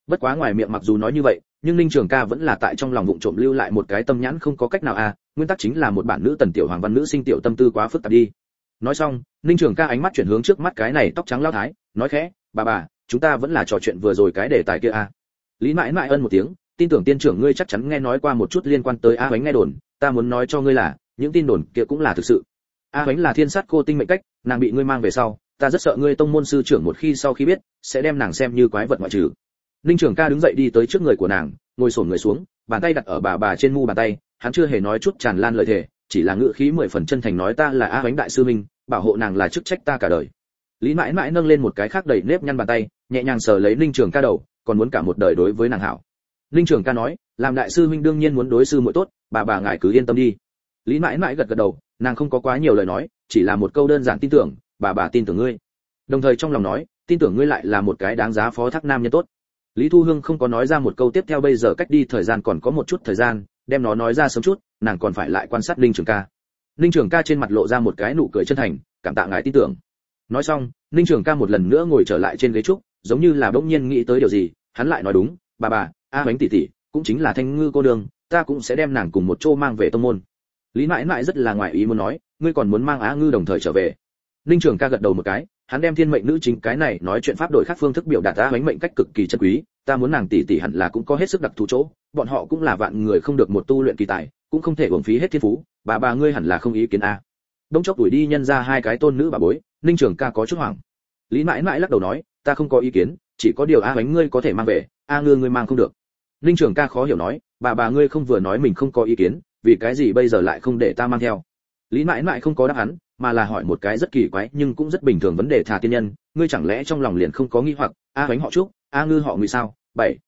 Bất quá ngoài miệng mặc dù nói như vậy, nhưng Ninh Trường Ca vẫn là tại trong lòng vụng trộm lưu lại một cái tâm nhãn không có cách nào à, nguyên tắc chính là một bản nữ tần tiểu hoàng văn nữ sinh tiểu tâm tư quá phức tạp đi. Nói xong, Ninh Trường Ca ánh mắt chuyển hướng trước mắt cái này tóc trắng lão thái, nói khẽ, bà bà, chúng ta vẫn là trò chuyện vừa rồi cái đề tài kia à. Lý Mãi Mãi ân một tiếng, tin tưởng tiên trưởng ngươi chắc chắn nghe nói qua một chút liên quan tới A Hoánh nghe đồn, ta muốn nói cho ngươi là, những tin đồn kia cũng là thực sự. A Hoánh là thiên sát cô tinh mệnh cách, nàng bị ngươi mang về sau, ta rất sợ ngươi tông môn sư trưởng một khi sau khi biết, sẽ đem nàng xem như quái vật ngoại trừ. Ninh Trường Ca đứng dậy đi tới trước người của nàng, ngồi xổm người xuống, bàn tay đặt ở bà bà trên mu bàn tay, hắn chưa hề nói chút tràn lan lời thề, chỉ là ngữ khí mười phần chân thành nói ta là A Hoánh đại sư minh, bảo hộ nàng là chức trách ta cả đời. Lý Mãi Mãi nâng lên một cái khác đầy nếp nhăn bàn tay, nhẹ nhàng sờ lấy Ninh Trường Ca đầu, còn muốn cả một đời đối với nàng hảo. Ninh Trường Ca nói, làm đại sư huynh đương nhiên muốn đối sư muội tốt, bà bà ngài cứ yên tâm đi. Lý Mãi Mãi gật gật đầu, nàng không có quá nhiều lời nói, chỉ là một câu đơn giản tin tưởng, bà bà tin tưởng ngươi. Đồng thời trong lòng nói, tin tưởng ngươi lại là một cái đáng giá phó thác nam nhân tốt. Lý Thu Hương không có nói ra một câu tiếp theo bây giờ cách đi thời gian còn có một chút thời gian, đem nó nói ra sớm chút, nàng còn phải lại quan sát Ninh Trường Ca. Ninh Trường Ca trên mặt lộ ra một cái nụ cười chân thành, cảm tạ ngài tin tưởng. Nói xong, Ninh Trường Ca một lần nữa ngồi trở lại trên ghế trúc, giống như là bỗng nhiên nghĩ tới điều gì, hắn lại nói đúng, bà bà, A Hoánh tỷ tỷ, cũng chính là Thanh Ngư cô đường, ta cũng sẽ đem nàng cùng một chỗ mang về tông môn. Lý Mãi Mãi rất là ngoài ý muốn nói, ngươi còn muốn mang Á Ngư đồng thời trở về. Ninh Trường Ca gật đầu một cái, hắn đem thiên mệnh nữ chính cái này nói chuyện pháp đổi khác phương thức biểu đạt A Hoánh mệnh cách cực kỳ chân quý, ta muốn nàng tỷ tỷ hẳn là cũng có hết sức đặc thù chỗ, bọn họ cũng là vạn người không được một tu luyện kỳ tài, cũng không thể uổng phí hết thiên phú, bà bà ngươi hẳn là không ý kiến a. Đông chốc đuổi đi nhân ra hai cái tôn nữ bà bối, Ninh Trường Ca có chút hoảng. Lý Mãi Mãi lắc đầu nói, ta không có ý kiến, chỉ có điều A Hoánh ngươi có thể mang về, A Ngư ngươi mang không được. Ninh Trường Ca khó hiểu nói, bà bà ngươi không vừa nói mình không có ý kiến, vì cái gì bây giờ lại không để ta mang theo? Lý Mãi Mãi không có đáp hắn, mà là hỏi một cái rất kỳ quái nhưng cũng rất bình thường vấn đề thà tiên nhân, ngươi chẳng lẽ trong lòng liền không có nghi hoặc, A Hoánh họ Trúc, A Ngư họ Ngụy sao? Bảy.